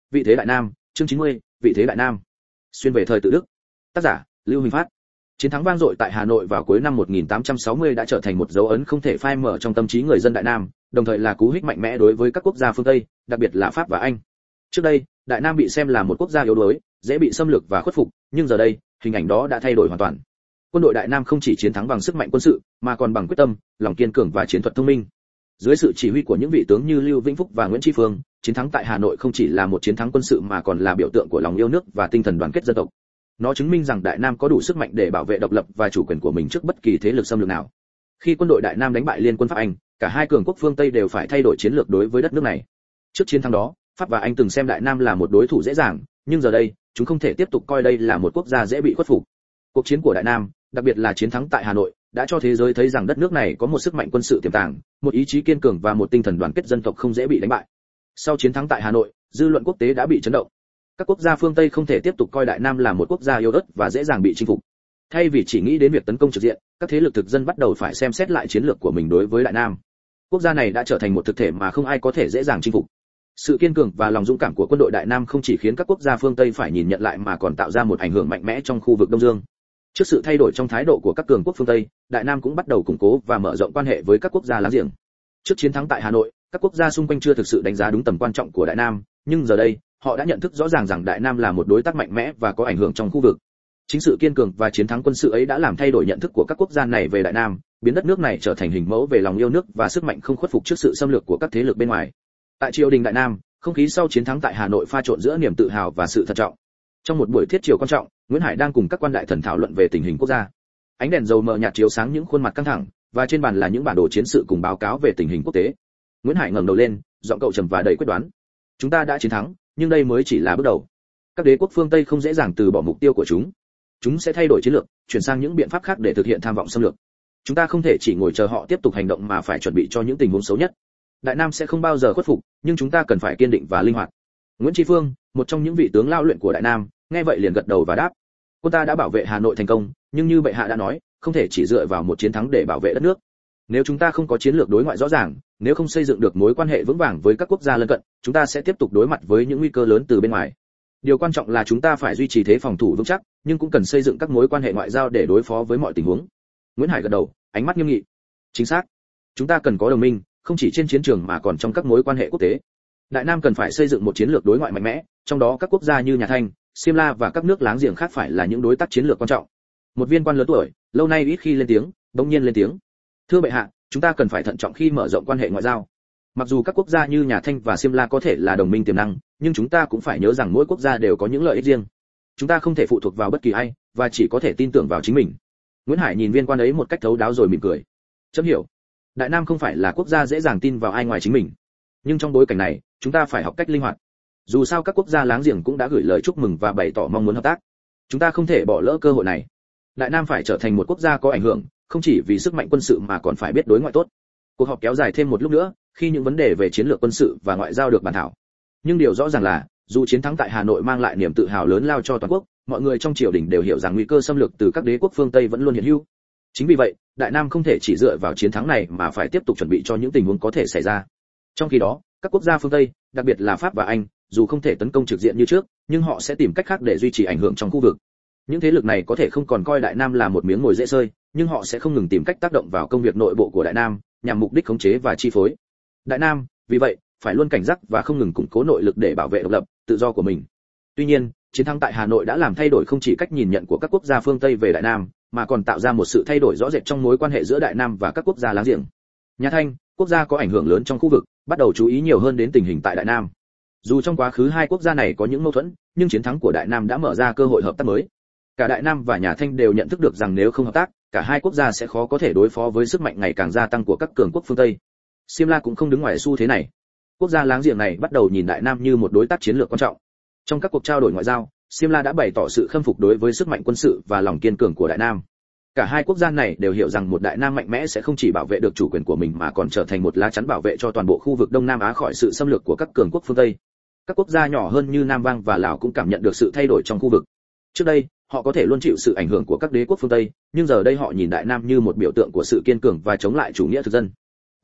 Vị thế Đại Nam, chương 90, Vị thế Đại Nam. Xuyên về thời tự Đức. Tác giả: Lưu Huỳnh Phát. Chiến thắng vang dội tại Hà Nội vào cuối năm 1860 đã trở thành một dấu ấn không thể phai mờ trong tâm trí người dân Đại Nam, đồng thời là cú hích mạnh mẽ đối với các quốc gia phương Tây, đặc biệt là Pháp và Anh. Trước đây, Đại Nam bị xem là một quốc gia yếu đuối, dễ bị xâm lược và khuất phục, nhưng giờ đây, hình ảnh đó đã thay đổi hoàn toàn. Quân đội Đại Nam không chỉ chiến thắng bằng sức mạnh quân sự, mà còn bằng quyết tâm, lòng kiên cường và chiến thuật thông minh. Dưới sự chỉ huy của những vị tướng như Lưu Vĩnh Phúc và Nguyễn Tri Phương, chiến thắng tại Hà Nội không chỉ là một chiến thắng quân sự mà còn là biểu tượng của lòng yêu nước và tinh thần đoàn kết dân tộc. Nó chứng minh rằng Đại Nam có đủ sức mạnh để bảo vệ độc lập và chủ quyền của mình trước bất kỳ thế lực xâm lược nào. Khi quân đội Đại Nam đánh bại liên quân Pháp Anh, cả hai cường quốc phương Tây đều phải thay đổi chiến lược đối với đất nước này. Trước chiến thắng đó, Pháp và Anh từng xem Đại Nam là một đối thủ dễ dàng, nhưng giờ đây, chúng không thể tiếp tục coi đây là một quốc gia dễ bị khuất phục. Cuộc chiến của Đại Nam, đặc biệt là chiến thắng tại Hà Nội, đã cho thế giới thấy rằng đất nước này có một sức mạnh quân sự tiềm tàng, một ý chí kiên cường và một tinh thần đoàn kết dân tộc không dễ bị đánh bại. Sau chiến thắng tại Hà Nội, dư luận quốc tế đã bị chấn động. Các quốc gia phương Tây không thể tiếp tục coi Đại Nam là một quốc gia yếu ớt và dễ dàng bị chinh phục. Thay vì chỉ nghĩ đến việc tấn công trực diện, các thế lực thực dân bắt đầu phải xem xét lại chiến lược của mình đối với Đại Nam. Quốc gia này đã trở thành một thực thể mà không ai có thể dễ dàng chinh phục. Sự kiên cường và lòng dũng cảm của quân đội Đại Nam không chỉ khiến các quốc gia phương Tây phải nhìn nhận lại mà còn tạo ra một ảnh hưởng mạnh mẽ trong khu vực Đông Dương. Trước sự thay đổi trong thái độ của các cường quốc phương Tây, Đại Nam cũng bắt đầu củng cố và mở rộng quan hệ với các quốc gia láng giềng. Trước chiến thắng tại Hà Nội, các quốc gia xung quanh chưa thực sự đánh giá đúng tầm quan trọng của Đại Nam, nhưng giờ đây, họ đã nhận thức rõ ràng rằng Đại Nam là một đối tác mạnh mẽ và có ảnh hưởng trong khu vực. Chính sự kiên cường và chiến thắng quân sự ấy đã làm thay đổi nhận thức của các quốc gia này về Đại Nam, biến đất nước này trở thành hình mẫu về lòng yêu nước và sức mạnh không khuất phục trước sự xâm lược của các thế lực bên ngoài. Tại triều đình Đại Nam, không khí sau chiến thắng tại Hà Nội pha trộn giữa niềm tự hào và sự thận trọng. Trong một buổi thiết triều quan trọng, Nguyễn Hải đang cùng các quan đại thần thảo luận về tình hình quốc gia. Ánh đèn dầu mờ nhạt chiếu sáng những khuôn mặt căng thẳng, và trên bàn là những bản đồ chiến sự cùng báo cáo về tình hình quốc tế. Nguyễn Hải ngẩng đầu lên, giọng cậu trầm và đầy quyết đoán. Chúng ta đã chiến thắng, nhưng đây mới chỉ là bước đầu. Các đế quốc phương Tây không dễ dàng từ bỏ mục tiêu của chúng. Chúng sẽ thay đổi chiến lược, chuyển sang những biện pháp khác để thực hiện tham vọng xâm lược. Chúng ta không thể chỉ ngồi chờ họ tiếp tục hành động mà phải chuẩn bị cho những tình huống xấu nhất. Đại Nam sẽ không bao giờ khuất phục, nhưng chúng ta cần phải kiên định và linh hoạt. Nguyễn Tri Phương, một trong những vị tướng lao luyện của Đại Nam, nghe vậy liền gật đầu và đáp: Quân ta đã bảo vệ Hà Nội thành công, nhưng như bệ hạ đã nói, không thể chỉ dựa vào một chiến thắng để bảo vệ đất nước. Nếu chúng ta không có chiến lược đối ngoại rõ ràng, nếu không xây dựng được mối quan hệ vững vàng với các quốc gia lân cận, chúng ta sẽ tiếp tục đối mặt với những nguy cơ lớn từ bên ngoài. Điều quan trọng là chúng ta phải duy trì thế phòng thủ vững chắc, nhưng cũng cần xây dựng các mối quan hệ ngoại giao để đối phó với mọi tình huống. Nguyễn Hải gật đầu, ánh mắt nghiêm nghị. Chính xác. Chúng ta cần có đồng minh, không chỉ trên chiến trường mà còn trong các mối quan hệ quốc tế. Đại Nam cần phải xây dựng một chiến lược đối ngoại mạnh mẽ, trong đó các quốc gia như Nhà Thanh, Xiêm La và các nước láng giềng khác phải là những đối tác chiến lược quan trọng. Một viên quan lớn tuổi, lâu nay ít khi lên tiếng, bỗng nhiên lên tiếng. Thưa bệ hạ, chúng ta cần phải thận trọng khi mở rộng quan hệ ngoại giao. Mặc dù các quốc gia như Nhà Thanh và Xiêm La có thể là đồng minh tiềm năng, nhưng chúng ta cũng phải nhớ rằng mỗi quốc gia đều có những lợi ích riêng. Chúng ta không thể phụ thuộc vào bất kỳ ai, và chỉ có thể tin tưởng vào chính mình. Nguyễn Hải nhìn viên quan ấy một cách thấu đáo rồi mỉm cười. Chấm hiểu. Đại Nam không phải là quốc gia dễ dàng tin vào ai ngoài chính mình. Nhưng trong bối cảnh này, chúng ta phải học cách linh hoạt. Dù sao các quốc gia láng giềng cũng đã gửi lời chúc mừng và bày tỏ mong muốn hợp tác. Chúng ta không thể bỏ lỡ cơ hội này. Đại Nam phải trở thành một quốc gia có ảnh hưởng, không chỉ vì sức mạnh quân sự mà còn phải biết đối ngoại tốt. Cuộc họp kéo dài thêm một lúc nữa, khi những vấn đề về chiến lược quân sự và ngoại giao được bàn thảo. Nhưng điều rõ ràng là, dù chiến thắng tại Hà Nội mang lại niềm tự hào lớn lao cho toàn quốc, mọi người trong triều đình đều hiểu rằng nguy cơ xâm lược từ các đế quốc phương Tây vẫn luôn hiện hữu. Chính vì vậy, Đại Nam không thể chỉ dựa vào chiến thắng này mà phải tiếp tục chuẩn bị cho những tình huống có thể xảy ra. Trong khi đó, các quốc gia phương Tây, đặc biệt là Pháp và Anh, dù không thể tấn công trực diện như trước, nhưng họ sẽ tìm cách khác để duy trì ảnh hưởng trong khu vực. Những thế lực này có thể không còn coi Đại Nam là một miếng mồi dễ sơi, nhưng họ sẽ không ngừng tìm cách tác động vào công việc nội bộ của Đại Nam, nhằm mục đích khống chế và chi phối. Đại Nam, vì vậy, phải luôn cảnh giác và không ngừng củng cố nội lực để bảo vệ độc lập, tự do của mình. Tuy nhiên, chiến thắng tại Hà Nội đã làm thay đổi không chỉ cách nhìn nhận của các quốc gia phương Tây về Đại Nam, mà còn tạo ra một sự thay đổi rõ rệt trong mối quan hệ giữa Đại Nam và các quốc gia láng giềng. Nhà Thanh, quốc gia có ảnh hưởng lớn trong khu vực, bắt đầu chú ý nhiều hơn đến tình hình tại Đại Nam. Dù trong quá khứ hai quốc gia này có những mâu thuẫn, nhưng chiến thắng của Đại Nam đã mở ra cơ hội hợp tác mới. Cả Đại Nam và Nhà Thanh đều nhận thức được rằng nếu không hợp tác, cả hai quốc gia sẽ khó có thể đối phó với sức mạnh ngày càng gia tăng của các cường quốc phương Tây. Xiêm La cũng không đứng ngoài xu thế này. Quốc gia láng giềng này bắt đầu nhìn Đại Nam như một đối tác chiến lược quan trọng. Trong các cuộc trao đổi ngoại giao, Xiêm La đã bày tỏ sự khâm phục đối với sức mạnh quân sự và lòng kiên cường của Đại Nam. Cả hai quốc gia này đều hiểu rằng một Đại Nam mạnh mẽ sẽ không chỉ bảo vệ được chủ quyền của mình mà còn trở thành một lá chắn bảo vệ cho toàn bộ khu vực Đông Nam Á khỏi sự xâm lược của các cường quốc phương Tây. Các quốc gia nhỏ hơn như Nam Vang và Lào cũng cảm nhận được sự thay đổi trong khu vực. Trước đây, họ có thể luôn chịu sự ảnh hưởng của các đế quốc phương Tây, nhưng giờ đây họ nhìn Đại Nam như một biểu tượng của sự kiên cường và chống lại chủ nghĩa thực dân.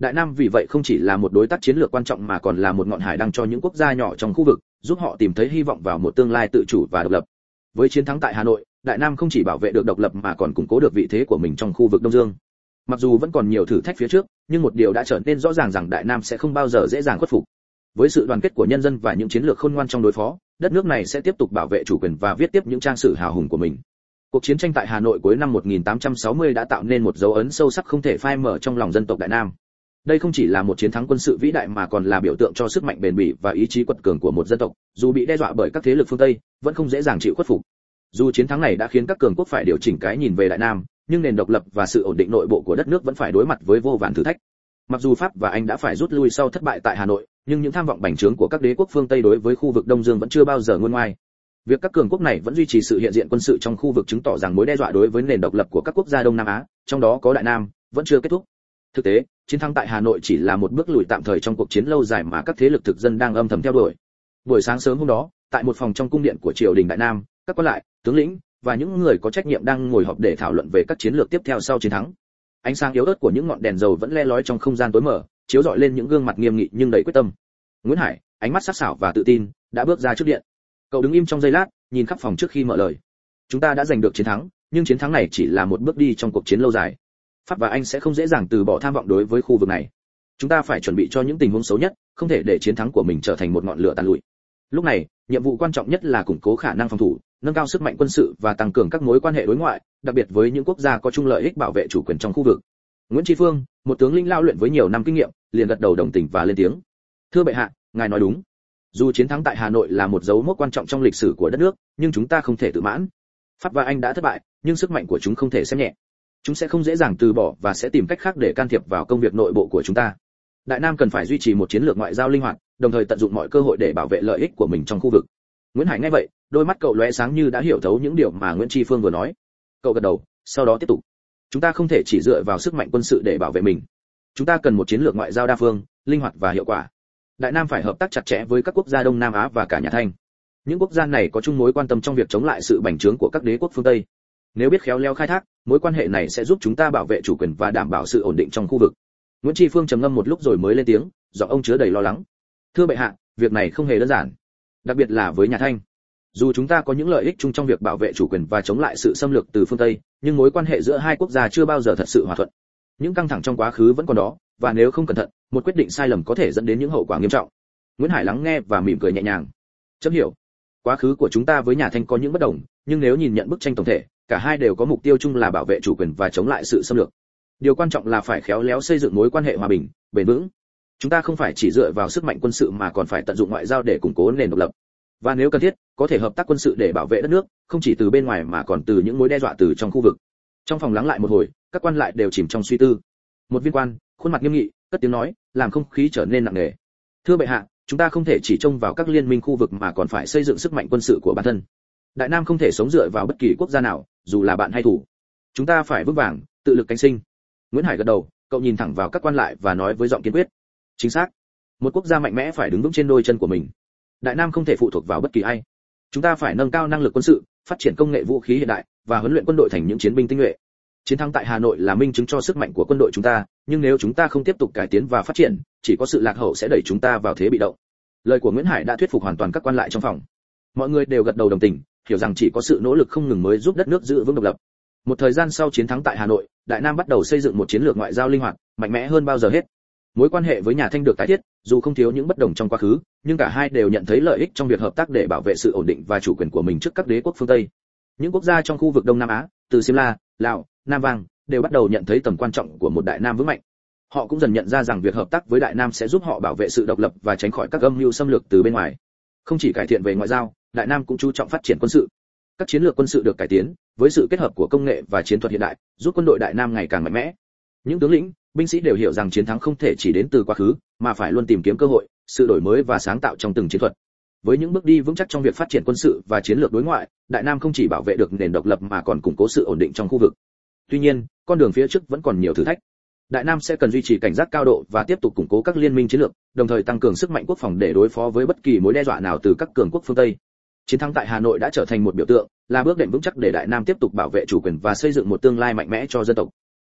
Đại Nam vì vậy không chỉ là một đối tác chiến lược quan trọng mà còn là một ngọn hải đăng cho những quốc gia nhỏ trong khu vực, giúp họ tìm thấy hy vọng vào một tương lai tự chủ và độc lập. Với chiến thắng tại Hà Nội, Đại Nam không chỉ bảo vệ được độc lập mà còn củng cố được vị thế của mình trong khu vực Đông Dương. Mặc dù vẫn còn nhiều thử thách phía trước, nhưng một điều đã trở nên rõ ràng rằng Đại Nam sẽ không bao giờ dễ dàng khuất phục. Với sự đoàn kết của nhân dân và những chiến lược khôn ngoan trong đối phó, đất nước này sẽ tiếp tục bảo vệ chủ quyền và viết tiếp những trang sử hào hùng của mình. Cuộc chiến tranh tại Hà Nội cuối năm 1860 đã tạo nên một dấu ấn sâu sắc không thể phai mờ trong lòng dân tộc Đại Nam. Đây không chỉ là một chiến thắng quân sự vĩ đại mà còn là biểu tượng cho sức mạnh bền bỉ và ý chí quật cường của một dân tộc, dù bị đe dọa bởi các thế lực phương Tây, vẫn không dễ dàng chịu khuất phục. Dù chiến thắng này đã khiến các cường quốc phải điều chỉnh cái nhìn về Đại Nam, nhưng nền độc lập và sự ổn định nội bộ của đất nước vẫn phải đối mặt với vô vàn thử thách. Mặc dù Pháp và Anh đã phải rút lui sau thất bại tại Hà Nội, nhưng những tham vọng bành trướng của các đế quốc phương Tây đối với khu vực Đông Dương vẫn chưa bao giờ nguôi ngoai. Việc các cường quốc này vẫn duy trì sự hiện diện quân sự trong khu vực chứng tỏ rằng mối đe dọa đối với nền độc lập của các quốc gia Đông Nam Á, trong đó có Đại Nam, vẫn chưa kết thúc. Thực tế, chiến thắng tại Hà Nội chỉ là một bước lùi tạm thời trong cuộc chiến lâu dài mà các thế lực thực dân đang âm thầm theo đuổi. Buổi sáng sớm hôm đó, tại một phòng trong cung điện của triều đình Đại Nam, các quan lại, tướng lĩnh và những người có trách nhiệm đang ngồi họp để thảo luận về các chiến lược tiếp theo sau chiến thắng. Ánh sáng yếu ớt của những ngọn đèn dầu vẫn le lói trong không gian tối mờ, chiếu rọi lên những gương mặt nghiêm nghị nhưng đầy quyết tâm. Nguyễn Hải, ánh mắt sắc sảo và tự tin, đã bước ra trước điện. Cậu đứng im trong giây lát, nhìn khắp phòng trước khi mở lời. Chúng ta đã giành được chiến thắng, nhưng chiến thắng này chỉ là một bước đi trong cuộc chiến lâu dài. Pháp và Anh sẽ không dễ dàng từ bỏ tham vọng đối với khu vực này. Chúng ta phải chuẩn bị cho những tình huống xấu nhất, không thể để chiến thắng của mình trở thành một ngọn lửa tàn lụi. Lúc này, nhiệm vụ quan trọng nhất là củng cố khả năng phòng thủ, nâng cao sức mạnh quân sự và tăng cường các mối quan hệ đối ngoại, đặc biệt với những quốc gia có chung lợi ích bảo vệ chủ quyền trong khu vực. Nguyễn Tri Phương, một tướng lĩnh lao luyện với nhiều năm kinh nghiệm, liền gật đầu đồng tình và lên tiếng. Thưa bệ hạ, ngài nói đúng. Dù chiến thắng tại Hà Nội là một dấu mốc quan trọng trong lịch sử của đất nước, nhưng chúng ta không thể tự mãn. Pháp và Anh đã thất bại, nhưng sức mạnh của chúng không thể xem nhẹ. Chúng sẽ không dễ dàng từ bỏ và sẽ tìm cách khác để can thiệp vào công việc nội bộ của chúng ta. Đại Nam cần phải duy trì một chiến lược ngoại giao linh hoạt, đồng thời tận dụng mọi cơ hội để bảo vệ lợi ích của mình trong khu vực. Nguyễn Hải nghe vậy, đôi mắt cậu lóe sáng như đã hiểu thấu những điều mà Nguyễn Tri Phương vừa nói. Cậu gật đầu, sau đó tiếp tục. Chúng ta không thể chỉ dựa vào sức mạnh quân sự để bảo vệ mình. Chúng ta cần một chiến lược ngoại giao đa phương, linh hoạt và hiệu quả. Đại Nam phải hợp tác chặt chẽ với các quốc gia Đông Nam Á và cả nhà Thanh. Những quốc gia này có chung mối quan tâm trong việc chống lại sự bành trướng của các đế quốc phương Tây. Nếu biết khéo léo khai thác, mối quan hệ này sẽ giúp chúng ta bảo vệ chủ quyền và đảm bảo sự ổn định trong khu vực. Nguyễn Tri Phương trầm ngâm một lúc rồi mới lên tiếng, giọng ông chứa đầy lo lắng. Thưa bệ hạ, việc này không hề đơn giản, đặc biệt là với nhà Thanh. Dù chúng ta có những lợi ích chung trong việc bảo vệ chủ quyền và chống lại sự xâm lược từ phương Tây, nhưng mối quan hệ giữa hai quốc gia chưa bao giờ thật sự hòa thuận. Những căng thẳng trong quá khứ vẫn còn đó, và nếu không cẩn thận, một quyết định sai lầm có thể dẫn đến những hậu quả nghiêm trọng. Nguyễn Hải lắng nghe và mỉm cười nhẹ nhàng. Chấm hiểu. Quá khứ của chúng ta với nhà Thanh có những bất đồng, nhưng nếu nhìn nhận bức tranh tổng thể, cả hai đều có mục tiêu chung là bảo vệ chủ quyền và chống lại sự xâm lược. Điều quan trọng là phải khéo léo xây dựng mối quan hệ hòa bình, bền vững. Chúng ta không phải chỉ dựa vào sức mạnh quân sự mà còn phải tận dụng ngoại giao để củng cố nền độc lập. Và nếu cần thiết, có thể hợp tác quân sự để bảo vệ đất nước, không chỉ từ bên ngoài mà còn từ những mối đe dọa từ trong khu vực. Trong phòng lắng lại một hồi, các quan lại đều chìm trong suy tư. Một viên quan, khuôn mặt nghiêm nghị, cất tiếng nói, làm không khí trở nên nặng nề. Thưa bệ hạ, chúng ta không thể chỉ trông vào các liên minh khu vực mà còn phải xây dựng sức mạnh quân sự của bản thân. Đại Nam không thể sống dựa vào bất kỳ quốc gia nào, dù là bạn hay thù. Chúng ta phải vững vàng, tự lực cánh sinh. Nguyễn Hải gật đầu, cậu nhìn thẳng vào các quan lại và nói với giọng kiên quyết. Chính xác. Một quốc gia mạnh mẽ phải đứng vững trên đôi chân của mình. Đại Nam không thể phụ thuộc vào bất kỳ ai. Chúng ta phải nâng cao năng lực quân sự, phát triển công nghệ vũ khí hiện đại và huấn luyện quân đội thành những chiến binh tinh nhuệ. Chiến thắng tại Hà Nội là minh chứng cho sức mạnh của quân đội chúng ta, nhưng nếu chúng ta không tiếp tục cải tiến và phát triển, chỉ có sự lạc hậu sẽ đẩy chúng ta vào thế bị động. Lời của Nguyễn Hải đã thuyết phục hoàn toàn các quan lại trong phòng. Mọi người đều gật đầu đồng tình, hiểu rằng chỉ có sự nỗ lực không ngừng mới giúp đất nước giữ vững độc lập. Một thời gian sau chiến thắng tại Hà Nội, Đại Nam bắt đầu xây dựng một chiến lược ngoại giao linh hoạt, mạnh mẽ hơn bao giờ hết. Mối quan hệ với nhà Thanh được tái thiết, dù không thiếu những bất đồng trong quá khứ, nhưng cả hai đều nhận thấy lợi ích trong việc hợp tác để bảo vệ sự ổn định và chủ quyền của mình trước các đế quốc phương Tây. Những quốc gia trong khu vực Đông Nam Á, từ Simla, Lào, Nam Vang, đều bắt đầu nhận thấy tầm quan trọng của một Đại Nam vững mạnh. Họ cũng dần nhận ra rằng việc hợp tác với Đại Nam sẽ giúp họ bảo vệ sự độc lập và tránh khỏi các âm mưu xâm lược từ bên ngoài. Không chỉ cải thiện về ngoại giao, Đại Nam cũng chú trọng phát triển quân sự. Các chiến lược quân sự được cải tiến, với sự kết hợp của công nghệ và chiến thuật hiện đại, giúp quân đội Đại Nam ngày càng mạnh mẽ. Những tướng lĩnh, binh sĩ đều hiểu rằng chiến thắng không thể chỉ đến từ quá khứ, mà phải luôn tìm kiếm cơ hội, sự đổi mới và sáng tạo trong từng chiến thuật. Với những bước đi vững chắc trong việc phát triển quân sự và chiến lược đối ngoại, Đại Nam không chỉ bảo vệ được nền độc lập mà còn củng cố sự ổn định trong khu vực. Tuy nhiên, con đường phía trước vẫn còn nhiều thử thách. Đại Nam sẽ cần duy trì cảnh giác cao độ và tiếp tục củng cố các liên minh chiến lược, đồng thời tăng cường sức mạnh quốc phòng để đối phó với bất kỳ mối đe dọa nào từ các cường quốc phương Tây. Chiến thắng tại Hà Nội đã trở thành một biểu tượng, là bước đệm vững chắc để Đại Nam tiếp tục bảo vệ chủ quyền và xây dựng một tương lai mạnh mẽ cho dân tộc.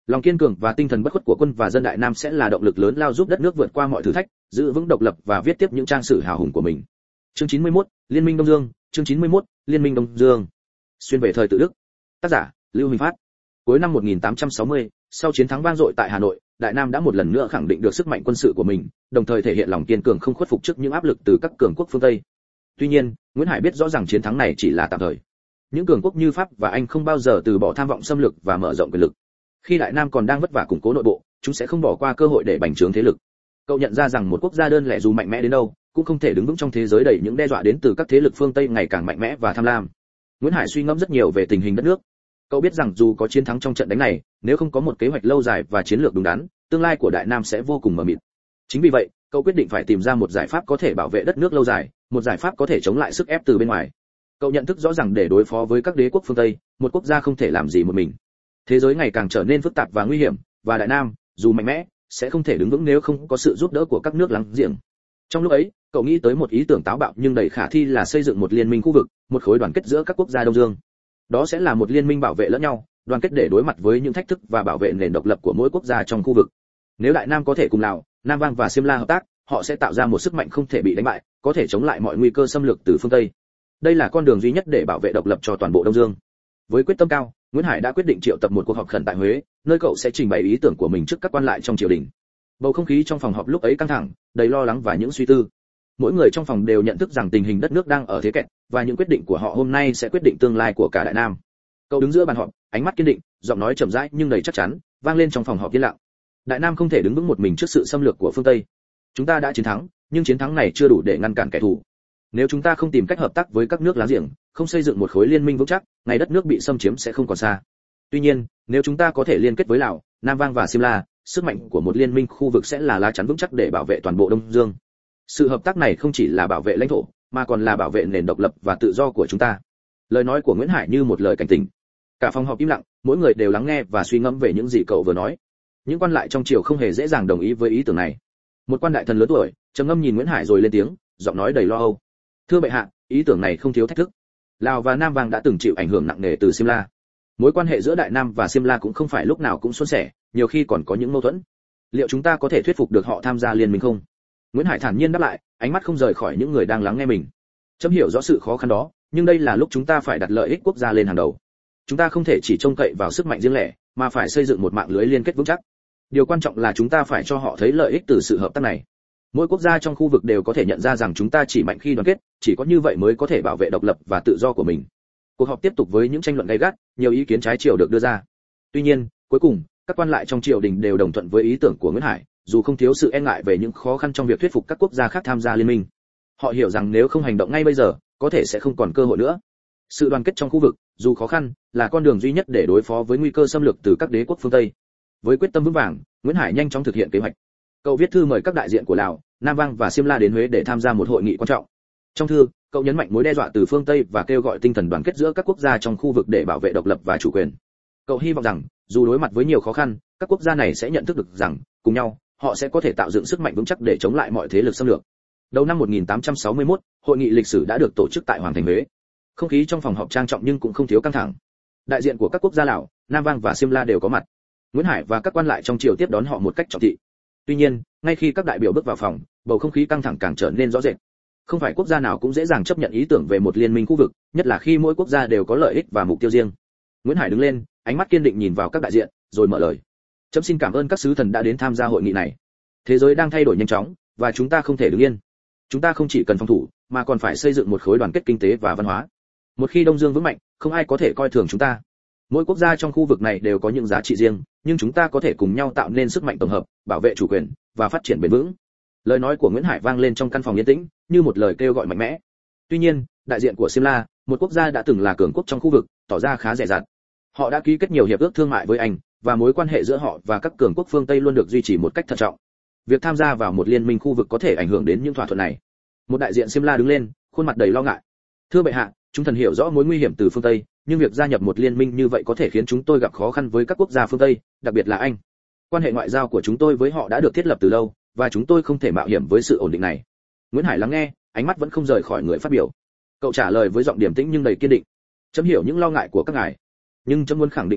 Lòng kiên cường và tinh thần bất khuất của quân và dân Đại Nam sẽ là động lực lớn lao giúp đất nước vượt qua mọi thử thách, giữ vững độc lập và viết tiếp những trang sử hào hùng của mình. Chương 91, Liên minh Đông Dương, chương 91, Liên minh Đông Dương. Xuyên về thời tự Đức. Tác giả: Lưu Huỳnh Phát. Cuối năm 1860, sau chiến thắng vang dội tại Hà Nội, Đại Nam đã một lần nữa khẳng định được sức mạnh quân sự của mình, đồng thời thể hiện lòng kiên cường không khuất phục trước những áp lực từ các cường quốc phương Tây. Tuy nhiên, Nguyễn Hải biết rõ rằng chiến thắng này chỉ là tạm thời. Những cường quốc như Pháp và Anh không bao giờ từ bỏ tham vọng xâm lược và mở rộng quyền lực. Khi Đại Nam còn đang vất vả củng cố nội bộ, chúng sẽ không bỏ qua cơ hội để bành trướng thế lực. Cậu nhận ra rằng một quốc gia đơn lẻ dù mạnh mẽ đến đâu, cũng không thể đứng vững trong thế giới đầy những đe dọa đến từ các thế lực phương Tây ngày càng mạnh mẽ và tham lam. Nguyễn Hải suy ngẫm rất nhiều về tình hình đất nước. Cậu biết rằng dù có chiến thắng trong trận đánh này, nếu không có một kế hoạch lâu dài và chiến lược đúng đắn, tương lai của Đại Nam sẽ vô cùng mờ mịt. Chính vì vậy, cậu quyết định phải tìm ra một giải pháp có thể bảo vệ đất nước lâu dài, một giải pháp có thể chống lại sức ép từ bên ngoài. Cậu nhận thức rõ rằng để đối phó với các đế quốc phương Tây, một quốc gia không thể làm gì một mình. Thế giới ngày càng trở nên phức tạp và nguy hiểm, và Đại Nam, dù mạnh mẽ, sẽ không thể đứng vững nếu không có sự giúp đỡ của các nước láng giềng. Trong lúc ấy, cậu nghĩ tới một ý tưởng táo bạo nhưng đầy khả thi là xây dựng một liên minh khu vực, một khối đoàn kết giữa các quốc gia Đông Dương. Đó sẽ là một liên minh bảo vệ lẫn nhau, đoàn kết để đối mặt với những thách thức và bảo vệ nền độc lập của mỗi quốc gia trong khu vực. Nếu Đại Nam có thể cùng Lào, Nam Vang và Simla hợp tác, họ sẽ tạo ra một sức mạnh không thể bị đánh bại, có thể chống lại mọi nguy cơ xâm lược từ phương Tây. Đây là con đường duy nhất để bảo vệ độc lập cho toàn bộ Đông Dương. Với quyết tâm cao, Nguyễn Hải đã quyết định triệu tập một cuộc họp khẩn tại Huế, nơi cậu sẽ trình bày ý tưởng của mình trước các quan lại trong triều đình. Bầu không khí trong phòng họp lúc ấy căng thẳng, đầy lo lắng và những suy tư. Mỗi người trong phòng đều nhận thức rằng tình hình đất nước đang ở thế kẹt, và những quyết định của họ hôm nay sẽ quyết định tương lai của cả Đại Nam. Cậu đứng giữa bàn họp, ánh mắt kiên định, giọng nói chậm rãi nhưng đầy chắc chắn, vang lên trong phòng họp yên lặng. Đại Nam không thể đứng vững một mình trước sự xâm lược của phương Tây. Chúng ta đã chiến thắng, nhưng chiến thắng này chưa đủ để ngăn cản kẻ thù. Nếu chúng ta không tìm cách hợp tác với các nước láng giềng, không xây dựng một khối liên minh vững chắc, ngày đất nước bị xâm chiếm sẽ không còn xa. Tuy nhiên, nếu chúng ta có thể liên kết với Lào, Nam Vang và Simla, sức mạnh của một liên minh khu vực sẽ là lá chắn vững chắc để bảo vệ toàn bộ Đông Dương. Sự hợp tác này không chỉ là bảo vệ lãnh thổ, mà còn là bảo vệ nền độc lập và tự do của chúng ta. Lời nói của Nguyễn Hải như một lời cảnh tỉnh. Cả phòng họp im lặng, mỗi người đều lắng nghe và suy ngẫm về những gì cậu vừa nói. Những quan lại trong triều không hề dễ dàng đồng ý với ý tưởng này. Một quan đại thần lớn tuổi, trầm ngâm nhìn Nguyễn Hải rồi lên tiếng, giọng nói đầy lo âu. Thưa bệ hạ, ý tưởng này không thiếu thách thức. Lào và Nam Vang đã từng chịu ảnh hưởng nặng nề từ Simla. Mối quan hệ giữa Đại Nam và Simla cũng không phải lúc nào cũng suôn sẻ, nhiều khi còn có những mâu thuẫn. Liệu chúng ta có thể thuyết phục được họ tham gia liên minh không? Nguyễn Hải thản nhiên đáp lại, ánh mắt không rời khỏi những người đang lắng nghe mình. Chấm hiểu rõ sự khó khăn đó, nhưng đây là lúc chúng ta phải đặt lợi ích quốc gia lên hàng đầu. Chúng ta không thể chỉ trông cậy vào sức mạnh riêng lẻ, mà phải xây dựng một mạng lưới liên kết vững chắc. Điều quan trọng là chúng ta phải cho họ thấy lợi ích từ sự hợp tác này. Mỗi quốc gia trong khu vực đều có thể nhận ra rằng chúng ta chỉ mạnh khi đoàn kết, chỉ có như vậy mới có thể bảo vệ độc lập và tự do của mình. Cuộc họp tiếp tục với những tranh luận gay gắt, nhiều ý kiến trái chiều được đưa ra. Tuy nhiên, cuối cùng, các quan lại trong triều đình đều đồng thuận với ý tưởng của Nguyễn Hải, dù không thiếu sự e ngại về những khó khăn trong việc thuyết phục các quốc gia khác tham gia liên minh. Họ hiểu rằng nếu không hành động ngay bây giờ, có thể sẽ không còn cơ hội nữa. Sự đoàn kết trong khu vực, dù khó khăn, là con đường duy nhất để đối phó với nguy cơ xâm lược từ các đế quốc phương Tây. Với quyết tâm vững vàng, Nguyễn Hải nhanh chóng thực hiện kế hoạch. Cậu viết thư mời các đại diện của Lào, Nam Vang và Simla đến Huế để tham gia một hội nghị quan trọng. Trong thư, cậu nhấn mạnh mối đe dọa từ phương Tây và kêu gọi tinh thần đoàn kết giữa các quốc gia trong khu vực để bảo vệ độc lập và chủ quyền. Cậu hy vọng rằng, dù đối mặt với nhiều khó khăn, các quốc gia này sẽ nhận thức được rằng, cùng nhau, họ sẽ có thể tạo dựng sức mạnh vững chắc để chống lại mọi thế lực xâm lược. Đầu năm 1861, hội nghị lịch sử đã được tổ chức tại Hoàng thành Huế. Không khí trong phòng họp trang trọng nhưng cũng không thiếu căng thẳng. Đại diện của các quốc gia Lào, Nam Vang và Simla đều có mặt. Nguyễn Hải và các quan lại trong triều tiếp đón họ một cách trọng thị. Tuy nhiên, ngay khi các đại biểu bước vào phòng, bầu không khí căng thẳng càng trở nên rõ rệt. Không phải quốc gia nào cũng dễ dàng chấp nhận ý tưởng về một liên minh khu vực, nhất là khi mỗi quốc gia đều có lợi ích và mục tiêu riêng. Nguyễn Hải đứng lên, ánh mắt kiên định nhìn vào các đại diện, rồi mở lời. Chấm xin cảm ơn các sứ thần đã đến tham gia hội nghị này. Thế giới đang thay đổi nhanh chóng, và chúng ta không thể đứng yên. Chúng ta không chỉ cần phòng thủ, mà còn phải xây dựng một khối đoàn kết kinh tế và văn hóa. Một khi Đông Dương vững mạnh, không ai có thể coi thường chúng ta. Mỗi quốc gia trong khu vực này đều có những giá trị riêng, nhưng chúng ta có thể cùng nhau tạo nên sức mạnh tổng hợp, bảo vệ chủ quyền và phát triển bền vững. Lời nói của Nguyễn Hải vang lên trong căn phòng yên tĩnh, như một lời kêu gọi mạnh mẽ. Tuy nhiên, đại diện của Simla, một quốc gia đã từng là cường quốc trong khu vực, tỏ ra khá dè dặt. Họ đã ký kết nhiều hiệp ước thương mại với Anh, và mối quan hệ giữa họ và các cường quốc phương Tây luôn được duy trì một cách thận trọng. Việc tham gia vào một liên minh khu vực có thể ảnh hưởng đến những thỏa thuận này. Một đại diện Simla đứng lên, khuôn mặt đầy lo ngại. Thưa bệ hạ, chúng thần hiểu rõ mối nguy hiểm từ phương Tây, nhưng việc gia nhập một liên minh như vậy có thể khiến chúng tôi gặp khó khăn với các quốc gia phương Tây, đặc biệt là Anh. Quan hệ ngoại giao của chúng tôi với họ đã được thiết lập từ lâu, và chúng tôi không thể mạo hiểm với sự ổn định này. Nguyễn Hải lắng nghe, ánh mắt vẫn không rời khỏi người phát biểu. Cậu trả lời với giọng điềm tĩnh nhưng đầy kiên định. Chấm hiểu những lo ngại của các ngài, nhưng chấm muốn khẳng định rằng,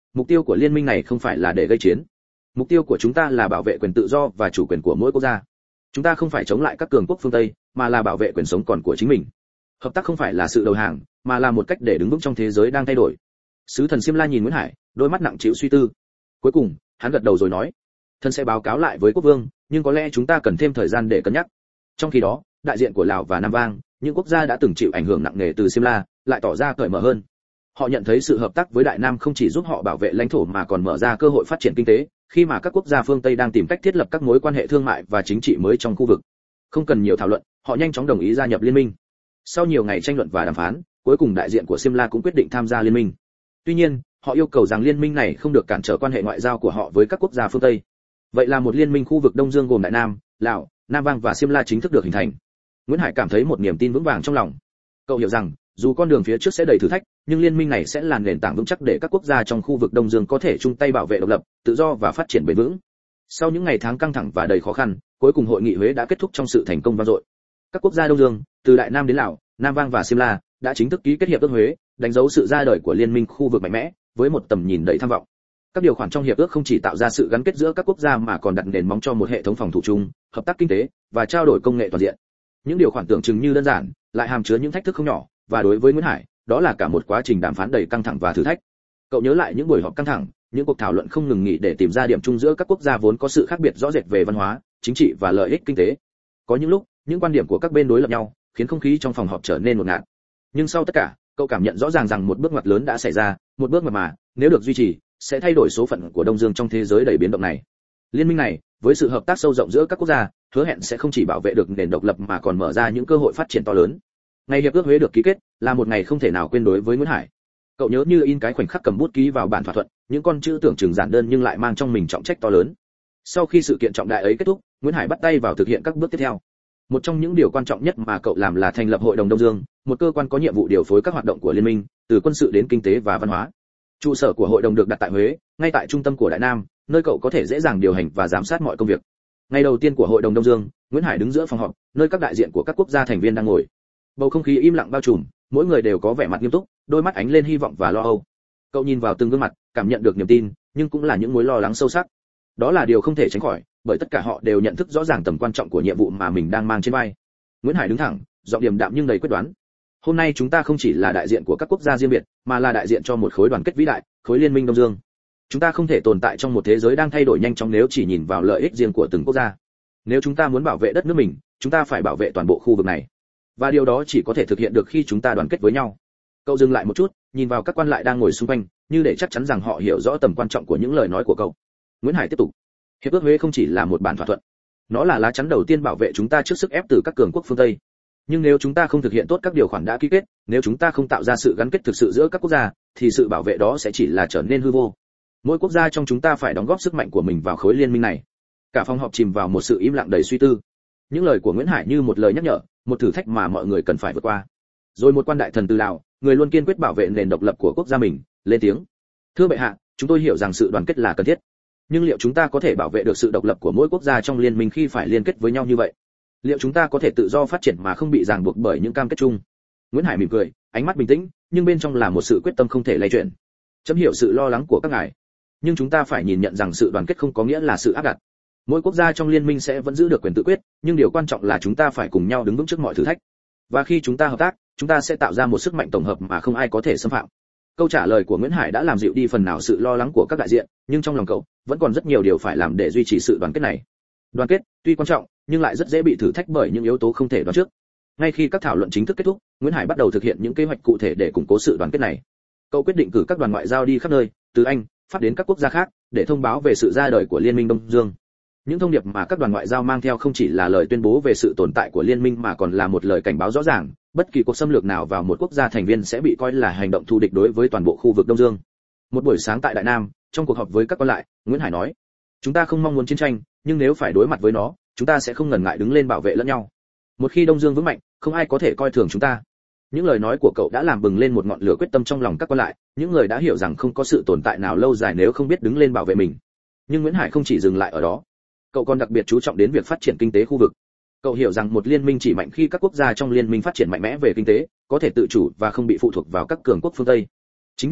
mục tiêu của liên minh này không phải là để gây chiến. Mục tiêu của chúng ta là bảo vệ quyền tự do và chủ quyền của mỗi quốc gia. Chúng ta không phải chống lại các cường quốc phương Tây, mà là bảo vệ quyền sống còn của chính mình. Hợp tác không phải là sự đầu hàng, mà là một cách để đứng vững trong thế giới đang thay đổi. Sứ thần Xiêm La nhìn Nguyễn Hải, đôi mắt nặng trĩu suy tư. Cuối cùng, hắn gật đầu rồi nói: "Thần sẽ báo cáo lại với quốc vương, nhưng có lẽ chúng ta cần thêm thời gian để cân nhắc." Trong khi đó, đại diện của Lào và Nam Vang, những quốc gia đã từng chịu ảnh hưởng nặng nề từ Xiêm La, lại tỏ ra cởi mở hơn. Họ nhận thấy sự hợp tác với Đại Nam không chỉ giúp họ bảo vệ lãnh thổ mà còn mở ra cơ hội phát triển kinh tế, khi mà các quốc gia phương Tây đang tìm cách thiết lập các mối quan hệ thương mại và chính trị mới trong khu vực. Không cần nhiều thảo luận, họ nhanh chóng đồng ý gia nhập liên minh. Sau nhiều ngày tranh luận và đàm phán, cuối cùng đại diện của Xiêm La cũng quyết định tham gia liên minh. Tuy nhiên, họ yêu cầu rằng liên minh này không được cản trở quan hệ ngoại giao của họ với các quốc gia phương Tây. Vậy là một liên minh khu vực Đông Dương gồm Đại Nam, Lào, Nam Vang và Xiêm La chính thức được hình thành. Nguyễn Hải cảm thấy một niềm tin vững vàng trong lòng. Cậu hiểu rằng, dù con đường phía trước sẽ đầy thử thách, nhưng liên minh này sẽ là nền tảng vững chắc để các quốc gia trong khu vực Đông Dương có thể chung tay bảo vệ độc lập, tự do và phát triển bền vững. Sau những ngày tháng căng thẳng và đầy khó khăn, cuối cùng hội nghị Huế đã kết thúc trong sự thành công vang dội. Các quốc gia Đông Dương, từ Đại Nam đến Lào, Nam Vang và Xiêm La, đã chính thức ký kết hiệp ước Huế, đánh dấu sự ra đời của liên minh khu vực mạnh mẽ, với một tầm nhìn đầy tham vọng. Các điều khoản trong hiệp ước không chỉ tạo ra sự gắn kết giữa các quốc gia mà còn đặt nền móng cho một hệ thống phòng thủ chung, hợp tác kinh tế và trao đổi công nghệ toàn diện. Những điều khoản tưởng chừng như đơn giản, lại hàm chứa những thách thức không nhỏ, và đối với Nguyễn Hải, đó là cả một quá trình đàm phán đầy căng thẳng và thử thách. Cậu nhớ lại những buổi họp căng thẳng, những cuộc thảo luận không ngừng nghỉ để tìm ra điểm chung giữa các quốc gia vốn có sự khác biệt rõ rệt về văn hóa, chính trị và lợi ích kinh tế. Có những lúc, những quan điểm của các bên đối lập nhau, khiến không khí trong phòng họp trở nên ngột ngạt. Nhưng sau tất cả, cậu cảm nhận rõ ràng rằng một bước ngoặt lớn đã xảy ra, một bước mà nếu được duy trì, sẽ thay đổi số phận của Đông Dương trong thế giới đầy biến động này. Liên minh này, với sự hợp tác sâu rộng giữa các quốc gia, hứa hẹn sẽ không chỉ bảo vệ được nền độc lập mà còn mở ra những cơ hội phát triển to lớn. Ngày hiệp ước Huế được ký kết, là một ngày không thể nào quên đối với Nguyễn Hải. Cậu nhớ như in cái khoảnh khắc cầm bút ký vào bản thỏa thuận, những con chữ tưởng chừng giản đơn nhưng lại mang trong mình trọng trách to lớn. Sau khi sự kiện trọng đại ấy kết thúc, Nguyễn Hải bắt tay vào thực hiện các bước tiếp theo. Một trong những điều quan trọng nhất mà cậu làm là thành lập Hội đồng Đông Dương, một cơ quan có nhiệm vụ điều phối các hoạt động của liên minh, từ quân sự đến kinh tế và văn hóa. Trụ sở của hội đồng được đặt tại Huế, ngay tại trung tâm của Đại Nam, nơi cậu có thể dễ dàng điều hành và giám sát mọi công việc. Ngày đầu tiên của Hội đồng Đông Dương, Nguyễn Hải đứng giữa phòng họp, nơi các đại diện của các quốc gia thành viên đang ngồi. Bầu không khí im lặng bao trùm, mỗi người đều có vẻ mặt nghiêm túc, đôi mắt ánh lên hy vọng và lo âu. Cậu nhìn vào từng gương mặt, cảm nhận được niềm tin, nhưng cũng là những mối lo lắng sâu sắc. Đó là điều không thể tránh khỏi, bởi tất cả họ đều nhận thức rõ ràng tầm quan trọng của nhiệm vụ mà mình đang mang trên vai. Nguyễn Hải đứng thẳng, giọng điềm đạm nhưng đầy quyết đoán. Hôm nay chúng ta không chỉ là đại diện của các quốc gia riêng biệt, mà là đại diện cho một khối đoàn kết vĩ đại, khối liên minh Đông Dương. Chúng ta không thể tồn tại trong một thế giới đang thay đổi nhanh chóng nếu chỉ nhìn vào lợi ích riêng của từng quốc gia. Nếu chúng ta muốn bảo vệ đất nước mình, chúng ta phải bảo vệ toàn bộ khu vực này. Và điều đó chỉ có thể thực hiện được khi chúng ta đoàn kết với nhau. Cậu dừng lại một chút, nhìn vào các quan lại đang ngồi xung quanh, như để chắc chắn rằng họ hiểu rõ tầm quan trọng của những lời nói của cậu. Nguyễn Hải tiếp tục. Hiệp ước Huế không chỉ là một bản thỏa thuận, nó là lá chắn đầu tiên bảo vệ chúng ta trước sức ép từ các cường quốc phương Tây. Nhưng nếu chúng ta không thực hiện tốt các điều khoản đã ký kết, nếu chúng ta không tạo ra sự gắn kết thực sự giữa các quốc gia, thì sự bảo vệ đó sẽ chỉ là trở nên hư vô. Mỗi quốc gia trong chúng ta phải đóng góp sức mạnh của mình vào khối liên minh này. Cả phòng họp chìm vào một sự im lặng đầy suy tư. Những lời của Nguyễn Hải như một lời nhắc nhở, một thử thách mà mọi người cần phải vượt qua. Rồi một quan đại thần từ Lào, người luôn kiên quyết bảo vệ nền độc lập của quốc gia mình, lên tiếng: "Thưa bệ hạ, chúng tôi hiểu rằng sự đoàn kết là cần thiết. Nhưng liệu chúng ta có thể bảo vệ được sự độc lập của mỗi quốc gia trong liên minh khi phải liên kết với nhau như vậy? Liệu chúng ta có thể tự do phát triển mà không bị ràng buộc bởi những cam kết chung?" Nguyễn Hải mỉm cười, ánh mắt bình tĩnh, nhưng bên trong là một sự quyết tâm không thể lay chuyển. "Chấm hiểu sự lo lắng của các ngài, nhưng chúng ta phải nhìn nhận rằng sự đoàn kết không có nghĩa là sự áp đặt. Mỗi quốc gia trong liên minh sẽ vẫn giữ được quyền tự quyết, nhưng điều quan trọng là chúng ta phải cùng nhau đứng vững trước mọi thử thách. Và khi chúng ta hợp tác, chúng ta sẽ tạo ra một sức mạnh tổng hợp mà không ai có thể xâm phạm." Câu trả lời của Nguyễn Hải đã làm dịu đi phần nào sự lo lắng của các đại diện, nhưng trong lòng cậu vẫn còn rất nhiều điều phải làm để duy trì sự đoàn kết này. Đoàn kết tuy quan trọng, nhưng lại rất dễ bị thử thách bởi những yếu tố không thể đoán trước. Ngay khi các thảo luận chính thức kết thúc, Nguyễn Hải bắt đầu thực hiện những kế hoạch cụ thể để củng cố sự đoàn kết này. Cậu quyết định cử các đoàn ngoại giao đi khắp nơi, từ Anh, Pháp đến các quốc gia khác, để thông báo về sự ra đời của Liên minh Đông Dương. Những thông điệp mà các đoàn ngoại giao mang theo không chỉ là lời tuyên bố về sự tồn tại của liên minh mà còn là một lời cảnh báo rõ ràng, bất kỳ cuộc xâm lược nào vào một quốc gia thành viên sẽ bị coi là hành động thù địch đối với toàn bộ khu vực Đông Dương. Một buổi sáng tại Đại Nam, trong cuộc họp với các quan lại, Nguyễn Hải nói: "Chúng ta không mong muốn chiến tranh, nhưng nếu phải đối mặt với nó, chúng ta sẽ không ngần ngại đứng lên bảo vệ lẫn nhau. Một khi Đông Dương vững mạnh, không ai có thể coi thường chúng ta." Những lời nói của cậu đã làm bừng lên một ngọn lửa quyết tâm trong lòng các quan lại, những người đã hiểu rằng không có sự tồn tại nào lâu dài nếu không biết đứng lên bảo vệ mình. Nhưng Nguyễn Hải không chỉ dừng lại ở đó. Cậu còn đặc biệt chú trọng đến việc phát triển kinh tế khu vực. Cậu hiểu rằng một liên minh chỉ mạnh khi các quốc gia trong liên minh phát triển mạnh mẽ về kinh tế, có thể tự chủ và không bị phụ thuộc vào các cường quốc phương Tây. Chính vì vậy,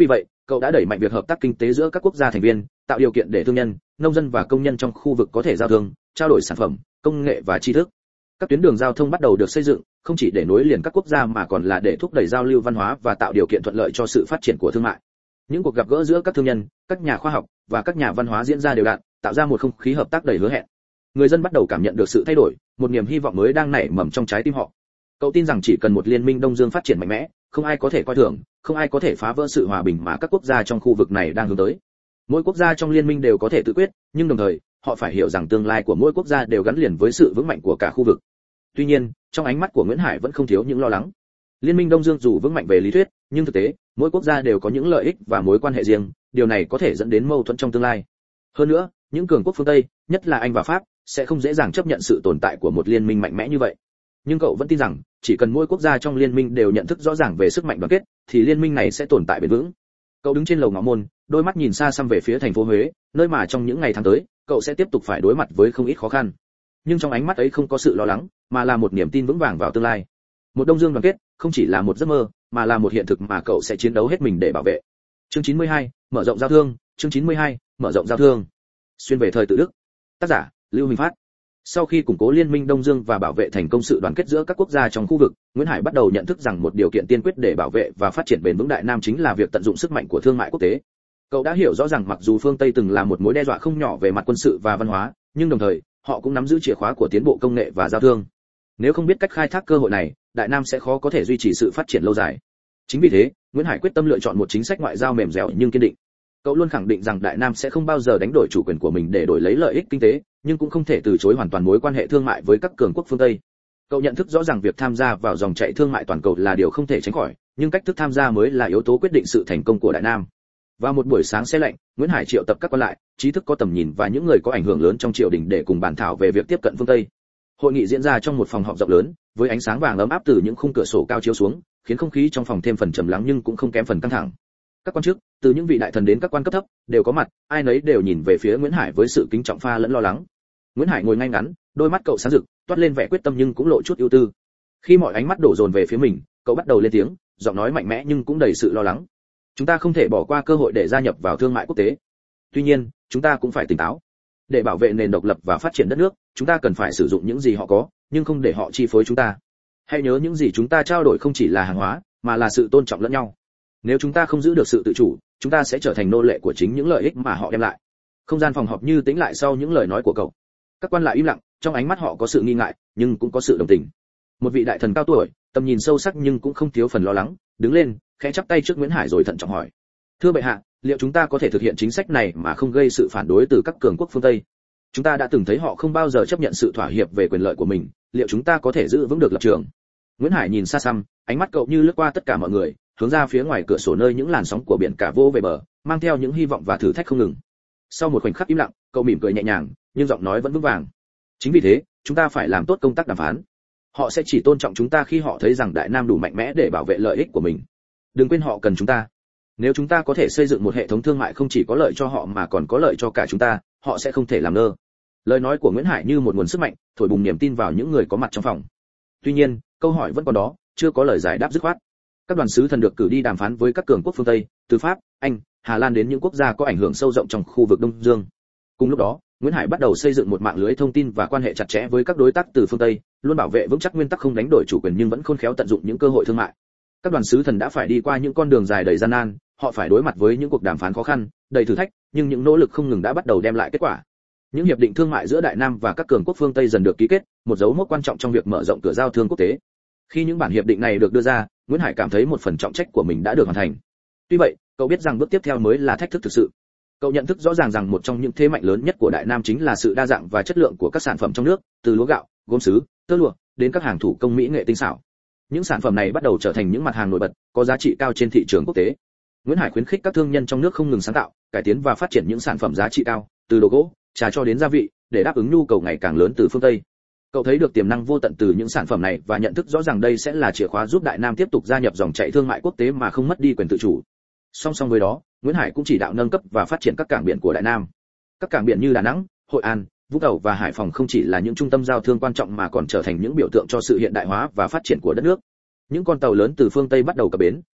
Cậu đã đẩy mạnh việc hợp tác kinh tế giữa các quốc gia thành viên, tạo điều kiện để thương nhân, nông dân và công nhân trong khu vực có thể giao thương, trao đổi sản phẩm, công nghệ và tri thức. Các tuyến đường giao thông bắt đầu được xây dựng, không chỉ để nối liền các quốc gia mà còn là để thúc đẩy giao lưu văn hóa và tạo điều kiện thuận lợi cho sự phát triển của thương mại. Những cuộc gặp gỡ giữa các thương nhân, các nhà khoa học và các nhà văn hóa diễn ra đều đặn, tạo ra một không khí hợp tác đầy hứa hẹn. Người dân bắt đầu cảm nhận được sự thay đổi, một niềm hy vọng mới đang nảy mầm trong trái tim họ. Cậu tin rằng chỉ cần một liên minh Đông Dương phát triển mạnh mẽ, không ai có thể coi thường, không ai có thể phá vỡ sự hòa bình mà các quốc gia trong khu vực này đang hướng tới. Mỗi quốc gia trong liên minh đều có thể tự quyết, nhưng đồng thời, họ phải hiểu rằng tương lai của mỗi quốc gia đều gắn liền với sự vững mạnh của cả khu vực. Tuy nhiên, trong ánh mắt của Nguyễn Hải vẫn không thiếu những lo lắng. Liên minh Đông Dương dù vững mạnh về lý thuyết, nhưng thực tế, mỗi quốc gia đều có những lợi ích và mối quan hệ riêng, điều này có thể dẫn đến mâu thuẫn trong tương lai. Hơn nữa, những cường quốc phương Tây, nhất là Anh và Pháp, sẽ không dễ dàng chấp nhận sự tồn tại của một liên minh mạnh mẽ như vậy. Nhưng cậu vẫn tin rằng, chỉ cần mỗi quốc gia trong liên minh đều nhận thức rõ ràng về sức mạnh đoàn kết, thì liên minh này sẽ tồn tại bền vững. Cậu đứng trên lầu ngõ môn, đôi mắt nhìn xa xăm về phía thành phố Huế, nơi mà trong những ngày tháng tới, cậu sẽ tiếp tục phải đối mặt với không ít khó khăn. Nhưng trong ánh mắt ấy không có sự lo lắng, mà là một niềm tin vững vàng vào tương lai. Một Đông Dương đoàn kết, không chỉ là một giấc mơ, mà là một hiện thực mà cậu sẽ chiến đấu hết mình để bảo vệ. Chương 92, mở rộng giao thương, chương 92, mở rộng giao thương. Xuyên về thời tự Đức. Tác giả: Lưu Minh Phát. Sau khi củng cố liên minh Đông Dương và bảo vệ thành công sự đoàn kết giữa các quốc gia trong khu vực, Nguyễn Hải bắt đầu nhận thức rằng một điều kiện tiên quyết để bảo vệ và phát triển bền vững Đại Nam chính là việc tận dụng sức mạnh của thương mại quốc tế. Cậu đã hiểu rõ rằng mặc dù phương Tây từng là một mối đe dọa không nhỏ về mặt quân sự và văn hóa, nhưng đồng thời, họ cũng nắm giữ chìa khóa của tiến bộ công nghệ và giao thương. Nếu không biết cách khai thác cơ hội này, Đại Nam sẽ khó có thể duy trì sự phát triển lâu dài. Chính vì thế, Nguyễn Hải quyết tâm lựa chọn một chính sách ngoại giao mềm dẻo nhưng kiên định. Cậu luôn khẳng định rằng Đại Nam sẽ không bao giờ đánh đổi chủ quyền của mình để đổi lấy lợi ích kinh tế, nhưng cũng không thể từ chối hoàn toàn mối quan hệ thương mại với các cường quốc phương Tây. Cậu nhận thức rõ ràng việc tham gia vào dòng chảy thương mại toàn cầu là điều không thể tránh khỏi, nhưng cách thức tham gia mới là yếu tố quyết định sự thành công của Đại Nam. Vào một buổi sáng se lạnh, Nguyễn Hải triệu tập các quan lại, trí thức có tầm nhìn và những người có ảnh hưởng lớn trong triều đình để cùng bàn thảo về việc tiếp cận phương Tây. Hội nghị diễn ra trong một phòng họp rộng lớn, với ánh sáng vàng ấm áp từ những khung cửa sổ cao chiếu xuống, khiến không khí trong phòng thêm phần trầm lắng nhưng cũng không kém phần căng thẳng. Các quan chức, từ những vị đại thần đến các quan cấp thấp, đều có mặt, ai nấy đều nhìn về phía Nguyễn Hải với sự kính trọng pha lẫn lo lắng. Nguyễn Hải ngồi ngay ngắn, đôi mắt cậu sáng rực, toát lên vẻ quyết tâm nhưng cũng lộ chút ưu tư. Khi mọi ánh mắt đổ dồn về phía mình, cậu bắt đầu lên tiếng, giọng nói mạnh mẽ nhưng cũng đầy sự lo lắng. Chúng ta không thể bỏ qua cơ hội để gia nhập vào thương mại quốc tế. Tuy nhiên, chúng ta cũng phải tỉnh táo. Để bảo vệ nền độc lập và phát triển đất nước, chúng ta cần phải sử dụng những gì họ có, nhưng không để họ chi phối chúng ta. Hãy nhớ những gì chúng ta trao đổi không chỉ là hàng hóa, mà là sự tôn trọng lẫn nhau. Nếu chúng ta không giữ được sự tự chủ, chúng ta sẽ trở thành nô lệ của chính những lợi ích mà họ đem lại. Không gian phòng họp như tĩnh lại sau những lời nói của cậu. Các quan lại im lặng, trong ánh mắt họ có sự nghi ngại, nhưng cũng có sự đồng tình. Một vị đại thần cao tuổi, tầm nhìn sâu sắc nhưng cũng không thiếu phần lo lắng, đứng lên, khẽ chắp tay trước Nguyễn Hải rồi thận trọng hỏi: "Thưa bệ hạ, liệu chúng ta có thể thực hiện chính sách này mà không gây sự phản đối từ các cường quốc phương Tây? Chúng ta đã từng thấy họ không bao giờ chấp nhận sự thỏa hiệp về quyền lợi của mình, liệu chúng ta có thể giữ vững được lập trường?" Nguyễn Hải nhìn xa xăm, ánh mắt cậu như lướt qua tất cả mọi người, hướng ra phía ngoài cửa sổ nơi những làn sóng của biển cả vô về bờ, mang theo những hy vọng và thử thách không ngừng. Sau một khoảnh khắc im lặng, cậu mỉm cười nhẹ nhàng, nhưng giọng nói vẫn vững vàng. Chính vì thế, chúng ta phải làm tốt công tác đàm phán. Họ sẽ chỉ tôn trọng chúng ta khi họ thấy rằng Đại Nam đủ mạnh mẽ để bảo vệ lợi ích của mình. Đừng quên họ cần chúng ta. Nếu chúng ta có thể xây dựng một hệ thống thương mại không chỉ có lợi cho họ mà còn có lợi cho cả chúng ta, họ sẽ không thể làm ngơ. Lời nói của Nguyễn Hải như một nguồn sức mạnh, thổi bùng niềm tin vào những người có mặt trong phòng. Tuy nhiên, câu hỏi vẫn còn đó, chưa có lời giải đáp dứt khoát. Các đoàn sứ thần được cử đi đàm phán với các cường quốc phương Tây, từ Pháp, Anh, Hà Lan đến những quốc gia có ảnh hưởng sâu rộng trong khu vực Đông Dương. Cùng lúc đó, Nguyễn Hải bắt đầu xây dựng một mạng lưới thông tin và quan hệ chặt chẽ với các đối tác từ phương Tây, luôn bảo vệ vững chắc nguyên tắc không đánh đổi chủ quyền nhưng vẫn khôn khéo tận dụng những cơ hội thương mại. Các đoàn sứ thần đã phải đi qua những con đường dài đầy gian nan, họ phải đối mặt với những cuộc đàm phán khó khăn, đầy thử thách, nhưng những nỗ lực không ngừng đã bắt đầu đem lại kết quả. Những hiệp định thương mại giữa Đại Nam và các cường quốc phương Tây dần được ký kết, một dấu mốc quan trọng trong việc mở rộng cửa giao thương quốc tế. Khi những bản hiệp định này được đưa ra, Nguyễn Hải cảm thấy một phần trọng trách của mình đã được hoàn thành. Tuy vậy, cậu biết rằng bước tiếp theo mới là thách thức thực sự. Cậu nhận thức rõ ràng rằng một trong những thế mạnh lớn nhất của Đại Nam chính là sự đa dạng và chất lượng của các sản phẩm trong nước, từ lúa gạo, gốm sứ, tơ lụa đến các hàng thủ công mỹ nghệ tinh xảo. Những sản phẩm này bắt đầu trở thành những mặt hàng nổi bật, có giá trị cao trên thị trường quốc tế. Nguyễn Hải khuyến khích các thương nhân trong nước không ngừng sáng tạo, cải tiến và phát triển những sản phẩm giá trị cao, từ đồ gỗ, trà cho đến gia vị, để đáp ứng nhu cầu ngày càng lớn từ phương Tây. Cậu thấy được tiềm năng vô tận từ những sản phẩm này và nhận thức rõ ràng đây sẽ là chìa khóa giúp Đại Nam tiếp tục gia nhập dòng chảy thương mại quốc tế mà không mất đi quyền tự chủ. Song song với đó, Nguyễn Hải cũng chỉ đạo nâng cấp và phát triển các cảng biển của Đại Nam. Các cảng biển như Đà Nẵng, Hội An, Vũng Tàu và Hải Phòng không chỉ là những trung tâm giao thương quan trọng mà còn trở thành những biểu tượng cho sự hiện đại hóa và phát triển của đất nước. Những con tàu lớn từ phương Tây bắt đầu cập bến,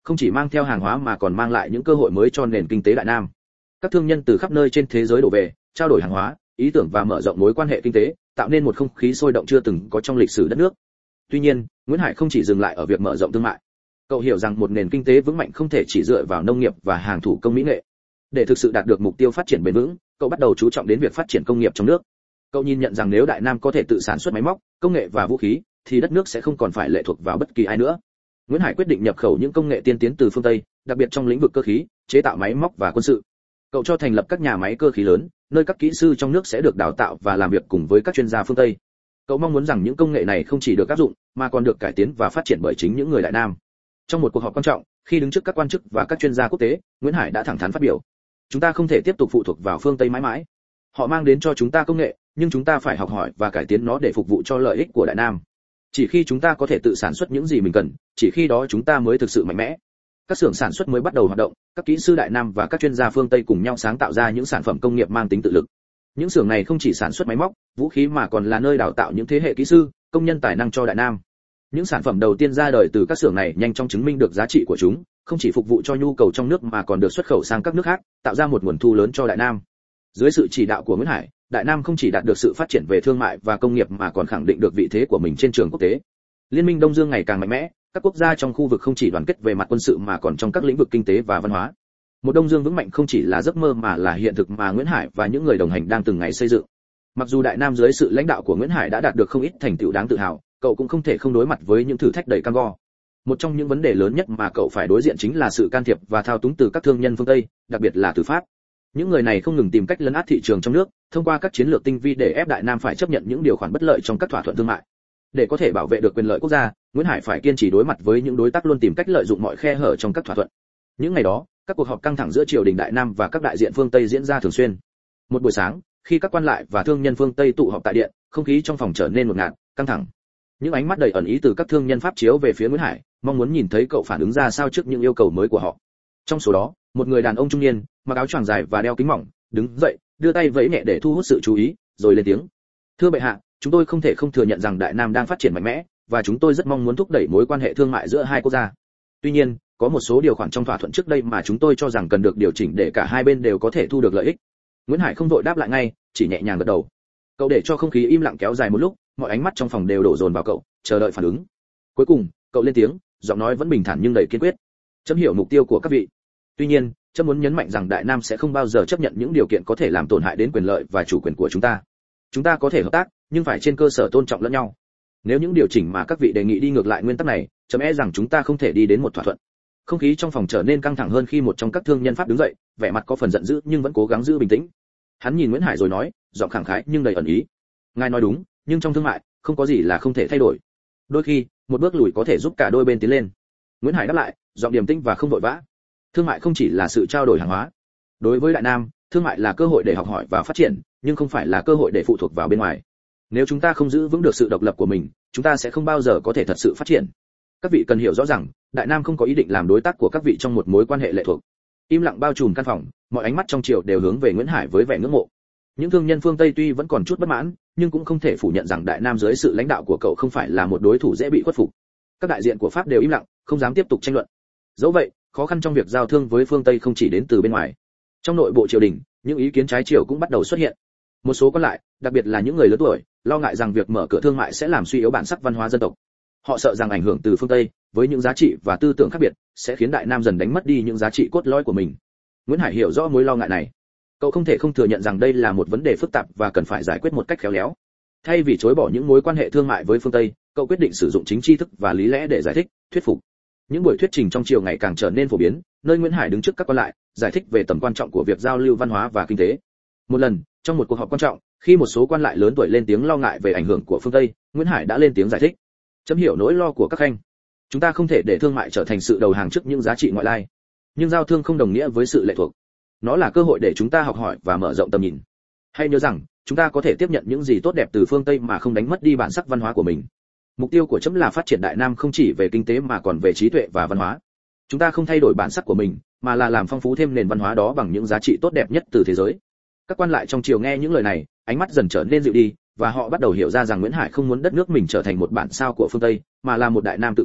không chỉ mang theo hàng hóa mà còn mang lại những cơ hội mới cho nền kinh tế Đại Nam. Các thương nhân từ khắp nơi trên thế giới đổ về, trao đổi hàng hóa, ý tưởng và mở rộng mối quan hệ kinh tế, tạo nên một không khí sôi động chưa từng có trong lịch sử đất nước. Tuy nhiên, Nguyễn Hải không chỉ dừng lại ở việc mở rộng thương mại. Cậu hiểu rằng một nền kinh tế vững mạnh không thể chỉ dựa vào nông nghiệp và hàng thủ công mỹ nghệ. Để thực sự đạt được mục tiêu phát triển bền vững, cậu bắt đầu chú trọng đến việc phát triển công nghiệp trong nước. Cậu nhìn nhận rằng nếu Đại Nam có thể tự sản xuất máy móc, công nghệ và vũ khí, thì đất nước sẽ không còn phải lệ thuộc vào bất kỳ ai nữa. Nguyễn Hải quyết định nhập khẩu những công nghệ tiên tiến từ phương Tây, đặc biệt trong lĩnh vực cơ khí, chế tạo máy móc và quân sự. Cậu cho thành lập các nhà máy cơ khí lớn, nơi các kỹ sư trong nước sẽ được đào tạo và làm việc cùng với các chuyên gia phương Tây. Cậu mong muốn rằng những công nghệ này không chỉ được áp dụng, mà còn được cải tiến và phát triển bởi chính những người Đại Nam. Trong một cuộc họp quan trọng, khi đứng trước các quan chức và các chuyên gia quốc tế, Nguyễn Hải đã thẳng thắn phát biểu: "Chúng ta không thể tiếp tục phụ thuộc vào phương Tây mãi mãi. Họ mang đến cho chúng ta công nghệ, nhưng chúng ta phải học hỏi và cải tiến nó để phục vụ cho lợi ích của Đại Nam. Chỉ khi chúng ta có thể tự sản xuất những gì mình cần, chỉ khi đó chúng ta mới thực sự mạnh mẽ." Các xưởng sản xuất mới bắt đầu hoạt động, các kỹ sư Đại Nam và các chuyên gia phương Tây cùng nhau sáng tạo ra những sản phẩm công nghiệp mang tính tự lực. Những xưởng này không chỉ sản xuất máy móc, vũ khí mà còn là nơi đào tạo những thế hệ kỹ sư, công nhân tài năng cho Đại Nam. Những sản phẩm đầu tiên ra đời từ các xưởng này nhanh chóng chứng minh được giá trị của chúng, không chỉ phục vụ cho nhu cầu trong nước mà còn được xuất khẩu sang các nước khác, tạo ra một nguồn thu lớn cho Đại Nam. Dưới sự chỉ đạo của Nguyễn Hải, Đại Nam không chỉ đạt được sự phát triển về thương mại và công nghiệp mà còn khẳng định được vị thế của mình trên trường quốc tế. Liên minh Đông Dương ngày càng mạnh mẽ, các quốc gia trong khu vực không chỉ đoàn kết về mặt quân sự mà còn trong các lĩnh vực kinh tế và văn hóa. Một Đông Dương vững mạnh không chỉ là giấc mơ mà là hiện thực mà Nguyễn Hải và những người đồng hành đang từng ngày xây dựng. Mặc dù Đại Nam dưới sự lãnh đạo của Nguyễn Hải đã đạt được không ít thành tựu đáng tự hào, cậu cũng không thể không đối mặt với những thử thách đầy cam go. Một trong những vấn đề lớn nhất mà cậu phải đối diện chính là sự can thiệp và thao túng từ các thương nhân phương Tây, đặc biệt là từ Pháp. Những người này không ngừng tìm cách lấn át thị trường trong nước, thông qua các chiến lược tinh vi để ép Đại Nam phải chấp nhận những điều khoản bất lợi trong các thỏa thuận thương mại. Để có thể bảo vệ được quyền lợi quốc gia, Nguyễn Hải phải kiên trì đối mặt với những đối tác luôn tìm cách lợi dụng mọi khe hở trong các thỏa thuận. Những ngày đó, các cuộc họp căng thẳng giữa triều đình Đại Nam và các đại diện phương Tây diễn ra thường xuyên. Một buổi sáng, khi các quan lại và thương nhân phương Tây tụ họp tại điện, không khí trong phòng trở nên ngột ngạt, căng thẳng. Những ánh mắt đầy ẩn ý từ các thương nhân Pháp chiếu về phía Nguyễn Hải, mong muốn nhìn thấy cậu phản ứng ra sao trước những yêu cầu mới của họ. Trong số đó, một người đàn ông trung niên, mặc áo choàng dài và đeo kính mỏng, đứng dậy, đưa tay vẫy nhẹ để thu hút sự chú ý, rồi lên tiếng: "Thưa bệ hạ, chúng tôi không thể không thừa nhận rằng Đại Nam đang phát triển mạnh mẽ, và chúng tôi rất mong muốn thúc đẩy mối quan hệ thương mại giữa hai quốc gia. Tuy nhiên, có một số điều khoản trong thỏa thuận trước đây mà chúng tôi cho rằng cần được điều chỉnh để cả hai bên đều có thể thu được lợi ích." Nguyễn Hải không vội đáp lại ngay, chỉ nhẹ nhàng gật đầu. Cậu để cho không khí im lặng kéo dài một lúc, mọi ánh mắt trong phòng đều đổ dồn vào cậu, chờ đợi phản ứng. Cuối cùng, cậu lên tiếng, giọng nói vẫn bình thản nhưng đầy kiên quyết: "Chấm hiểu mục tiêu của các vị. Tuy nhiên, chấm muốn nhấn mạnh rằng Đại Nam sẽ không bao giờ chấp nhận những điều kiện có thể làm tổn hại đến quyền lợi và chủ quyền của chúng ta. Chúng ta có thể hợp tác, nhưng phải trên cơ sở tôn trọng lẫn nhau. Nếu những điều chỉnh mà các vị đề nghị đi ngược lại nguyên tắc này, chấm e rằng chúng ta không thể đi đến một thỏa thuận." Không khí trong phòng trở nên căng thẳng hơn khi một trong các thương nhân Pháp đứng dậy, vẻ mặt có phần giận dữ nhưng vẫn cố gắng giữ bình tĩnh. Hắn nhìn Nguyễn Hải rồi nói, giọng khẳng khái nhưng đầy ẩn ý: "Ngài nói đúng, nhưng trong thương mại, không có gì là không thể thay đổi. Đôi khi, một bước lùi có thể giúp cả đôi bên tiến lên." Nguyễn Hải đáp lại, giọng điềm tĩnh và không vội vã: "Thương mại không chỉ là sự trao đổi hàng hóa. Đối với Đại Nam, thương mại là cơ hội để học hỏi và phát triển, nhưng không phải là cơ hội để phụ thuộc vào bên ngoài. Nếu chúng ta không giữ vững được sự độc lập của mình, chúng ta sẽ không bao giờ có thể thật sự phát triển. Các vị cần hiểu rõ rằng, Đại Nam không có ý định làm đối tác của các vị trong một mối quan hệ lệ thuộc." Im lặng bao trùm căn phòng, mọi ánh mắt trong triều đều hướng về Nguyễn Hải với vẻ ngưỡng mộ. Những thương nhân phương Tây tuy vẫn còn chút bất mãn, nhưng cũng không thể phủ nhận rằng Đại Nam dưới sự lãnh đạo của cậu không phải là một đối thủ dễ bị khuất phục. Các đại diện của Pháp đều im lặng, không dám tiếp tục tranh luận. Dẫu vậy, khó khăn trong việc giao thương với phương Tây không chỉ đến từ bên ngoài. Trong nội bộ triều đình, những ý kiến trái chiều cũng bắt đầu xuất hiện. Một số quan lại, đặc biệt là những người lớn tuổi, lo ngại rằng việc mở cửa thương mại sẽ làm suy yếu bản sắc văn hóa dân tộc. Họ sợ rằng ảnh hưởng từ phương Tây, với những giá trị và tư tưởng khác biệt, sẽ khiến Đại Nam dần đánh mất đi những giá trị cốt lõi của mình. Nguyễn Hải hiểu rõ mối lo ngại này. Cậu không thể không thừa nhận rằng đây là một vấn đề phức tạp và cần phải giải quyết một cách khéo léo. Thay vì chối bỏ những mối quan hệ thương mại với phương Tây, cậu quyết định sử dụng chính tri thức và lý lẽ để giải thích, thuyết phục. Những buổi thuyết trình trong triều ngày càng trở nên phổ biến, nơi Nguyễn Hải đứng trước các quan lại, giải thích về tầm quan trọng của việc giao lưu văn hóa và kinh tế. Một lần, trong một cuộc họp quan trọng, khi một số quan lại lớn tuổi lên tiếng lo ngại về ảnh hưởng của phương Tây, Nguyễn Hải đã lên tiếng giải thích: "Chấm hiểu nỗi lo của các khanh. Chúng ta không thể để thương mại trở thành sự đầu hàng trước những giá trị ngoại lai. Nhưng giao thương không đồng nghĩa với sự lệ thuộc. Nó là cơ hội để chúng ta học hỏi và mở rộng tầm nhìn. Hãy nhớ rằng, chúng ta có thể tiếp nhận những gì tốt đẹp từ phương Tây mà không đánh mất đi bản sắc văn hóa của mình. Mục tiêu của chấm là phát triển Đại Nam không chỉ về kinh tế mà còn về trí tuệ và văn hóa. Chúng ta không thay đổi bản sắc của mình, mà là làm phong phú thêm nền văn hóa đó bằng những giá trị tốt đẹp nhất từ thế giới." Các quan lại trong triều nghe những lời này, ánh mắt dần trở nên dịu đi, và họ bắt đầu hiểu ra rằng Nguyễn Hải không muốn đất nước mình trở thành một bản sao của phương Tây, mà là một Đại Nam tự cường,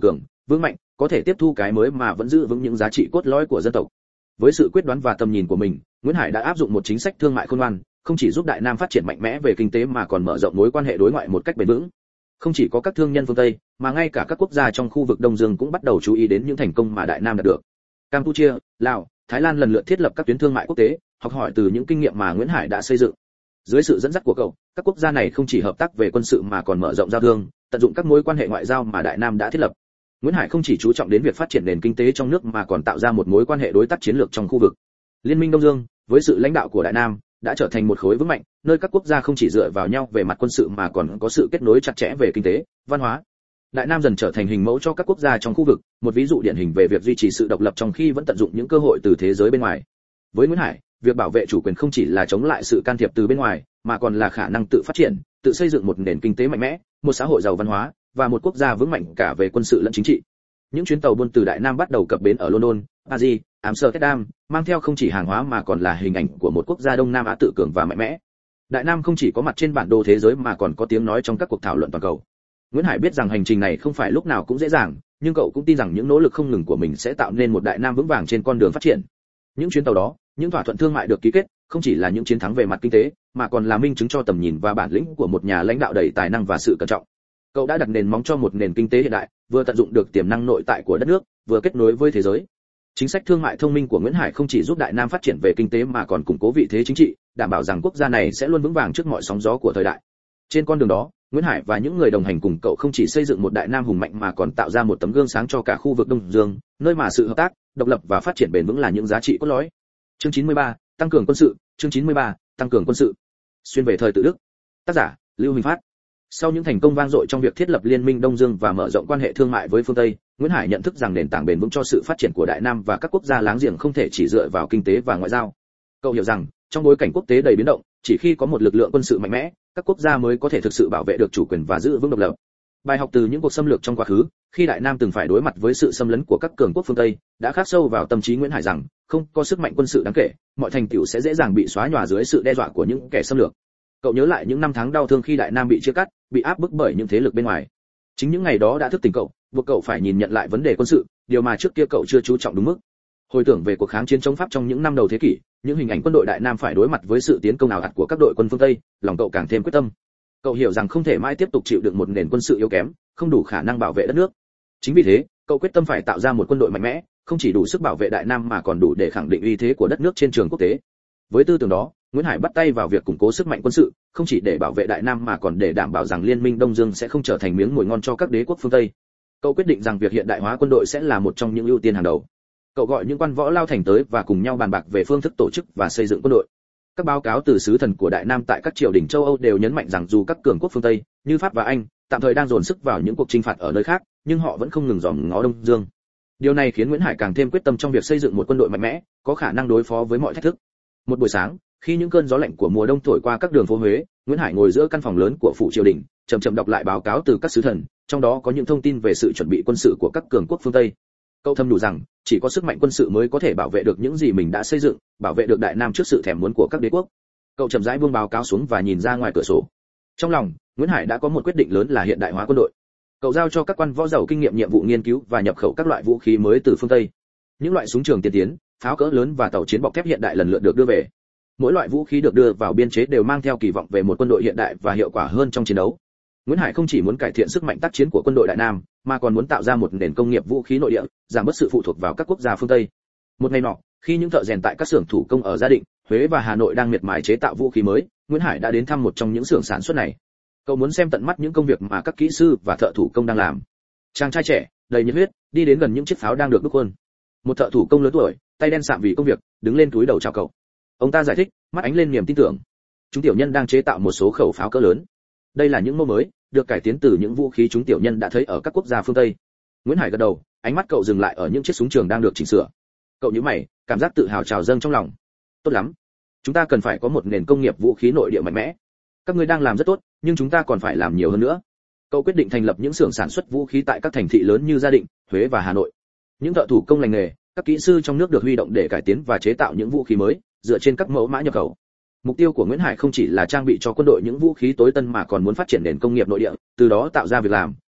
vững mạnh, có thể tiếp thu cái mới mà vẫn giữ vững những giá trị cốt lõi của dân tộc. Với sự quyết đoán và tầm nhìn của mình, Nguyễn Hải đã áp dụng một chính sách thương mại khôn ngoan, không chỉ giúp Đại Nam phát triển mạnh mẽ về kinh tế mà còn mở rộng mối quan hệ đối ngoại một cách bền vững. Không chỉ có các thương nhân phương Tây, mà ngay cả các quốc gia trong khu vực Đông Dương cũng bắt đầu chú ý đến những thành công mà Đại Nam đạt được. Campuchia, Lào, Thái Lan lần lượt thiết lập các tuyến thương mại quốc tế, học hỏi từ những kinh nghiệm mà Nguyễn Hải đã xây dựng. Dưới sự dẫn dắt của cậu, các quốc gia này không chỉ hợp tác về quân sự mà còn mở rộng giao thương, tận dụng các mối quan hệ ngoại giao mà Đại Nam đã thiết lập. Nguyễn Hải không chỉ chú trọng đến việc phát triển nền kinh tế trong nước mà còn tạo ra một mối quan hệ đối tác chiến lược trong khu vực. Liên minh Đông Dương, với sự lãnh đạo của Đại Nam, đã trở thành một khối vững mạnh, nơi các quốc gia không chỉ dựa vào nhau về mặt quân sự mà còn có sự kết nối chặt chẽ về kinh tế, văn hóa. Đại Nam dần trở thành hình mẫu cho các quốc gia trong khu vực, một ví dụ điển hình về việc duy trì sự độc lập trong khi vẫn tận dụng những cơ hội từ thế giới bên ngoài. Với Nguyễn Hải, việc bảo vệ chủ quyền không chỉ là chống lại sự can thiệp từ bên ngoài, mà còn là khả năng tự phát triển, tự xây dựng một nền kinh tế mạnh mẽ, một xã hội giàu văn hóa và một quốc gia vững mạnh cả về quân sự lẫn chính trị. Những chuyến tàu buôn từ Đại Nam bắt đầu cập bến ở London, Paris, Amsterdam, mang theo không chỉ hàng hóa mà còn là hình ảnh của một quốc gia Đông Nam Á tự cường và mạnh mẽ. Đại Nam không chỉ có mặt trên bản đồ thế giới mà còn có tiếng nói trong các cuộc thảo luận toàn cầu. Nguyễn Hải biết rằng hành trình này không phải lúc nào cũng dễ dàng, nhưng cậu cũng tin rằng những nỗ lực không ngừng của mình sẽ tạo nên một Đại Nam vững vàng trên con đường phát triển. Những chuyến tàu đó, những thỏa thuận thương mại được ký kết, không chỉ là những chiến thắng về mặt kinh tế, mà còn là minh chứng cho tầm nhìn và bản lĩnh của một nhà lãnh đạo đầy tài năng và sự cẩn trọng. Cậu đã đặt nền móng cho một nền kinh tế hiện đại, vừa tận dụng được tiềm năng nội tại của đất nước, vừa kết nối với thế giới. Chính sách thương mại thông minh của Nguyễn Hải không chỉ giúp Đại Nam phát triển về kinh tế mà còn củng cố vị thế chính trị, đảm bảo rằng quốc gia này sẽ luôn vững vàng trước mọi sóng gió của thời đại. Trên con đường đó, Nguyễn Hải và những người đồng hành cùng cậu không chỉ xây dựng một Đại Nam hùng mạnh mà còn tạo ra một tấm gương sáng cho cả khu vực Đông Dương, nơi mà sự hợp tác, độc lập và phát triển bền vững là những giá trị cốt lõi. Chương 93, tăng cường quân sự, chương 93, tăng cường quân sự. Xuyên về thời tự Đức. Tác giả: Lưu Huỳnh Phát. Sau những thành công vang dội trong việc thiết lập Liên minh Đông Dương và mở rộng quan hệ thương mại với phương Tây, Nguyễn Hải nhận thức rằng nền tảng bền vững cho sự phát triển của Đại Nam và các quốc gia láng giềng không thể chỉ dựa vào kinh tế và ngoại giao. Cậu hiểu rằng, trong bối cảnh quốc tế đầy biến động, chỉ khi có một lực lượng quân sự mạnh mẽ, các quốc gia mới có thể thực sự bảo vệ được chủ quyền và giữ vững độc lập. Bài học từ những cuộc xâm lược trong quá khứ, khi Đại Nam từng phải đối mặt với sự xâm lấn của các cường quốc phương Tây, đã khắc sâu vào tâm trí Nguyễn Hải rằng, không có sức mạnh quân sự đáng kể, mọi thành tựu sẽ dễ dàng bị xóa nhòa dưới sự đe dọa của những kẻ xâm lược. Cậu nhớ lại những năm tháng đau thương khi Đại Nam bị chia cắt, bị áp bức bởi những thế lực bên ngoài. Chính những ngày đó đã thức tỉnh cậu, buộc cậu phải nhìn nhận lại vấn đề quân sự, điều mà trước kia cậu chưa chú trọng đúng mức. Hồi tưởng về cuộc kháng chiến chống Pháp trong những năm đầu thế kỷ, những hình ảnh quân đội Đại Nam phải đối mặt với sự tiến công ào ạt của các đội quân phương Tây, lòng cậu càng thêm quyết tâm. Cậu hiểu rằng không thể mãi tiếp tục chịu đựng một nền quân sự yếu kém, không đủ khả năng bảo vệ đất nước. Chính vì thế, cậu quyết tâm phải tạo ra một quân đội mạnh mẽ, không chỉ đủ sức bảo vệ Đại Nam mà còn đủ để khẳng định uy thế của đất nước trên trường quốc tế. Với tư tưởng đó, Nguyễn Hải bắt tay vào việc củng cố sức mạnh quân sự, không chỉ để bảo vệ Đại Nam mà còn để đảm bảo rằng Liên minh Đông Dương sẽ không trở thành miếng mồi ngon cho các đế quốc phương Tây. Cậu quyết định rằng việc hiện đại hóa quân đội sẽ là một trong những ưu tiên hàng đầu. Cậu gọi những quan võ lao thành tới và cùng nhau bàn bạc về phương thức tổ chức và xây dựng quân đội. Các báo cáo từ sứ thần của Đại Nam tại các triều đình châu Âu đều nhấn mạnh rằng dù các cường quốc phương Tây như Pháp và Anh tạm thời đang dồn sức vào những cuộc chinh phạt ở nơi khác, nhưng họ vẫn không ngừng dòm ngó Đông Dương. Điều này khiến Nguyễn Hải càng thêm quyết tâm trong việc xây dựng một quân đội mạnh mẽ, có khả năng đối phó với mọi thách thức. Một buổi sáng, khi những cơn gió lạnh của mùa đông thổi qua các đường phố Huế, Nguyễn Hải ngồi giữa căn phòng lớn của phủ triều đình, chậm chậm đọc lại báo cáo từ các sứ thần, trong đó có những thông tin về sự chuẩn bị quân sự của các cường quốc phương Tây. Cậu thầm đủ rằng, chỉ có sức mạnh quân sự mới có thể bảo vệ được những gì mình đã xây dựng, bảo vệ được Đại Nam trước sự thèm muốn của các đế quốc. Cậu chậm rãi buông báo cáo xuống và nhìn ra ngoài cửa sổ. Trong lòng, Nguyễn Hải đã có một quyết định lớn là hiện đại hóa quân đội. Cậu giao cho các quan võ giàu kinh nghiệm nhiệm vụ nghiên cứu và nhập khẩu các loại vũ khí mới từ phương Tây. Những loại súng trường tiên tiến, pháo cỡ lớn và tàu chiến bọc thép hiện đại lần lượt được đưa về. Mỗi loại vũ khí được đưa vào biên chế đều mang theo kỳ vọng về một quân đội hiện đại và hiệu quả hơn trong chiến đấu. Nguyễn Hải không chỉ muốn cải thiện sức mạnh tác chiến của quân đội Đại Nam, mà còn muốn tạo ra một nền công nghiệp vũ khí nội địa, giảm bớt sự phụ thuộc vào các quốc gia phương Tây. Một ngày nọ, khi những thợ rèn tại các xưởng thủ công ở Gia Định, Huế và Hà Nội đang miệt mài chế tạo vũ khí mới, Nguyễn Hải đã đến thăm một trong những xưởng sản xuất này. Cậu muốn xem tận mắt những công việc mà các kỹ sư và thợ thủ công đang làm. Chàng trai trẻ, đầy nhiệt huyết, đi đến gần những chiếc pháo đang được đúc khuôn. Một thợ thủ công lớn tuổi, tay đen sạm vì công việc, đứng lên cúi đầu chào cậu. Ông ta giải thích, mắt ánh lên niềm tin tưởng. Chúng tiểu nhân đang chế tạo một số khẩu pháo cỡ lớn. Đây là những mẫu mới, được cải tiến từ những vũ khí chúng tiểu nhân đã thấy ở các quốc gia phương Tây. Nguyễn Hải gật đầu, ánh mắt cậu dừng lại ở những chiếc súng trường đang được chỉnh sửa. Cậu nhíu mày, cảm giác tự hào trào dâng trong lòng. Tốt lắm, chúng ta cần phải có một nền công nghiệp vũ khí nội địa mạnh mẽ. Các ngươi đang làm rất tốt, nhưng chúng ta còn phải làm nhiều hơn nữa. Cậu quyết định thành lập những xưởng sản xuất vũ khí tại các thành thị lớn như Gia Định, Huế và Hà Nội. Những thợ thủ công lành nghề, các kỹ sư trong nước được huy động để cải tiến và chế tạo những vũ khí mới, dựa trên các mẫu mã nhập khẩu. Mục tiêu của Nguyễn Hải không chỉ là trang bị cho quân đội những vũ khí tối tân mà còn muốn phát triển nền công nghiệp nội địa, từ đó tạo ra việc làm,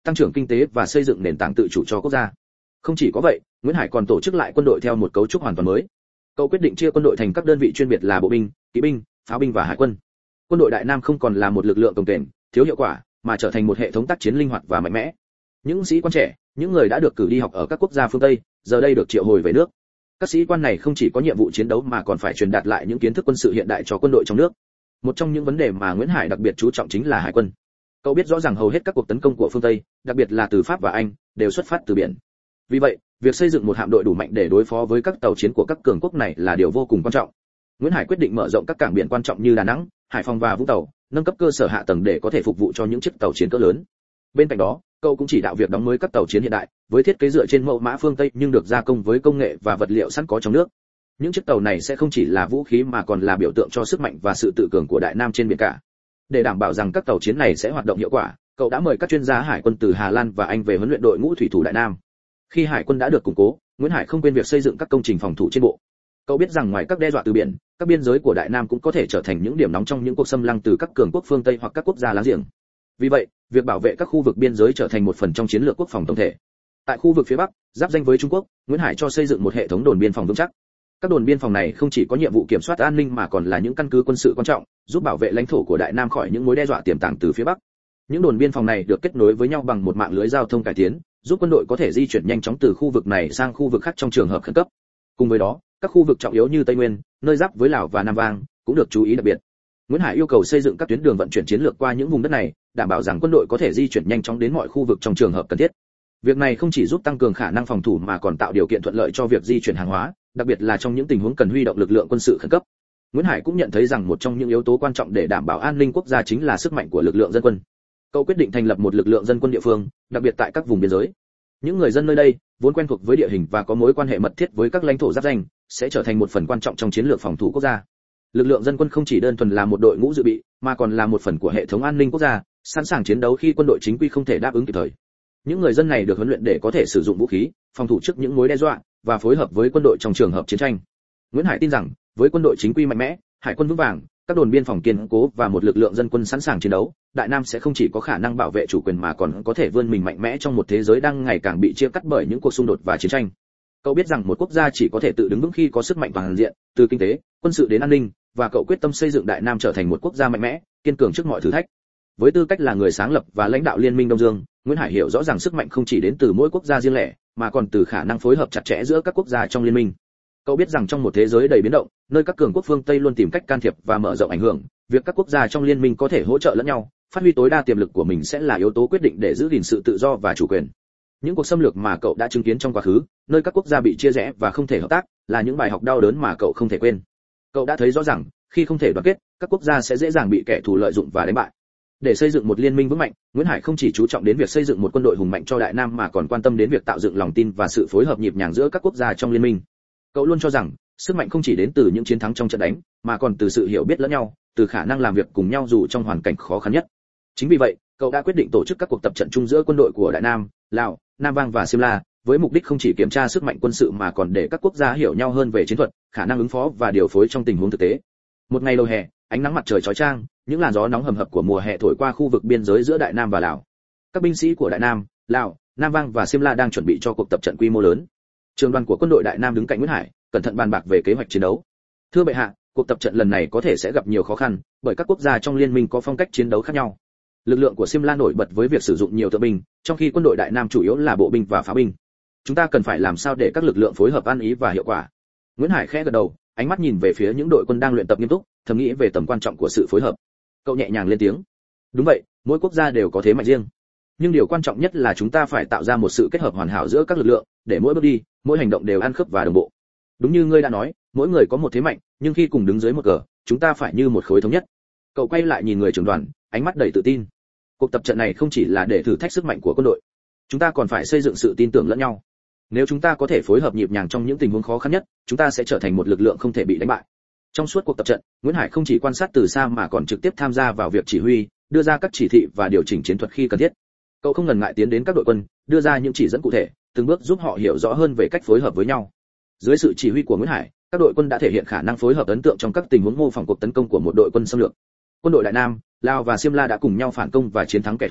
tăng trưởng kinh tế và xây dựng nền tảng tự chủ cho quốc gia. Không chỉ có vậy, Nguyễn Hải còn tổ chức lại quân đội theo một cấu trúc hoàn toàn mới. Cậu quyết định chia quân đội thành các đơn vị chuyên biệt là bộ binh, kỵ binh, pháo binh và hải quân. Quân đội Đại Nam không còn là một lực lượng cồng kềnh, thiếu hiệu quả, mà trở thành một hệ thống tác chiến linh hoạt và mạnh mẽ. Những sĩ quan trẻ, những người đã được cử đi học ở các quốc gia phương Tây, giờ đây được triệu hồi về nước. Các sĩ quan này không chỉ có nhiệm vụ chiến đấu mà còn phải truyền đạt lại những kiến thức quân sự hiện đại cho quân đội trong nước. Một trong những vấn đề mà Nguyễn Hải đặc biệt chú trọng chính là hải quân. Cậu biết rõ rằng hầu hết các cuộc tấn công của phương Tây, đặc biệt là từ Pháp và Anh, đều xuất phát từ biển. Vì vậy, việc xây dựng một hạm đội đủ mạnh để đối phó với các tàu chiến của các cường quốc này là điều vô cùng quan trọng. Nguyễn Hải quyết định mở rộng các cảng biển quan trọng như Đà Nẵng, Hải Phòng và Vũng Tàu, nâng cấp cơ sở hạ tầng để có thể phục vụ cho những chiếc tàu chiến cỡ lớn. Bên cạnh đó, cậu cũng chỉ đạo việc đóng mới các tàu chiến hiện đại, với thiết kế dựa trên mẫu mã phương Tây nhưng được gia công với công nghệ và vật liệu sẵn có trong nước. Những chiếc tàu này sẽ không chỉ là vũ khí mà còn là biểu tượng cho sức mạnh và sự tự cường của Đại Nam trên biển cả. Để đảm bảo rằng các tàu chiến này sẽ hoạt động hiệu quả, cậu đã mời các chuyên gia hải quân từ Hà Lan và Anh về huấn luyện đội ngũ thủy thủ Đại Nam. Khi hải quân đã được củng cố, Nguyễn Hải không quên việc xây dựng các công trình phòng thủ trên bộ. Cậu biết rằng ngoài các đe dọa từ biển, các biên giới của Đại Nam cũng có thể trở thành những điểm nóng trong những cuộc xâm lăng từ các cường quốc phương Tây hoặc các quốc gia láng giềng. Vì vậy, việc bảo vệ các khu vực biên giới trở thành một phần trong chiến lược quốc phòng tổng thể. Tại khu vực phía Bắc, giáp ranh với Trung Quốc, Nguyễn Hải cho xây dựng một hệ thống đồn biên phòng vững chắc. Các đồn biên phòng này không chỉ có nhiệm vụ kiểm soát an ninh mà còn là những căn cứ quân sự quan trọng, giúp bảo vệ lãnh thổ của Đại Nam khỏi những mối đe dọa tiềm tàng từ phía Bắc. Những đồn biên phòng này được kết nối với nhau bằng một mạng lưới giao thông cải tiến, giúp quân đội có thể di chuyển nhanh chóng từ khu vực này sang khu vực khác trong trường hợp khẩn cấp. Cùng với đó, các khu vực trọng yếu như Tây Nguyên, nơi giáp với Lào và Nam Vang cũng được chú ý đặc biệt. Nguyễn Hải yêu cầu xây dựng các tuyến đường vận chuyển chiến lược qua những vùng đất này, đảm bảo rằng quân đội có thể di chuyển nhanh chóng đến mọi khu vực trong trường hợp cần thiết. Việc này không chỉ giúp tăng cường khả năng phòng thủ mà còn tạo điều kiện thuận lợi cho việc di chuyển hàng hóa, đặc biệt là trong những tình huống cần huy động lực lượng quân sự khẩn cấp. Nguyễn Hải cũng nhận thấy rằng một trong những yếu tố quan trọng để đảm bảo an ninh quốc gia chính là sức mạnh của lực lượng dân quân. Cậu quyết định thành lập một lực lượng dân quân địa phương, đặc biệt tại các vùng biên giới. Những người dân nơi đây, vốn quen thuộc với địa hình và có mối quan hệ mật thiết với các lãnh thổ giáp ranh, sẽ trở thành một phần quan trọng trong chiến lược phòng thủ quốc gia. Lực lượng dân quân không chỉ đơn thuần là một đội ngũ dự bị, mà còn là một phần của hệ thống an ninh quốc gia, sẵn sàng chiến đấu khi quân đội chính quy không thể đáp ứng kịp thời. Những người dân này được huấn luyện để có thể sử dụng vũ khí, phòng thủ trước những mối đe dọa và phối hợp với quân đội trong trường hợp chiến tranh. Nguyễn Hải tin rằng, với quân đội chính quy mạnh mẽ, hải quân vững vàng, các đồn biên phòng kiên cố và một lực lượng dân quân sẵn sàng chiến đấu, Đại Nam sẽ không chỉ có khả năng bảo vệ chủ quyền mà còn có thể vươn mình mạnh mẽ trong một thế giới đang ngày càng bị chia cắt bởi những cuộc xung đột và chiến tranh. Cậu biết rằng một quốc gia chỉ có thể tự đứng vững khi có sức mạnh toàn diện, từ kinh tế, quân sự đến an ninh, và cậu quyết tâm xây dựng Đại Nam trở thành một quốc gia mạnh mẽ, kiên cường trước mọi thử thách. Với tư cách là người sáng lập và lãnh đạo Liên minh Đông Dương, Nguyễn Hải hiểu rõ ràng sức mạnh không chỉ đến từ mỗi quốc gia riêng lẻ, mà còn từ khả năng phối hợp chặt chẽ giữa các quốc gia trong liên minh. Cậu biết rằng trong một thế giới đầy biến động, nơi các cường quốc phương Tây luôn tìm cách can thiệp và mở rộng ảnh hưởng, việc các quốc gia trong liên minh có thể hỗ trợ lẫn nhau, phát huy tối đa tiềm lực của mình sẽ là yếu tố quyết định để giữ gìn sự tự do và chủ quyền. Những cuộc xâm lược mà cậu đã chứng kiến trong quá khứ, nơi các quốc gia bị chia rẽ và không thể hợp tác, là những bài học đau đớn mà cậu không thể quên. Cậu đã thấy rõ rằng, khi không thể đoàn kết, các quốc gia sẽ dễ dàng bị kẻ thù lợi dụng và đánh bại. Để xây dựng một liên minh vững mạnh, Nguyễn Hải không chỉ chú trọng đến việc xây dựng một quân đội hùng mạnh cho Đại Nam mà còn quan tâm đến việc tạo dựng lòng tin và sự phối hợp nhịp nhàng giữa các quốc gia trong liên minh. Cậu luôn cho rằng, sức mạnh không chỉ đến từ những chiến thắng trong trận đánh, mà còn từ sự hiểu biết lẫn nhau, từ khả năng làm việc cùng nhau dù trong hoàn cảnh khó khăn nhất. Chính vì vậy, cậu đã quyết định tổ chức các cuộc tập trận chung giữa quân đội của Đại Nam, Lào, Nam Vang và Simla, với mục đích không chỉ kiểm tra sức mạnh quân sự mà còn để các quốc gia hiểu nhau hơn về chiến thuật, khả năng ứng phó và điều phối trong tình huống thực tế. Một ngày đầu hè, ánh nắng mặt trời chói chang, những làn gió nóng hầm hập của mùa hè thổi qua khu vực biên giới giữa Đại Nam và Lào. Các binh sĩ của Đại Nam, Lào, Nam Vang và Simla đang chuẩn bị cho cuộc tập trận quy mô lớn. Trường đoàn của quân đội Đại Nam đứng cạnh Nguyễn Hải, cẩn thận bàn bạc về kế hoạch chiến đấu. Thưa bệ hạ, cuộc tập trận lần này có thể sẽ gặp nhiều khó khăn, bởi các quốc gia trong liên minh có phong cách chiến đấu khác nhau. Lực lượng của Simla nổi bật với việc sử dụng nhiều tượng binh, trong khi quân đội Đại Nam chủ yếu là bộ binh và pháo binh. Chúng ta cần phải làm sao để các lực lượng phối hợp ăn ý và hiệu quả. Nguyễn Hải khẽ gật đầu, ánh mắt nhìn về phía những đội quân đang luyện tập nghiêm túc, thầm nghĩ về tầm quan trọng của sự phối hợp. Cậu nhẹ nhàng lên tiếng. Đúng vậy, mỗi quốc gia đều có thế mạnh riêng. Nhưng điều quan trọng nhất là chúng ta phải tạo ra một sự kết hợp hoàn hảo giữa các lực lượng, để mỗi bước đi, mỗi hành động đều ăn khớp và đồng bộ. Đúng như ngươi đã nói, mỗi người có một thế mạnh, nhưng khi cùng đứng dưới một cờ, chúng ta phải như một khối thống nhất. Cậu quay lại nhìn người trưởng đoàn, ánh mắt đầy tự tin. Cuộc tập trận này không chỉ là để thử thách sức mạnh của quân đội, chúng ta còn phải xây dựng sự tin tưởng lẫn nhau. Nếu chúng ta có thể phối hợp nhịp nhàng trong những tình huống khó khăn nhất, chúng ta sẽ trở thành một lực lượng không thể bị đánh bại. Trong suốt cuộc tập trận, Nguyễn Hải không chỉ quan sát từ xa mà còn trực tiếp tham gia vào việc chỉ huy, đưa ra các chỉ thị và điều chỉnh chiến thuật khi cần thiết. Cậu không ngần ngại tiến đến các đội quân, đưa ra những chỉ dẫn cụ thể, từng bước giúp họ hiểu rõ hơn về cách phối hợp với nhau. Dưới sự chỉ huy của Nguyễn Hải, các đội quân đã thể hiện khả năng phối hợp ấn tượng trong các tình huống mô phỏng cuộc tấn công của một đội quân xâm lược. Quân đội Đại Nam, Lào và Simla đã cùng nhau phản công và chiến thắng kẻ thù,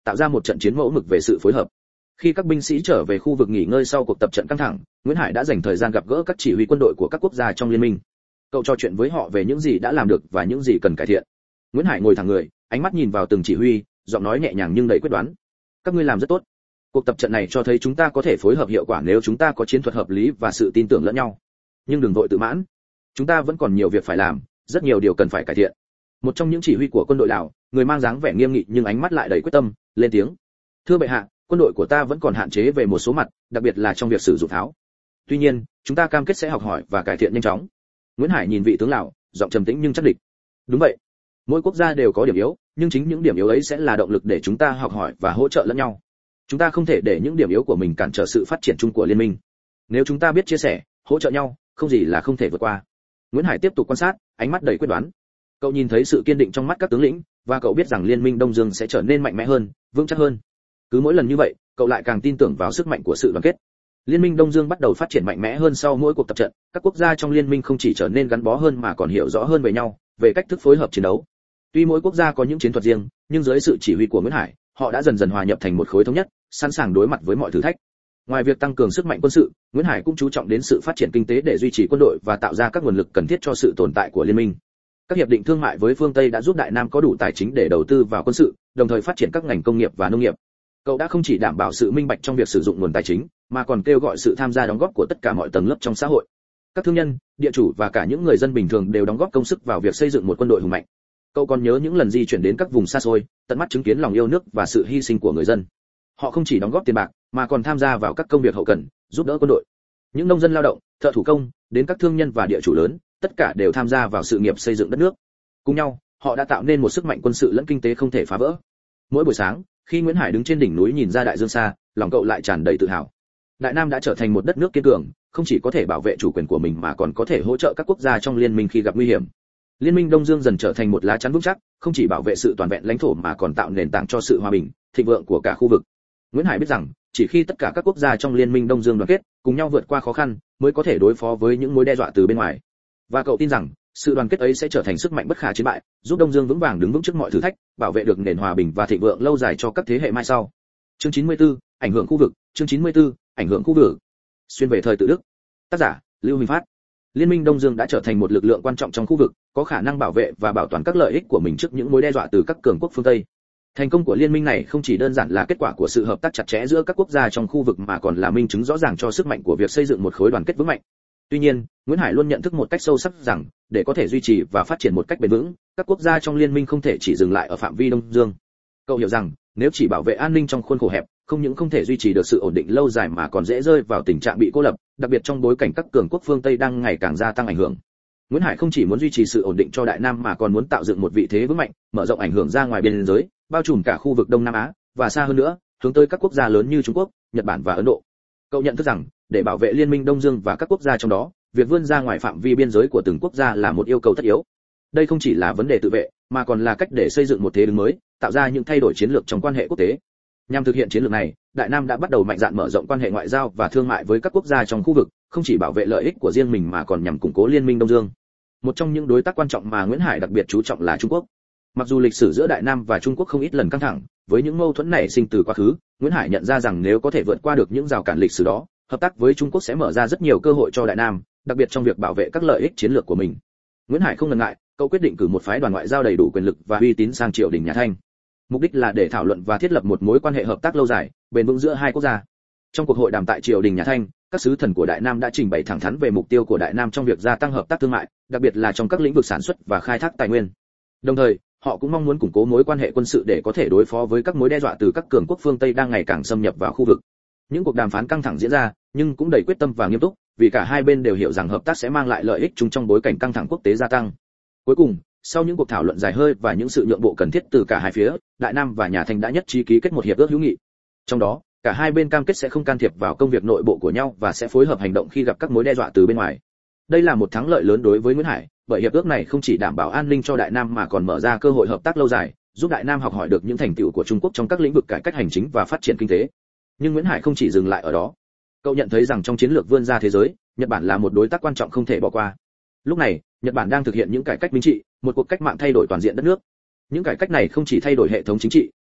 tạo ra một trận chiến mẫu mực về sự phối hợp. Khi các binh sĩ trở về khu vực nghỉ ngơi sau cuộc tập trận căng thẳng, Nguyễn Hải đã dành thời gian gặp gỡ các chỉ huy quân đội của các quốc gia trong liên minh. Cậu trò chuyện với họ về những gì đã làm được và những gì cần cải thiện. Nguyễn Hải ngồi thẳng người, ánh mắt nhìn vào từng chỉ huy, giọng nói nhẹ nhàng nhưng đầy quyết đoán. Các ngươi làm rất tốt. Cuộc tập trận này cho thấy chúng ta có thể phối hợp hiệu quả nếu chúng ta có chiến thuật hợp lý và sự tin tưởng lẫn nhau. Nhưng đừng vội tự mãn. Chúng ta vẫn còn nhiều việc phải làm, rất nhiều điều cần phải cải thiện. Một trong những chỉ huy của quân đội Lào, người mang dáng vẻ nghiêm nghị nhưng ánh mắt lại đầy quyết tâm, lên tiếng. Thưa bệ hạ, quân đội của ta vẫn còn hạn chế về một số mặt, đặc biệt là trong việc sử dụng pháo. Tuy nhiên, chúng ta cam kết sẽ học hỏi và cải thiện nhanh chóng. Nguyễn Hải nhìn vị tướng Lào, giọng trầm tĩnh nhưng chắc địch. Đúng vậy. Mỗi quốc gia đều có điểm yếu, nhưng chính những điểm yếu ấy sẽ là động lực để chúng ta học hỏi và hỗ trợ lẫn nhau. Chúng ta không thể để những điểm yếu của mình cản trở sự phát triển chung của liên minh. Nếu chúng ta biết chia sẻ, hỗ trợ nhau, không gì là không thể vượt qua. Nguyễn Hải tiếp tục quan sát, ánh mắt đầy quyết đoán. Cậu nhìn thấy sự kiên định trong mắt các tướng lĩnh, và cậu biết rằng liên minh Đông Dương sẽ trở nên mạnh mẽ hơn, vững chắc hơn. Cứ mỗi lần như vậy, cậu lại càng tin tưởng vào sức mạnh của sự đoàn kết. Liên minh Đông Dương bắt đầu phát triển mạnh mẽ hơn sau mỗi cuộc tập trận, các quốc gia trong liên minh không chỉ trở nên gắn bó hơn mà còn hiểu rõ hơn về nhau, về cách thức phối hợp chiến đấu. Tuy mỗi quốc gia có những chiến thuật riêng, nhưng dưới sự chỉ huy của Nguyễn Hải, họ đã dần dần hòa nhập thành một khối thống nhất, sẵn sàng đối mặt với mọi thử thách. Ngoài việc tăng cường sức mạnh quân sự, Nguyễn Hải cũng chú trọng đến sự phát triển kinh tế để duy trì quân đội và tạo ra các nguồn lực cần thiết cho sự tồn tại của liên minh. Các hiệp định thương mại với phương Tây đã giúp Đại Nam có đủ tài chính để đầu tư vào quân sự, đồng thời phát triển các ngành công nghiệp và nông nghiệp. Cậu đã không chỉ đảm bảo sự minh bạch trong việc sử dụng nguồn tài chính, mà còn kêu gọi sự tham gia đóng góp của tất cả mọi tầng lớp trong xã hội. Các thương nhân, địa chủ và cả những người dân bình thường đều đóng góp công sức vào việc xây dựng một quân đội hùng mạnh. Cậu còn nhớ những lần di chuyển đến các vùng xa xôi, tận mắt chứng kiến lòng yêu nước và sự hy sinh của người dân. Họ không chỉ đóng góp tiền bạc, mà còn tham gia vào các công việc hậu cần, giúp đỡ quân đội. Những nông dân lao động, thợ thủ công, đến các thương nhân và địa chủ lớn, tất cả đều tham gia vào sự nghiệp xây dựng đất nước. Cùng nhau, họ đã tạo nên một sức mạnh quân sự lẫn kinh tế không thể phá vỡ. Mỗi buổi sáng, khi Nguyễn Hải đứng trên đỉnh núi nhìn ra đại dương xa, lòng cậu lại tràn đầy tự hào. Đại Nam đã trở thành một đất nước kiên cường, không chỉ có thể bảo vệ chủ quyền của mình mà còn có thể hỗ trợ các quốc gia trong liên minh khi gặp nguy hiểm. Liên minh Đông Dương dần trở thành một lá chắn vững chắc, không chỉ bảo vệ sự toàn vẹn lãnh thổ mà còn tạo nền tảng cho sự hòa bình, thịnh vượng của cả khu vực. Nguyễn Hải biết rằng, chỉ khi tất cả các quốc gia trong liên minh Đông Dương đoàn kết, cùng nhau vượt qua khó khăn, mới có thể đối phó với những mối đe dọa từ bên ngoài. Và cậu tin rằng, sự đoàn kết ấy sẽ trở thành sức mạnh bất khả chiến bại, giúp Đông Dương vững vàng đứng vững trước mọi thử thách, bảo vệ được nền hòa bình và thịnh vượng lâu dài cho các thế hệ mai sau. Chương 94, ảnh hưởng khu vực. Chương 94, ảnh hưởng khu vực. Xuyên về thời tự Đức. Tác giả: Lưu Minh Phát. Liên minh Đông Dương đã trở thành một lực lượng quan trọng trong khu vực, có khả năng bảo vệ và bảo toàn các lợi ích của mình trước những mối đe dọa từ các cường quốc phương Tây. Thành công của liên minh này không chỉ đơn giản là kết quả của sự hợp tác chặt chẽ giữa các quốc gia trong khu vực mà còn là minh chứng rõ ràng cho sức mạnh của việc xây dựng một khối đoàn kết vững mạnh. Tuy nhiên, Nguyễn Hải luôn nhận thức một cách sâu sắc rằng, để có thể duy trì và phát triển một cách bền vững, các quốc gia trong liên minh không thể chỉ dừng lại ở phạm vi Đông Dương. Cậu hiểu rằng, nếu chỉ bảo vệ an ninh trong khuôn khổ hẹp, không những không thể duy trì được sự ổn định lâu dài mà còn dễ rơi vào tình trạng bị cô lập, đặc biệt trong bối cảnh các cường quốc phương Tây đang ngày càng gia tăng ảnh hưởng. Nguyễn Hải không chỉ muốn duy trì sự ổn định cho Đại Nam mà còn muốn tạo dựng một vị thế vững mạnh, mở rộng ảnh hưởng ra ngoài biên giới, bao trùm cả khu vực Đông Nam Á và xa hơn nữa, hướng tới các quốc gia lớn như Trung Quốc, Nhật Bản và Ấn Độ. Cậu nhận thức rằng, để bảo vệ liên minh Đông Dương và các quốc gia trong đó, việc vươn ra ngoài phạm vi biên giới của từng quốc gia là một yêu cầu tất yếu. Đây không chỉ là vấn đề tự vệ, mà còn là cách để xây dựng một thế đứng mới, tạo ra những thay đổi chiến lược trong quan hệ quốc tế. Nhằm thực hiện chiến lược này, Đại Nam đã bắt đầu mạnh dạn mở rộng quan hệ ngoại giao và thương mại với các quốc gia trong khu vực, không chỉ bảo vệ lợi ích của riêng mình mà còn nhằm củng cố liên minh Đông Dương. Một trong những đối tác quan trọng mà Nguyễn Hải đặc biệt chú trọng là Trung Quốc. Mặc dù lịch sử giữa Đại Nam và Trung Quốc không ít lần căng thẳng, với những mâu thuẫn nảy sinh từ quá khứ, Nguyễn Hải nhận ra rằng nếu có thể vượt qua được những rào cản lịch sử đó, hợp tác với Trung Quốc sẽ mở ra rất nhiều cơ hội cho Đại Nam, đặc biệt trong việc bảo vệ các lợi ích chiến lược của mình. Nguyễn Hải không ngần ngại, cậu quyết định cử một phái đoàn ngoại giao đầy đủ quyền lực và uy tín sang triều đình nhà Thanh. Mục đích là để thảo luận và thiết lập một mối quan hệ hợp tác lâu dài, bền vững giữa hai quốc gia. Trong cuộc hội đàm tại triều đình nhà Thanh, các sứ thần của Đại Nam đã trình bày thẳng thắn về mục tiêu của Đại Nam trong việc gia tăng hợp tác thương mại, đặc biệt là trong các lĩnh vực sản xuất và khai thác tài nguyên. Đồng thời, họ cũng mong muốn củng cố mối quan hệ quân sự để có thể đối phó với các mối đe dọa từ các cường quốc phương Tây đang ngày càng xâm nhập vào khu vực. Những cuộc đàm phán căng thẳng diễn ra, nhưng cũng đầy quyết tâm và nghiêm túc, vì cả hai bên đều hiểu rằng hợp tác sẽ mang lại lợi ích chung trong bối cảnh căng thẳng quốc tế gia tăng. Cuối cùng, sau những cuộc thảo luận dài hơi và những sự nhượng bộ cần thiết từ cả hai phía, Đại Nam và nhà Thanh đã nhất trí ký kết một hiệp ước hữu nghị. Trong đó, cả hai bên cam kết sẽ không can thiệp vào công việc nội bộ của nhau và sẽ phối hợp hành động khi gặp các mối đe dọa từ bên ngoài. Đây là một thắng lợi lớn đối với Nguyễn Hải, bởi hiệp ước này không chỉ đảm bảo an ninh cho Đại Nam mà còn mở ra cơ hội hợp tác lâu dài, giúp Đại Nam học hỏi được những thành tựu của Trung Quốc trong các lĩnh vực cải cách hành chính và phát triển kinh tế. Nhưng Nguyễn Hải không chỉ dừng lại ở đó. Cậu nhận thấy rằng trong chiến lược vươn ra thế giới, Nhật Bản là một đối tác quan trọng không thể bỏ qua. Lúc này, Nhật Bản đang thực hiện những cải cách chính trị, một cuộc cách mạng thay đổi toàn diện đất nước. Những cải cách này không chỉ thay đổi hệ thống chính trị,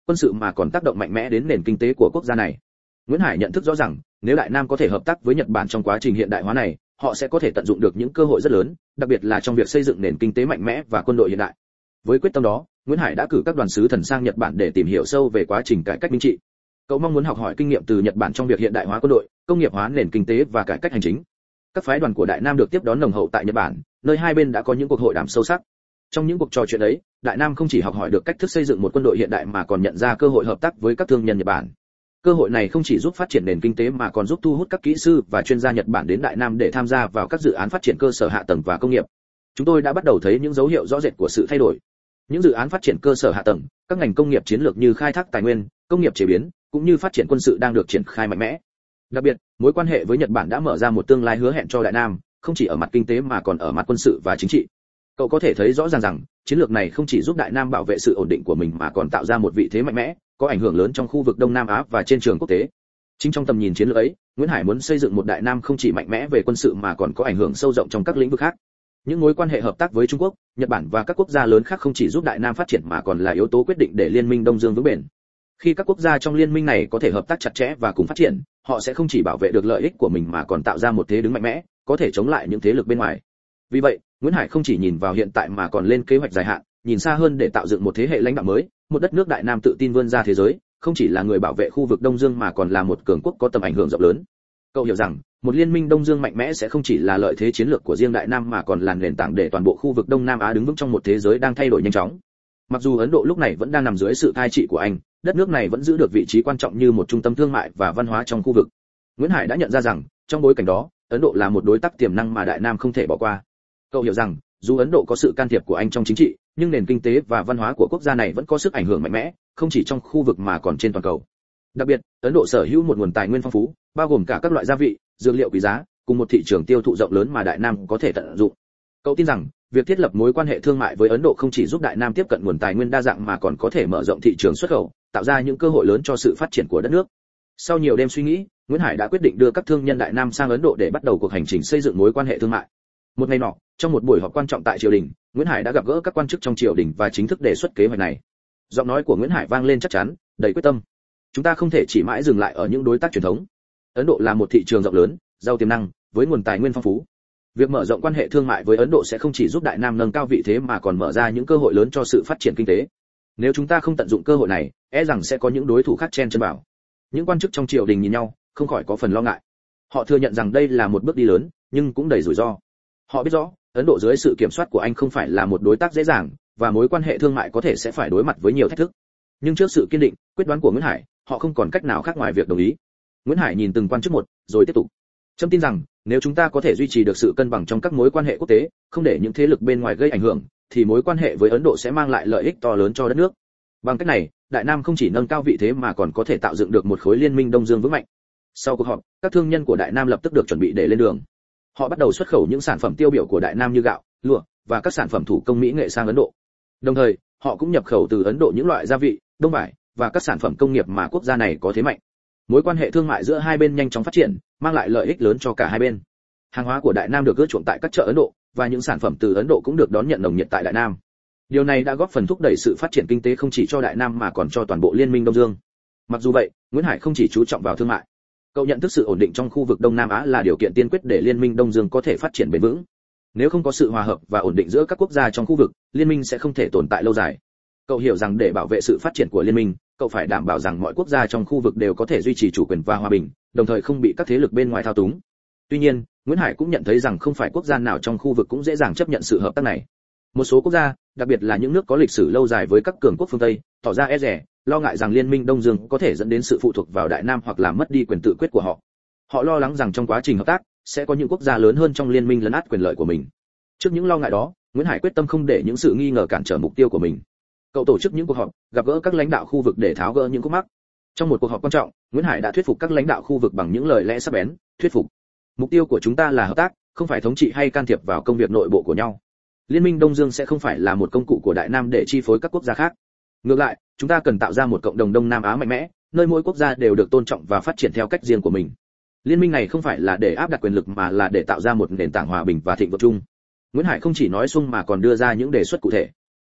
quân sự mà còn tác động mạnh mẽ đến nền kinh tế của quốc gia này. Nguyễn Hải nhận thức rõ rằng, nếu Đại Nam có thể hợp tác với Nhật Bản trong quá trình hiện đại hóa này, họ sẽ có thể tận dụng được những cơ hội rất lớn, đặc biệt là trong việc xây dựng nền kinh tế mạnh mẽ và quân đội hiện đại. Với quyết tâm đó, Nguyễn Hải đã cử các đoàn sứ thần sang Nhật Bản để tìm hiểu sâu về quá trình cải cách minh trị. Cậu mong muốn học hỏi kinh nghiệm từ Nhật Bản trong việc hiện đại hóa quân đội, công nghiệp hóa nền kinh tế và cải cách hành chính. Các phái đoàn của Đại Nam được tiếp đón nồng hậu tại Nhật Bản, nơi hai bên đã có những cuộc hội đàm sâu sắc. Trong những cuộc trò chuyện ấy, Đại Nam không chỉ học hỏi được cách thức xây dựng một quân đội hiện đại mà còn nhận ra cơ hội hợp tác với các thương nhân Nhật Bản. Cơ hội này không chỉ giúp phát triển nền kinh tế mà còn giúp thu hút các kỹ sư và chuyên gia Nhật Bản đến Đại Nam để tham gia vào các dự án phát triển cơ sở hạ tầng và công nghiệp. Chúng tôi đã bắt đầu thấy những dấu hiệu rõ rệt của sự thay đổi. Những dự án phát triển cơ sở hạ tầng, các ngành công nghiệp chiến lược như khai thác tài nguyên, công nghiệp chế biến, cũng như phát triển quân sự đang được triển khai mạnh mẽ. Đặc biệt, mối quan hệ với Nhật Bản đã mở ra một tương lai hứa hẹn cho Đại Nam, không chỉ ở mặt kinh tế mà còn ở mặt quân sự và chính trị. Cậu có thể thấy rõ ràng rằng, chiến lược này không chỉ giúp Đại Nam bảo vệ sự ổn định của mình mà còn tạo ra một vị thế mạnh mẽ, có ảnh hưởng lớn trong khu vực Đông Nam Á và trên trường quốc tế. Chính trong tầm nhìn chiến lược ấy, Nguyễn Hải muốn xây dựng một Đại Nam không chỉ mạnh mẽ về quân sự mà còn có ảnh hưởng sâu rộng trong các lĩnh vực khác. Những mối quan hệ hợp tác với Trung Quốc, Nhật Bản và các quốc gia lớn khác không chỉ giúp Đại Nam phát triển mà còn là yếu tố quyết định để Liên minh Đông Dương vững bền. Khi các quốc gia trong liên minh này có thể hợp tác chặt chẽ và cùng phát triển, họ sẽ không chỉ bảo vệ được lợi ích của mình mà còn tạo ra một thế đứng mạnh mẽ, có thể chống lại những thế lực bên ngoài. Vì vậy, Nguyễn Hải không chỉ nhìn vào hiện tại mà còn lên kế hoạch dài hạn, nhìn xa hơn để tạo dựng một thế hệ lãnh đạo mới, một đất nước Đại Nam tự tin vươn ra thế giới, không chỉ là người bảo vệ khu vực Đông Dương mà còn là một cường quốc có tầm ảnh hưởng rộng lớn. Cậu hiểu rằng, một liên minh Đông Dương mạnh mẽ sẽ không chỉ là lợi thế chiến lược của riêng Đại Nam mà còn là nền tảng để toàn bộ khu vực Đông Nam Á đứng vững trong một thế giới đang thay đổi nhanh chóng. Mặc dù Ấn Độ lúc này vẫn đang nằm dưới sự cai trị của Anh, đất nước này vẫn giữ được vị trí quan trọng như một trung tâm thương mại và văn hóa trong khu vực. Nguyễn Hải đã nhận ra rằng, trong bối cảnh đó, Ấn Độ là một đối tác tiềm năng mà Đại Nam không thể bỏ qua. Cậu hiểu rằng, dù Ấn Độ có sự can thiệp của Anh trong chính trị, nhưng nền kinh tế và văn hóa của quốc gia này vẫn có sức ảnh hưởng mạnh mẽ, không chỉ trong khu vực mà còn trên toàn cầu. Đặc biệt, Ấn Độ sở hữu một nguồn tài nguyên phong phú, bao gồm cả các loại gia vị, dược liệu quý giá, cùng một thị trường tiêu thụ rộng lớn mà Đại Nam có thể tận dụng. Cậu tin rằng, việc thiết lập mối quan hệ thương mại với Ấn Độ không chỉ giúp Đại Nam tiếp cận nguồn tài nguyên đa dạng mà còn có thể mở rộng thị trường xuất khẩu, tạo ra những cơ hội lớn cho sự phát triển của đất nước. Sau nhiều đêm suy nghĩ, Nguyễn Hải đã quyết định đưa các thương nhân Đại Nam sang Ấn Độ để bắt đầu cuộc hành trình xây dựng mối quan hệ thương mại. Một ngày nọ, trong một buổi họp quan trọng tại triều đình, Nguyễn Hải đã gặp gỡ các quan chức trong triều đình và chính thức đề xuất kế hoạch này. Giọng nói của Nguyễn Hải vang lên chắc chắn, đầy quyết tâm. Chúng ta không thể chỉ mãi dừng lại ở những đối tác truyền thống. Ấn Độ là một thị trường rộng lớn, giàu tiềm năng, với nguồn tài nguyên phong phú. Việc mở rộng quan hệ thương mại với Ấn Độ sẽ không chỉ giúp Đại Nam nâng cao vị thế mà còn mở ra những cơ hội lớn cho sự phát triển kinh tế. Nếu chúng ta không tận dụng cơ hội này, e rằng sẽ có những đối thủ khác chen chân vào. Những quan chức trong triều đình nhìn nhau, không khỏi có phần lo ngại. Họ thừa nhận rằng đây là một bước đi lớn, nhưng cũng đầy rủi ro. Họ biết rõ, Ấn Độ dưới sự kiểm soát của Anh không phải là một đối tác dễ dàng, và mối quan hệ thương mại có thể sẽ phải đối mặt với nhiều thách thức. Nhưng trước sự kiên định, quyết đoán của Nguyễn Hải, họ không còn cách nào khác ngoài việc đồng ý. Nguyễn Hải nhìn từng quan chức một, rồi tiếp tục. Trâm tin rằng, nếu chúng ta có thể duy trì được sự cân bằng trong các mối quan hệ quốc tế, không để những thế lực bên ngoài gây ảnh hưởng, thì mối quan hệ với Ấn Độ sẽ mang lại lợi ích to lớn cho đất nước. Bằng cách này, Đại Nam không chỉ nâng cao vị thế mà còn có thể tạo dựng được một khối liên minh Đông Dương vững mạnh. Sau cuộc họp, các thương nhân của Đại Nam lập tức được chuẩn bị để lên đường. Họ bắt đầu xuất khẩu những sản phẩm tiêu biểu của Đại Nam như gạo, lụa và các sản phẩm thủ công mỹ nghệ sang Ấn Độ. Đồng thời, họ cũng nhập khẩu từ Ấn Độ những loại gia vị, đông vải và các sản phẩm công nghiệp mà quốc gia này có thế mạnh. Mối quan hệ thương mại giữa hai bên nhanh chóng phát triển, mang lại lợi ích lớn cho cả hai bên. Hàng hóa của Đại Nam được ưa chuộng tại các chợ Ấn Độ, và những sản phẩm từ Ấn Độ cũng được đón nhận nồng nhiệt tại Đại Nam. Điều này đã góp phần thúc đẩy sự phát triển kinh tế không chỉ cho Đại Nam mà còn cho toàn bộ Liên minh Đông Dương. Mặc dù vậy, Nguyễn Hải không chỉ chú trọng vào thương mại. Cậu nhận thức sự ổn định trong khu vực Đông Nam Á là điều kiện tiên quyết để Liên minh Đông Dương có thể phát triển bền vững. Nếu không có sự hòa hợp và ổn định giữa các quốc gia trong khu vực, liên minh sẽ không thể tồn tại lâu dài. Cậu hiểu rằng để bảo vệ sự phát triển của liên minh, cậu phải đảm bảo rằng mọi quốc gia trong khu vực đều có thể duy trì chủ quyền và hòa bình, đồng thời không bị các thế lực bên ngoài thao túng. Tuy nhiên, Nguyễn Hải cũng nhận thấy rằng không phải quốc gia nào trong khu vực cũng dễ dàng chấp nhận sự hợp tác này. Một số quốc gia, đặc biệt là những nước có lịch sử lâu dài với các cường quốc phương Tây, tỏ ra e dè, lo ngại rằng Liên minh Đông Dương có thể dẫn đến sự phụ thuộc vào Đại Nam hoặc làm mất đi quyền tự quyết của họ. Họ lo lắng rằng trong quá trình hợp tác, sẽ có những quốc gia lớn hơn trong liên minh lấn át quyền lợi của mình. Trước những lo ngại đó, Nguyễn Hải quyết tâm không để những sự nghi ngờ cản trở mục tiêu của mình. Cậu tổ chức những cuộc họp, gặp gỡ các lãnh đạo khu vực để tháo gỡ những khúc mắc. Trong một cuộc họp quan trọng, Nguyễn Hải đã thuyết phục các lãnh đạo khu vực bằng những lời lẽ sắc bén, thuyết phục. Mục tiêu của chúng ta là hợp tác, không phải thống trị hay can thiệp vào công việc nội bộ của nhau. Liên minh Đông Dương sẽ không phải là một công cụ của Đại Nam để chi phối các quốc gia khác. Ngược lại, chúng ta cần tạo ra một cộng đồng Đông Nam Á mạnh mẽ, nơi mỗi quốc gia đều được tôn trọng và phát triển theo cách riêng của mình. Liên minh này không phải là để áp đặt quyền lực mà là để tạo ra một nền tảng hòa bình và thịnh vượng chung. Nguyễn Hải không chỉ nói suông mà còn đưa ra những đề xuất cụ thể.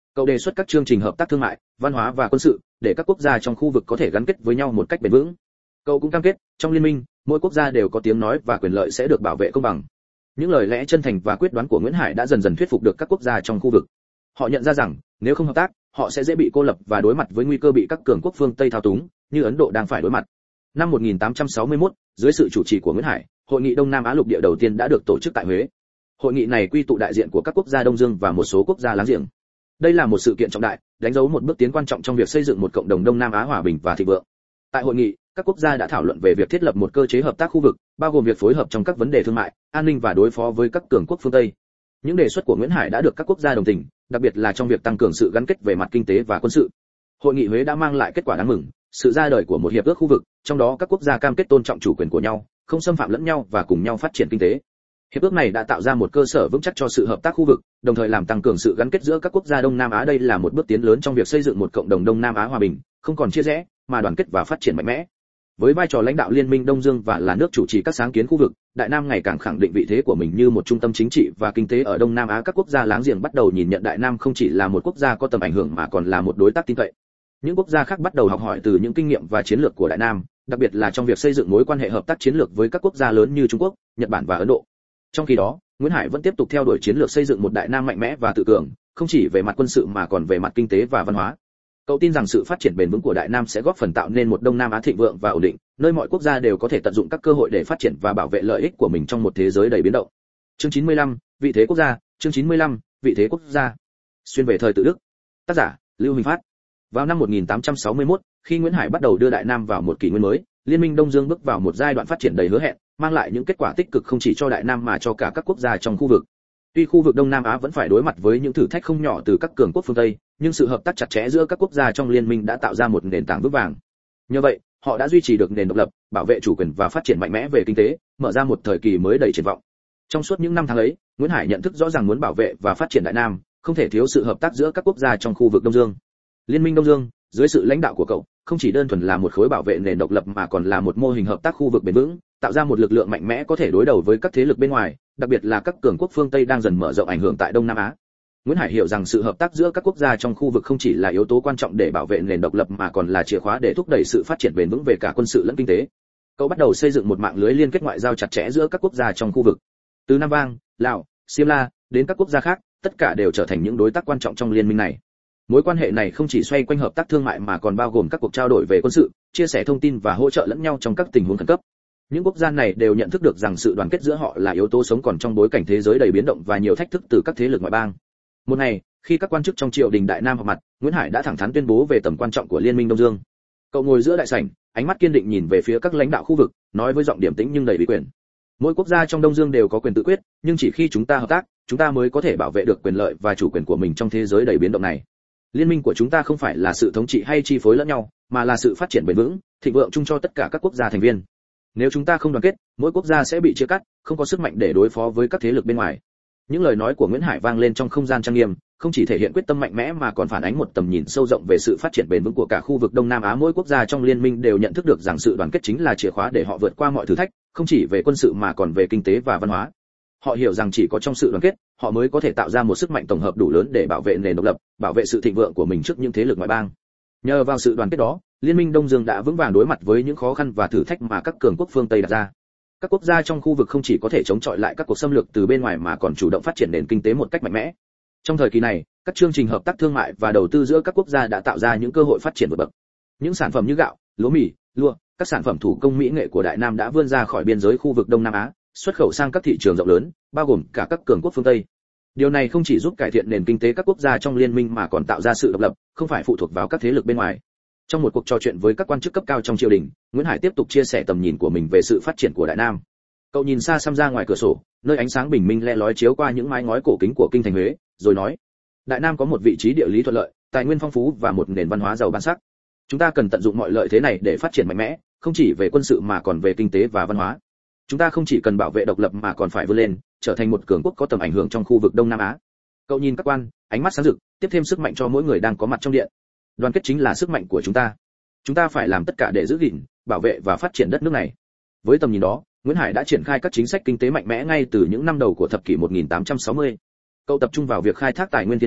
Cậu đề xuất các chương trình hợp tác thương mại, văn hóa và quân sự để các quốc gia trong khu vực có thể gắn kết với nhau một cách bền vững. Cậu cũng cam kết, trong liên minh, mỗi quốc gia đều có tiếng nói và quyền lợi sẽ được bảo vệ công bằng. Những lời lẽ chân thành và quyết đoán của Nguyễn Hải đã dần dần thuyết phục được các quốc gia trong khu vực. Họ nhận ra rằng, nếu không hợp tác, họ sẽ dễ bị cô lập và đối mặt với nguy cơ bị các cường quốc phương Tây thao túng, như Ấn Độ đang phải đối mặt. Năm 1861, dưới sự chủ trì của Nguyễn Hải, Hội nghị Đông Nam Á lục địa đầu tiên đã được tổ chức tại Huế. Hội nghị này quy tụ đại diện của các quốc gia Đông Dương và một số quốc gia láng giềng. Đây là một sự kiện trọng đại, đánh dấu một bước tiến quan trọng trong việc xây dựng một cộng đồng Đông Nam Á hòa bình và thịnh vượng. Tại hội nghị, các quốc gia đã thảo luận về việc thiết lập một cơ chế hợp tác khu vực, bao gồm việc phối hợp trong các vấn đề thương mại, an ninh và đối phó với các cường quốc phương Tây. Những đề xuất của Nguyễn Hải đã được các quốc gia đồng tình, đặc biệt là trong việc tăng cường sự gắn kết về mặt kinh tế và quân sự. Hội nghị Huế đã mang lại kết quả đáng mừng, sự ra đời của một hiệp ước khu vực, trong đó các quốc gia cam kết tôn trọng chủ quyền của nhau, không xâm phạm lẫn nhau và cùng nhau phát triển kinh tế. Hiệp ước này đã tạo ra một cơ sở vững chắc cho sự hợp tác khu vực, đồng thời làm tăng cường sự gắn kết giữa các quốc gia Đông Nam Á. Đây là một bước tiến lớn trong việc xây dựng một cộng đồng Đông Nam Á hòa bình, không còn chia rẽ, mà đoàn kết và phát triển mạnh mẽ. Với vai trò lãnh đạo Liên minh Đông Dương và là nước chủ trì các sáng kiến khu vực, Đại Nam ngày càng khẳng định vị thế của mình như một trung tâm chính trị và kinh tế ở Đông Nam Á. Các quốc gia láng giềng bắt đầu nhìn nhận Đại Nam không chỉ là một quốc gia có tầm ảnh hưởng mà còn là một đối tác tin cậy. Những quốc gia khác bắt đầu học hỏi từ những kinh nghiệm và chiến lược của Đại Nam, đặc biệt là trong việc xây dựng mối quan hệ hợp tác chiến lược với các quốc gia lớn như Trung Quốc, Nhật Bản và Ấn Độ. Trong khi đó, Nguyễn Hải vẫn tiếp tục theo đuổi chiến lược xây dựng một Đại Nam mạnh mẽ và tự cường, không chỉ về mặt quân sự mà còn về mặt kinh tế và văn hóa. Cậu tin rằng sự phát triển bền vững của Đại Nam sẽ góp phần tạo nên một Đông Nam Á thịnh vượng và ổn định, nơi mọi quốc gia đều có thể tận dụng các cơ hội để phát triển và bảo vệ lợi ích của mình trong một thế giới đầy biến động. Chương 95, vị thế quốc gia. Chương 95, vị thế quốc gia. Xuyên về thời tự Đức. Tác giả: Lưu Huỳnh Phát. Vào năm 1861, khi Nguyễn Hải bắt đầu đưa Đại Nam vào một kỷ nguyên mới, Liên minh Đông Dương bước vào một giai đoạn phát triển đầy hứa hẹn, mang lại những kết quả tích cực không chỉ cho Đại Nam mà cho cả các quốc gia trong khu vực. Tuy khu vực Đông Nam Á vẫn phải đối mặt với những thử thách không nhỏ từ các cường quốc phương Tây, nhưng sự hợp tác chặt chẽ giữa các quốc gia trong liên minh đã tạo ra một nền tảng vững vàng. Nhờ vậy, họ đã duy trì được nền độc lập, bảo vệ chủ quyền và phát triển mạnh mẽ về kinh tế, mở ra một thời kỳ mới đầy triển vọng. Trong suốt những năm tháng ấy, Nguyễn Hải nhận thức rõ ràng muốn bảo vệ và phát triển Đại Nam, không thể thiếu sự hợp tác giữa các quốc gia trong khu vực Đông Dương. Liên minh Đông Dương, dưới sự lãnh đạo của cậu, không chỉ đơn thuần là một khối bảo vệ nền độc lập mà còn là một mô hình hợp tác khu vực bền vững, tạo ra một lực lượng mạnh mẽ có thể đối đầu với các thế lực bên ngoài, đặc biệt là các cường quốc phương Tây đang dần mở rộng ảnh hưởng tại Đông Nam Á. Nguyễn Hải hiểu rằng sự hợp tác giữa các quốc gia trong khu vực không chỉ là yếu tố quan trọng để bảo vệ nền độc lập mà còn là chìa khóa để thúc đẩy sự phát triển bền vững về cả quân sự lẫn kinh tế. Cậu bắt đầu xây dựng một mạng lưới liên kết ngoại giao chặt chẽ giữa các quốc gia trong khu vực. Từ Nam Vang, Lào, Simla đến các quốc gia khác, tất cả đều trở thành những đối tác quan trọng trong liên minh này. Mối quan hệ này không chỉ xoay quanh hợp tác thương mại mà còn bao gồm các cuộc trao đổi về quân sự, chia sẻ thông tin và hỗ trợ lẫn nhau trong các tình huống khẩn cấp. Những quốc gia này đều nhận thức được rằng sự đoàn kết giữa họ là yếu tố sống còn trong bối cảnh thế giới đầy biến động và nhiều thách thức từ các thế lực ngoại bang. Một ngày, khi các quan chức trong triều đình Đại Nam họp mặt, Nguyễn Hải đã thẳng thắn tuyên bố về tầm quan trọng của Liên minh Đông Dương. Cậu ngồi giữa đại sảnh, ánh mắt kiên định nhìn về phía các lãnh đạo khu vực, nói với giọng điềm tĩnh nhưng đầy uy quyền. Mỗi quốc gia trong Đông Dương đều có quyền tự quyết, nhưng chỉ khi chúng ta hợp tác, chúng ta mới có thể bảo vệ được quyền lợi và chủ quyền của mình trong thế giới đầy biến động này. Liên minh của chúng ta không phải là sự thống trị hay chi phối lẫn nhau, mà là sự phát triển bền vững, thịnh vượng chung cho tất cả các quốc gia thành viên. Nếu chúng ta không đoàn kết, mỗi quốc gia sẽ bị chia cắt, không có sức mạnh để đối phó với các thế lực bên ngoài. Những lời nói của Nguyễn Hải vang lên trong không gian trang nghiêm, không chỉ thể hiện quyết tâm mạnh mẽ mà còn phản ánh một tầm nhìn sâu rộng về sự phát triển bền vững của cả khu vực Đông Nam Á. Mỗi quốc gia trong liên minh đều nhận thức được rằng sự đoàn kết chính là chìa khóa để họ vượt qua mọi thử thách, không chỉ về quân sự mà còn về kinh tế và văn hóa. Họ hiểu rằng chỉ có trong sự đoàn kết, họ mới có thể tạo ra một sức mạnh tổng hợp đủ lớn để bảo vệ nền độc lập, bảo vệ sự thịnh vượng của mình trước những thế lực ngoại bang. Nhờ vào sự đoàn kết đó, Liên minh Đông Dương đã vững vàng đối mặt với những khó khăn và thử thách mà các cường quốc phương Tây đặt ra. Các quốc gia trong khu vực không chỉ có thể chống chọi lại các cuộc xâm lược từ bên ngoài mà còn chủ động phát triển nền kinh tế một cách mạnh mẽ. Trong thời kỳ này, các chương trình hợp tác thương mại và đầu tư giữa các quốc gia đã tạo ra những cơ hội phát triển vượt bậc. Những sản phẩm như gạo, lúa mì, lụa, các sản phẩm thủ công mỹ nghệ của Đại Nam đã vươn ra khỏi biên giới khu vực Đông Nam Á, xuất khẩu sang các thị trường rộng lớn, bao gồm cả các cường quốc phương Tây. Điều này không chỉ giúp cải thiện nền kinh tế các quốc gia trong liên minh mà còn tạo ra sự độc lập, không phải phụ thuộc vào các thế lực bên ngoài. Trong một cuộc trò chuyện với các quan chức cấp cao trong triều đình, Nguyễn Hải tiếp tục chia sẻ tầm nhìn của mình về sự phát triển của Đại Nam. Cậu nhìn xa xăm ra ngoài cửa sổ, nơi ánh sáng bình minh le lói chiếu qua những mái ngói cổ kính của kinh thành Huế, rồi nói: Đại Nam có một vị trí địa lý thuận lợi, tài nguyên phong phú và một nền văn hóa giàu bản sắc. Chúng ta cần tận dụng mọi lợi thế này để phát triển mạnh mẽ, không chỉ về quân sự mà còn về kinh tế và văn hóa. Chúng ta không chỉ cần bảo vệ độc lập mà còn phải vươn lên, trở thành một cường quốc có tầm ảnh hưởng trong khu vực Đông Nam Á. Cậu nhìn các quan, ánh mắt sáng rực, tiếp thêm sức mạnh cho mỗi người đang có mặt trong điện. Đoàn kết chính là sức mạnh của chúng ta. Chúng ta phải làm tất cả để giữ gìn, bảo vệ và phát triển đất nước này. Với tầm nhìn đó, Nguyễn Hải đã triển khai các chính sách kinh tế mạnh mẽ ngay từ những năm đầu của thập kỷ 1860. Cậu tập trung vào việc khai thác tài nguyên thiên nhiên,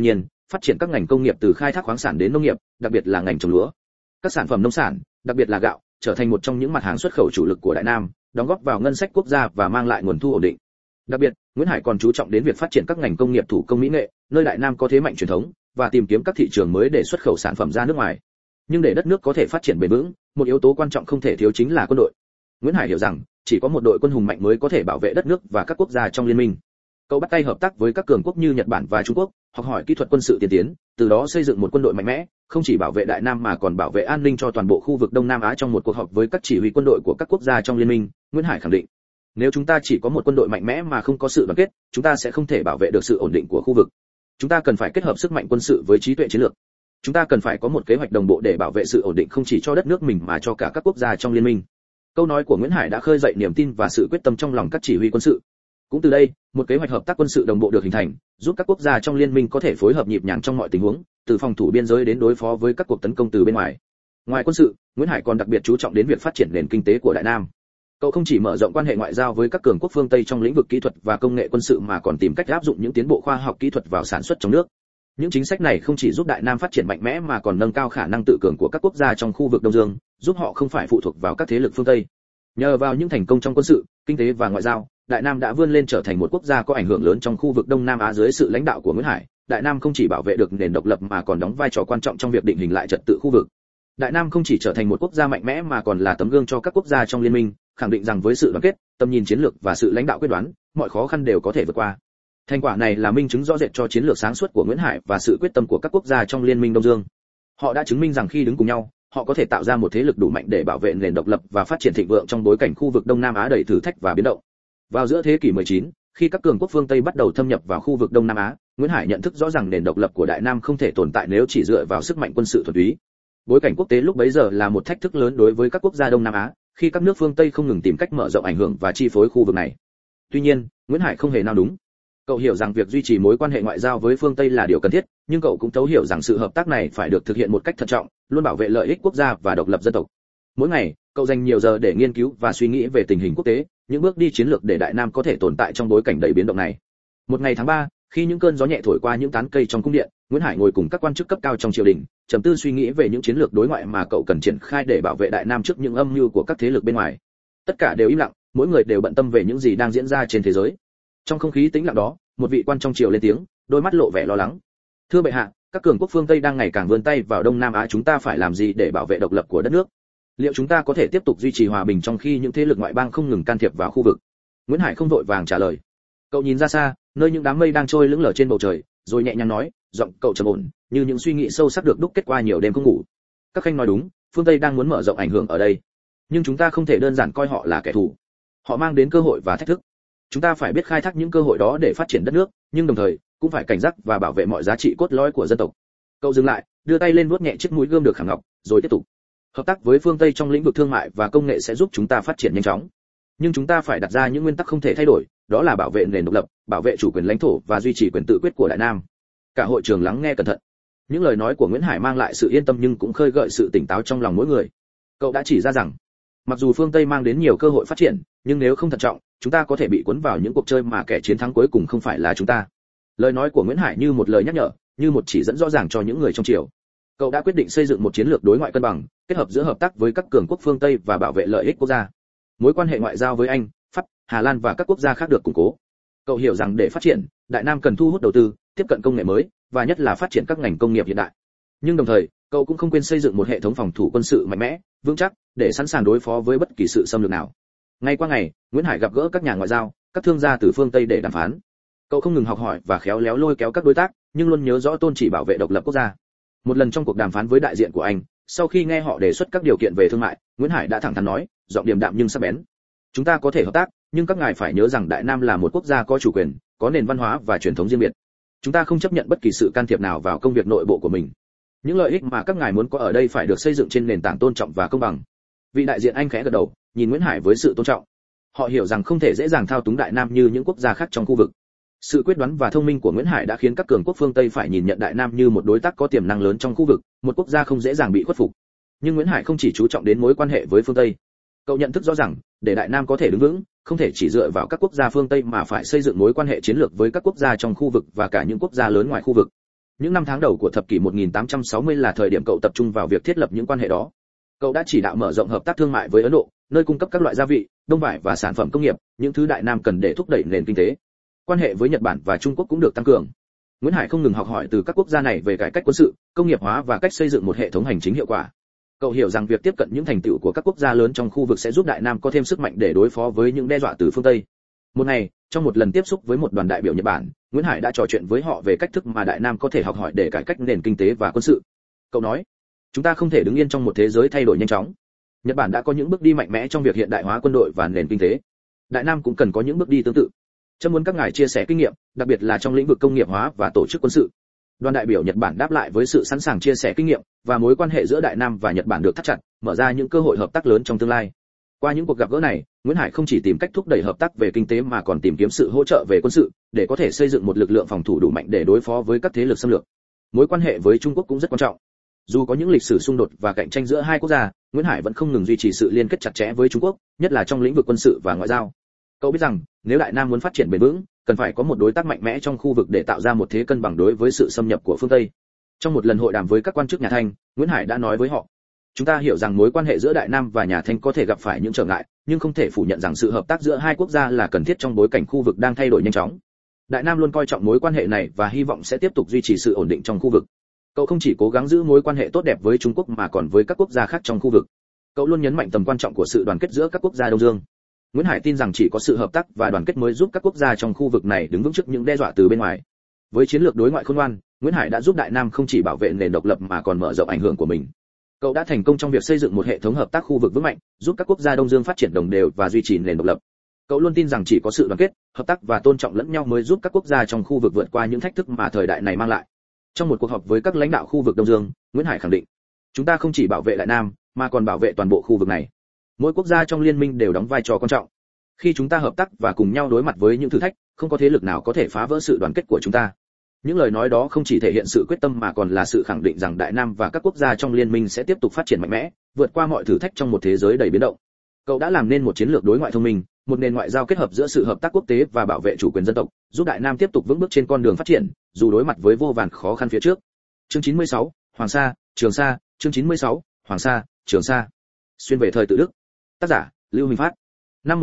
phát triển các ngành công nghiệp từ khai thác khoáng sản đến nông nghiệp, đặc biệt là ngành trồng lúa. Các sản phẩm nông sản, đặc biệt là gạo, trở thành một trong những mặt hàng xuất khẩu chủ lực của Đại Nam, đóng góp vào ngân sách quốc gia và mang lại nguồn thu ổn định. Đặc biệt, Nguyễn Hải còn chú trọng đến việc phát triển các ngành công nghiệp thủ công mỹ nghệ, nơi Đại Nam có thế mạnh truyền thống, và tìm kiếm các thị trường mới để xuất khẩu sản phẩm ra nước ngoài. Nhưng để đất nước có thể phát triển bền vững, một yếu tố quan trọng không thể thiếu chính là quân đội. Nguyễn Hải hiểu rằng, chỉ có một đội quân hùng mạnh mới có thể bảo vệ đất nước và các quốc gia trong liên minh. Cậu bắt tay hợp tác với các cường quốc như Nhật Bản và Trung Quốc, học hỏi kỹ thuật quân sự tiên tiến, từ đó xây dựng một quân đội mạnh mẽ, không chỉ bảo vệ Đại Nam mà còn bảo vệ an ninh cho toàn bộ khu vực Đông Nam Á. Trong một cuộc họp với các chỉ huy quân đội của các quốc gia trong liên minh, Nguyễn Hải khẳng định, nếu chúng ta chỉ có một quân đội mạnh mẽ mà không có sự đoàn kết, chúng ta sẽ không thể bảo vệ được sự ổn định của khu vực. Chúng ta cần phải kết hợp sức mạnh quân sự với trí tuệ chiến lược. Chúng ta cần phải có một kế hoạch đồng bộ để bảo vệ sự ổn định không chỉ cho đất nước mình mà cho cả các quốc gia trong liên minh. Câu nói của Nguyễn Hải đã khơi dậy niềm tin và sự quyết tâm trong lòng các chỉ huy quân sự. Cũng từ đây, một kế hoạch hợp tác quân sự đồng bộ được hình thành, giúp các quốc gia trong liên minh có thể phối hợp nhịp nhàng trong mọi tình huống, từ phòng thủ biên giới đến đối phó với các cuộc tấn công từ bên ngoài. Ngoài quân sự, Nguyễn Hải còn đặc biệt chú trọng đến việc phát triển nền kinh tế của Đại Nam. Cậu không chỉ mở rộng quan hệ ngoại giao với các cường quốc phương Tây trong lĩnh vực kỹ thuật và công nghệ quân sự mà còn tìm cách áp dụng những tiến bộ khoa học kỹ thuật vào sản xuất trong nước. Những chính sách này không chỉ giúp Đại Nam phát triển mạnh mẽ mà còn nâng cao khả năng tự cường của các quốc gia trong khu vực Đông Dương, giúp họ không phải phụ thuộc vào các thế lực phương Tây. Nhờ vào những thành công trong quân sự, kinh tế và ngoại giao, Đại Nam đã vươn lên trở thành một quốc gia có ảnh hưởng lớn trong khu vực Đông Nam Á. Dưới sự lãnh đạo của Nguyễn Hải, Đại Nam không chỉ bảo vệ được nền độc lập mà còn đóng vai trò quan trọng trong việc định hình lại trật tự khu vực. Đại Nam không chỉ trở thành một quốc gia mạnh mẽ mà còn là tấm gương cho các quốc gia trong liên minh, khẳng định rằng với sự đoàn kết, tầm nhìn chiến lược và sự lãnh đạo quyết đoán, mọi khó khăn đều có thể vượt qua. Thành quả này là minh chứng rõ rệt cho chiến lược sáng suốt của Nguyễn Hải và sự quyết tâm của các quốc gia trong liên minh Đông Dương. Họ đã chứng minh rằng khi đứng cùng nhau, họ có thể tạo ra một thế lực đủ mạnh để bảo vệ nền độc lập và phát triển thịnh vượng trong bối cảnh khu vực Đông Nam Á đầy thử thách và biến động. Vào giữa thế kỷ 19, khi các cường quốc phương Tây bắt đầu thâm nhập vào khu vực Đông Nam Á, Nguyễn Hải nhận thức rõ rằng nền độc lập của Đại Nam không thể tồn tại nếu chỉ dựa vào sức mạnh quân sự thuần túy. Bối cảnh quốc tế lúc bấy giờ là một thách thức lớn đối với các quốc gia Đông Nam Á, khi các nước phương Tây không ngừng tìm cách mở rộng ảnh hưởng và chi phối khu vực này. Tuy nhiên, Nguyễn Hải không hề nào đúng. Cậu hiểu rằng việc duy trì mối quan hệ ngoại giao với phương Tây là điều cần thiết, nhưng cậu cũng thấu hiểu rằng sự hợp tác này phải được thực hiện một cách thận trọng, luôn bảo vệ lợi ích quốc gia và độc lập dân tộc. Mỗi ngày, cậu dành nhiều giờ để nghiên cứu và suy nghĩ về tình hình quốc tế, những bước đi chiến lược để Đại Nam có thể tồn tại trong bối cảnh đầy biến động này. Một ngày tháng 3, khi những cơn gió nhẹ thổi qua những tán cây trong cung điện, Nguyễn Hải ngồi cùng các quan chức cấp cao trong triều đình, trầm tư suy nghĩ về những chiến lược đối ngoại mà cậu cần triển khai để bảo vệ Đại Nam trước những âm mưu của các thế lực bên ngoài. Tất cả đều im lặng, mỗi người đều bận tâm về những gì đang diễn ra trên thế giới. Trong không khí tĩnh lặng đó, một vị quan trong triều lên tiếng, đôi mắt lộ vẻ lo lắng. Thưa bệ hạ, các cường quốc phương Tây đang ngày càng vươn tay vào Đông Nam Á, chúng ta phải làm gì để bảo vệ độc lập của đất nước? Liệu chúng ta có thể tiếp tục duy trì hòa bình trong khi những thế lực ngoại bang không ngừng can thiệp vào khu vực? Nguyễn Hải không vội vàng trả lời. Cậu nhìn ra xa, nơi những đám mây đang trôi lững lờ trên bầu trời, rồi nhẹ nhàng nói, giọng cậu trầm ổn, như những suy nghĩ sâu sắc được đúc kết qua nhiều đêm không ngủ. Các khanh nói đúng, phương Tây đang muốn mở rộng ảnh hưởng ở đây, nhưng chúng ta không thể đơn giản coi họ là kẻ thù. Họ mang đến cơ hội và thách thức. Chúng ta phải biết khai thác những cơ hội đó để phát triển đất nước, nhưng đồng thời cũng phải cảnh giác và bảo vệ mọi giá trị cốt lõi của dân tộc. Cậu dừng lại, đưa tay lên vuốt nhẹ chiếc mũi gươm được khảm ngọc, rồi tiếp tục. Hợp tác với phương Tây trong lĩnh vực thương mại và công nghệ sẽ giúp chúng ta phát triển nhanh chóng. Nhưng chúng ta phải đặt ra những nguyên tắc không thể thay đổi, đó là bảo vệ nền độc lập, bảo vệ chủ quyền lãnh thổ và duy trì quyền tự quyết của Đại Nam. Cả hội trường lắng nghe cẩn thận. Những lời nói của Nguyễn Hải mang lại sự yên tâm nhưng cũng khơi gợi sự tỉnh táo trong lòng mỗi người. Cậu đã chỉ ra rằng, mặc dù phương Tây mang đến nhiều cơ hội phát triển, nhưng nếu không thận trọng, chúng ta có thể bị cuốn vào những cuộc chơi mà kẻ chiến thắng cuối cùng không phải là chúng ta. Lời nói của Nguyễn Hải như một lời nhắc nhở, như một chỉ dẫn rõ ràng cho những người trong triều. Cậu đã quyết định xây dựng một chiến lược đối ngoại cân bằng, kết hợp giữa hợp tác với các cường quốc phương Tây và bảo vệ lợi ích quốc gia. Mối quan hệ ngoại giao với Anh, Pháp, Hà Lan và các quốc gia khác được củng cố. Cậu hiểu rằng để phát triển, Đại Nam cần thu hút đầu tư, tiếp cận công nghệ mới và nhất là phát triển các ngành công nghiệp hiện đại. Nhưng đồng thời, cậu cũng không quên xây dựng một hệ thống phòng thủ quân sự mạnh mẽ, vững chắc để sẵn sàng đối phó với bất kỳ sự xâm lược nào. Ngày qua ngày, Nguyễn Hải gặp gỡ các nhà ngoại giao, các thương gia từ phương Tây để đàm phán. Cậu không ngừng học hỏi và khéo léo lôi kéo các đối tác, nhưng luôn nhớ rõ tôn chỉ bảo vệ độc lập quốc gia. Một lần trong cuộc đàm phán với đại diện của Anh, sau khi nghe họ đề xuất các điều kiện về thương mại, Nguyễn Hải đã thẳng thắn nói, giọng điềm đạm nhưng sắc bén: chúng ta có thể hợp tác, nhưng các ngài phải nhớ rằng Đại Nam là một quốc gia có chủ quyền, có nền văn hóa và truyền thống riêng biệt. Chúng ta không chấp nhận bất kỳ sự can thiệp nào vào công việc nội bộ của mình. Những lợi ích mà các ngài muốn có ở đây phải được xây dựng trên nền tảng tôn trọng và công bằng. Vị đại diện Anh khẽ gật đầu, nhìn Nguyễn Hải với sự tôn trọng. Họ hiểu rằng không thể dễ dàng thao túng Đại Nam như những quốc gia khác trong khu vực. Sự quyết đoán và thông minh của Nguyễn Hải đã khiến các cường quốc phương Tây phải nhìn nhận Đại Nam như một đối tác có tiềm năng lớn trong khu vực, một quốc gia không dễ dàng bị khuất phục. Nhưng Nguyễn Hải không chỉ chú trọng đến mối quan hệ với phương Tây. Cậu nhận thức rõ rằng, để Đại Nam có thể đứng vững, không thể chỉ dựa vào các quốc gia phương Tây mà phải xây dựng mối quan hệ chiến lược với các quốc gia trong khu vực và cả những quốc gia lớn ngoài khu vực. Những năm tháng đầu của thập kỷ 1860 là thời điểm cậu tập trung vào việc thiết lập những quan hệ đó. Cậu đã chỉ đạo mở rộng hợp tác thương mại với Ấn Độ, nơi cung cấp các loại gia vị, đông vải và sản phẩm công nghiệp, những thứ Đại Nam cần để thúc đẩy nền kinh tế. Quan hệ với Nhật Bản và Trung Quốc cũng được tăng cường. Nguyễn Hải không ngừng học hỏi từ các quốc gia này về cải cách quân sự, công nghiệp hóa và cách xây dựng một hệ thống hành chính hiệu quả. Cậu hiểu rằng việc tiếp cận những thành tựu của các quốc gia lớn trong khu vực sẽ giúp Đại Nam có thêm sức mạnh để đối phó với những đe dọa từ phương Tây. Một ngày, trong một lần tiếp xúc với một đoàn đại biểu Nhật Bản, Nguyễn Hải đã trò chuyện với họ về cách thức mà Đại Nam có thể học hỏi để cải cách nền kinh tế và quân sự. Cậu nói, chúng ta không thể đứng yên trong một thế giới thay đổi nhanh chóng. Nhật Bản đã có những bước đi mạnh mẽ trong việc hiện đại hóa quân đội và nền kinh tế. Đại Nam cũng cần có những bước đi tương tự. Trâm muốn các ngài chia sẻ kinh nghiệm, đặc biệt là trong lĩnh vực công nghiệp hóa và tổ chức quân sự. Đoàn đại biểu Nhật Bản đáp lại với sự sẵn sàng chia sẻ kinh nghiệm, và mối quan hệ giữa Đại Nam và Nhật Bản được thắt chặt, mở ra những cơ hội hợp tác lớn trong tương lai. Qua những cuộc gặp gỡ này, Nguyễn Hải không chỉ tìm cách thúc đẩy hợp tác về kinh tế mà còn tìm kiếm sự hỗ trợ về quân sự, để có thể xây dựng một lực lượng phòng thủ đủ mạnh để đối phó với các thế lực xâm lược. Mối quan hệ với Trung Quốc cũng rất quan trọng. Dù có những lịch sử xung đột và cạnh tranh giữa hai quốc gia, Nguyễn Hải vẫn không ngừng duy trì sự liên kết chặt chẽ với Trung Quốc, nhất là trong lĩnh vực quân sự và ngoại giao. Cậu biết rằng, nếu Đại Nam muốn phát triển bền vững, cần phải có một đối tác mạnh mẽ trong khu vực để tạo ra một thế cân bằng đối với sự xâm nhập của phương Tây. Trong một lần hội đàm với các quan chức nhà Thanh, Nguyễn Hải đã nói với họ: chúng ta hiểu rằng mối quan hệ giữa Đại Nam và nhà Thanh có thể gặp phải những trở ngại, nhưng không thể phủ nhận rằng sự hợp tác giữa hai quốc gia là cần thiết trong bối cảnh khu vực đang thay đổi nhanh chóng. Đại Nam luôn coi trọng mối quan hệ này và hy vọng sẽ tiếp tục duy trì sự ổn định trong khu vực. Cậu không chỉ cố gắng giữ mối quan hệ tốt đẹp với Trung Quốc mà còn với các quốc gia khác trong khu vực. Cậu luôn nhấn mạnh tầm quan trọng của sự đoàn kết giữa các quốc gia Đông Dương. Nguyễn Hải tin rằng chỉ có sự hợp tác và đoàn kết mới giúp các quốc gia trong khu vực này đứng vững trước những đe dọa từ bên ngoài. Với chiến lược đối ngoại khôn ngoan, Nguyễn Hải đã giúp Đại Nam không chỉ bảo vệ nền độc lập mà còn mở rộng ảnh hưởng của mình. Cậu đã thành công trong việc xây dựng một hệ thống hợp tác khu vực vững mạnh, giúp các quốc gia Đông Dương phát triển đồng đều và duy trì nền độc lập. Cậu luôn tin rằng chỉ có sự đoàn kết, hợp tác và tôn trọng lẫn nhau mới giúp các quốc gia trong khu vực vượt qua những thách thức mà thời đại này mang lại. Trong một cuộc họp với các lãnh đạo khu vực Đông Dương, Nguyễn Hải khẳng định, chúng ta không chỉ bảo vệ Đại Nam, mà còn bảo vệ toàn bộ khu vực này. Mỗi quốc gia trong liên minh đều đóng vai trò quan trọng. Khi chúng ta hợp tác và cùng nhau đối mặt với những thử thách, không có thế lực nào có thể phá vỡ sự đoàn kết của chúng ta. Những lời nói đó không chỉ thể hiện sự quyết tâm mà còn là sự khẳng định rằng Đại Nam và các quốc gia trong liên minh sẽ tiếp tục phát triển mạnh mẽ, vượt qua mọi thử thách trong một thế giới đầy biến động. Cậu đã làm nên một chiến lược đối ngoại thông minh, một nền ngoại giao kết hợp giữa sự hợp tác quốc tế và bảo vệ chủ quyền dân tộc, giúp Đại Nam tiếp tục vững bước trên con đường phát triển, dù đối mặt với vô vàn khó khăn phía trước. Chương 96, Hoàng Sa, Trường Sa, chương 96, Hoàng Sa, Trường Sa. Xuyên về thời tự Đức. Tác giả: Lưu Huỳnh Phát. Năm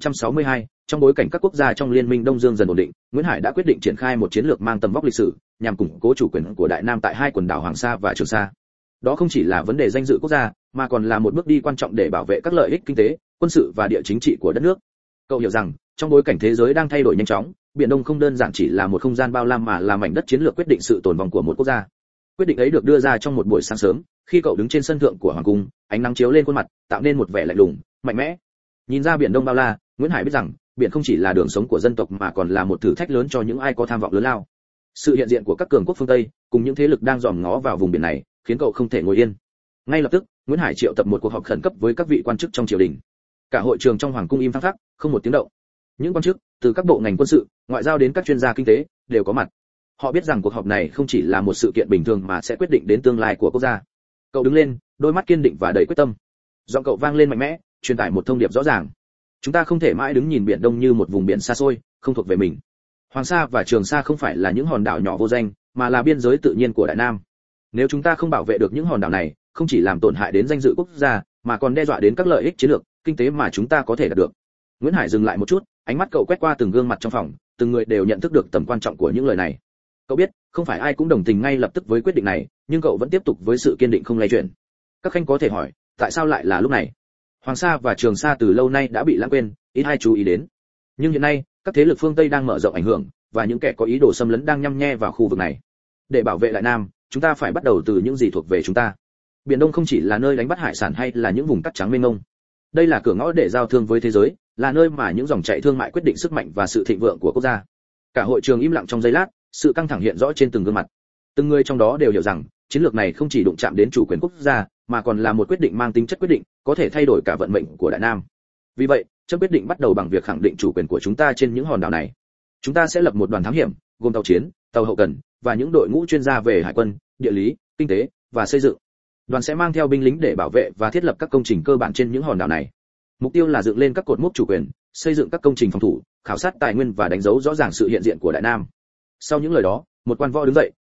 1862, trong bối cảnh các quốc gia trong liên minh Đông Dương dần ổn định, Nguyễn Hải đã quyết định triển khai một chiến lược mang tầm vóc lịch sử, nhằm củng cố chủ quyền của Đại Nam tại hai quần đảo Hoàng Sa và Trường Sa. Đó không chỉ là vấn đề danh dự quốc gia, mà còn là một bước đi quan trọng để bảo vệ các lợi ích kinh tế, quân sự và địa chính trị của đất nước. Cậu hiểu rằng, trong bối cảnh thế giới đang thay đổi nhanh chóng, Biển Đông không đơn giản chỉ là một không gian bao la mà là mảnh đất chiến lược quyết định sự tồn vong của một quốc gia. Quyết định ấy được đưa ra trong một buổi sáng sớm, khi cậu đứng trên sân thượng của hoàng cung, ánh nắng chiếu lên khuôn mặt, tạo nên một vẻ lạnh lùng, mạnh mẽ. Nhìn ra Biển Đông bao la, Nguyễn Hải biết rằng, biển không chỉ là đường sống của dân tộc mà còn là một thử thách lớn cho những ai có tham vọng lớn lao. Sự hiện diện của các cường quốc phương Tây, cùng những thế lực đang dòm ngó vào vùng biển này, khiến cậu không thể ngồi yên. Ngay lập tức, Nguyễn Hải triệu tập một cuộc họp khẩn cấp với các vị quan chức trong triều đình. Cả hội trường trong hoàng cung im phăng phắc, không một tiếng động. Những quan chức, từ các bộ ngành quân sự, ngoại giao đến các chuyên gia kinh tế, đều có mặt. Họ biết rằng cuộc họp này không chỉ là một sự kiện bình thường mà sẽ quyết định đến tương lai của quốc gia. Cậu đứng lên, đôi mắt kiên định và đầy quyết tâm. Giọng cậu vang lên mạnh mẽ, truyền tải một thông điệp rõ ràng. Chúng ta không thể mãi đứng nhìn Biển Đông như một vùng biển xa xôi, không thuộc về mình. Hoàng Sa và Trường Sa không phải là những hòn đảo nhỏ vô danh, mà là biên giới tự nhiên của Đại Nam. Nếu chúng ta không bảo vệ được những hòn đảo này, không chỉ làm tổn hại đến danh dự quốc gia, mà còn đe dọa đến các lợi ích chiến lược, kinh tế mà chúng ta có thể đạt được. Nguyễn Hải dừng lại một chút, ánh mắt cậu quét qua từng gương mặt trong phòng, từng người đều nhận thức được tầm quan trọng của những lời này. Cậu biết, không phải ai cũng đồng tình ngay lập tức với quyết định này, nhưng cậu vẫn tiếp tục với sự kiên định không lay chuyển. Các khanh có thể hỏi, tại sao lại là lúc này? Hoàng Sa và Trường Sa từ lâu nay đã bị lãng quên, ít ai chú ý đến. Nhưng hiện nay, các thế lực phương Tây đang mở rộng ảnh hưởng, và những kẻ có ý đồ xâm lấn đang nhăm nhe vào khu vực này. Để bảo vệ Đại Nam, chúng ta phải bắt đầu từ những gì thuộc về chúng ta. Biển Đông không chỉ là nơi đánh bắt hải sản hay là những vùng cát trắng mênh mông. Đây là cửa ngõ để giao thương với thế giới, là nơi mà những dòng chảy thương mại quyết định sức mạnh và sự thịnh vượng của quốc gia. Cả hội trường im lặng trong giây lát, sự căng thẳng hiện rõ trên từng gương mặt. Từng người trong đó đều hiểu rằng, chiến lược này không chỉ đụng chạm đến chủ quyền quốc gia, mà còn là một quyết định mang tính chất quyết định, có thể thay đổi cả vận mệnh của Đại Nam. Vì vậy, trong quyết định bắt đầu bằng việc khẳng định chủ quyền của chúng ta trên những hòn đảo này. Chúng ta sẽ lập một đoàn thám hiểm, gồm tàu chiến, tàu hậu cần và những đội ngũ chuyên gia về hải quân, địa lý, kinh tế và xây dựng. Đoàn sẽ mang theo binh lính để bảo vệ và thiết lập các công trình cơ bản trên những hòn đảo này. Mục tiêu là dựng lên các cột mốc chủ quyền, xây dựng các công trình phòng thủ, khảo sát tài nguyên và đánh dấu rõ ràng sự hiện diện của Đại Nam. Sau những lời đó, một quan võ đứng dậy,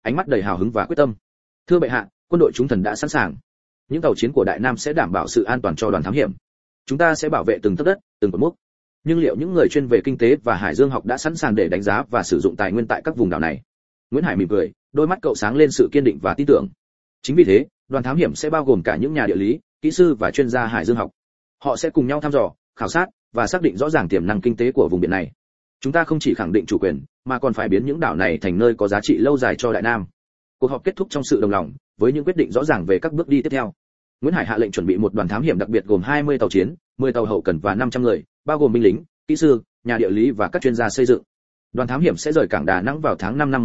ánh mắt đầy hào hứng và quyết tâm. Thưa bệ hạ, quân đội chúng thần đã sẵn sàng. Những tàu chiến của Đại Nam sẽ đảm bảo sự an toàn cho đoàn thám hiểm. Chúng ta sẽ bảo vệ từng tấc đất, từng cột mốc. Nhưng liệu những người chuyên về kinh tế và hải dương học đã sẵn sàng để đánh giá và sử dụng tài nguyên tại các vùng đảo này? Nguyễn Hải mỉm cười, đôi mắt cậu sáng lên sự kiên định và tin tưởng. Chính vì thế, đoàn thám hiểm sẽ bao gồm cả những nhà địa lý, kỹ sư và chuyên gia hải dương học. Họ sẽ cùng nhau thăm dò, khảo sát và xác định rõ ràng tiềm năng kinh tế của vùng biển này. Chúng ta không chỉ khẳng định chủ quyền, mà còn phải biến những đảo này thành nơi có giá trị lâu dài cho Đại Nam. Cuộc họp kết thúc trong sự đồng lòng, với những quyết định rõ ràng về các bước đi tiếp theo. Nguyễn Hải hạ lệnh chuẩn bị một đoàn thám hiểm đặc biệt gồm 20 tàu chiến, 10 tàu hậu cần và 500 người, bao gồm binh lính, kỹ sư, nhà địa lý và các chuyên gia xây dựng. Đoàn thám hiểm sẽ rời cảng Đà Nẵng vào tháng 5 năm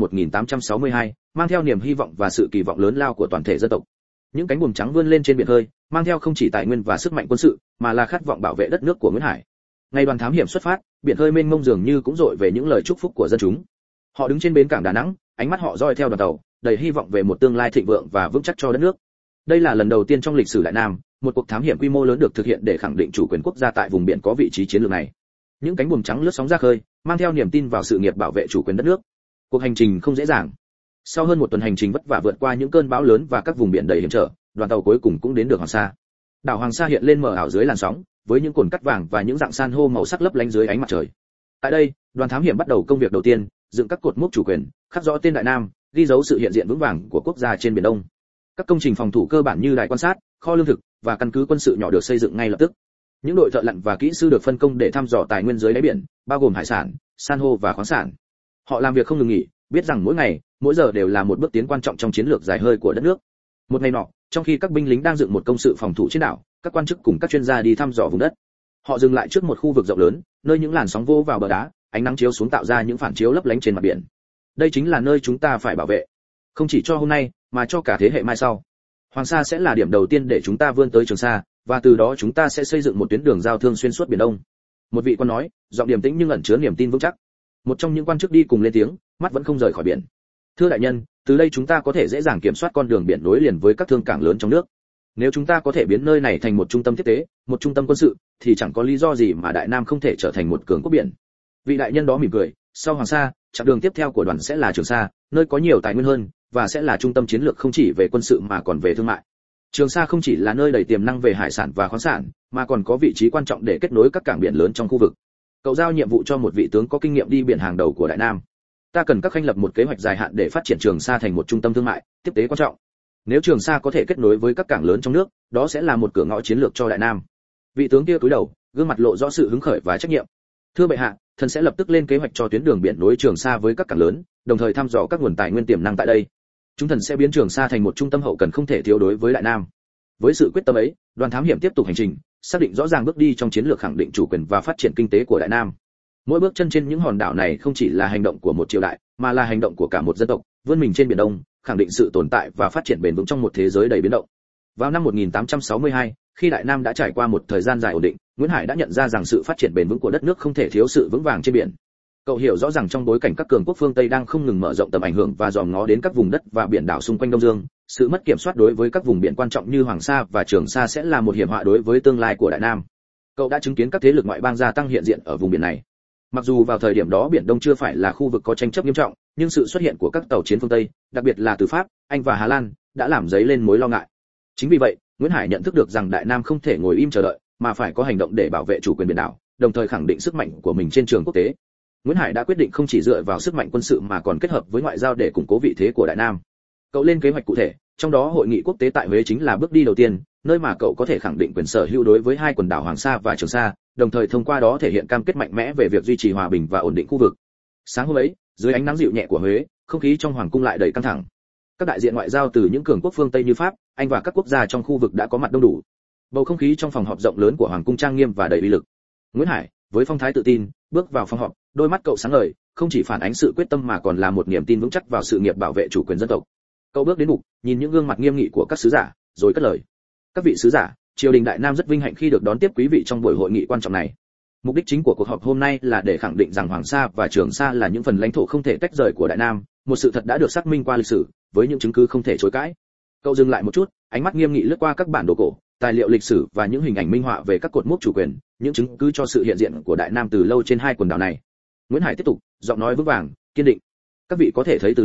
1862, mang theo niềm hy vọng và sự kỳ vọng lớn lao của toàn thể dân tộc. Những cánh buồm trắng vươn lên trên biển khơi, mang theo không chỉ tài nguyên và sức mạnh quân sự, mà là khát vọng bảo vệ đất nước của Nguyễn Hải. Ngày đoàn thám hiểm xuất phát, biển khơi mênh mông dường như cũng dội về những lời chúc phúc của dân chúng. Họ đứng trên bến cảng Đà Nẵng, ánh mắt họ dõi theo đoàn tàu, đầy hy vọng về một tương lai thịnh vượng và vững chắc cho đất nước. Đây là lần đầu tiên trong lịch sử Đại Nam, một cuộc thám hiểm quy mô lớn được thực hiện để khẳng định chủ quyền quốc gia tại vùng biển có vị trí chiến lược này. Những cánh buồm trắng lướt sóng ra khơi, mang theo niềm tin vào sự nghiệp bảo vệ chủ quyền đất nước. Cuộc hành trình không dễ dàng. Sau hơn một tuần hành trình vất vả vượt qua những cơn bão lớn và các vùng biển đầy hiểm trở, đoàn tàu cuối cùng cũng đến được Hoàng Sa. Đảo Hoàng Sa hiện lên mờ ảo dưới làn sóng, với những cồn cát vàng và những rặng san hô màu sắc lấp lánh dưới ánh mặt trời. Tại đây, đoàn thám hiểm bắt đầu công việc đầu tiên, dựng các cột mốc chủ quyền, khắc rõ tên Đại Nam, ghi dấu sự hiện diện vững vàng của quốc gia trên biển Đông. Các công trình phòng thủ cơ bản như đài quan sát, kho lương thực và căn cứ quân sự nhỏ được xây dựng ngay lập tức. Những đội thợ lặn và kỹ sư được phân công để thăm dò tài nguyên dưới đáy biển, bao gồm hải sản, san hô và khoáng sản. Họ làm việc không ngừng nghỉ, biết rằng mỗi ngày, mỗi giờ đều là một bước tiến quan trọng trong chiến lược dài hơi của đất nước. Một ngày nọ, trong khi các binh lính đang dựng một công sự phòng thủ trên đảo, các quan chức cùng các chuyên gia đi thăm dò vùng đất. Họ dừng lại trước một khu vực rộng lớn, nơi những làn sóng vô vào bờ đá, ánh nắng chiếu xuống tạo ra những phản chiếu lấp lánh trên mặt biển. Đây chính là nơi chúng ta phải bảo vệ, không chỉ cho hôm nay, mà cho cả thế hệ mai sau. Hoàng Sa sẽ là điểm đầu tiên để chúng ta vươn tới Trường Sa, và từ đó chúng ta sẽ xây dựng một tuyến đường giao thương xuyên suốt biển Đông. Một vị quan nói, giọng điềm tĩnh nhưng ẩn chứa niềm tin vững chắc. Một trong những quan chức đi cùng lên tiếng, mắt vẫn không rời khỏi biển. Thưa đại nhân, từ đây chúng ta có thể dễ dàng kiểm soát con đường biển nối liền với các thương cảng lớn trong nước. Nếu chúng ta có thể biến nơi này thành một trung tâm tiếp tế, một trung tâm quân sự, thì chẳng có lý do gì mà Đại Nam không thể trở thành một cường quốc biển. Vị đại nhân đó mỉm cười, sau Hoàng Sa, chặng đường tiếp theo của đoàn sẽ là Trường Sa, nơi có nhiều tài nguyên hơn, và sẽ là trung tâm chiến lược không chỉ về quân sự mà còn về thương mại. Trường Sa không chỉ là nơi đầy tiềm năng về hải sản và khoáng sản, mà còn có vị trí quan trọng để kết nối các cảng biển lớn trong khu vực. Cậu giao nhiệm vụ cho một vị tướng có kinh nghiệm đi biển hàng đầu của Đại Nam. Ta cần các khanh lập một kế hoạch dài hạn để phát triển Trường Sa thành một trung tâm thương mại, tiếp tế quan trọng. Nếu Trường Sa có thể kết nối với các cảng lớn trong nước, đó sẽ là một cửa ngõ chiến lược cho Đại Nam. Vị tướng kia cúi đầu, gương mặt lộ rõ sự hứng khởi và trách nhiệm. Thưa bệ hạ, thần sẽ lập tức lên kế hoạch cho tuyến đường biển nối Trường Sa với các cảng lớn, đồng thời thăm dò các nguồn tài nguyên tiềm năng tại đây. Chúng thần sẽ biến Trường Sa thành một trung tâm hậu cần không thể thiếu đối với Đại Nam. Với sự quyết tâm ấy, đoàn thám hiểm tiếp tục hành trình, xác định rõ ràng bước đi trong chiến lược khẳng định chủ quyền và phát triển kinh tế của Đại Nam. Mỗi bước chân trên những hòn đảo này không chỉ là hành động của một triều đại, mà là hành động của cả một dân tộc, vươn mình trên biển Đông, khẳng định sự tồn tại và phát triển bền vững trong một thế giới đầy biến động. Vào năm 1862, khi Đại Nam đã trải qua một thời gian dài ổn định, Nguyễn Hải đã nhận ra rằng sự phát triển bền vững của đất nước không thể thiếu sự vững vàng trên biển. Cậu hiểu rõ rằng trong bối cảnh các cường quốc phương Tây đang không ngừng mở rộng tầm ảnh hưởng và dòm ngó đến các vùng đất và biển đảo xung quanh Đông Dương, sự mất kiểm soát đối với các vùng biển quan trọng như Hoàng Sa và Trường Sa sẽ là một hiểm họa đối với tương lai của Đại Nam. Cậu đã chứng kiến các thế lực ngoại bang gia tăng hiện diện ở vùng biển này. Mặc dù vào thời điểm đó biển Đông chưa phải là khu vực có tranh chấp nghiêm trọng, nhưng sự xuất hiện của các tàu chiến phương Tây, đặc biệt là từ Pháp, Anh và Hà Lan, đã làm dấy lên mối lo ngại. Chính vì vậy, Nguyễn Hải nhận thức được rằng Đại Nam không thể ngồi im chờ đợi, mà phải có hành động để bảo vệ chủ quyền biển đảo, đồng thời khẳng định sức mạnh của mình trên trường quốc tế. Nguyễn Hải đã quyết định không chỉ dựa vào sức mạnh quân sự mà còn kết hợp với ngoại giao để củng cố vị thế của Đại Nam. Cậu lên kế hoạch cụ thể, trong đó hội nghị quốc tế tại Huế chính là bước đi đầu tiên, nơi mà cậu có thể khẳng định quyền sở hữu đối với hai quần đảo Hoàng Sa và Trường Sa, đồng thời thông qua đó thể hiện cam kết mạnh mẽ về việc duy trì hòa bình và ổn định khu vực. Sáng hôm ấy, dưới ánh nắng dịu nhẹ của Huế, không khí trong hoàng cung lại đầy căng thẳng. Các đại diện ngoại giao từ những cường quốc phương Tây như Pháp, Anh và các quốc gia trong khu vực đã có mặt đông đủ. Bầu không khí trong phòng họp rộng lớn của hoàng cung trang nghiêm và đầy uy lực. Nguyễn Hải, với phong thái tự tin, bước vào phòng họp, đôi mắt cậu sáng ngời, không chỉ phản ánh sự quyết tâm mà còn là một niềm tin vững chắc vào sự nghiệp bảo vệ chủ quyền dân tộc. Cậu bước đến bục, nhìn những gương mặt nghiêm nghị của các sứ giả, rồi cất lời: "Các vị sứ giả, triều đình Đại Nam rất vinh hạnh khi được đón tiếp quý vị trong buổi hội nghị quan trọng này. Mục đích chính của cuộc họp hôm nay là để khẳng định rằng Hoàng Sa và Trường Sa là những phần lãnh thổ không thể tách rời của Đại Nam, một sự thật đã được xác minh qua lịch sử, với những chứng cứ không thể chối cãi." Cậu dừng lại một chút, ánh mắt nghiêm nghị lướt qua các bản đồ cổ, tài liệu lịch sử và những hình ảnh minh họa về các cột mốc chủ quyền, những chứng cứ cho sự hiện diện của Đại Nam từ lâu trên hai quần đảo này. Nguyễn Hải tiếp tục, giọng nói vững vàng, kiên định: "Các vị có thể thấy từ lâu,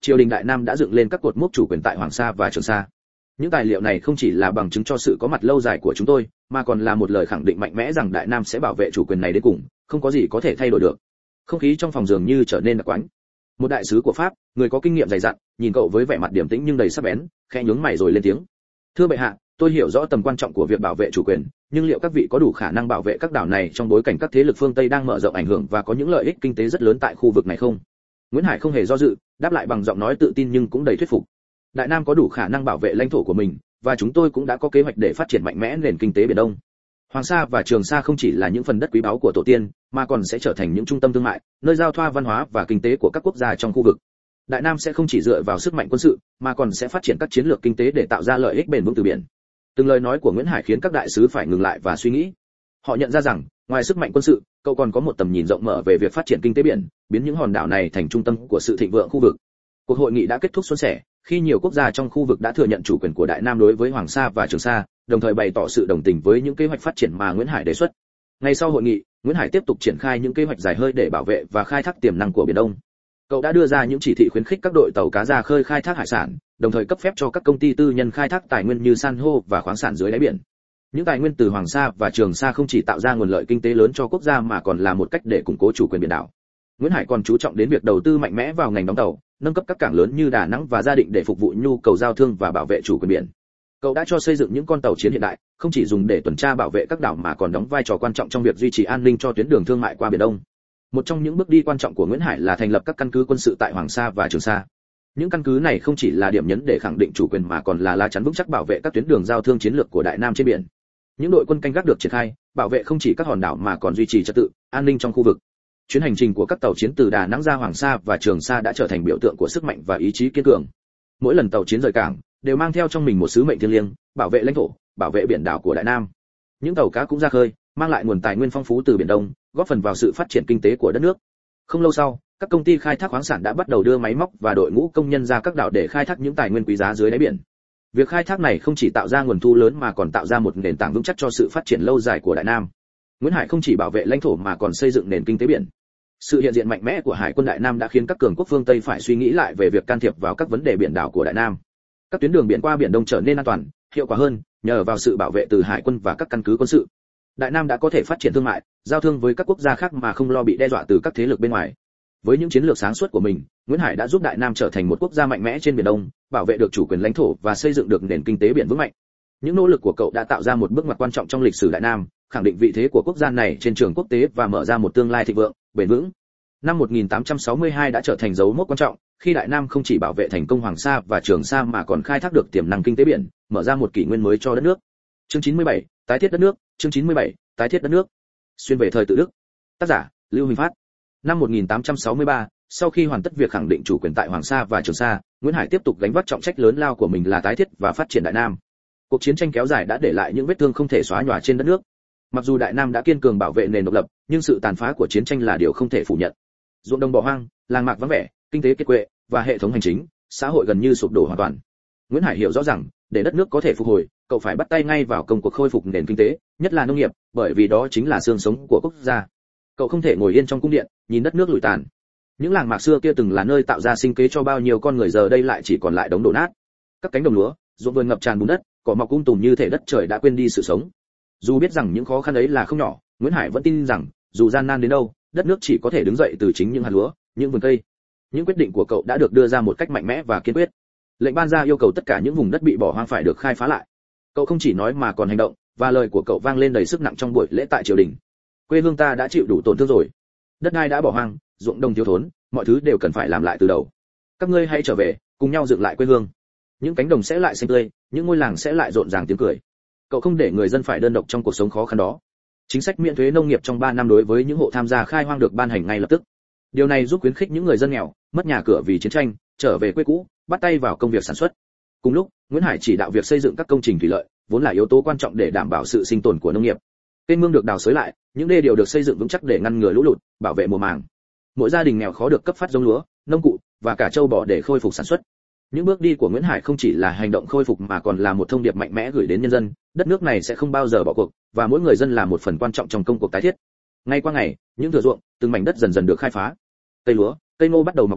triều đình Đại Nam đã dựng lên các cột mốc chủ quyền tại Hoàng Sa và Trường Sa. Những tài liệu này không chỉ là bằng chứng cho sự có mặt lâu dài của chúng tôi, mà còn là một lời khẳng định mạnh mẽ rằng Đại Nam sẽ bảo vệ chủ quyền này đến cùng, không có gì có thể thay đổi được. Không khí trong phòng dường như trở nên đặc quánh. Một đại sứ của Pháp, người có kinh nghiệm dày dặn, nhìn cậu với vẻ mặt điềm tĩnh nhưng đầy sắc bén, khẽ nhướng mày rồi lên tiếng. Thưa bệ hạ, tôi hiểu rõ tầm quan trọng của việc bảo vệ chủ quyền, nhưng liệu các vị có đủ khả năng bảo vệ các đảo này trong bối cảnh các thế lực phương Tây đang mở rộng ảnh hưởng và có những lợi ích kinh tế rất lớn tại khu vực này không? Nguyễn Hải không hề do dự, đáp lại bằng giọng nói tự tin nhưng cũng đầy thuyết phục. Đại Nam có đủ khả năng bảo vệ lãnh thổ của mình, và chúng tôi cũng đã có kế hoạch để phát triển mạnh mẽ nền kinh tế biển Đông. Hoàng Sa và Trường Sa không chỉ là những phần đất quý báu của tổ tiên, mà còn sẽ trở thành những trung tâm thương mại, nơi giao thoa văn hóa và kinh tế của các quốc gia trong khu vực. Đại Nam sẽ không chỉ dựa vào sức mạnh quân sự, mà còn sẽ phát triển các chiến lược kinh tế để tạo ra lợi ích bền vững từ biển. Từng lời nói của Nguyễn Hải khiến các đại sứ phải ngừng lại và suy nghĩ. Họ nhận ra rằng, ngoài sức mạnh quân sự, cậu còn có một tầm nhìn rộng mở về việc phát triển kinh tế biển, biến những hòn đảo này thành trung tâm của sự thịnh vượng khu vực. Cuộc hội nghị đã kết thúc suôn sẻ, khi nhiều quốc gia trong khu vực đã thừa nhận chủ quyền của Đại Nam đối với Hoàng Sa và Trường Sa, đồng thời bày tỏ sự đồng tình với những kế hoạch phát triển mà Nguyễn Hải đề xuất. Ngay sau hội nghị, Nguyễn Hải tiếp tục triển khai những kế hoạch dài hơi để bảo vệ và khai thác tiềm năng của biển Đông. Cậu đã đưa ra những chỉ thị khuyến khích các đội tàu cá ra khơi khai thác hải sản, đồng thời cấp phép cho các công ty tư nhân khai thác tài nguyên như san hô và khoáng sản dưới đáy biển. Những tài nguyên từ Hoàng Sa và Trường Sa không chỉ tạo ra nguồn lợi kinh tế lớn cho quốc gia mà còn là một cách để củng cố chủ quyền biển đảo. Nguyễn Hải còn chú trọng đến việc đầu tư mạnh mẽ vào ngành đóng tàu, nâng cấp các cảng lớn như Đà Nẵng và Gia Định để phục vụ nhu cầu giao thương và bảo vệ chủ quyền biển. Cậu đã cho xây dựng những con tàu chiến hiện đại, không chỉ dùng để tuần tra bảo vệ các đảo mà còn đóng vai trò quan trọng trong việc duy trì an ninh cho tuyến đường thương mại qua biển Đông. Một trong những bước đi quan trọng của Nguyễn Hải là thành lập các căn cứ quân sự tại Hoàng Sa và Trường Sa. Những căn cứ này không chỉ là điểm nhấn để khẳng định chủ quyền mà còn là lá chắn vững chắc bảo vệ các tuyến đường giao thương chiến lược của Đại Nam trên biển. Những đội quân canh gác được triển khai, bảo vệ không chỉ các hòn đảo mà còn duy trì trật tự, an ninh trong khu vực. Chuyến hành trình của các tàu chiến từ Đà Nẵng ra Hoàng Sa và Trường Sa đã trở thành biểu tượng của sức mạnh và ý chí kiên cường. Mỗi lần tàu chiến rời cảng, đều mang theo trong mình một sứ mệnh thiêng liêng, bảo vệ lãnh thổ, bảo vệ biển đảo của Đại Nam. Những tàu cá cũng ra khơi, mang lại nguồn tài nguyên phong phú từ biển Đông, góp phần vào sự phát triển kinh tế của đất nước. Không lâu sau, các công ty khai thác khoáng sản đã bắt đầu đưa máy móc và đội ngũ công nhân ra các đảo để khai thác những tài nguyên quý giá dưới đáy biển. Việc khai thác này không chỉ tạo ra nguồn thu lớn mà còn tạo ra một nền tảng vững chắc cho sự phát triển lâu dài của Đại Nam. Nguyễn Hải không chỉ bảo vệ lãnh thổ mà còn xây dựng nền kinh tế biển. Sự hiện diện mạnh mẽ của Hải quân Đại Nam đã khiến các cường quốc phương Tây phải suy nghĩ lại về việc can thiệp vào các vấn đề biển đảo của Đại Nam. Các tuyến đường biển qua biển Đông trở nên an toàn, hiệu quả hơn, nhờ vào sự bảo vệ từ Hải quân và các căn cứ quân sự. Đại Nam đã có thể phát triển thương mại, giao thương với các quốc gia khác mà không lo bị đe dọa từ các thế lực bên ngoài. Với những chiến lược sáng suốt của mình, Nguyễn Hải đã giúp Đại Nam trở thành một quốc gia mạnh mẽ trên biển Đông, bảo vệ được chủ quyền lãnh thổ và xây dựng được nền kinh tế biển vững mạnh. Những nỗ lực của cậu đã tạo ra một bước ngoặt quan trọng trong lịch sử Đại Nam, khẳng định vị thế của quốc gia này trên trường quốc tế và mở ra một tương lai thịnh vượng, bền vững. Năm 1862 đã trở thành dấu mốc quan trọng, khi Đại Nam không chỉ bảo vệ thành công Hoàng Sa và Trường Sa mà còn khai thác được tiềm năng kinh tế biển, mở ra một kỷ nguyên mới cho đất nước. Chương 97, tái thiết đất nước, chương 97, tái thiết đất nước. Xuyên về thời tự Đức. Tác giả: Lưu Huỳnh Phát. Năm 1863, sau khi hoàn tất việc khẳng định chủ quyền tại Hoàng Sa và Trường Sa, Nguyễn Hải tiếp tục gánh vác trọng trách lớn lao của mình là tái thiết và phát triển Đại Nam. Cuộc chiến tranh kéo dài đã để lại những vết thương không thể xóa nhòa trên đất nước. Mặc dù Đại Nam đã kiên cường bảo vệ nền độc lập, nhưng sự tàn phá của chiến tranh là điều không thể phủ nhận. Ruộng đồng bỏ hoang, làng mạc vắng vẻ, kinh tế kiệt quệ và hệ thống hành chính, xã hội gần như sụp đổ hoàn toàn. Nguyễn Hải hiểu rõ rằng, để đất nước có thể phục hồi, cậu phải bắt tay ngay vào công cuộc khôi phục nền kinh tế, nhất là nông nghiệp, bởi vì đó chính là xương sống của quốc gia. Cậu không thể ngồi yên trong cung điện, nhìn đất nước lụi tàn. Những làng mạc xưa kia từng là nơi tạo ra sinh kế cho bao nhiêu con người giờ đây lại chỉ còn lại đống đổ nát. Các cánh đồng lúa, ruộng vườn ngập tràn bùn đất, cỏ mọc tùm như thể đất trời đã quên đi sự sống. Dù biết rằng những khó khăn ấy là không nhỏ, Nguyễn Hải vẫn tin rằng, dù gian nan đến đâu, đất nước chỉ có thể đứng dậy từ chính những hạt lúa, những vườn cây. Những quyết định của cậu đã được đưa ra một cách mạnh mẽ và kiên quyết. Lệnh ban ra yêu cầu tất cả những vùng đất bị bỏ hoang phải được khai phá lại. Cậu không chỉ nói mà còn hành động, và lời của cậu vang lên đầy sức nặng trong buổi lễ tại triều đình. Quê hương ta đã chịu đủ tổn thương rồi, đất đai đã bỏ hoang, ruộng đồng thiếu thốn, mọi thứ đều cần phải làm lại từ đầu. Các ngươi hãy trở về, cùng nhau dựng lại quê hương. Những cánh đồng sẽ lại xanh tươi, những ngôi làng sẽ lại rộn ràng tiếng cười. Cậu không để người dân phải đơn độc trong cuộc sống khó khăn đó. Chính sách miễn thuế nông nghiệp trong 3 năm đối với những hộ tham gia khai hoang được ban hành ngay lập tức. Điều này giúp khuyến khích những người dân nghèo, mất nhà cửa vì chiến tranh, trở về quê cũ, bắt tay vào công việc sản xuất. Cùng lúc, Nguyễn Hải chỉ đạo việc xây dựng các công trình thủy lợi, vốn là yếu tố quan trọng để đảm bảo sự sinh tồn của nông nghiệp. Kênh mương được đào xới lại, những đê điều được xây dựng vững chắc để ngăn ngừa lũ lụt, bảo vệ mùa màng. Mỗi gia đình nghèo khó được cấp phát giống lúa, nông cụ và cả trâu bò để khôi phục sản xuất. Những bước đi của Nguyễn Hải không chỉ là hành động khôi phục mà còn là một thông điệp mạnh mẽ gửi đến nhân dân, đất nước này sẽ không bao giờ bỏ cuộc, và mỗi người dân là một phần quan trọng trong công cuộc tái thiết. Ngày qua ngày, những thửa ruộng, từng mảnh đất dần dần được khai phá. Cây lúa, cây ngô bắt đầu mọc lên,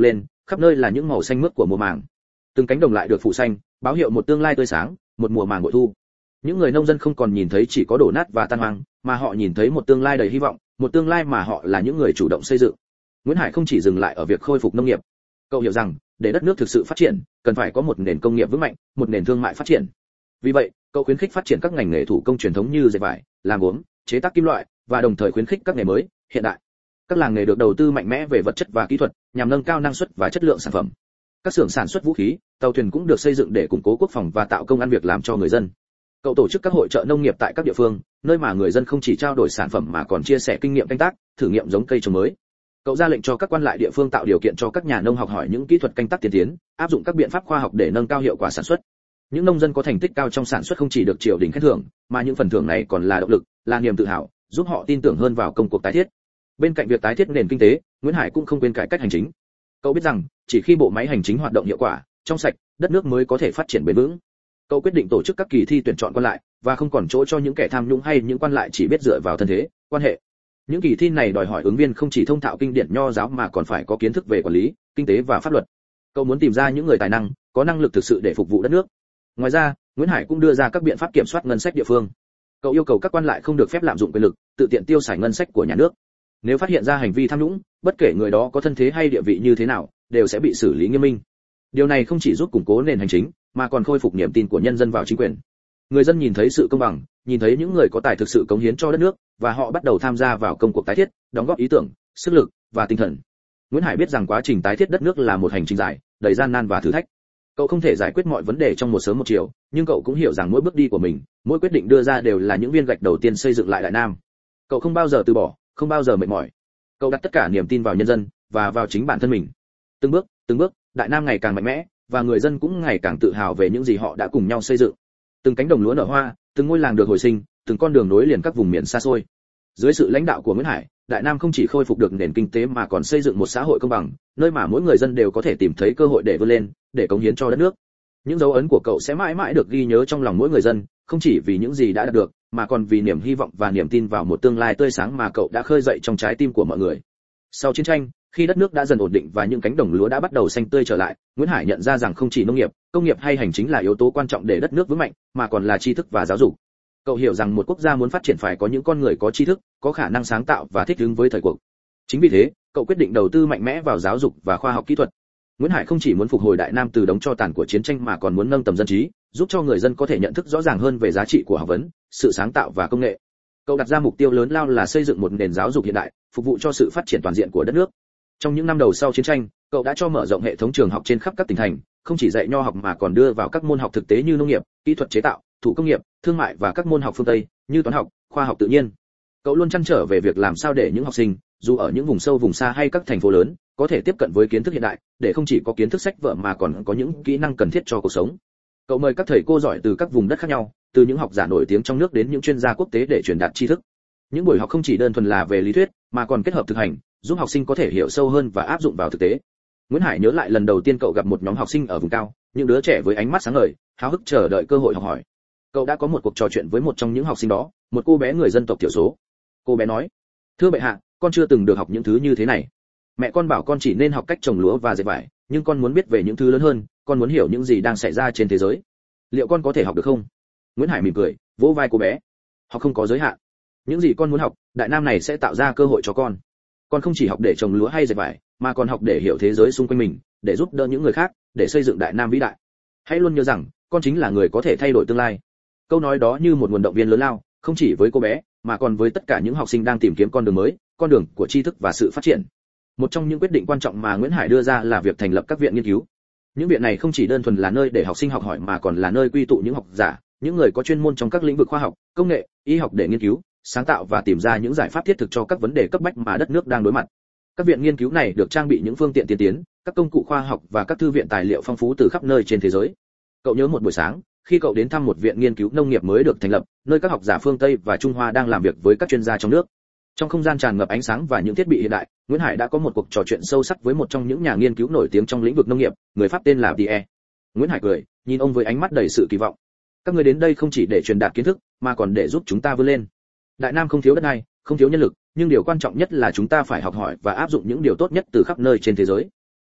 khắp nơi là những màu xanh mướt của mùa màng. Từng cánh đồng lại được phủ xanh, báo hiệu một tương lai tươi sáng, một mùa màng bội thu. Những người nông dân không còn nhìn thấy chỉ có đổ nát và tan hoang, mà họ nhìn thấy một tương lai đầy hy vọng, một tương lai mà họ là những người chủ động xây dựng. Nguyễn Hải không chỉ dừng lại ở việc khôi phục nông nghiệp. Cậu hiểu rằng, để đất nước thực sự phát triển, cần phải có một nền công nghiệp vững mạnh, một nền thương mại phát triển. Vì vậy, cậu khuyến khích phát triển các ngành nghề thủ công truyền thống như dệt vải, làm gốm, chế tác kim loại, và đồng thời khuyến khích các nghề mới, hiện đại. Các làng nghề được đầu tư mạnh mẽ về vật chất và kỹ thuật, nhằm nâng cao năng suất và chất lượng sản phẩm. Các xưởng sản xuất vũ khí, tàu thuyền cũng được xây dựng để củng cố quốc phòng và tạo công ăn việc làm cho người dân. Cậu tổ chức các hội chợ nông nghiệp tại các địa phương, nơi mà người dân không chỉ trao đổi sản phẩm mà còn chia sẻ kinh nghiệm canh tác, thử nghiệm giống cây trồng mới. Cậu ra lệnh cho các quan lại địa phương tạo điều kiện cho các nhà nông học hỏi những kỹ thuật canh tác tiên tiến, áp dụng các biện pháp khoa học để nâng cao hiệu quả sản xuất. Những nông dân có thành tích cao trong sản xuất không chỉ được triều đình khen thưởng, mà những phần thưởng này còn là động lực, là niềm tự hào, giúp họ tin tưởng hơn vào công cuộc tái thiết. Bên cạnh việc tái thiết nền kinh tế, Nguyễn Hải cũng không quên cải cách hành chính. Cậu biết rằng, chỉ khi bộ máy hành chính hoạt động hiệu quả, trong sạch, đất nước mới có thể phát triển bền vững. Cậu quyết định tổ chức các kỳ thi tuyển chọn quan lại, và không còn chỗ cho những kẻ tham nhũng hay những quan lại chỉ biết dựa vào thân thế, quan hệ. Những kỳ thi này đòi hỏi ứng viên không chỉ thông thạo kinh điển nho giáo mà còn phải có kiến thức về quản lý, kinh tế và pháp luật. Cậu muốn tìm ra những người tài năng, có năng lực thực sự để phục vụ đất nước. Ngoài ra, Nguyễn Hải cũng đưa ra các biện pháp kiểm soát ngân sách địa phương. Cậu yêu cầu các quan lại không được phép lạm dụng quyền lực, tự tiện tiêu xài ngân sách của nhà nước. Nếu phát hiện ra hành vi tham nhũng, bất kể người đó có thân thế hay địa vị như thế nào, đều sẽ bị xử lý nghiêm minh. Điều này không chỉ giúp củng cố nền hành chính, mà còn khôi phục niềm tin của nhân dân vào chính quyền. Người dân nhìn thấy sự công bằng, nhìn thấy những người có tài thực sự cống hiến cho đất nước, và họ bắt đầu tham gia vào công cuộc tái thiết, đóng góp ý tưởng, sức lực và tinh thần. Nguyễn Hải biết rằng quá trình tái thiết đất nước là một hành trình dài, đầy gian nan và thử thách. Cậu không thể giải quyết mọi vấn đề trong một sớm một chiều, nhưng cậu cũng hiểu rằng mỗi bước đi của mình, mỗi quyết định đưa ra đều là những viên gạch đầu tiên xây dựng lại Đại Nam. Cậu không bao giờ từ bỏ, không bao giờ mệt mỏi. Cậu đặt tất cả niềm tin vào nhân dân và vào chính bản thân mình. Từng bước, Đại Nam ngày càng mạnh mẽ, và người dân cũng ngày càng tự hào về những gì họ đã cùng nhau xây dựng. Từng cánh đồng lúa nở hoa, từng ngôi làng được hồi sinh, từng con đường nối liền các vùng miền xa xôi. Dưới sự lãnh đạo của Nguyễn Hải, Đại Nam không chỉ khôi phục được nền kinh tế mà còn xây dựng một xã hội công bằng, nơi mà mỗi người dân đều có thể tìm thấy cơ hội để vươn lên, để cống hiến cho đất nước. Những dấu ấn của cậu sẽ mãi mãi được ghi nhớ trong lòng mỗi người dân, không chỉ vì những gì đã đạt được, mà còn vì niềm hy vọng và niềm tin vào một tương lai tươi sáng mà cậu đã khơi dậy trong trái tim của mọi người. Sau chiến tranh, khi đất nước đã dần ổn định và những cánh đồng lúa đã bắt đầu xanh tươi trở lại, Nguyễn Hải nhận ra rằng không chỉ nông nghiệp, công nghiệp hay hành chính là yếu tố quan trọng để đất nước vững mạnh, mà còn là tri thức và giáo dục. Cậu hiểu rằng một quốc gia muốn phát triển phải có những con người có tri thức, có khả năng sáng tạo và thích ứng với thời cuộc. Chính vì thế, cậu quyết định đầu tư mạnh mẽ vào giáo dục và khoa học kỹ thuật. Nguyễn Hải không chỉ muốn phục hồi Đại Nam từ đống tro tàn của chiến tranh mà còn muốn nâng tầm dân trí, giúp cho người dân có thể nhận thức rõ ràng hơn về giá trị của học vấn, sự sáng tạo và công nghệ. Cậu đặt ra mục tiêu lớn lao là xây dựng một nền giáo dục hiện đại, phục vụ cho sự phát triển toàn diện của đất nước. Trong những năm đầu sau chiến tranh, cậu đã cho mở rộng hệ thống trường học trên khắp các tỉnh thành, không chỉ dạy nho học mà còn đưa vào các môn học thực tế như nông nghiệp, kỹ thuật chế tạo, thủ công nghiệp, thương mại và các môn học phương Tây như toán học, khoa học tự nhiên. Cậu luôn trăn trở về việc làm sao để những học sinh, dù ở những vùng sâu vùng xa hay các thành phố lớn, có thể tiếp cận với kiến thức hiện đại, để không chỉ có kiến thức sách vở mà còn có những kỹ năng cần thiết cho cuộc sống. Cậu mời các thầy cô giỏi từ các vùng đất khác nhau, từ những học giả nổi tiếng trong nước đến những chuyên gia quốc tế để truyền đạt tri thức. Những buổi học không chỉ đơn thuần là về lý thuyết, mà còn kết hợp thực hành, giúp học sinh có thể hiểu sâu hơn và áp dụng vào thực tế. Nguyễn Hải nhớ lại lần đầu tiên cậu gặp một nhóm học sinh ở vùng cao, những đứa trẻ với ánh mắt sáng ngời, háo hức chờ đợi cơ hội học hỏi. Cậu đã có một cuộc trò chuyện với một trong những học sinh đó, một cô bé người dân tộc thiểu số. Cô bé nói: "Thưa bệ hạ, con chưa từng được học những thứ như thế này. Mẹ con bảo con chỉ nên học cách trồng lúa và dệt vải, nhưng con muốn biết về những thứ lớn hơn, con muốn hiểu những gì đang xảy ra trên thế giới. Liệu con có thể học được không?" Nguyễn Hải mỉm cười, vỗ vai cô bé. "Học không có giới hạn. Những gì con muốn học, Đại Nam này sẽ tạo ra cơ hội cho con. Con không chỉ học để trồng lúa hay dệt vải, mà còn học để hiểu thế giới xung quanh mình, để giúp đỡ những người khác, để xây dựng Đại Nam vĩ đại. Hãy luôn nhớ rằng, con chính là người có thể thay đổi tương lai." Câu nói đó như một nguồn động viên lớn lao, không chỉ với cô bé, mà còn với tất cả những học sinh đang tìm kiếm con đường mới, con đường của tri thức và sự phát triển. Một trong những quyết định quan trọng mà Nguyễn Hải đưa ra là việc thành lập các viện nghiên cứu. Những viện này không chỉ đơn thuần là nơi để học sinh học hỏi mà còn là nơi quy tụ những học giả, những người có chuyên môn trong các lĩnh vực khoa học, công nghệ, y học để nghiên cứu, sáng tạo và tìm ra những giải pháp thiết thực cho các vấn đề cấp bách mà đất nước đang đối mặt. Các viện nghiên cứu này được trang bị những phương tiện tiên tiến, các công cụ khoa học và các thư viện tài liệu phong phú từ khắp nơi trên thế giới. Cậu nhớ một buổi sáng, khi cậu đến thăm một viện nghiên cứu nông nghiệp mới được thành lập, nơi các học giả phương Tây và Trung Hoa đang làm việc với các chuyên gia trong nước. Trong không gian tràn ngập ánh sáng và những thiết bị hiện đại, Nguyễn Hải đã có một cuộc trò chuyện sâu sắc với một trong những nhà nghiên cứu nổi tiếng trong lĩnh vực nông nghiệp, người Pháp tên là Pierre. Nguyễn Hải cười, nhìn ông với ánh mắt đầy sự kỳ vọng. "Các người đến đây không chỉ để truyền đạt kiến thức, mà còn để giúp chúng ta vươn lên. Đại Nam không thiếu đất đai, không thiếu nhân lực, nhưng điều quan trọng nhất là chúng ta phải học hỏi và áp dụng những điều tốt nhất từ khắp nơi trên thế giới.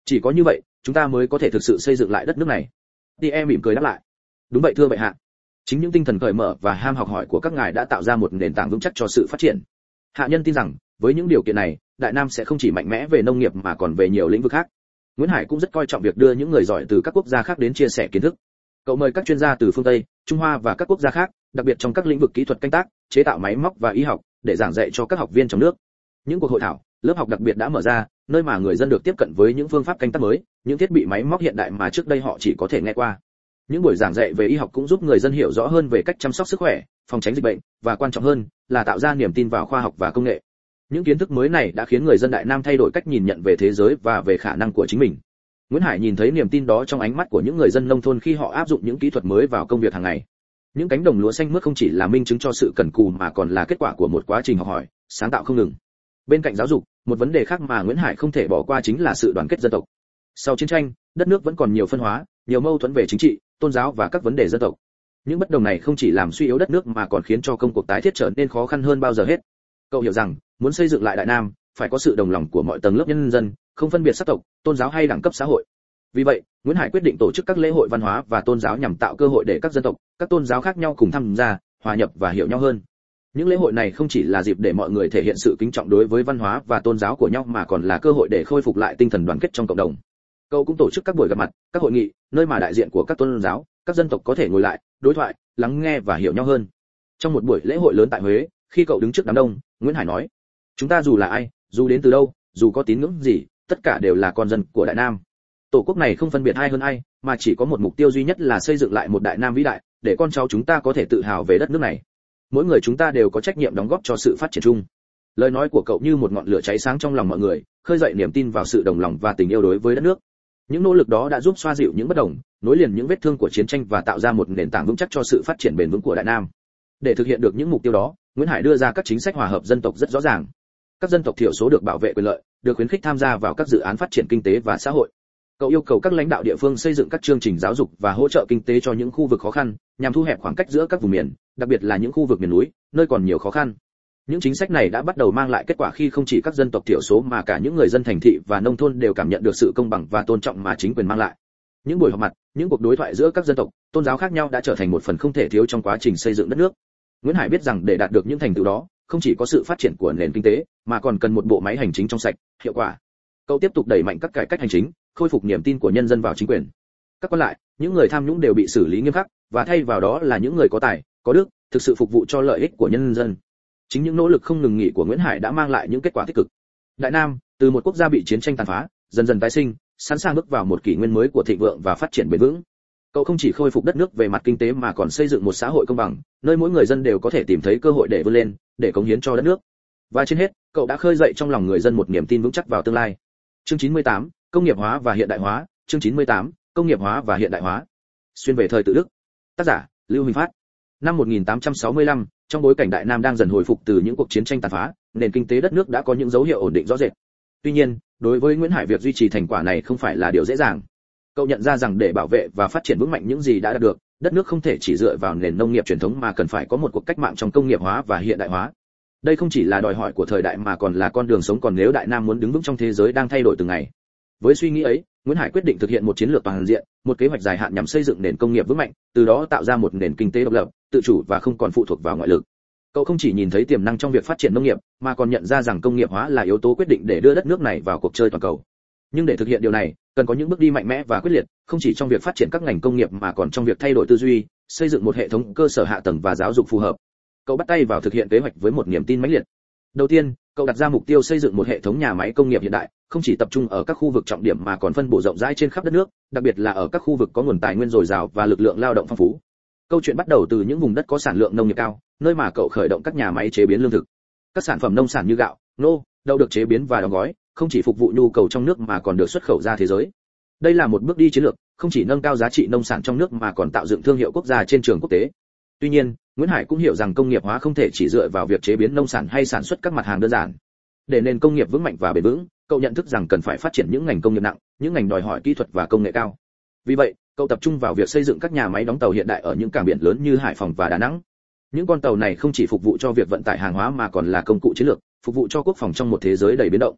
Chỉ có như vậy, chúng ta mới có thể thực sự xây dựng lại đất nước này. Tie mỉm cười đáp lại. Đúng vậy thưa bệ hạ. Chính những tinh thần cởi mở và ham học hỏi của các ngài đã tạo ra một nền tảng vững chắc cho sự phát triển. Hạ nhân tin rằng, với những điều kiện này, Đại Nam sẽ không chỉ mạnh mẽ về nông nghiệp mà còn về nhiều lĩnh vực khác. Nguyễn Hải cũng rất coi trọng việc đưa những người giỏi từ các quốc gia khác đến chia sẻ kiến thức. Cậu mời các chuyên gia từ phương Tây, Trung Hoa và các quốc gia khác, đặc biệt trong các lĩnh vực kỹ thuật canh tác, chế tạo máy móc và y học, để giảng dạy cho các học viên trong nước. Những cuộc hội thảo, lớp học đặc biệt đã mở ra, nơi mà người dân được tiếp cận với những phương pháp canh tác mới, những thiết bị máy móc hiện đại mà trước đây họ chỉ có thể nghe qua. Những buổi giảng dạy về y học cũng giúp người dân hiểu rõ hơn về cách chăm sóc sức khỏe, phòng tránh dịch bệnh và quan trọng hơn là tạo ra niềm tin vào khoa học và công nghệ. Những kiến thức mới này đã khiến người dân Đại Nam thay đổi cách nhìn nhận về thế giới và về khả năng của chính mình. Nguyễn Hải nhìn thấy niềm tin đó trong ánh mắt của những người dân nông thôn khi họ áp dụng những kỹ thuật mới vào công việc hàng ngày. Những cánh đồng lúa xanh mướt không chỉ là minh chứng cho sự cần cù mà còn là kết quả của một quá trình học hỏi, sáng tạo không ngừng. Bên cạnh giáo dục, một vấn đề khác mà Nguyễn Hải không thể bỏ qua chính là sự đoàn kết dân tộc. Sau chiến tranh, đất nước vẫn còn nhiều phân hóa, nhiều mâu thuẫn về chính trị, tôn giáo và các vấn đề dân tộc. Những bất đồng này không chỉ làm suy yếu đất nước mà còn khiến cho công cuộc tái thiết trở nên khó khăn hơn bao giờ hết. Cậu hiểu rằng, muốn xây dựng lại Đại Nam, phải có sự đồng lòng của mọi tầng lớp nhân dân, không phân biệt sắc tộc, tôn giáo hay đẳng cấp xã hội. Vì vậy, Nguyễn Hải quyết định tổ chức các lễ hội văn hóa và tôn giáo nhằm tạo cơ hội để các dân tộc, các tôn giáo khác nhau cùng tham gia, hòa nhập và hiểu nhau hơn. Những lễ hội này không chỉ là dịp để mọi người thể hiện sự kính trọng đối với văn hóa và tôn giáo của nhau mà còn là cơ hội để khôi phục lại tinh thần đoàn kết trong cộng đồng. Cậu cũng tổ chức các buổi gặp mặt, các hội nghị, nơi mà đại diện của các tôn giáo, các dân tộc có thể ngồi lại, đối thoại, lắng nghe và hiểu nhau hơn. Trong một buổi lễ hội lớn tại Huế, khi cậu đứng trước đám đông, Nguyễn Hải nói: "Chúng ta dù là ai, dù đến từ đâu, dù có tín ngưỡng gì, tất cả đều là con dân của Đại Nam. Tổ quốc này không phân biệt ai hơn ai, mà chỉ có một mục tiêu duy nhất là xây dựng lại một Đại Nam vĩ đại, để con cháu chúng ta có thể tự hào về đất nước này. Mỗi người chúng ta đều có trách nhiệm đóng góp cho sự phát triển chung." Lời nói của cậu như một ngọn lửa cháy sáng trong lòng mọi người, khơi dậy niềm tin vào sự đồng lòng và tình yêu đối với đất nước. Những nỗ lực đó đã giúp xoa dịu những bất đồng, nối liền những vết thương của chiến tranh và tạo ra một nền tảng vững chắc cho sự phát triển bền vững của Đại Nam. Để thực hiện được những mục tiêu đó, Nguyễn Hải đưa ra các chính sách hòa hợp dân tộc rất rõ ràng. Các dân tộc thiểu số được bảo vệ quyền lợi, được khuyến khích tham gia vào các dự án phát triển kinh tế và xã hội. Cậu yêu cầu các lãnh đạo địa phương xây dựng các chương trình giáo dục và hỗ trợ kinh tế cho những khu vực khó khăn, nhằm thu hẹp khoảng cách giữa các vùng miền, đặc biệt là những khu vực miền núi, nơi còn nhiều khó khăn. Những chính sách này đã bắt đầu mang lại kết quả khi không chỉ các dân tộc thiểu số mà cả những người dân thành thị và nông thôn đều cảm nhận được sự công bằng và tôn trọng mà chính quyền mang lại. Những buổi họp mặt, những cuộc đối thoại giữa các dân tộc, tôn giáo khác nhau đã trở thành một phần không thể thiếu trong quá trình xây dựng đất nước. Nguyễn Hải biết rằng để đạt được những thành tựu đó, không chỉ có sự phát triển của nền kinh tế, mà còn cần một bộ máy hành chính trong sạch, hiệu quả. Cậu tiếp tục đẩy mạnh các cải cách hành chính, khôi phục niềm tin của nhân dân vào chính quyền. Các quan lại, những người tham nhũng đều bị xử lý nghiêm khắc, và thay vào đó là những người có tài, có đức, thực sự phục vụ cho lợi ích của nhân dân. Chính những nỗ lực không ngừng nghỉ của Nguyễn Hải đã mang lại những kết quả tích cực. Đại Nam, từ một quốc gia bị chiến tranh tàn phá, dần dần tái sinh, sẵn sàng bước vào một kỷ nguyên mới của thịnh vượng và phát triển bền vững. Cậu không chỉ khôi phục đất nước về mặt kinh tế mà còn xây dựng một xã hội công bằng, nơi mỗi người dân đều có thể tìm thấy cơ hội để vươn lên, để cống hiến cho đất nước. Và trên hết, cậu đã khơi dậy trong lòng người dân một niềm tin vững chắc vào tương lai. Chương 98, công nghiệp hóa và hiện đại hóa. Chương 98, công nghiệp hóa và hiện đại hóa. Xuyên về thời tự Đức. Tác giả: Lưu Huỳnh Phát. Năm 1865, trong bối cảnh Đại Nam đang dần hồi phục từ những cuộc chiến tranh tàn phá, nền kinh tế đất nước đã có những dấu hiệu ổn định rõ rệt. Tuy nhiên, đối với Nguyễn Hải việc duy trì thành quả này không phải là điều dễ dàng. Cậu nhận ra rằng để bảo vệ và phát triển vững mạnh những gì đã đạt được, đất nước không thể chỉ dựa vào nền nông nghiệp truyền thống mà cần phải có một cuộc cách mạng trong công nghiệp hóa và hiện đại hóa. Đây không chỉ là đòi hỏi của thời đại mà còn là con đường sống còn nếu Đại Nam muốn đứng vững trong thế giới đang thay đổi từng ngày. Với suy nghĩ ấy, Nguyễn Hải quyết định thực hiện một chiến lược toàn diện, một kế hoạch dài hạn nhằm xây dựng nền công nghiệp vững mạnh, từ đó tạo ra một nền kinh tế độc lập, tự chủ và không còn phụ thuộc vào ngoại lực. Cậu không chỉ nhìn thấy tiềm năng trong việc phát triển nông nghiệp, mà còn nhận ra rằng công nghiệp hóa là yếu tố quyết định để đưa đất nước này vào cuộc chơi toàn cầu. Nhưng để thực hiện điều này, cần có những bước đi mạnh mẽ và quyết liệt, không chỉ trong việc phát triển các ngành công nghiệp mà còn trong việc thay đổi tư duy, xây dựng một hệ thống cơ sở hạ tầng và giáo dục phù hợp. Cậu bắt tay vào thực hiện kế hoạch với một niềm tin mãnh liệt. Đầu tiên, cậu đặt ra mục tiêu xây dựng một hệ thống nhà máy công nghiệp hiện đại, không chỉ tập trung ở các khu vực trọng điểm mà còn phân bổ rộng rãi trên khắp đất nước, đặc biệt là ở các khu vực có nguồn tài nguyên dồi dào và lực lượng lao động phong phú. Câu chuyện bắt đầu từ những vùng đất có sản lượng nông nghiệp cao, nơi mà cậu khởi động các nhà máy chế biến lương thực. Các sản phẩm nông sản như gạo, ngô, đậu được chế biến và đóng gói, không chỉ phục vụ nhu cầu trong nước mà còn được xuất khẩu ra thế giới. Đây là một bước đi chiến lược, không chỉ nâng cao giá trị nông sản trong nước mà còn tạo dựng thương hiệu quốc gia trên trường quốc tế. Tuy nhiên, Nguyễn Hải cũng hiểu rằng công nghiệp hóa không thể chỉ dựa vào việc chế biến nông sản hay sản xuất các mặt hàng đơn giản. Để nền công nghiệp vững mạnh và bền vững, cậu nhận thức rằng cần phải phát triển những ngành công nghiệp nặng, những ngành đòi hỏi kỹ thuật và công nghệ cao. Vì vậy, cậu tập trung vào việc xây dựng các nhà máy đóng tàu hiện đại ở những cảng biển lớn như Hải Phòng và Đà Nẵng. Những con tàu này không chỉ phục vụ cho việc vận tải hàng hóa mà còn là công cụ chiến lược, phục vụ cho quốc phòng trong một thế giới đầy biến động.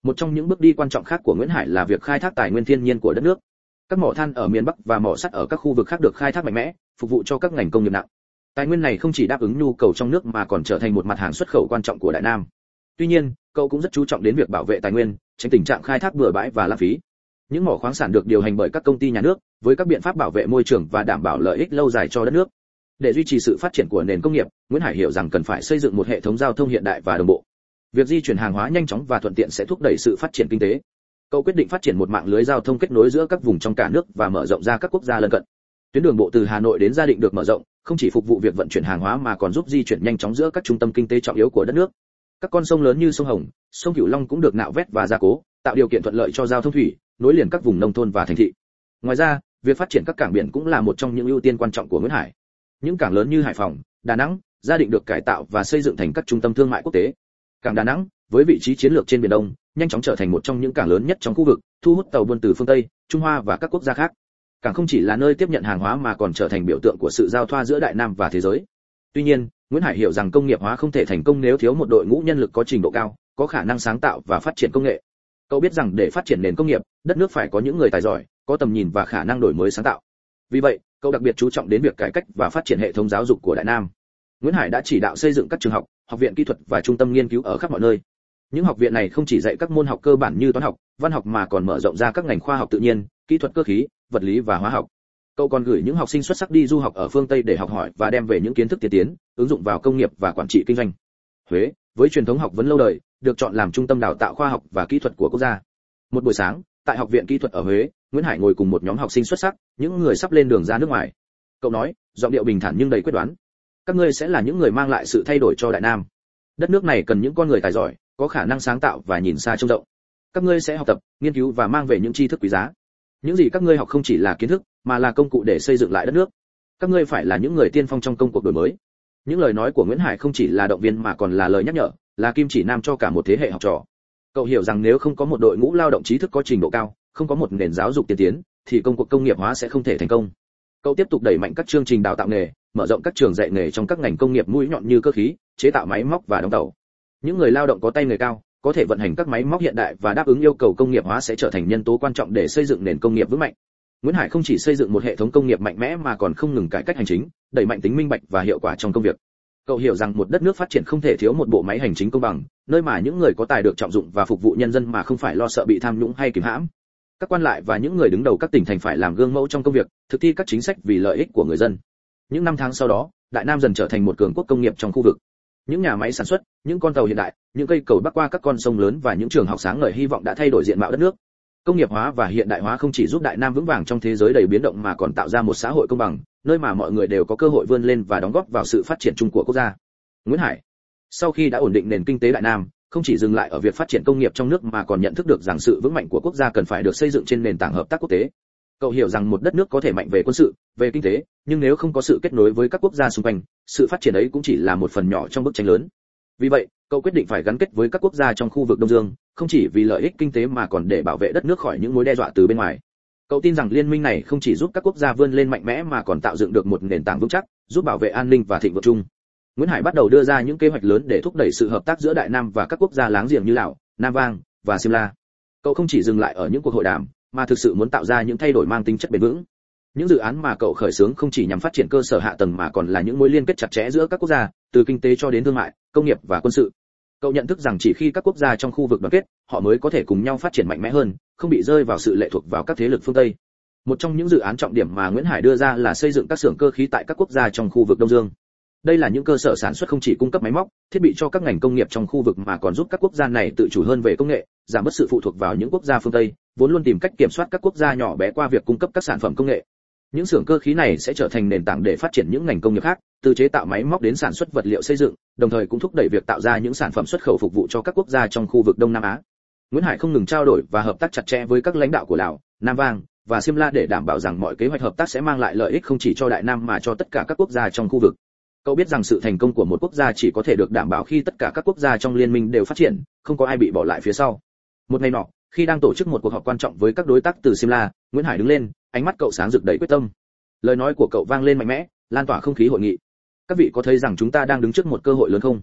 Một trong những bước đi quan trọng khác của Nguyễn Hải là việc khai thác tài nguyên thiên nhiên của đất nước. Các mỏ than ở miền Bắc và mỏ sắt ở các khu vực khác được khai thác mạnh mẽ, phục vụ cho các ngành công nghiệp nặng. Tài nguyên này không chỉ đáp ứng nhu cầu trong nước mà còn trở thành một mặt hàng xuất khẩu quan trọng của Đại Nam. Tuy nhiên, cậu cũng rất chú trọng đến việc bảo vệ tài nguyên, tránh tình trạng khai thác bừa bãi và lãng phí. Những mỏ khoáng sản được điều hành bởi các công ty nhà nước, với các biện pháp bảo vệ môi trường và đảm bảo lợi ích lâu dài cho đất nước. Để duy trì sự phát triển của nền công nghiệp, Nguyễn Hải hiểu rằng cần phải xây dựng một hệ thống giao thông hiện đại và đồng bộ. Việc di chuyển hàng hóa nhanh chóng và thuận tiện sẽ thúc đẩy sự phát triển kinh tế. Cậu quyết định phát triển một mạng lưới giao thông kết nối giữa các vùng trong cả nước và mở rộng ra các quốc gia lân cận. Tuyến đường bộ từ Hà Nội đến Gia Định được mở rộng, không chỉ phục vụ việc vận chuyển hàng hóa mà còn giúp di chuyển nhanh chóng giữa các trung tâm kinh tế trọng yếu của đất nước. Các con sông lớn như sông Hồng, sông Cửu Long cũng được nạo vét và gia cố, tạo điều kiện thuận lợi cho giao thông thủy, nối liền các vùng nông thôn và thành thị. Ngoài ra, việc phát triển các cảng biển cũng là một trong những ưu tiên quan trọng của Nguyễn Hải. Những cảng lớn như Hải Phòng, Đà Nẵng, Gia Định được cải tạo và xây dựng thành các trung tâm thương mại quốc tế. Cảng Đà Nẵng, với vị trí chiến lược trên biển Đông, nhanh chóng trở thành một trong những cảng lớn nhất trong khu vực, thu hút tàu buôn từ phương Tây, Trung Hoa và các quốc gia khác. Cảng không chỉ là nơi tiếp nhận hàng hóa mà còn trở thành biểu tượng của sự giao thoa giữa Đại Nam và thế giới. Tuy nhiên, Nguyễn Hải hiểu rằng công nghiệp hóa không thể thành công nếu thiếu một đội ngũ nhân lực có trình độ cao, có khả năng sáng tạo và phát triển công nghệ. Cậu biết rằng để phát triển nền công nghiệp, đất nước phải có những người tài giỏi, có tầm nhìn và khả năng đổi mới sáng tạo. Vì vậy, cậu đặc biệt chú trọng đến việc cải cách và phát triển hệ thống giáo dục của Đại Nam. Nguyễn Hải đã chỉ đạo xây dựng các trường học, học viện kỹ thuật và trung tâm nghiên cứu ở khắp mọi nơi. Những học viện này không chỉ dạy các môn học cơ bản như toán học, văn học mà còn mở rộng ra các ngành khoa học tự nhiên, kỹ thuật cơ khí, vật lý và hóa học. Cậu còn gửi những học sinh xuất sắc đi du học ở phương Tây để học hỏi và đem về những kiến thức tiên tiến, ứng dụng vào công nghiệp và quản trị kinh doanh. Huế, với truyền thống học vấn lâu đời, được chọn làm trung tâm đào tạo khoa học và kỹ thuật của quốc gia. Một buổi sáng, tại học viện kỹ thuật ở Huế, Nguyễn Hải ngồi cùng một nhóm học sinh xuất sắc, những người sắp lên đường ra nước ngoài. Cậu nói, giọng điệu bình thản nhưng đầy quyết đoán: các ngươi sẽ là những người mang lại sự thay đổi cho Đại Nam. Đất nước này cần những con người tài giỏi, có khả năng sáng tạo và nhìn xa trông rộng. Các ngươi sẽ học tập, nghiên cứu và mang về những tri thức quý giá. Những gì các ngươi học không chỉ là kiến thức, mà là công cụ để xây dựng lại đất nước. Các ngươi phải là những người tiên phong trong công cuộc đổi mới. Những lời nói của Nguyễn Hải không chỉ là động viên mà còn là lời nhắc nhở, là kim chỉ nam cho cả một thế hệ học trò. Cậu hiểu rằng nếu không có một đội ngũ lao động trí thức có trình độ cao, không có một nền giáo dục tiên tiến, thì công cuộc công nghiệp hóa sẽ không thể thành công. Cậu tiếp tục đẩy mạnh các chương trình đào tạo nghề, mở rộng các trường dạy nghề trong các ngành công nghiệp mũi nhọn như cơ khí, chế tạo máy móc và đóng tàu. Những người lao động có tay nghề cao, có thể vận hành các máy móc hiện đại và đáp ứng yêu cầu công nghiệp hóa sẽ trở thành nhân tố quan trọng để xây dựng nền công nghiệp vững mạnh. Nguyễn Hải không chỉ xây dựng một hệ thống công nghiệp mạnh mẽ mà còn không ngừng cải cách hành chính, đẩy mạnh tính minh bạch và hiệu quả trong công việc. Cậu hiểu rằng một đất nước phát triển không thể thiếu một bộ máy hành chính công bằng, nơi mà những người có tài được trọng dụng và phục vụ nhân dân mà không phải lo sợ bị tham nhũng hay kìm hãm. Các quan lại và những người đứng đầu các tỉnh thành phải làm gương mẫu trong công việc, thực thi các chính sách vì lợi ích của người dân. Những năm tháng sau đó, Đại Nam dần trở thành một cường quốc công nghiệp trong khu vực. Những nhà máy sản xuất, những con tàu hiện đại, những cây cầu bắc qua các con sông lớn và những trường học sáng ngời hy vọng đã thay đổi diện mạo đất nước. Công nghiệp hóa và hiện đại hóa không chỉ giúp Đại Nam vững vàng trong thế giới đầy biến động mà còn tạo ra một xã hội công bằng, nơi mà mọi người đều có cơ hội vươn lên và đóng góp vào sự phát triển chung của quốc gia. Nguyễn Hải, sau khi đã ổn định nền kinh tế Đại Nam, không chỉ dừng lại ở việc phát triển công nghiệp trong nước mà còn nhận thức được rằng sự vững mạnh của quốc gia cần phải được xây dựng trên nền tảng hợp tác quốc tế. Cậu hiểu rằng một đất nước có thể mạnh về quân sự, về kinh tế, nhưng nếu không có sự kết nối với các quốc gia xung quanh, sự phát triển ấy cũng chỉ là một phần nhỏ trong bức tranh lớn. Vì vậy, cậu quyết định phải gắn kết với các quốc gia trong khu vực Đông Dương, không chỉ vì lợi ích kinh tế mà còn để bảo vệ đất nước khỏi những mối đe dọa từ bên ngoài. Cậu tin rằng liên minh này không chỉ giúp các quốc gia vươn lên mạnh mẽ mà còn tạo dựng được một nền tảng vững chắc, giúp bảo vệ an ninh và thịnh vượng chung. Nguyễn Hải bắt đầu đưa ra những kế hoạch lớn để thúc đẩy sự hợp tác giữa Đại Nam và các quốc gia láng giềng như Lào, Nam Vang và Simla. Cậu không chỉ dừng lại ở những cuộc hội đàm, mà thực sự muốn tạo ra những thay đổi mang tính chất bền vững. Những dự án mà cậu khởi xướng không chỉ nhằm phát triển cơ sở hạ tầng mà còn là những mối liên kết chặt chẽ giữa các quốc gia, từ kinh tế cho đến thương mại, công nghiệp và quân sự. Cậu nhận thức rằng chỉ khi các quốc gia trong khu vực đoàn kết, họ mới có thể cùng nhau phát triển mạnh mẽ hơn, không bị rơi vào sự lệ thuộc vào các thế lực phương Tây. Một trong những dự án trọng điểm mà Nguyễn Hải đưa ra là xây dựng các xưởng cơ khí tại các quốc gia trong khu vực Đông Dương. Đây là những cơ sở sản xuất không chỉ cung cấp máy móc, thiết bị cho các ngành công nghiệp trong khu vực mà còn giúp các quốc gia này tự chủ hơn về công nghệ, giảm bớt sự phụ thuộc vào những quốc gia phương Tây, vốn luôn tìm cách kiểm soát các quốc gia nhỏ bé qua việc cung cấp các sản phẩm công nghệ. Những xưởng cơ khí này sẽ trở thành nền tảng để phát triển những ngành công nghiệp khác, từ chế tạo máy móc đến sản xuất vật liệu xây dựng, đồng thời cũng thúc đẩy việc tạo ra những sản phẩm xuất khẩu phục vụ cho các quốc gia trong khu vực Đông Nam Á. Nguyễn Hải không ngừng trao đổi và hợp tác chặt chẽ với các lãnh đạo của Lào, Nam Vang và Simla để đảm bảo rằng mọi kế hoạch hợp tác sẽ mang lại lợi ích không chỉ cho Đại Nam mà cho tất cả các quốc gia trong khu vực. Cậu biết rằng sự thành công của một quốc gia chỉ có thể được đảm bảo khi tất cả các quốc gia trong liên minh đều phát triển, không có ai bị bỏ lại phía sau. Một ngày nọ, khi đang tổ chức một cuộc họp quan trọng với các đối tác từ Simla, Nguyễn Hải đứng lên, ánh mắt cậu sáng rực đầy quyết tâm. Lời nói của cậu vang lên mạnh mẽ, lan tỏa không khí hội nghị. Các vị có thấy rằng chúng ta đang đứng trước một cơ hội lớn không?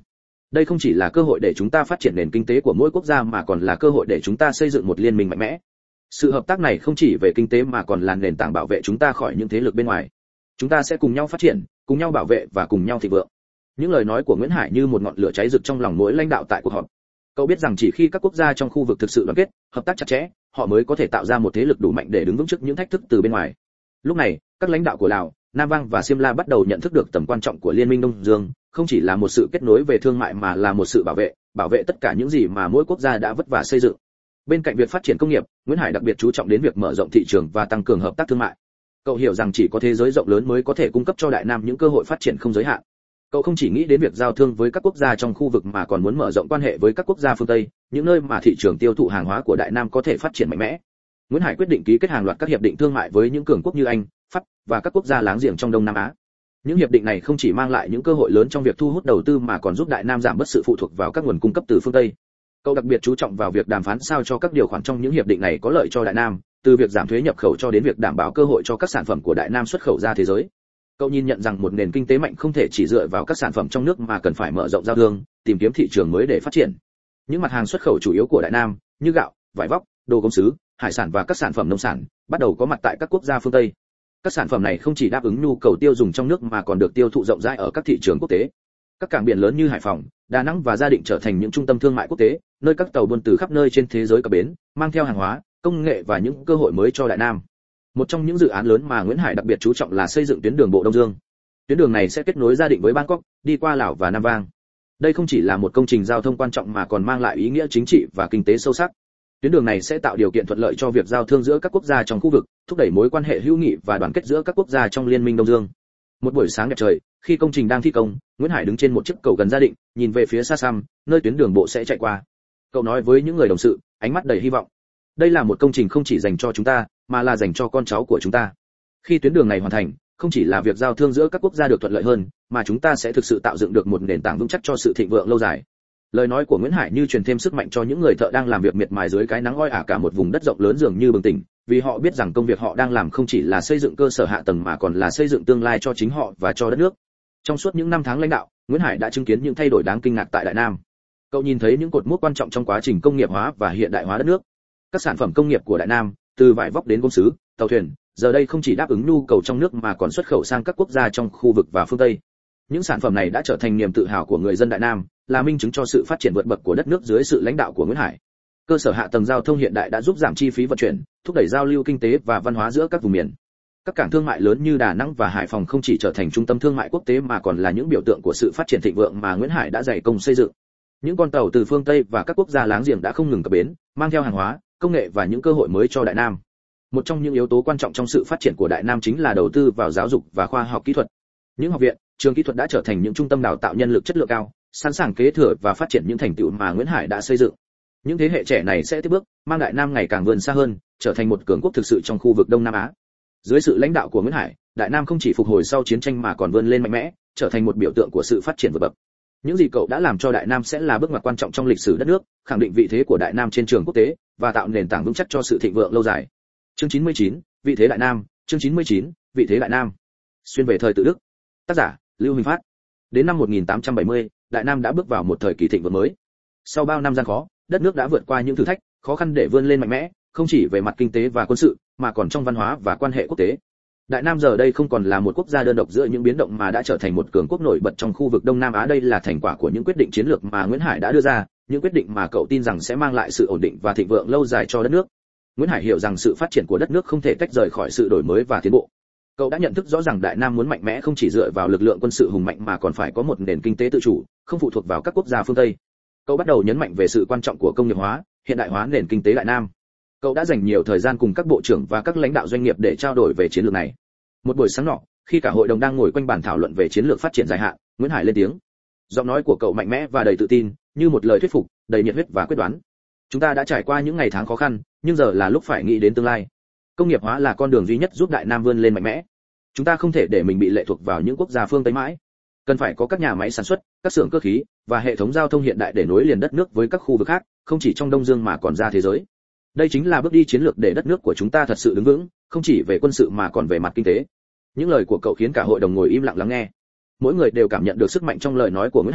Đây không chỉ là cơ hội để chúng ta phát triển nền kinh tế của mỗi quốc gia mà còn là cơ hội để chúng ta xây dựng một liên minh mạnh mẽ. Sự hợp tác này không chỉ về kinh tế mà còn là nền tảng bảo vệ chúng ta khỏi những thế lực bên ngoài. Chúng ta sẽ cùng nhau phát triển, cùng nhau bảo vệ và cùng nhau thịnh vượng. Những lời nói của Nguyễn Hải như một ngọn lửa cháy rực trong lòng mỗi lãnh đạo tại cuộc họp. Cậu biết rằng chỉ khi các quốc gia trong khu vực thực sự đoàn kết, hợp tác chặt chẽ, họ mới có thể tạo ra một thế lực đủ mạnh để đứng vững trước những thách thức từ bên ngoài. Lúc này, các lãnh đạo của Lào, Nam Vang và Xiêm La bắt đầu nhận thức được tầm quan trọng của Liên minh Đông Dương, không chỉ là một sự kết nối về thương mại mà là một sự bảo vệ tất cả những gì mà mỗi quốc gia đã vất vả xây dựng. Bên cạnh việc phát triển công nghiệp, Nguyễn Hải đặc biệt chú trọng đến việc mở rộng thị trường và tăng cường hợp tác thương mại. Cậu hiểu rằng chỉ có thế giới rộng lớn mới có thể cung cấp cho Đại Nam những cơ hội phát triển không giới hạn. Cậu không chỉ nghĩ đến việc giao thương với các quốc gia trong khu vực mà còn muốn mở rộng quan hệ với các quốc gia phương Tây, những nơi mà thị trường tiêu thụ hàng hóa của Đại Nam có thể phát triển mạnh mẽ. Nguyễn Hải quyết định ký kết hàng loạt các hiệp định thương mại với những cường quốc như Anh, Pháp và các quốc gia láng giềng trong Đông Nam Á. Những hiệp định này không chỉ mang lại những cơ hội lớn trong việc thu hút đầu tư mà còn giúp Đại Nam giảm bớt sự phụ thuộc vào các nguồn cung cấp từ phương Tây. Cậu đặc biệt chú trọng vào việc đàm phán sao cho các điều khoản trong những hiệp định này có lợi cho Đại Nam, từ việc giảm thuế nhập khẩu cho đến việc đảm bảo cơ hội cho các sản phẩm của Đại Nam xuất khẩu ra thế giới. Cậu nhìn nhận rằng một nền kinh tế mạnh không thể chỉ dựa vào các sản phẩm trong nước mà cần phải mở rộng giao thương, tìm kiếm thị trường mới để phát triển. Những mặt hàng xuất khẩu chủ yếu của Đại Nam như gạo, vải vóc, đồ gốm sứ, hải sản và các sản phẩm nông sản bắt đầu có mặt tại các quốc gia phương Tây. Các sản phẩm này không chỉ đáp ứng nhu cầu tiêu dùng trong nước mà còn được tiêu thụ rộng rãi ở các thị trường quốc tế. Các cảng biển lớn như Hải Phòng, Đà Nẵng và Gia Định trở thành những trung tâm thương mại quốc tế, nơi các tàu buôn từ khắp nơi trên thế giới cập bến, mang theo hàng hóa, công nghệ và những cơ hội mới cho Đại Nam. Một trong những dự án lớn mà Nguyễn Hải đặc biệt chú trọng là xây dựng tuyến đường bộ Đông Dương. Tuyến đường này sẽ kết nối Gia Định với Bangkok, đi qua Lào và Nam Vang. Đây không chỉ là một công trình giao thông quan trọng mà còn mang lại ý nghĩa chính trị và kinh tế sâu sắc. Tuyến đường này sẽ tạo điều kiện thuận lợi cho việc giao thương giữa các quốc gia trong khu vực, thúc đẩy mối quan hệ hữu nghị và đoàn kết giữa các quốc gia trong Liên minh Đông Dương. Một buổi sáng đẹp trời, khi công trình đang thi công, Nguyễn Hải đứng trên một chiếc cầu gần Gia Định, nhìn về phía xa xăm, nơi tuyến đường bộ sẽ chạy qua. Cậu nói với những người đồng sự, ánh mắt đầy hy vọng. Đây là một công trình không chỉ dành cho chúng ta, mà là dành cho con cháu của chúng ta. Khi tuyến đường này hoàn thành, không chỉ là việc giao thương giữa các quốc gia được thuận lợi hơn, mà chúng ta sẽ thực sự tạo dựng được một nền tảng vững chắc cho sự thịnh vượng lâu dài. Lời nói của Nguyễn Hải như truyền thêm sức mạnh cho những người thợ đang làm việc miệt mài dưới cái nắng oi ả cả một vùng đất rộng lớn dường như bừng tỉnh, vì họ biết rằng công việc họ đang làm không chỉ là xây dựng cơ sở hạ tầng mà còn là xây dựng tương lai cho chính họ và cho đất nước. Trong suốt những năm tháng lãnh đạo, Nguyễn Hải đã chứng kiến những thay đổi đáng kinh ngạc tại Đại Nam. Cậu nhìn thấy những cột mốc quan trọng trong quá trình công nghiệp hóa và hiện đại hóa đất nước. Các sản phẩm công nghiệp của Đại Nam, từ vải vóc đến gốm sứ, tàu thuyền, giờ đây không chỉ đáp ứng nhu cầu trong nước mà còn xuất khẩu sang các quốc gia trong khu vực và phương Tây. Những sản phẩm này đã trở thành niềm tự hào của người dân Đại Nam, là minh chứng cho sự phát triển vượt bậc của đất nước dưới sự lãnh đạo của Nguyễn Hải. Cơ sở hạ tầng giao thông hiện đại đã giúp giảm chi phí vận chuyển, thúc đẩy giao lưu kinh tế và văn hóa giữa các vùng miền. Các cảng thương mại lớn như Đà Nẵng và Hải Phòng không chỉ trở thành trung tâm thương mại quốc tế mà còn là những biểu tượng của sự phát triển thịnh vượng mà Nguyễn Hải đã dày công xây dựng. Những con tàu từ phương Tây và các quốc gia láng giềng đã không ngừng cập bến, mang theo hàng hóa, công nghệ và những cơ hội mới cho Đại Nam. Một trong những yếu tố quan trọng trong sự phát triển của Đại Nam chính là đầu tư vào giáo dục và khoa học kỹ thuật. Những học viện, trường kỹ thuật đã trở thành những trung tâm đào tạo nhân lực chất lượng cao, sẵn sàng kế thừa và phát triển những thành tựu mà Nguyễn Hải đã xây dựng. Những thế hệ trẻ này sẽ tiếp bước, mang Đại Nam ngày càng vươn xa hơn, trở thành một cường quốc thực sự trong khu vực Đông Nam Á. Dưới sự lãnh đạo của Nguyễn Hải, Đại Nam không chỉ phục hồi sau chiến tranh mà còn vươn lên mạnh mẽ, trở thành một biểu tượng của sự phát triển vượt bậc. Những gì cậu đã làm cho Đại Nam sẽ là bước ngoặt quan trọng trong lịch sử đất nước, khẳng định vị thế của Đại Nam trên trường quốc tế và tạo nền tảng vững chắc cho sự thịnh vượng lâu dài. Chương 99, vị thế Đại Nam, chương 99, vị thế Đại Nam. Xuyên về thời tự Đức. Tác giả: Lưu Huỳnh Phát. Đến năm 1870, Đại Nam đã bước vào một thời kỳ thịnh vượng mới. Sau bao năm gian khó, đất nước đã vượt qua những thử thách, khó khăn để vươn lên mạnh mẽ, không chỉ về mặt kinh tế và quân sự, mà còn trong văn hóa và quan hệ quốc tế. Đại Nam giờ đây không còn là một quốc gia đơn độc giữa những biến động mà đã trở thành một cường quốc nổi bật trong khu vực Đông Nam Á. Đây là thành quả của những quyết định chiến lược mà Nguyễn Hải đã đưa ra, những quyết định mà cậu tin rằng sẽ mang lại sự ổn định và thịnh vượng lâu dài cho đất nước. Nguyễn Hải hiểu rằng sự phát triển của đất nước không thể tách rời khỏi sự đổi mới và tiến bộ. Cậu đã nhận thức rõ rằng Đại Nam muốn mạnh mẽ không chỉ dựa vào lực lượng quân sự hùng mạnh mà còn phải có một nền kinh tế tự chủ, không phụ thuộc vào các quốc gia phương Tây. Cậu bắt đầu nhấn mạnh về sự quan trọng của công nghiệp hóa, hiện đại hóa nền kinh tế Đại Nam. Cậu đã dành nhiều thời gian cùng các bộ trưởng và các lãnh đạo doanh nghiệp để trao đổi về chiến lược này. Một buổi sáng nọ, khi cả hội đồng đang ngồi quanh bàn thảo luận về chiến lược phát triển dài hạn, Nguyễn Hải lên tiếng. Giọng nói của cậu mạnh mẽ và đầy tự tin, như một lời thuyết phục, đầy nhiệt huyết và quyết đoán. Chúng ta đã trải qua những ngày tháng khó khăn, nhưng giờ là lúc phải nghĩ đến tương lai. Công nghiệp hóa là con đường duy nhất giúp Đại Nam vươn lên mạnh mẽ. Chúng ta không thể để mình bị lệ thuộc vào những quốc gia phương Tây mãi. Cần phải có các nhà máy sản xuất, các xưởng cơ khí và hệ thống giao thông hiện đại để nối liền đất nước với các khu vực khác, không chỉ trong Đông Dương mà còn ra thế giới. Đây chính là bước đi chiến lược để đất nước của chúng ta thật sự đứng vững, không chỉ về quân sự mà còn về mặt kinh tế. Những lời của cậu khiến cả hội đồng ngồi im lặng lắng nghe. Mỗi người đều cảm nhận được sức mạnh trong lời nói của Nguyễn Hải,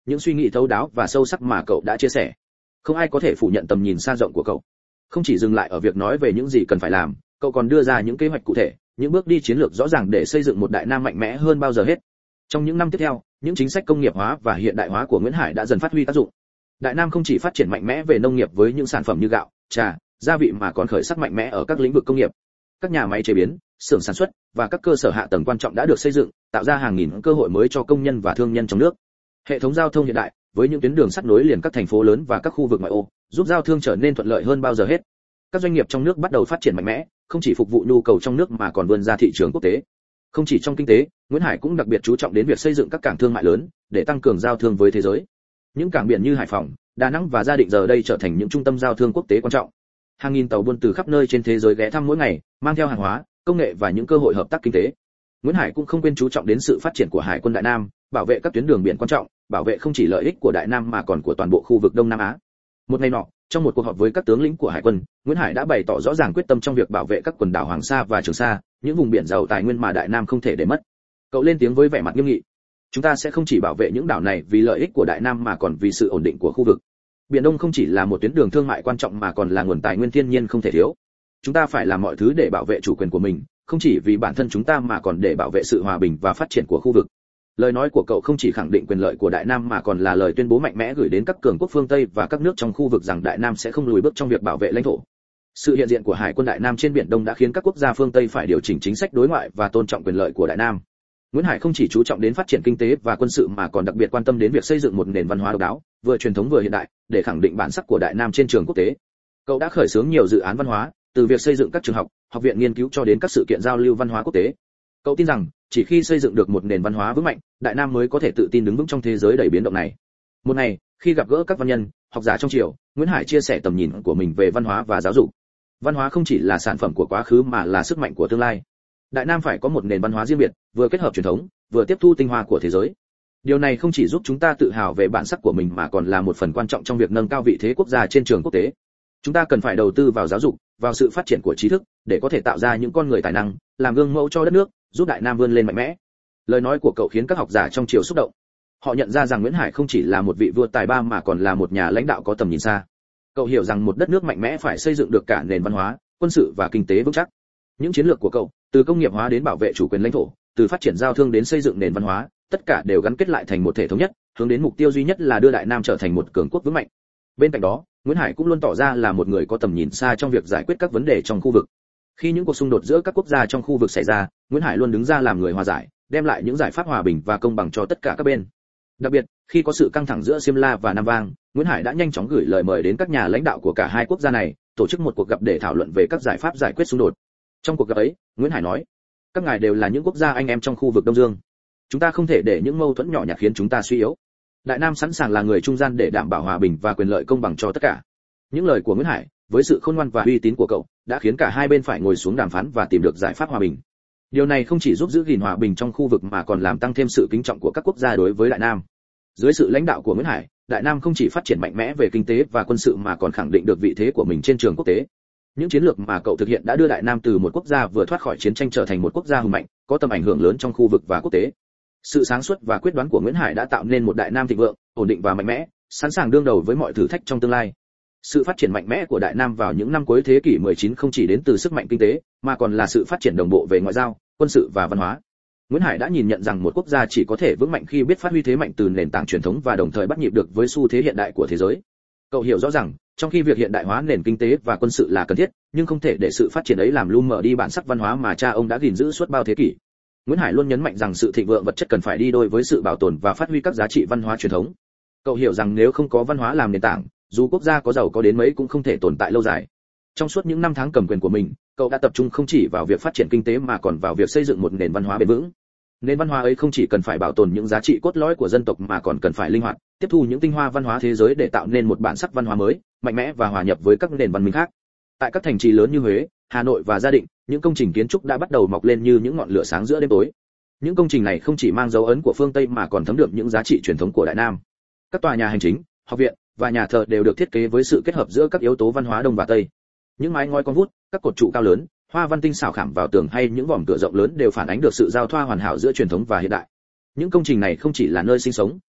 những suy nghĩ thấu đáo và sâu sắc mà cậu đã chia sẻ. Không ai có thể phủ nhận tầm nhìn xa rộng của cậu. Không chỉ dừng lại ở việc nói về những gì cần phải làm, cậu còn đưa ra những kế hoạch cụ thể, những bước đi chiến lược rõ ràng để xây dựng một Đại Nam mạnh mẽ hơn bao giờ hết. Trong những năm tiếp theo, những chính sách công nghiệp hóa và hiện đại hóa của Nguyễn Hải đã dần phát huy tác dụng. Đại Nam không chỉ phát triển mạnh mẽ về nông nghiệp với những sản phẩm như gạo, trà, gia vị mà còn khởi sắc mạnh mẽ ở các lĩnh vực công nghiệp. Các nhà máy chế biến, xưởng sản xuất và các cơ sở hạ tầng quan trọng đã được xây dựng, tạo ra hàng nghìn cơ hội mới cho công nhân và thương nhân trong nước. Hệ thống giao thông hiện đại, với những tuyến đường sắt nối liền các thành phố lớn và các khu vực ngoại ô, giúp giao thương trở nên thuận lợi hơn bao giờ hết. Các doanh nghiệp trong nước bắt đầu phát triển mạnh mẽ, không chỉ phục vụ nhu cầu trong nước mà còn vươn ra thị trường quốc tế. Không chỉ trong kinh tế, Nguyễn Hải cũng đặc biệt chú trọng đến việc xây dựng các cảng thương mại lớn để tăng cường giao thương với thế giới. Những cảng biển như Hải Phòng, Đà Nẵng và Gia Định giờ đây trở thành những trung tâm giao thương quốc tế quan trọng. Hàng nghìn tàu buôn từ khắp nơi trên thế giới ghé thăm mỗi ngày, mang theo hàng hóa, công nghệ và những cơ hội hợp tác kinh tế. Nguyễn Hải cũng không quên chú trọng đến sự phát triển của Hải quân Đại Nam, bảo vệ các tuyến đường biển quan trọng, bảo vệ không chỉ lợi ích của Đại Nam mà còn của toàn bộ khu vực Đông Nam Á. Một ngày nọ, trong một cuộc họp với các tướng lĩnh của Hải quân, Nguyễn Hải đã bày tỏ rõ ràng quyết tâm trong việc bảo vệ các quần đảo Hoàng Sa và Trường Sa, những vùng biển giàu tài nguyên mà Đại Nam không thể để mất. Cậu lên tiếng với vẻ mặt nghiêm nghị: "Chúng ta sẽ không chỉ bảo vệ những đảo này vì lợi ích của Đại Nam mà còn vì sự ổn định của khu vực. Biển Đông không chỉ là một tuyến đường thương mại quan trọng mà còn là nguồn tài nguyên thiên nhiên không thể thiếu. Chúng ta phải làm mọi thứ để bảo vệ chủ quyền của mình, không chỉ vì bản thân chúng ta mà còn để bảo vệ sự hòa bình và phát triển của khu vực." Lời nói của cậu không chỉ khẳng định quyền lợi của Đại Nam mà còn là lời tuyên bố mạnh mẽ gửi đến các cường quốc phương Tây và các nước trong khu vực rằng Đại Nam sẽ không lùi bước trong việc bảo vệ lãnh thổ. Sự hiện diện của Hải quân Đại Nam trên biển Đông đã khiến các quốc gia phương Tây phải điều chỉnh chính sách đối ngoại và tôn trọng quyền lợi của Đại Nam. Nguyễn Hải không chỉ chú trọng đến phát triển kinh tế và quân sự mà còn đặc biệt quan tâm đến việc xây dựng một nền văn hóa độc đáo, vừa truyền thống vừa hiện đại, để khẳng định bản sắc của Đại Nam trên trường quốc tế. Cậu đã khởi xướng nhiều dự án văn hóa, từ việc xây dựng các trường học, học viện nghiên cứu cho đến các sự kiện giao lưu văn hóa quốc tế. Cậu tin rằng, chỉ khi xây dựng được một nền văn hóa vững mạnh, Đại Nam mới có thể tự tin đứng vững trong thế giới đầy biến động này. Một ngày, khi gặp gỡ các văn nhân, học giả trong triều, Nguyễn Hải chia sẻ tầm nhìn của mình về văn hóa và giáo dục. Văn hóa không chỉ là sản phẩm của quá khứ mà là sức mạnh của tương lai. Đại Nam phải có một nền văn hóa riêng biệt, vừa kết hợp truyền thống, vừa tiếp thu tinh hoa của thế giới. Điều này không chỉ giúp chúng ta tự hào về bản sắc của mình mà còn là một phần quan trọng trong việc nâng cao vị thế quốc gia trên trường quốc tế. Chúng ta cần phải đầu tư vào giáo dục, vào sự phát triển của trí thức, để có thể tạo ra những con người tài năng, làm gương mẫu cho đất nước, giúp Đại Nam vươn lên mạnh mẽ. Lời nói của cậu khiến các học giả trong triều xúc động. Họ nhận ra rằng Nguyễn Hải không chỉ là một vị vua tài ba mà còn là một nhà lãnh đạo có tầm nhìn xa. Cậu hiểu rằng một đất nước mạnh mẽ phải xây dựng được cả nền văn hóa, quân sự và kinh tế vững chắc. Những chiến lược của cậu, từ công nghiệp hóa đến bảo vệ chủ quyền lãnh thổ, từ phát triển giao thương đến xây dựng nền văn hóa, tất cả đều gắn kết lại thành một thể thống nhất, hướng đến mục tiêu duy nhất là đưa Đại Nam trở thành một cường quốc vững mạnh. Bên cạnh đó, Nguyễn Hải cũng luôn tỏ ra là một người có tầm nhìn xa trong việc giải quyết các vấn đề trong khu vực. Khi những cuộc xung đột giữa các quốc gia trong khu vực xảy ra, Nguyễn Hải luôn đứng ra làm người hòa giải, đem lại những giải pháp hòa bình và công bằng cho tất cả các bên. Đặc biệt, khi có sự căng thẳng giữa Simla và Nam Vang, Nguyễn Hải đã nhanh chóng gửi lời mời đến các nhà lãnh đạo của cả hai quốc gia này, tổ chức một cuộc gặp để thảo luận về các giải pháp giải quyết xung đột. Trong cuộc gặp ấy, Nguyễn Hải nói: "Các ngài đều là những quốc gia anh em trong khu vực Đông Dương. Chúng ta không thể để những mâu thuẫn nhỏ nhặt khiến chúng ta suy yếu. Đại Nam sẵn sàng là người trung gian để đảm bảo hòa bình và quyền lợi công bằng cho tất cả." Những lời của Nguyễn Hải, với sự khôn ngoan và uy tín của cậu, đã khiến cả hai bên phải ngồi xuống đàm phán và tìm được giải pháp hòa bình. Điều này không chỉ giúp giữ gìn hòa bình trong khu vực mà còn làm tăng thêm sự kính trọng của các quốc gia đối với Đại Nam. Dưới sự lãnh đạo của Nguyễn Hải, Đại Nam không chỉ phát triển mạnh mẽ về kinh tế và quân sự mà còn khẳng định được vị thế của mình trên trường quốc tế. Những chiến lược mà cậu thực hiện đã đưa Đại Nam từ một quốc gia vừa thoát khỏi chiến tranh trở thành một quốc gia hùng mạnh, có tầm ảnh hưởng lớn trong khu vực và quốc tế. Sự sáng suốt và quyết đoán của Nguyễn Hải đã tạo nên một Đại Nam thịnh vượng, ổn định và mạnh mẽ, sẵn sàng đương đầu với mọi thử thách trong tương lai. Sự phát triển mạnh mẽ của Đại Nam vào những năm cuối thế kỷ 19 không chỉ đến từ sức mạnh kinh tế, mà còn là sự phát triển đồng bộ về ngoại giao, quân sự và văn hóa. Nguyễn Hải đã nhìn nhận rằng một quốc gia chỉ có thể vững mạnh khi biết phát huy thế mạnh từ nền tảng truyền thống và đồng thời bắt nhịp được với xu thế hiện đại của thế giới. Cậu hiểu rõ rằng, trong khi việc hiện đại hóa nền kinh tế và quân sự là cần thiết, nhưng không thể để sự phát triển ấy làm lu mờ đi bản sắc văn hóa mà cha ông đã gìn giữ suốt bao thế kỷ. Nguyễn Hải luôn nhấn mạnh rằng sự thịnh vượng vật chất cần phải đi đôi với sự bảo tồn và phát huy các giá trị văn hóa truyền thống. Cậu hiểu rằng nếu không có văn hóa làm nền tảng, dù quốc gia có giàu có đến mấy cũng không thể tồn tại lâu dài. Trong suốt những năm tháng cầm quyền của mình, cậu đã tập trung không chỉ vào việc phát triển kinh tế mà còn vào việc xây dựng một nền văn hóa bền vững. Nền văn hóa ấy không chỉ cần phải bảo tồn những giá trị cốt lõi của dân tộc mà còn cần phải linh hoạt, tiếp thu những tinh hoa văn hóa thế giới để tạo nên một bản sắc văn hóa mới, mạnh mẽ và hòa nhập với các nền văn minh khác. Tại các thành trì lớn như Huế, Hà Nội và Gia Định, những công trình kiến trúc đã bắt đầu mọc lên như những ngọn lửa sáng giữa đêm tối. Những công trình này không chỉ mang dấu ấn của phương Tây mà còn thấm đượm những giá trị truyền thống của Đại Nam. Các tòa nhà hành chính, học viện và nhà thờ đều được thiết kế với sự kết hợp giữa các yếu tố văn hóa Đông và Tây. Những mái ngói con vút, các cột trụ cao lớn, hoa văn tinh xảo khảm vào tường hay những vòm cửa rộng lớn đều phản ánh được sự giao thoa hoàn hảo giữa truyền thống và hiện đại. Những công trình này không chỉ là nơi sinh sống,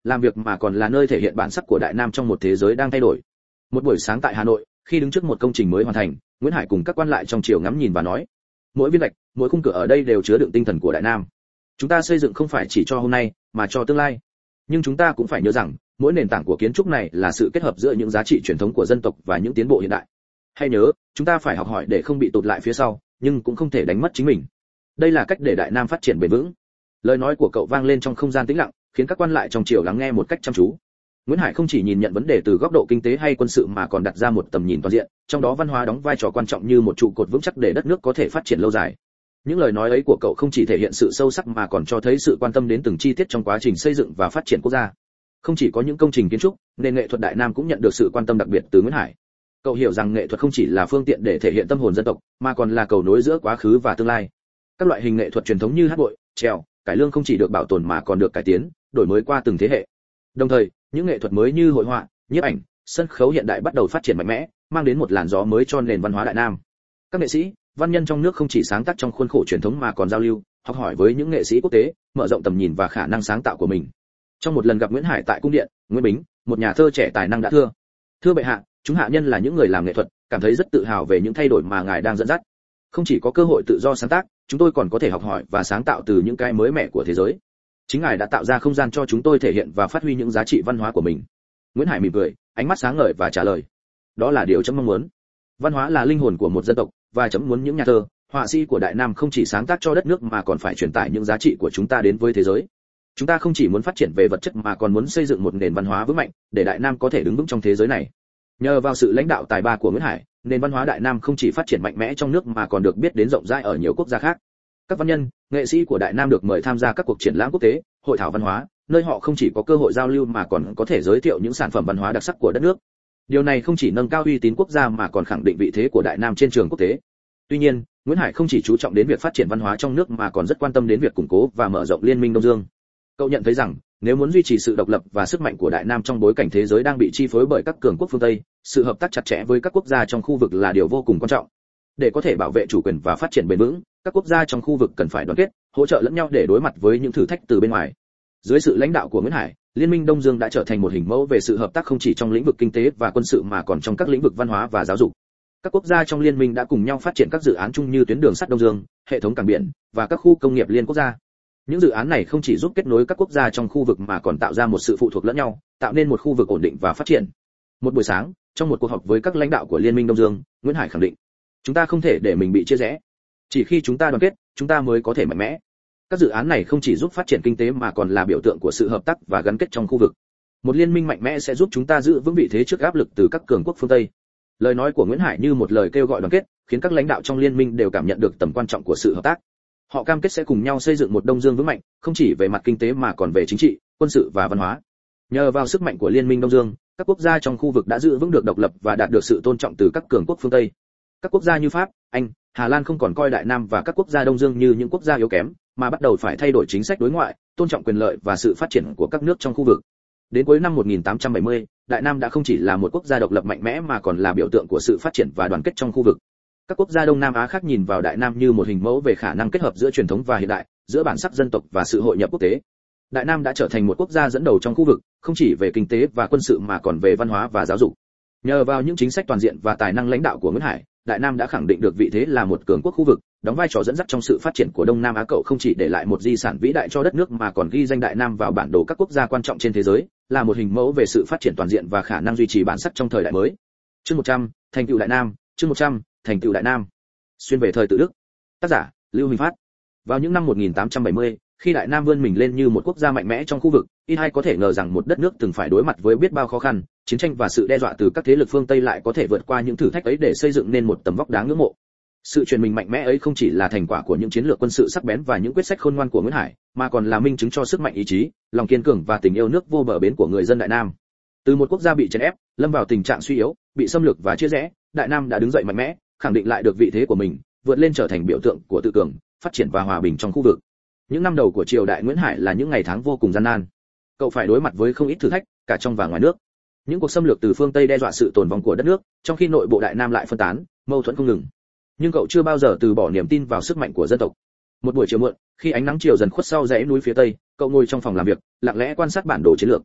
làm việc mà còn là nơi thể hiện bản sắc của Đại Nam trong một thế giới đang thay đổi. Một buổi sáng tại Hà Nội, khi đứng trước một công trình mới hoàn thành, Nguyễn Hải cùng các quan lại trong triều ngắm nhìn và nói: mỗi viên gạch, mỗi khung cửa ở đây đều chứa đựng tinh thần của Đại Nam. Chúng ta xây dựng không phải chỉ cho hôm nay, mà cho tương lai. Nhưng chúng ta cũng phải nhớ rằng, mỗi nền tảng của kiến trúc này là sự kết hợp giữa những giá trị truyền thống của dân tộc và những tiến bộ hiện đại. Hay nhớ, chúng ta phải học hỏi để không bị tụt lại phía sau, nhưng cũng không thể đánh mất chính mình. Đây là cách để Đại Nam phát triển bền vững. Lời nói của cậu vang lên trong không gian tĩnh lặng, khiến các quan lại trong triều lắng nghe một cách chăm chú. Nguyễn Hải không chỉ nhìn nhận vấn đề từ góc độ kinh tế hay quân sự mà còn đặt ra một tầm nhìn toàn diện, trong đó văn hóa đóng vai trò quan trọng như một trụ cột vững chắc để đất nước có thể phát triển lâu dài. Những lời nói ấy của cậu không chỉ thể hiện sự sâu sắc mà còn cho thấy sự quan tâm đến từng chi tiết trong quá trình xây dựng và phát triển quốc gia. Không chỉ có những công trình kiến trúc, nền nghệ thuật Đại Nam cũng nhận được sự quan tâm đặc biệt từ Nguyễn Hải. Cậu hiểu rằng nghệ thuật không chỉ là phương tiện để thể hiện tâm hồn dân tộc, mà còn là cầu nối giữa quá khứ và tương lai. Các loại hình nghệ thuật truyền thống như hát bội, trèo, cải lương không chỉ được bảo tồn mà còn được cải tiến, đổi mới qua từng thế hệ. Đồng thời, những nghệ thuật mới như hội họa, nhiếp ảnh, sân khấu hiện đại bắt đầu phát triển mạnh mẽ, mang đến một làn gió mới cho nền văn hóa Đại Nam. Các nghệ sĩ, văn nhân trong nước không chỉ sáng tác trong khuôn khổ truyền thống mà còn giao lưu, học hỏi với những nghệ sĩ quốc tế, mở rộng tầm nhìn và khả năng sáng tạo của mình. Trong một lần gặp Nguyễn Hải tại cung điện, Nguyễn Bính, một nhà thơ trẻ tài năng đã thưa bệ hạ, chúng hạ nhân là những người làm nghệ thuật, cảm thấy rất tự hào về những thay đổi mà ngài đang dẫn dắt. Không chỉ có cơ hội tự do sáng tác, chúng tôi còn có thể học hỏi và sáng tạo từ những cái mới mẻ của thế giới. Chính ngài đã tạo ra không gian cho chúng tôi thể hiện và phát huy những giá trị văn hóa của mình. Nguyễn Hải mỉm cười, ánh mắt sáng ngời và trả lời: đó là điều chấm mong muốn. Văn hóa là linh hồn của một dân tộc, và chấm muốn những nhà thơ, họa sĩ của Đại Nam không chỉ sáng tác cho đất nước mà còn phải truyền tải những giá trị của chúng ta đến với thế giới. Chúng ta không chỉ muốn phát triển về vật chất mà còn muốn xây dựng một nền văn hóa vững mạnh, để Đại Nam có thể đứng vững trong thế giới này. Nhờ vào sự lãnh đạo tài ba của Nguyễn Hải, nền văn hóa Đại Nam không chỉ phát triển mạnh mẽ trong nước mà còn được biết đến rộng rãi ở nhiều quốc gia khác. Các văn nhân, nghệ sĩ của Đại Nam được mời tham gia các cuộc triển lãm quốc tế, hội thảo văn hóa, nơi họ không chỉ có cơ hội giao lưu mà còn có thể giới thiệu những sản phẩm văn hóa đặc sắc của đất nước. Điều này không chỉ nâng cao uy tín quốc gia mà còn khẳng định vị thế của Đại Nam trên trường quốc tế. Tuy nhiên, Nguyễn Hải không chỉ chú trọng đến việc phát triển văn hóa trong nước mà còn rất quan tâm đến việc củng cố và mở rộng Liên minh Đông Dương. Cậu nhận thấy rằng, nếu muốn duy trì sự độc lập và sức mạnh của Đại Nam trong bối cảnh thế giới đang bị chi phối bởi các cường quốc phương Tây, sự hợp tác chặt chẽ với các quốc gia trong khu vực là điều vô cùng quan trọng. Để có thể bảo vệ chủ quyền và phát triển bền vững, các quốc gia trong khu vực cần phải đoàn kết, hỗ trợ lẫn nhau để đối mặt với những thử thách từ bên ngoài. Dưới sự lãnh đạo của Nguyễn Hải, Liên minh Đông Dương đã trở thành một hình mẫu về sự hợp tác không chỉ trong lĩnh vực kinh tế và quân sự mà còn trong các lĩnh vực văn hóa và giáo dục. Các quốc gia trong liên minh đã cùng nhau phát triển các dự án chung như tuyến đường sắt Đông Dương, hệ thống cảng biển và các khu công nghiệp liên quốc gia. Những dự án này không chỉ giúp kết nối các quốc gia trong khu vực mà còn tạo ra một sự phụ thuộc lẫn nhau, tạo nên một khu vực ổn định và phát triển. Một buổi sáng, trong một cuộc họp với các lãnh đạo của Liên minh Đông Dương, Nguyễn Hải khẳng định: chúng ta không thể để mình bị chia rẽ. Chỉ khi chúng ta đoàn kết, chúng ta mới có thể mạnh mẽ. Các dự án này không chỉ giúp phát triển kinh tế mà còn là biểu tượng của sự hợp tác và gắn kết trong khu vực. Một liên minh mạnh mẽ sẽ giúp chúng ta giữ vững vị thế trước áp lực từ các cường quốc phương Tây. Lời nói của Nguyễn Hải như một lời kêu gọi đoàn kết, khiến các lãnh đạo trong liên minh đều cảm nhận được tầm quan trọng của sự hợp tác. Họ cam kết sẽ cùng nhau xây dựng một Đông Dương vững mạnh, không chỉ về mặt kinh tế mà còn về chính trị, quân sự và văn hóa. Nhờ vào sức mạnh của Liên minh Đông Dương, các quốc gia trong khu vực đã giữ vững được độc lập và đạt được sự tôn trọng từ các cường quốc phương Tây. Các quốc gia như Pháp, Anh, Hà Lan không còn coi Đại Nam và các quốc gia Đông Dương như những quốc gia yếu kém, mà bắt đầu phải thay đổi chính sách đối ngoại, tôn trọng quyền lợi và sự phát triển của các nước trong khu vực. Đến cuối năm 1870, Đại Nam đã không chỉ là một quốc gia độc lập mạnh mẽ mà còn là biểu tượng của sự phát triển và đoàn kết trong khu vực. Các quốc gia Đông Nam Á khác nhìn vào Đại Nam như một hình mẫu về khả năng kết hợp giữa truyền thống và hiện đại, giữa bản sắc dân tộc và sự hội nhập quốc tế. Đại Nam đã trở thành một quốc gia dẫn đầu trong khu vực, không chỉ về kinh tế và quân sự mà còn về văn hóa và giáo dục. Nhờ vào những chính sách toàn diện và tài năng lãnh đạo của Nguyễn Hải, Đại Nam đã khẳng định được vị thế là một cường quốc khu vực, đóng vai trò dẫn dắt trong sự phát triển của Đông Nam Á. Cậu không chỉ để lại một di sản vĩ đại cho đất nước mà còn ghi danh Đại Nam vào bản đồ các quốc gia quan trọng trên thế giới, là một hình mẫu về sự phát triển toàn diện và khả năng duy trì bản sắc trong thời đại mới. Chương 100, thành tựu Đại Nam, chương 100, thành tựu Đại Nam. Xuyên về thời tự Đức. Tác giả: Lưu Huỳnh Phát. Vào những năm 1870, khi Đại Nam vươn mình lên như một quốc gia mạnh mẽ trong khu vực, ít ai có thể ngờ rằng một đất nước từng phải đối mặt với biết bao khó khăn, chiến tranh và sự đe dọa từ các thế lực phương Tây lại có thể vượt qua những thử thách ấy để xây dựng nên một tầm vóc đáng ngưỡng mộ. Sự chuyển mình mạnh mẽ ấy không chỉ là thành quả của những chiến lược quân sự sắc bén và những quyết sách khôn ngoan của Nguyễn Hải, mà còn là minh chứng cho sức mạnh ý chí, lòng kiên cường và tình yêu nước vô bờ bến của người dân Đại Nam. Từ một quốc gia bị chèn ép, lâm vào tình trạng suy yếu, bị xâm lược và chia rẽ, Đại Nam đã đứng dậy mạnh mẽ, khẳng định lại được vị thế của mình, vượt lên trở thành biểu tượng của tự cường, phát triển và hòa bình trong khu vực. Những năm đầu của triều đại Nguyễn Hải là những ngày tháng vô cùng gian nan. Cậu phải đối mặt với không ít thử thách, cả trong và ngoài nước. Những cuộc xâm lược từ phương Tây đe dọa sự tồn vong của đất nước, trong khi nội bộ Đại Nam lại phân tán, mâu thuẫn không ngừng. Nhưng cậu chưa bao giờ từ bỏ niềm tin vào sức mạnh của dân tộc. Một buổi chiều muộn, khi ánh nắng chiều dần khuất sau dãy núi phía Tây, cậu ngồi trong phòng làm việc, lặng lẽ quan sát bản đồ chiến lược.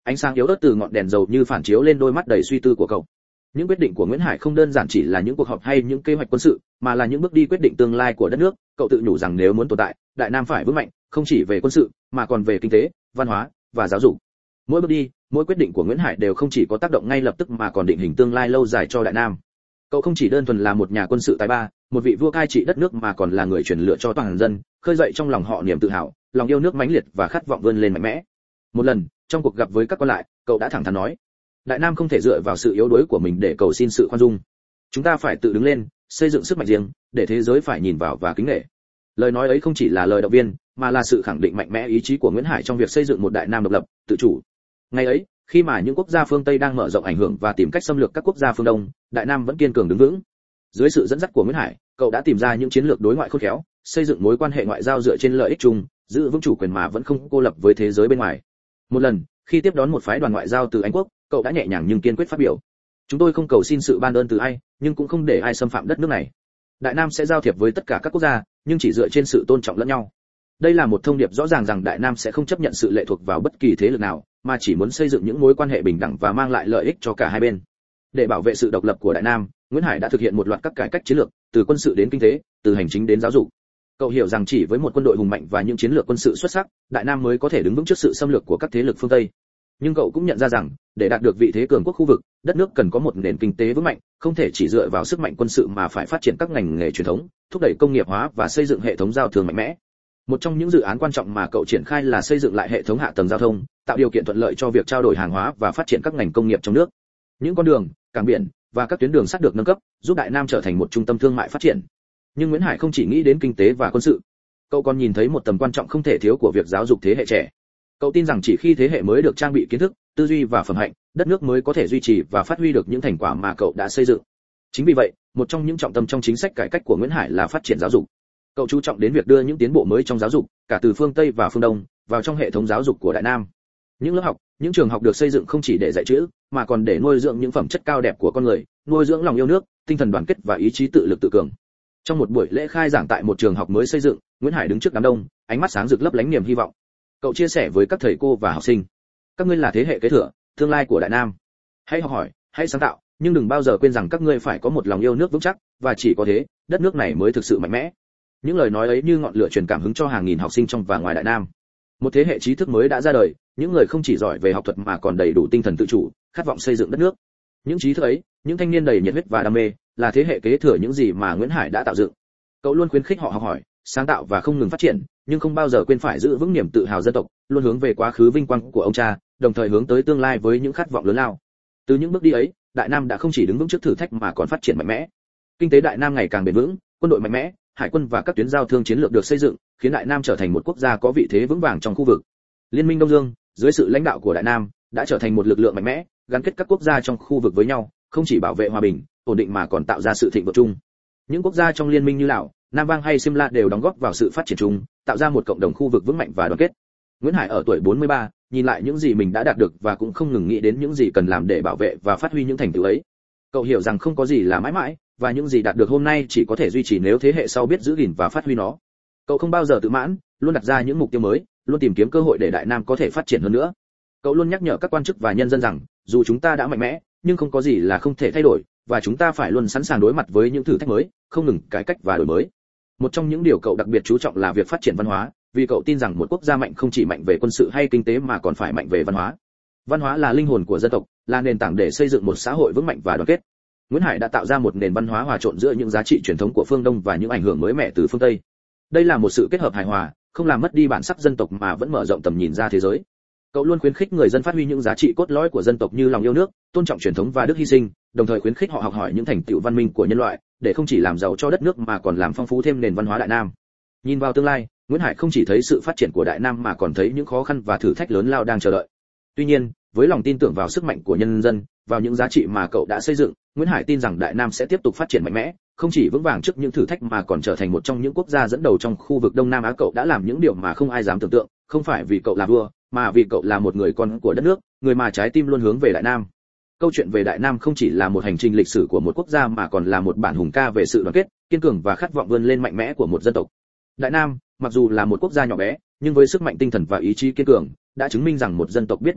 Ánh sáng yếu ớt từ ngọn đèn dầu như phản chiếu lên đôi mắt đầy suy tư của cậu. Những quyết định của Nguyễn Hải không đơn giản chỉ là những cuộc họp hay những kế hoạch quân sự, mà là những bước đi quyết định tương lai của đất nước. Cậu tự nhủ rằng nếu muốn tồn tại, Đại Nam phải vững mạnh, không chỉ về quân sự, mà còn về kinh tế, văn hóa và giáo dục. Mỗi bước đi, mỗi quyết định của Nguyễn Hải đều không chỉ có tác động ngay lập tức mà còn định hình tương lai lâu dài cho Đại Nam. Cậu không chỉ đơn thuần là một nhà quân sự tài ba, một vị vua cai trị đất nước, mà còn là người truyền lửa cho toàn dân, khơi dậy trong lòng họ niềm tự hào, lòng yêu nước mãnh liệt và khát vọng vươn lên mạnh mẽ. Một lần, trong cuộc gặp với các quan lại, cậu đã thẳng thắn nói: Đại Nam không thể dựa vào sự yếu đuối của mình để cầu xin sự khoan dung. Chúng ta phải tự đứng lên, xây dựng sức mạnh riêng, để thế giới phải nhìn vào và kính nể. Lời nói ấy không chỉ là lời động viên, mà là sự khẳng định mạnh mẽ ý chí của Nguyễn Hải trong việc xây dựng một Đại Nam độc lập, tự chủ. Ngày ấy, khi mà những quốc gia phương Tây đang mở rộng ảnh hưởng và tìm cách xâm lược các quốc gia phương Đông, Đại Nam vẫn kiên cường đứng vững. Dưới sự dẫn dắt của Nguyễn Hải, cậu đã tìm ra những chiến lược đối ngoại khôn khéo, xây dựng mối quan hệ ngoại giao dựa trên lợi ích chung, giữ vững chủ quyền mà vẫn không cô lập với thế giới bên ngoài. Một lần, khi tiếp đón một phái đoàn ngoại giao từ Anh quốc, cậu đã nhẹ nhàng nhưng kiên quyết phát biểu: chúng tôi không cầu xin sự ban ơn từ ai, nhưng cũng không để ai xâm phạm đất nước này. Đại Nam sẽ giao thiệp với tất cả các quốc gia, nhưng chỉ dựa trên sự tôn trọng lẫn nhau. Đây là một thông điệp rõ ràng rằng Đại Nam sẽ không chấp nhận sự lệ thuộc vào bất kỳ thế lực nào, mà chỉ muốn xây dựng những mối quan hệ bình đẳng và mang lại lợi ích cho cả hai bên. Để bảo vệ sự độc lập của Đại Nam, Nguyễn Hải đã thực hiện một loạt các cải cách chiến lược, từ quân sự đến kinh tế, từ hành chính đến giáo dục. Cậu hiểu rằng chỉ với một quân đội hùng mạnh và những chiến lược quân sự xuất sắc, Đại Nam mới có thể đứng vững trước sự xâm lược của các thế lực phương Tây. Nhưng cậu cũng nhận ra rằng, để đạt được vị thế cường quốc khu vực, đất nước cần có một nền kinh tế vững mạnh, không thể chỉ dựa vào sức mạnh quân sự mà phải phát triển các ngành nghề truyền thống, thúc đẩy công nghiệp hóa và xây dựng hệ thống giao thương mạnh mẽ. Một trong những dự án quan trọng mà cậu triển khai là xây dựng lại hệ thống hạ tầng giao thông, tạo điều kiện thuận lợi cho việc trao đổi hàng hóa và phát triển các ngành công nghiệp trong nước. Những con đường, cảng biển và các tuyến đường sắt được nâng cấp, giúp Đại Nam trở thành một trung tâm thương mại phát triển. Nhưng Nguyễn Hải không chỉ nghĩ đến kinh tế và quân sự, cậu còn nhìn thấy một tầm quan trọng không thể thiếu của việc giáo dục thế hệ trẻ. Cậu tin rằng chỉ khi thế hệ mới được trang bị kiến thức, tư duy và phẩm hạnh, đất nước mới có thể duy trì và phát huy được những thành quả mà cậu đã xây dựng. Chính vì vậy, một trong những trọng tâm trong chính sách cải cách của Nguyễn Hải là phát triển giáo dục. Cậu chú trọng đến việc đưa những tiến bộ mới trong giáo dục, cả từ phương Tây và phương Đông, vào trong hệ thống giáo dục của Đại Nam. Những lớp học, những trường học được xây dựng không chỉ để dạy chữ, mà còn để nuôi dưỡng những phẩm chất cao đẹp của con người, nuôi dưỡng lòng yêu nước, tinh thần đoàn kết và ý chí tự lực tự cường. Trong một buổi lễ khai giảng tại một trường học mới xây dựng, Nguyễn Hải đứng trước đám đông, ánh mắt sáng rực lấp lánh niềm hy vọng. Cậu chia sẻ với các thầy cô và học sinh: các ngươi là thế hệ kế thừa, tương lai của Đại Nam. Hãy học hỏi, hãy sáng tạo, nhưng đừng bao giờ quên rằng các ngươi phải có một lòng yêu nước vững chắc, và chỉ có thế, đất nước này mới thực sự mạnh mẽ. Những lời nói ấy như ngọn lửa truyền cảm hứng cho hàng nghìn học sinh trong và ngoài Đại Nam. Một thế hệ trí thức mới đã ra đời, những người không chỉ giỏi về học thuật mà còn đầy đủ tinh thần tự chủ, khát vọng xây dựng đất nước. Những trí thức ấy, những thanh niên đầy nhiệt huyết và đam mê, là thế hệ kế thừa những gì mà Nguyễn Hải đã tạo dựng. Cậu luôn khuyến khích họ học hỏi, sáng tạo và không ngừng phát triển, nhưng không bao giờ quên phải giữ vững niềm tự hào dân tộc, luôn hướng về quá khứ vinh quang của ông cha, đồng thời hướng tới tương lai với những khát vọng lớn lao. Từ những bước đi ấy, Đại Nam đã không chỉ đứng vững trước thử thách mà còn phát triển mạnh mẽ. Kinh tế Đại Nam ngày càng bền vững, quân đội mạnh mẽ, hải quân và các tuyến giao thương chiến lược được xây dựng, khiến Đại Nam trở thành một quốc gia có vị thế vững vàng trong khu vực. Liên minh Đông Dương, dưới sự lãnh đạo của Đại Nam, đã trở thành một lực lượng mạnh mẽ, gắn kết các quốc gia trong khu vực với nhau, không chỉ bảo vệ hòa bình, ổn định mà còn tạo ra sự thịnh vượng chung. Những quốc gia trong liên minh như Lào, Nam Vang hay Simla đều đóng góp vào sự phát triển chung, tạo ra một cộng đồng khu vực vững mạnh và đoàn kết. Nguyễn Hải ở tuổi 43, nhìn lại những gì mình đã đạt được và cũng không ngừng nghĩ đến những gì cần làm để bảo vệ và phát huy những thành tựu ấy. Cậu hiểu rằng không có gì là mãi mãi, và những gì đạt được hôm nay chỉ có thể duy trì nếu thế hệ sau biết giữ gìn và phát huy nó. Cậu không bao giờ tự mãn, luôn đặt ra những mục tiêu mới, luôn tìm kiếm cơ hội để Đại Nam có thể phát triển hơn nữa. Cậu luôn nhắc nhở các quan chức và nhân dân rằng, dù chúng ta đã mạnh mẽ, nhưng không có gì là không thể thay đổi, và chúng ta phải luôn sẵn sàng đối mặt với những thử thách mới, không ngừng cải cách và đổi mới. Một trong những điều cậu đặc biệt chú trọng là việc phát triển văn hóa, vì cậu tin rằng một quốc gia mạnh không chỉ mạnh về quân sự hay kinh tế mà còn phải mạnh về văn hóa. Văn hóa là linh hồn của dân tộc, là nền tảng để xây dựng một xã hội vững mạnh và đoàn kết. Nguyễn Hải đã tạo ra một nền văn hóa hòa trộn giữa những giá trị truyền thống của phương Đông và những ảnh hưởng mới mẻ từ phương Tây. Đây là một sự kết hợp hài hòa, không làm mất đi bản sắc dân tộc mà vẫn mở rộng tầm nhìn ra thế giới. Cậu luôn khuyến khích người dân phát huy những giá trị cốt lõi của dân tộc như lòng yêu nước, tôn trọng truyền thống và đức hy sinh, đồng thời khuyến khích họ học hỏi những thành tựu văn minh của nhân loại, để không chỉ làm giàu cho đất nước mà còn làm phong phú thêm nền văn hóa Đại Nam. Nhìn vào tương lai, Nguyễn Hải không chỉ thấy sự phát triển của Đại Nam mà còn thấy những khó khăn và thử thách lớn lao đang chờ đợi. Tuy nhiên, với lòng tin tưởng vào sức mạnh của nhân dân, vào những giá trị mà cậu đã xây dựng, Nguyễn Hải tin rằng Đại Nam sẽ tiếp tục phát triển mạnh mẽ, không chỉ vững vàng trước những thử thách mà còn trở thành một trong những quốc gia dẫn đầu trong khu vực Đông Nam Á. Cậu đã làm những điều mà không ai dám tưởng tượng, không phải vì cậu là vua, mà vì cậu là một người con của đất nước, người mà trái tim luôn hướng về Đại Nam. Câu chuyện về Đại Nam không chỉ là một hành trình lịch sử của một quốc gia mà còn là một bản hùng ca về sự đoàn kết, kiên cường và khát vọng vươn lên mạnh mẽ của một dân tộc. Đại Nam, mặc dù là một quốc gia nhỏ bé, nhưng với sức mạnh tinh thần và ý chí kiên cường, đã chứng minh rằng một dân tộc biết đoàn kết,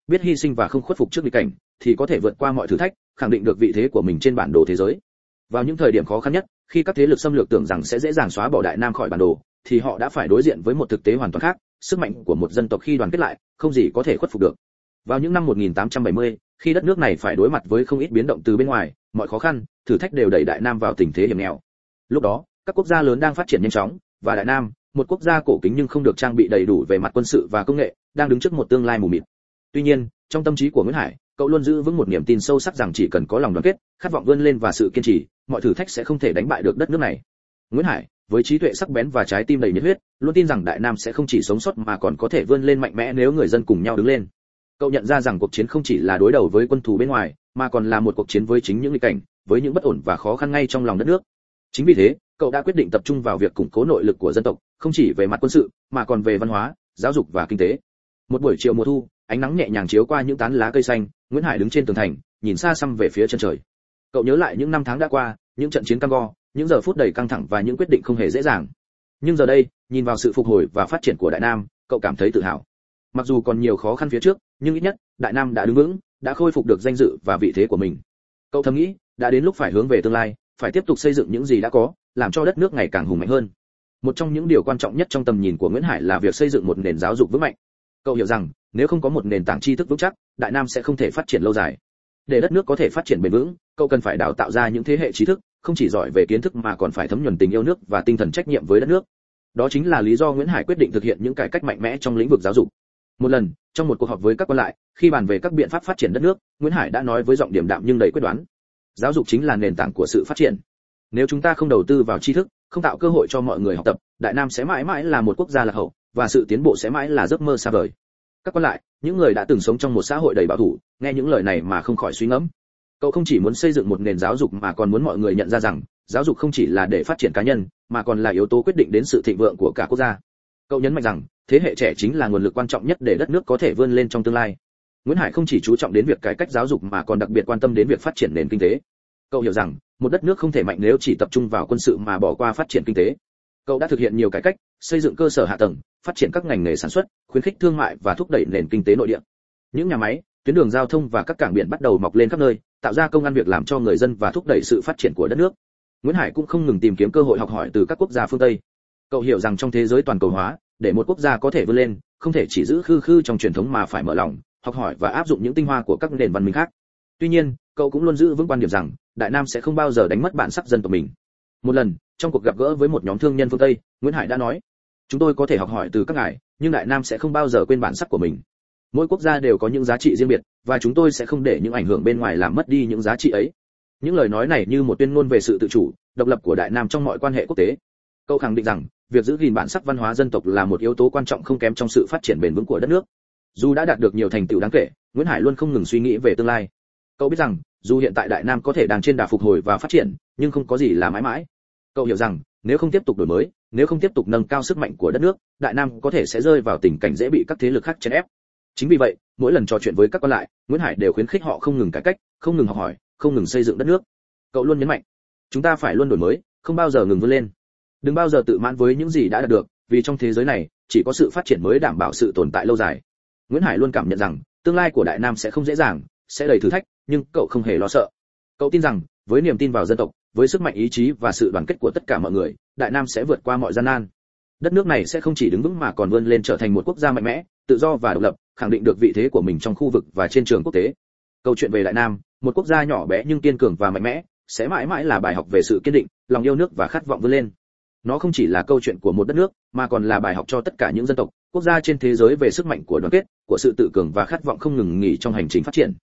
biết hy sinh và không khuất phục trước nghịch cảnh, thì có thể vượt qua mọi thử thách, khẳng định được vị thế của mình trên bản đồ thế giới. Vào những thời điểm khó khăn nhất, khi các thế lực xâm lược tưởng rằng sẽ dễ dàng xóa bỏ Đại Nam khỏi bản đồ, thì họ đã phải đối diện với một thực tế hoàn toàn khác, sức mạnh của một dân tộc khi đoàn kết lại, không gì có thể khuất phục được. Vào những năm 1870, khi đất nước này phải đối mặt với không ít biến động từ bên ngoài, mọi khó khăn, thử thách đều đẩy Đại Nam vào tình thế hiểm nghèo. Lúc đó, các quốc gia lớn đang phát triển nhanh chóng, và Đại Nam, một quốc gia cổ kính nhưng không được trang bị đầy đủ về mặt quân sự và công nghệ, đang đứng trước một tương lai mù mịt. Tuy nhiên, trong tâm trí của Nguyễn Hải, cậu luôn giữ vững một niềm tin sâu sắc rằng chỉ cần có lòng đoàn kết, khát vọng vươn lên và sự kiên trì, mọi thử thách sẽ không thể đánh bại được đất nước này. Nguyễn Hải, với trí tuệ sắc bén và trái tim đầy nhiệt huyết, luôn tin rằng Đại Nam sẽ không chỉ sống sót mà còn có thể vươn lên mạnh mẽ nếu người dân cùng nhau đứng lên. Cậu nhận ra rằng cuộc chiến không chỉ là đối đầu với quân thù bên ngoài, mà còn là một cuộc chiến với chính những nghịch cảnh, với những bất ổn và khó khăn ngay trong lòng đất nước. Chính vì thế, cậu đã quyết định tập trung vào việc củng cố nội lực của dân tộc, không chỉ về mặt quân sự, mà còn về văn hóa, giáo dục và kinh tế. Một buổi chiều mùa thu, ánh nắng nhẹ nhàng chiếu qua những tán lá cây xanh, Nguyễn Hải đứng trên tường thành, nhìn xa xăm về phía chân trời. Cậu nhớ lại những năm tháng đã qua, những trận chiến cam go, những giờ phút đầy căng thẳng và những quyết định không hề dễ dàng. Nhưng giờ đây, nhìn vào sự phục hồi và phát triển của Đại Nam, cậu cảm thấy tự hào. Mặc dù còn nhiều khó khăn phía trước, nhưng ít nhất, Đại Nam đã đứng vững, đã khôi phục được danh dự và vị thế của mình. Cậu thầm nghĩ, đã đến lúc phải hướng về tương lai, phải tiếp tục xây dựng những gì đã có, làm cho đất nước ngày càng hùng mạnh hơn. Một trong những điều quan trọng nhất trong tầm nhìn của Nguyễn Hải là việc xây dựng một nền giáo dục vững mạnh. Cậu hiểu rằng, nếu không có một nền tảng tri thức vững chắc, Đại Nam sẽ không thể phát triển lâu dài. Để đất nước có thể phát triển bền vững, cậu cần phải đào tạo ra những thế hệ trí thức, không chỉ giỏi về kiến thức mà còn phải thấm nhuần tình yêu nước và tinh thần trách nhiệm với đất nước. Đó chính là lý do Nguyễn Hải quyết định thực hiện những cải cách mạnh mẽ trong lĩnh vực giáo dục. Một lần, trong một cuộc họp với các quan lại, khi bàn về các biện pháp phát triển đất nước, Nguyễn Hải đã nói với giọng điềm đạm nhưng đầy quyết đoán: giáo dục chính là nền tảng của sự phát triển. Nếu chúng ta không đầu tư vào tri thức, không tạo cơ hội cho mọi người học tập, Đại Nam sẽ mãi mãi là một quốc gia lạc hậu, và sự tiến bộ sẽ mãi là giấc mơ xa vời. Các quan lại, những người đã từng sống trong một xã hội đầy bảo thủ, nghe những lời này mà không khỏi suy ngẫm. Cậu không chỉ muốn xây dựng một nền giáo dục mà còn muốn mọi người nhận ra rằng, giáo dục không chỉ là để phát triển cá nhân, mà còn là yếu tố quyết định đến sự thịnh vượng của cả quốc gia. Cậu nhấn mạnh rằng, thế hệ trẻ chính là nguồn lực quan trọng nhất để đất nước có thể vươn lên trong tương lai. Nguyễn Hải không chỉ chú trọng đến việc cải cách giáo dục mà còn đặc biệt quan tâm đến việc phát triển nền kinh tế. Cậu hiểu rằng, một đất nước không thể mạnh nếu chỉ tập trung vào quân sự mà bỏ qua phát triển kinh tế. Cậu đã thực hiện nhiều cải cách, xây dựng cơ sở hạ tầng, phát triển các ngành nghề sản xuất, khuyến khích thương mại và thúc đẩy nền kinh tế nội địa. Những nhà máy, tuyến đường giao thông và các cảng biển bắt đầu mọc lên khắp nơi, tạo ra công ăn việc làm cho người dân và thúc đẩy sự phát triển của đất nước. Nguyễn Hải cũng không ngừng tìm kiếm cơ hội học hỏi từ các quốc gia phương Tây. Cậu hiểu rằng trong thế giới toàn cầu hóa, để một quốc gia có thể vươn lên, không thể chỉ giữ khư khư trong truyền thống mà phải mở lòng, học hỏi và áp dụng những tinh hoa của các nền văn minh khác. Tuy nhiên, cậu cũng luôn giữ vững quan điểm rằng, Đại Nam sẽ không bao giờ đánh mất bản sắc dân tộc mình. Một lần, trong cuộc gặp gỡ với một nhóm thương nhân phương Tây, Nguyễn Hải đã nói: chúng tôi có thể học hỏi từ các ngài, nhưng Đại Nam sẽ không bao giờ quên bản sắc của mình. Mỗi quốc gia đều có những giá trị riêng biệt, và chúng tôi sẽ không để những ảnh hưởng bên ngoài làm mất đi những giá trị ấy. Những lời nói này như một tuyên ngôn về sự tự chủ, độc lập của Đại Nam trong mọi quan hệ quốc tế. Cậu khẳng định rằng, việc giữ gìn bản sắc văn hóa dân tộc là một yếu tố quan trọng không kém trong sự phát triển bền vững của đất nước. Dù đã đạt được nhiều thành tựu đáng kể, Nguyễn Hải luôn không ngừng suy nghĩ về tương lai. Cậu biết rằng, dù hiện tại Đại Nam có thể đang trên đà phục hồi và phát triển, nhưng không có gì là mãi mãi. Cậu hiểu rằng, nếu không tiếp tục đổi mới, nếu không tiếp tục nâng cao sức mạnh của đất nước, Đại Nam có thể sẽ rơi vào tình cảnh dễ bị các thế lực khác chèn ép. Chính vì vậy, mỗi lần trò chuyện với các quan lại, Nguyễn Hải đều khuyến khích họ không ngừng cải cách, không ngừng học hỏi, không ngừng xây dựng đất nước. Cậu luôn nhấn mạnh, chúng ta phải luôn đổi mới, không bao giờ ngừng vươn lên. Đừng bao giờ tự mãn với những gì đã đạt được, vì trong thế giới này, chỉ có sự phát triển mới đảm bảo sự tồn tại lâu dài. Nguyễn Hải luôn cảm nhận rằng, tương lai của Đại Nam sẽ không dễ dàng, sẽ đầy thử thách, nhưng cậu không hề lo sợ. Cậu tin rằng, với niềm tin vào dân tộc, với sức mạnh ý chí và sự đoàn kết của tất cả mọi người, Đại Nam sẽ vượt qua mọi gian nan. Đất nước này sẽ không chỉ đứng vững mà còn vươn lên trở thành một quốc gia mạnh mẽ, tự do và độc lập, khẳng định được vị thế của mình trong khu vực và trên trường quốc tế. Câu chuyện về Đại Nam, một quốc gia nhỏ bé nhưng kiên cường và mạnh mẽ, sẽ mãi mãi là bài học về sự kiên định, lòng yêu nước và khát vọng vươn lên. Nó không chỉ là câu chuyện của một đất nước, mà còn là bài học cho tất cả những dân tộc, quốc gia trên thế giới về sức mạnh của đoàn kết, của sự tự cường và khát vọng không ngừng nghỉ trong hành trình phát triển.